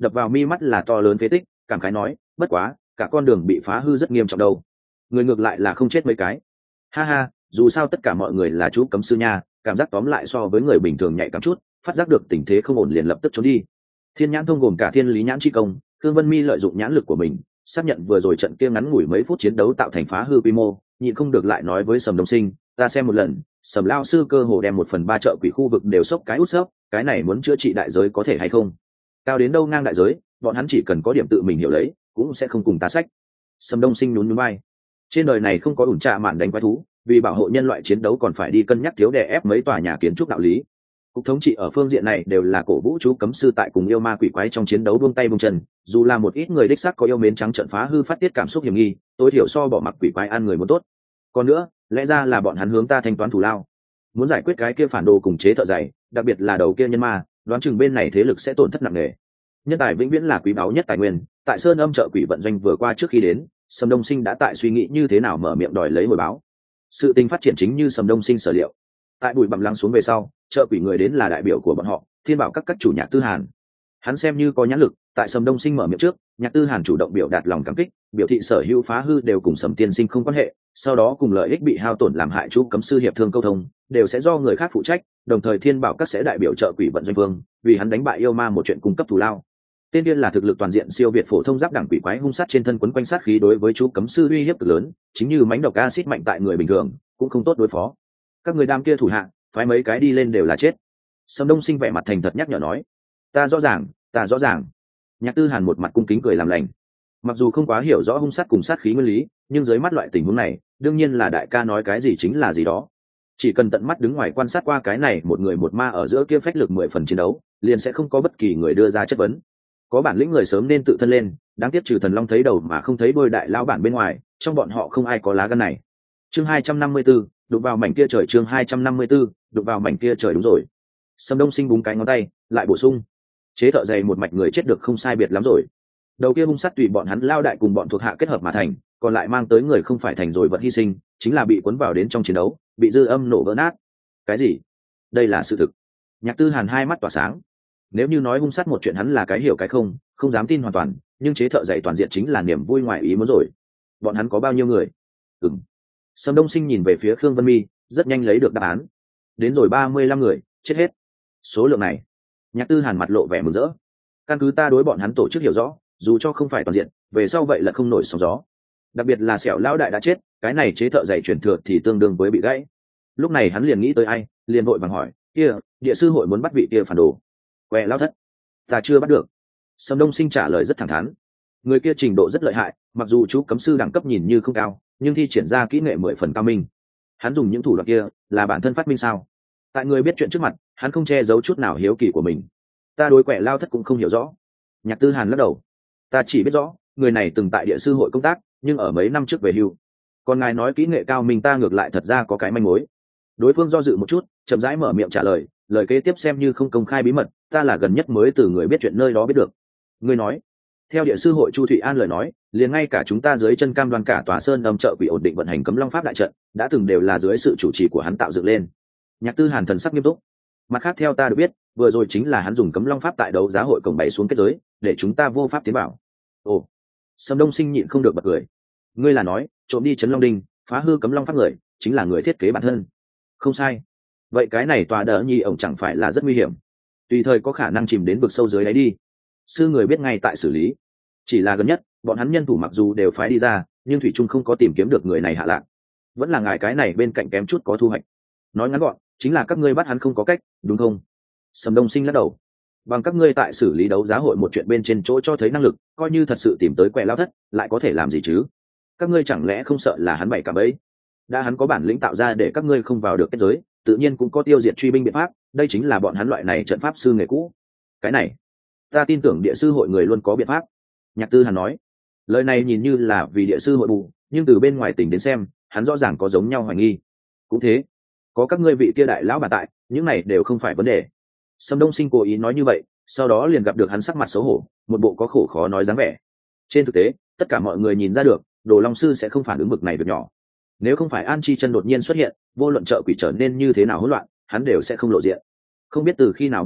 đập vào mi mắt là to lớn phế tích, cảm khái nói, bất quá cả con đường bị phá hư rất nghiêm trọng đâu, người ngược lại là không chết mấy cái. Ha ha, dù sao tất cả mọi người là chú cấm sư nha, cảm giác tóm lại so với người bình thường nhạy cảm chút, phát giác được tình thế không ổn liền lập tức trốn đi. Thiên nhãn thông gồm cả thiên lý nhãn chi công, Thương Vân Mi lợi dụng nhãn lực của mình xác nhận vừa rồi trận kia ngắn ngủi mấy phút chiến đấu tạo thành phá hư quy mô, nhịn không được lại nói với Sầm Đông Sinh, ta xem một lần, Sầm lao sư cơ hồ đem một phần ba chợ quỷ khu vực đều sốc cái út sấp, cái này muốn chữa trị đại giới có thể hay không? Cao đến đâu ngang đại giới, bọn hắn chỉ cần có điểm tự mình hiểu lấy, cũng sẽ không cùng tá sách. Sầm Đông Sinh nhún nhún vai, trên đời này không có ủn trạ mạn đánh quái thú, vì bảo hộ nhân loại chiến đấu còn phải đi cân nhắc thiếu đè ép mấy tòa nhà kiến trúc đạo lý. Cục thống trị ở phương diện này đều là cổ vũ chú cấm sư tại cùng yêu ma quỷ quái trong chiến đấu buông tay buông chân, dù là một ít người đích xác có yêu mến trắng trợn phá hư phát tiết cảm xúc hiểm nghi, tối thiểu so bỏ mặc quỷ quái ăn người muốn tốt. Còn nữa, lẽ ra là bọn hắn hướng ta thanh toán thù lao, muốn giải quyết cái kia phản đồ cùng chế thợ dày, đặc biệt là đầu kia nhân ma, đoán chừng bên này thế lực sẽ tổn thất nặng nề. Nhân tài vĩnh viễn là quý báu nhất tài nguyên, tại Sơn Âm chợ quỷ vận doanh vừa qua trước khi đến, Sầm Đông Sinh đã tại suy nghĩ như thế nào mở miệng đòi lấy hồi báo. Sự tình phát triển chính như Sầm Đông Sinh sở liệu. Tại bụi bặm lắng xuống về sau, chợ quỷ người đến là đại biểu của bọn họ, Thiên Bảo các các chủ Nhạc Tư Hàn. Hắn xem như có nhãn lực, tại Sầm Đông Sinh mở miệng trước, Nhạc Tư Hàn chủ động biểu đạt lòng cảm kích, biểu thị sở hữu phá hư đều cùng Sầm tiên sinh không quan hệ, sau đó cùng lợi ích bị hao tổn làm hại chú cấm sư hiệp thương câu thông, đều sẽ do người khác phụ trách, đồng thời Thiên Bảo các sẽ đại biểu chợ quỷ vận doanh vương, vì hắn đánh bại yêu ma một chuyện cung cấp thù lao. Tên điên là thực lực toàn diện siêu việt phổ thông giáp đẳng quỷ quái hung sát trên thân quấn quanh sát khí đối với chú cấm sư uy hiếp cực lớn, chính như mãnh độc acid mạnh tại người bình thường, cũng không tốt đối phó. Các người đam kia thủ hạ, phái mấy cái đi lên đều là chết. Sầm Đông Sinh vẻ mặt thành thật nhắc nhở nói, ta rõ ràng, ta rõ ràng. Nhạc Tư Hàn một mặt cung kính cười làm lành. Mặc dù không quá hiểu rõ hung sát cùng sát khí nguyên lý, nhưng dưới mắt loại tình huống này, đương nhiên là đại ca nói cái gì chính là gì đó. Chỉ cần tận mắt đứng ngoài quan sát qua cái này một người một ma ở giữa kia phách lực mười phần chiến đấu, liền sẽ không có bất kỳ người đưa ra chất vấn. Có bản lĩnh người sớm nên tự thân lên, đáng tiếc trừ Thần Long thấy đầu mà không thấy đôi đại lão bản bên ngoài, trong bọn họ không ai có lá gan này. Chương hai trăm năm mươi tư, đụng vào mảnh kia trời. Chương hai trăm năm mươi tư, đụng vào mảnh kia trời. Đúng rồi. Sầm Đông Sinh búng cái ngón tay, lại bổ sung, chế thợ dày một mạch người chết được không sai biệt lắm rồi. Đầu kia hung sát tùy bọn hắn lao đại cùng bọn thuộc hạ kết hợp mà thành, còn lại mang tới người không phải thành rồi vật hy sinh, chính là bị cuốn vào đến trong chiến đấu, bị dư âm nổ vỡ nát. Cái gì? Đây là sự thực. Nhạc Tư Hàn hai mắt tỏa sáng. Nếu như nói hung sát một chuyện hắn là cái hiểu cái không, không dám tin hoàn toàn, nhưng chế thợ dạy toàn diện chính là niềm vui ngoài ý muốn rồi. Bọn hắn có bao nhiêu người? Ừm. Sầm Đông Sinh nhìn về phía Khương Vân Mi, rất nhanh lấy được đáp án. Đến rồi ba mươi lăm người, chết hết. Số lượng này. Nhạc Tư Hàn mặt lộ vẻ mừng rỡ. Căn cứ ta đối bọn hắn tổ chức hiểu rõ, dù cho không phải toàn diện, về sau vậy là không nổi sóng gió. Đặc biệt là Sẹo lão đại đã chết, cái này chế thợ dạy truyền thừa thì tương đương với bị gãy. Lúc này hắn liền nghĩ tới ai, liền vội vàng hỏi, kia, địa sư hội muốn bắt vị kia phản đồ. Quẹ lao thất, ta chưa bắt được. Sầm Đông Sinh trả lời rất thẳng thắn. Người kia trình độ rất lợi hại, mặc dù chú cấm sư đẳng cấp nhìn như không cao, nhưng thi triển ra kỹ nghệ mười phần cao minh. Hắn dùng những thủ đoạn kia là bản thân phát minh sao? Tại người biết chuyện trước mặt, hắn không che giấu chút nào hiếu kỳ của mình. Ta đối quẹ lao thất cũng không hiểu rõ. Nhạc Tư Hàn lắc đầu. Ta chỉ biết rõ, người này từng tại địa sư hội công tác, nhưng ở mấy năm trước về hưu. Còn ngài nói kỹ nghệ cao minh ta ngược lại thật ra có cái manh mối. Đối phương do dự một chút, chậm rãi mở miệng trả lời, lời kế tiếp xem như không công khai bí mật, ta là gần nhất mới từ người biết chuyện nơi đó biết được. Ngươi nói, theo địa sư hội Chu Thụy An lời nói, liền ngay cả chúng ta dưới chân cam đoan cả tòa Sơn Âm chợ quỷ ổn định vận hành cấm long pháp đại trận, đã từng đều là dưới sự chủ trì của hắn tạo dựng lên. Nhạc Tư Hàn thần sắc nghiêm túc. Mặt khác theo ta được biết, vừa rồi chính là hắn dùng cấm long pháp tại đấu giá hội cổng bày xuống kết giới, để chúng ta vô pháp tiến vào. Ồ. Sầm Đông Sinh nhịn không được bật cười. Ngươi là nói, trộm đi trấn Long Đinh, phá hư cấm long pháp người, chính là người thiết kế bản thân. Không sai. Vậy cái này tòa đỡ nhi ổng chẳng phải là rất nguy hiểm, tùy thời có khả năng chìm đến vực sâu dưới đáy đi. Sư người biết ngay tại xử lý, chỉ là gần nhất bọn hắn nhân thủ mặc dù đều phái đi ra, nhưng thủy trung không có tìm kiếm được người này hạ lạc. Vẫn là ngài cái này bên cạnh kém chút có thu hoạch. Nói ngắn gọn, chính là các ngươi bắt hắn không có cách, đúng không? Sầm Đông Sinh lắc đầu. Bằng các ngươi tại xử lý đấu giá hội một chuyện bên trên chỗ cho thấy năng lực, coi như thật sự tìm tới quẻ lao thất, lại có thể làm gì chứ? Các ngươi chẳng lẽ không sợ là hắn bày cả bẫy? Đã hắn có bản lĩnh tạo ra để các ngươi không vào được kết giới, tự nhiên cũng có tiêu diệt truy binh biện pháp, đây chính là bọn hắn loại này trận pháp sư nghề cũ. Cái này, ta tin tưởng địa sư hội người luôn có biện pháp. Nhạc Tư Hàn nói, lời này nhìn như là vì địa sư hội bù, nhưng từ bên ngoài tỉnh đến xem, hắn rõ ràng có giống nhau hoài nghi. Cũng thế, có các ngươi vị kia đại lão bà tại, những này đều không phải vấn đề. Sầm Đông Sinh cố ý nói như vậy, sau đó liền gặp được hắn sắc mặt xấu hổ, một bộ có khổ khó nói dáng vẻ. Trên thực tế, tất cả mọi người nhìn ra được, Đồ Long sư sẽ không phản ứng bực này việc nhỏ. Nếu không phải An Chi Chân đột nhiên xuất hiện, vô luận chợ quỷ trở nên như thế nào hỗn loạn, hắn đều sẽ không lộ diện. Không biết từ khi nào bắt đầu,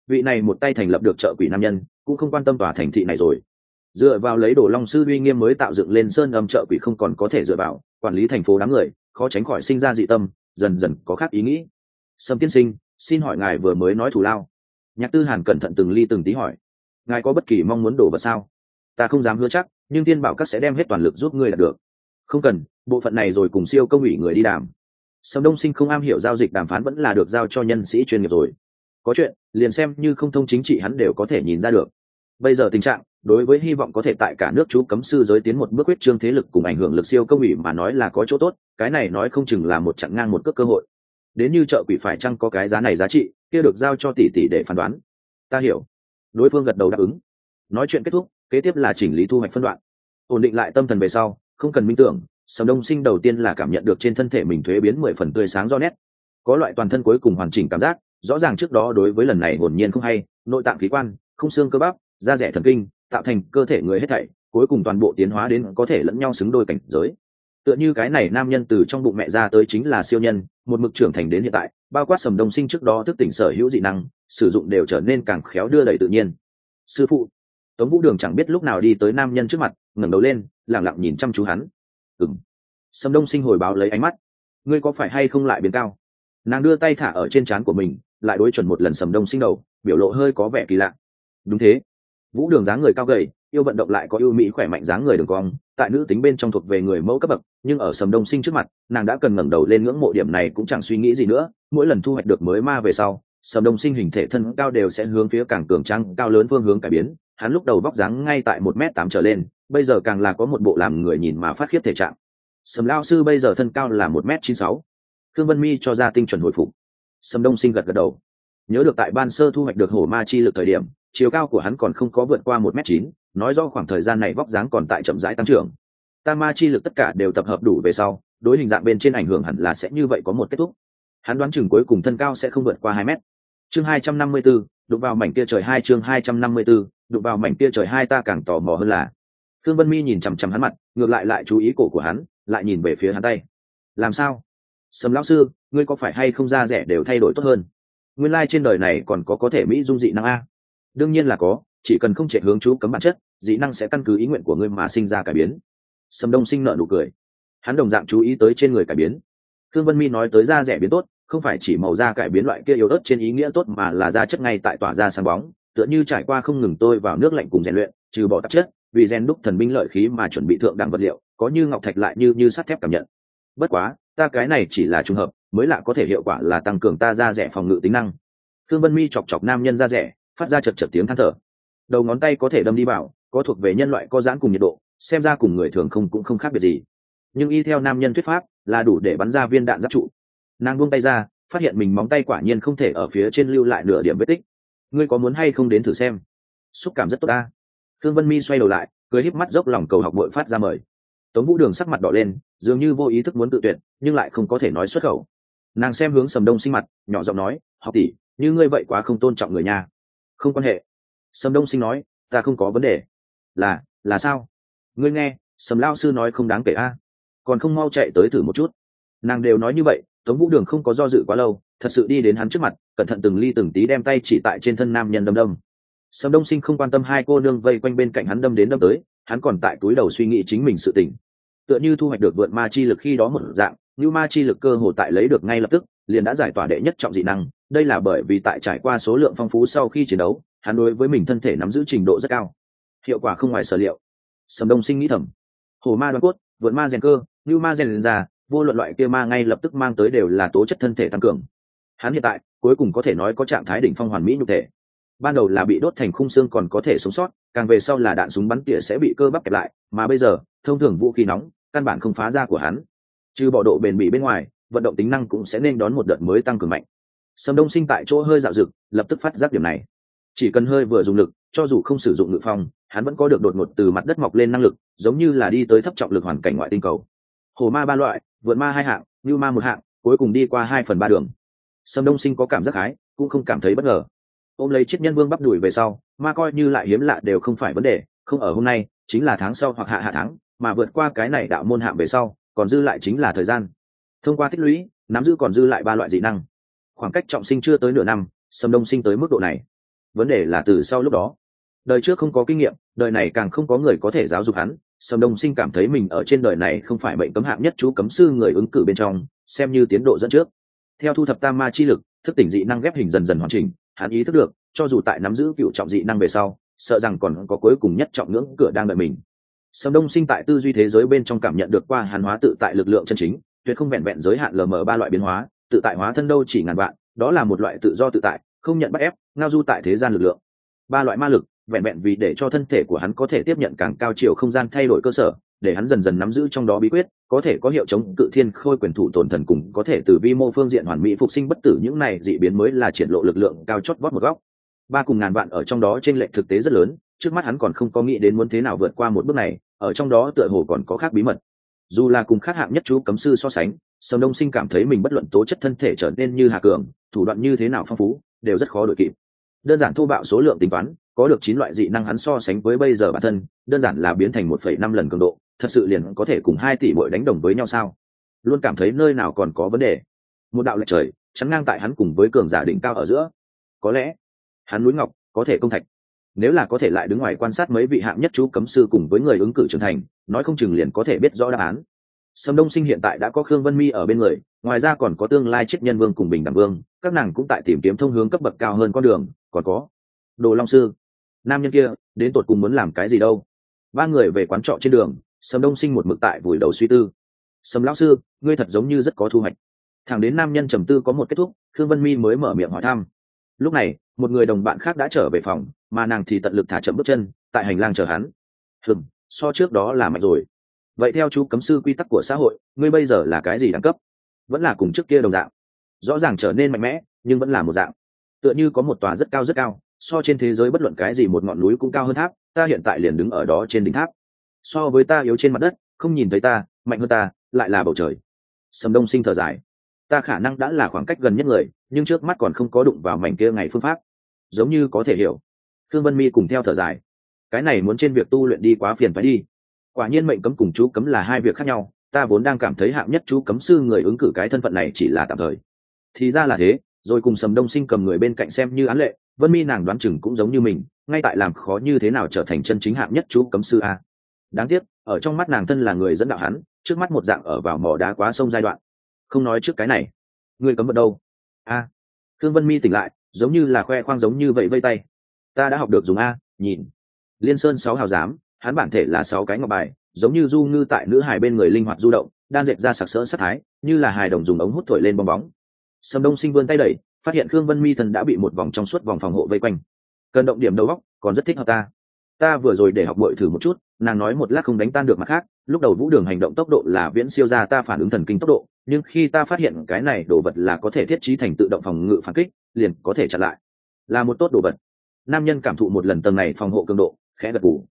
vị này một tay thành lập được chợ quỷ nam nhân cũng không quan tâm tòa thành thị này rồi. Dựa vào lấy Đồ Long sư uy nghiêm mới tạo dựng lên sơn âm chợ quỷ không còn có thể dựa vào, quản lý thành phố đám người khó tránh khỏi sinh ra dị tâm, dần dần có khác ý nghĩ. Sâm tiên sinh, xin hỏi ngài vừa mới nói thù lao. Nhạc Tư Hàn cẩn thận từng ly từng tí hỏi. Ngài có bất kỳ mong muốn đổ vật sao? Ta không dám hứa chắc, nhưng tiên bảo các sẽ đem hết toàn lực giúp ngươi đạt được. Không cần, bộ phận này rồi cùng siêu công ủy người đi đàm. Sâm Đông Sinh không am hiểu giao dịch đàm phán vẫn là được giao cho nhân sĩ chuyên nghiệp rồi. Có chuyện liền xem như không thông chính trị hắn đều có thể nhìn ra được. Bây giờ tình trạng đối với hy vọng có thể tại cả nước chú cấm sư giới tiến một bước quyết trương thế lực cùng ảnh hưởng lực siêu công ủy mà nói là có chỗ tốt, cái này nói không chừng là một chặng ngang một cước cơ hội. Đến như chợ quỷ phải chăng có cái giá này giá trị, kia được giao cho tỷ tỷ để phán đoán. Ta hiểu. Đối phương gật đầu đáp ứng. Nói chuyện kết thúc, kế tiếp là chỉnh lý thu hoạch phân đoạn. Ổn định lại tâm thần về sau, không cần minh tưởng, Sầm Đông Sinh đầu tiên là cảm nhận được trên thân thể mình thuế biến mười phần tươi sáng rõ nét, có loại toàn thân cuối cùng hoàn chỉnh cảm giác. Rõ ràng trước đó đối với lần này hồn nhiên không hay, nội tạng khí quan, khung xương cơ bắp, da rẻ thần kinh, tạo thành cơ thể người hết thảy, cuối cùng toàn bộ tiến hóa đến có thể lẫn nhau xứng đôi cảnh giới. Tựa như cái này nam nhân từ trong bụng mẹ ra tới chính là siêu nhân, một mực trưởng thành đến hiện tại, bao quát Sầm Đông Sinh trước đó thức tỉnh sở hữu dị năng, sử dụng đều trở nên càng khéo đưa đẩy tự nhiên. Sư phụ. Tống Vũ Đường chẳng biết lúc nào đi tới nam nhân trước mặt, ngẩng đầu lên, lặng lặng nhìn chăm chú hắn. Ừm. Sầm Đông Sinh hồi báo lấy ánh mắt. Ngươi có phải hay không lại biến cao? Nàng đưa tay thả ở trên trán của mình, lại đối chuẩn một lần Sầm Đông Sinh đầu, biểu lộ hơi có vẻ kỳ lạ. Đúng thế. Vũ Đường dáng người cao gầy, yêu vận động lại có ưu mỹ khỏe mạnh dáng người đường cong, tại nữ tính bên trong thuộc về người mẫu cấp bậc, nhưng ở Sầm Đông Sinh trước mặt, nàng đã cần ngẩng đầu lên ngưỡng mộ điểm này cũng chẳng suy nghĩ gì nữa. Mỗi lần thu hoạch được mới ma về sau, Sầm Đông Sinh hình thể thân cao đều sẽ hướng phía càng cường tráng, cao lớn phương hướng cải biến. Hắn lúc đầu vóc dáng ngay tại một mét tám trở lên, bây giờ càng là có một bộ làm người nhìn mà phát khiếp thể trạng. Sầm lão sư bây giờ thân cao là một mét chín sáu. Khương Vân Mi cho ra tinh chuẩn hồi phục. Sầm Đông Sinh gật gật đầu. Nhớ được tại ban sơ thu hoạch được hổ ma chi lực thời điểm, chiều cao của hắn còn không có vượt qua một mét chín, nói do khoảng thời gian này vóc dáng còn tại chậm rãi tăng trưởng. Tam ma chi lực tất cả đều tập hợp đủ về sau, đối hình dạng bên trên ảnh hưởng hẳn là sẽ như vậy có một kết thúc. Hắn đoán chừng cuối cùng thân cao sẽ không vượt qua hai mét. Chương hai trăm năm mươi tư, đụng vào mảnh kia trời hai chương hai trăm năm mươi tư, đụng vào mảnh kia trời hai ta càng tò mò hơn là. Thương Vân Mi nhìn chằm chằm hắn mặt, ngược lại lại chú ý cổ của hắn, lại nhìn về phía hắn tay. Làm sao? Sầm lão sư, ngươi có phải hay không da rẻ đều thay đổi tốt hơn? Nguyên lai like trên đời này còn có có thể mỹ dung dị năng a? Đương nhiên là có, chỉ cần không chạy hướng chú cấm bản chất, dị năng sẽ căn cứ ý nguyện của ngươi mà sinh ra cải biến. Sầm Đông Sinh nở nụ cười. Hắn đồng dạng chú ý tới trên người cải biến. Thương Vân Mi nói tới da rẻ biến tốt, không phải chỉ màu da cải biến loại kia yếu ớt trên ý nghĩa tốt mà là da chất ngay tại tỏa ra sáng bóng, tựa như trải qua không ngừng tôi vào nước lạnh cùng rèn luyện, trừ bỏ tạp chất, vì rèn đúc thần binh lợi khí mà chuẩn bị thượng đẳng vật liệu, có như ngọc thạch lại như như sắt thép cảm nhận. Bất quá, ta cái này chỉ là trùng hợp, mới lạ có thể hiệu quả là tăng cường ta da rẻ phòng ngự tính năng. Thương Vân Mi chọc chọc nam nhân da rẻ, phát ra chật chật tiếng than thở. Đầu ngón tay có thể đâm đi vào, có thuộc về nhân loại có giãn cùng nhiệt độ, xem ra cùng người thường không cũng không khác biệt gì. Nhưng y theo nam nhân thuyết pháp, là đủ để bắn ra viên đạn giáp trụ. Nàng buông tay ra, phát hiện mình móng tay quả nhiên không thể ở phía trên lưu lại nửa điểm vết tích. Ngươi có muốn hay không đến thử xem? Xúc cảm rất tốt ta. Thương Vân Mi xoay đầu lại, cười híp mắt dốc lòng cầu học bội phát ra mời. Tống Vũ Đường sắc mặt đỏ lên, dường như vô ý thức muốn tự tuyệt, nhưng lại không có thể nói xuất khẩu. Nàng xem hướng Sầm Đông Sinh mặt, nhỏ giọng nói, học tỷ, như ngươi vậy quá không tôn trọng người nhà. Không quan hệ. Sầm Đông Sinh nói, ta không có vấn đề. Là, là sao? Ngươi nghe, Sầm lão sư nói không đáng kể a, còn không mau chạy tới thử một chút. Nàng đều nói như vậy, Tống Vũ Đường không có do dự quá lâu, thật sự đi đến hắn trước mặt, cẩn thận từng ly từng tí đem tay chỉ tại trên thân nam nhân đâm đâm. Sầm Đông Sinh không quan tâm hai cô nương vây quanh bên cạnh hắn đâm đến đâm tới, hắn còn tại túi đầu suy nghĩ chính mình sự tình. Tựa như thu hoạch được vượt ma chi lực khi đó một dạng, như ma chi lực cơ hồ tại lấy được ngay lập tức, liền đã giải tỏa đệ nhất trọng dị năng. Đây là bởi vì tại trải qua số lượng phong phú sau khi chiến đấu, hắn đối với mình thân thể nắm giữ trình độ rất cao, hiệu quả không ngoài sở liệu. Sầm Đông Sinh nghĩ thầm, hổ ma đoan cốt, vượt ma rèn cơ, như ma rèn ra, vô luận loại kia ma ngay lập tức mang tới đều là tố chất thân thể tăng cường. Hắn hiện tại cuối cùng có thể nói có trạng thái đỉnh phong hoàn mỹ nhục thể. Ban đầu là bị đốt thành khung xương còn có thể sống sót, càng về sau là đạn súng bắn tỉa sẽ bị cơ bắp kẹp lại, mà bây giờ thông thường vũ khí nóng căn bản không phá ra của hắn. Trừ bỏ độ bền bỉ bên ngoài, vận động tính năng cũng sẽ nên đón một đợt mới tăng cường mạnh. Sầm Đông Sinh tại chỗ hơi dạo dực, lập tức phát giác điểm này. Chỉ cần hơi vừa dùng lực, cho dù không sử dụng ngự phong, hắn vẫn có được đột ngột từ mặt đất mọc lên năng lực, giống như là đi tới thấp trọng lực hoàn cảnh ngoại tinh cầu. Hổ ma ba loại, vượt ma hai hạng, như ma một hạng, cuối cùng đi qua hai phần ba đường. Sầm Đông Sinh có cảm giác hái, cũng không cảm thấy bất ngờ. Ôm lấy chiếc nhân vương bắp đuổi về sau, ma coi như lại hiếm lạ đều không phải vấn đề, không ở hôm nay, chính là tháng sau hoặc hạ hạ tháng, mà vượt qua cái này đạo môn hạng về sau, còn dư lại chính là thời gian. Thông qua tích lũy, nắm giữ còn dư lại ba loại dị năng. Khoảng cách trọng sinh chưa tới nửa năm, Sầm Đông Sinh tới mức độ này. vấn đề là từ sau lúc đó, đời trước không có kinh nghiệm, đời này càng không có người có thể giáo dục hắn. Sầm Đông Sinh cảm thấy mình ở trên đời này không phải mệnh cấm hạng nhất chú cấm sư người ứng cử bên trong, xem như tiến độ dẫn trước. Theo thu thập tam ma chi lực, thức tỉnh dị năng ghép hình dần dần hoàn chỉnh, hắn ý thức được, cho dù tại nắm giữ cựu trọng dị năng về sau, sợ rằng còn có cuối cùng nhất trọng ngưỡng cửa đang đợi mình. Sầm Đông Sinh tại tư duy thế giới bên trong cảm nhận được qua hàn hóa tự tại lực lượng chân chính, tuyệt không vẹn vẹn giới hạn lờ mờ ba loại biến hóa, tự tại hóa thân đâu chỉ ngàn vạn, đó là một loại tự do tự tại, không nhận bắt ép, ngao du tại thế gian lực lượng. Ba loại ma lực, vẹn vẹn vì để cho thân thể của hắn có thể tiếp nhận càng cao chiều không gian thay đổi cơ sở, để hắn dần dần nắm giữ trong đó bí quyết, có thể có hiệu chống cự thiên khôi quyền thủ tổn thần cùng có thể từ vi mô phương diện hoàn mỹ phục sinh bất tử, những này dị biến mới là triển lộ lực lượng cao chót vót một góc. Ba cùng ngàn vạn ở trong đó trên lệch thực tế rất lớn, trước mắt hắn còn không có nghĩ đến muốn thế nào vượt qua một bước này, ở trong đó tựa hồ còn có khác bí mật. Dù là cùng khác hạng nhất chú cấm sư so sánh, Sầm Đông Sinh cảm thấy mình bất luận tố chất thân thể trở nên như Hà Cường, thủ đoạn như thế nào phong phú, đều rất khó đội kịp. Đơn giản thô bạo số lượng tính toán, có được chín loại dị năng hắn so sánh với bây giờ bản thân, đơn giản là biến thành một phẩy năm lần cường độ, thật sự liền có thể cùng hai tỷ muội đánh đồng với nhau sao? Luôn cảm thấy nơi nào còn có vấn đề. Một đạo lệch trời, chắn ngang tại hắn cùng với cường giả đỉnh cao ở giữa. Có lẽ, hắn núi ngọc có thể công thạch. Nếu là có thể lại đứng ngoài quan sát mấy vị hạng nhất chú cấm sư cùng với người ứng cử trưởng thành, nói không chừng liền có thể biết rõ đáp án. Sầm Đông Sinh hiện tại đã có Khương Vân Mi ở bên người, ngoài ra còn có tương lai Chiết Nhân Vương cùng Bình Đẳng Vương, các nàng cũng tại tìm kiếm thông hướng cấp bậc cao hơn con đường, còn có Đồ Long sư. Nam nhân kia, đến tột cùng muốn làm cái gì đâu? Ba người về quán trọ trên đường, Sầm Đông Sinh một mực tại vùi đầu suy tư. Sầm lão sư, ngươi thật giống như rất có thu hoạch. Thẳng đến nam nhân trầm tư có một kết thúc, Khương Vân Mi mới mở miệng hỏi thăm. Lúc này, một người đồng bạn khác đã trở về phòng, mà nàng thì tận lực thả chậm bước chân, tại hành lang chờ hắn. Hừm, so trước đó là mạnh rồi. Vậy theo chú cấm sư quy tắc của xã hội, ngươi bây giờ là cái gì đẳng cấp? Vẫn là cùng trước kia đồng dạng. Rõ ràng trở nên mạnh mẽ, nhưng vẫn là một dạng. Tựa như có một tòa rất cao rất cao, so trên thế giới bất luận cái gì một ngọn núi cũng cao hơn tháp, ta hiện tại liền đứng ở đó trên đỉnh tháp. So với ta yếu trên mặt đất, không nhìn thấy ta, mạnh hơn ta, lại là bầu trời. Sầm Đông Sinh thở dài. Ta khả năng đã là khoảng cách gần nhất người, nhưng trước mắt còn không có đụng vào mảnh kia ngày phương pháp. Giống như có thể hiểu. Thương Vân Mi cùng theo thở dài. Cái này muốn trên việc tu luyện đi quá phiền phải đi. Quả nhiên mệnh cấm cùng chú cấm là hai việc khác nhau, ta vốn đang cảm thấy hạng nhất chú cấm sư người ứng cử cái thân phận này chỉ là tạm thời. Thì ra là thế, rồi cùng Sầm Đông Sinh cầm người bên cạnh xem như án lệ, Vân Mi nàng đoán chừng cũng giống như mình, ngay tại làm khó như thế nào trở thành chân chính hạng nhất chú cấm sư a. Đáng tiếc, ở trong mắt nàng thân là người dẫn đạo hắn, trước mắt một dạng ở vào mỏ đá quá sông giai đoạn. Không nói trước cái này, người cấm vật đâu? A. À, Thương Vân Mi tỉnh lại, giống như là khoe khoang giống như vậy vây tay. Ta đã học được dùng a, nhìn. Liên Sơn sáu hào giám, hắn bản thể là sáu cái ngọc bài, giống như du ngư tại nữ hài bên người linh hoạt du động, đan dệt ra sặc sỡ sát thái, như là hài đồng dùng ống hút thổi lên bong bóng. Sầm Đông Sinh vươn tay đẩy, phát hiện Khương Vân Mi thần đã bị một vòng trong suốt vòng phòng hộ vây quanh. Cần động điểm đầu óc, còn rất thích hợp ta. Ta vừa rồi để học muội thử một chút, nàng nói một lát không đánh tan được mặt khác, lúc đầu Vũ Đường hành động tốc độ là viễn siêu ra ta phản ứng thần kinh tốc độ, nhưng khi ta phát hiện cái này đồ vật là có thể thiết trí thành tự động phòng ngự phản kích, liền có thể chặn lại. Là một tốt đồ vật. Nam nhân cảm thụ một lần tầng này phòng hộ cường độ, khẽ gật gù.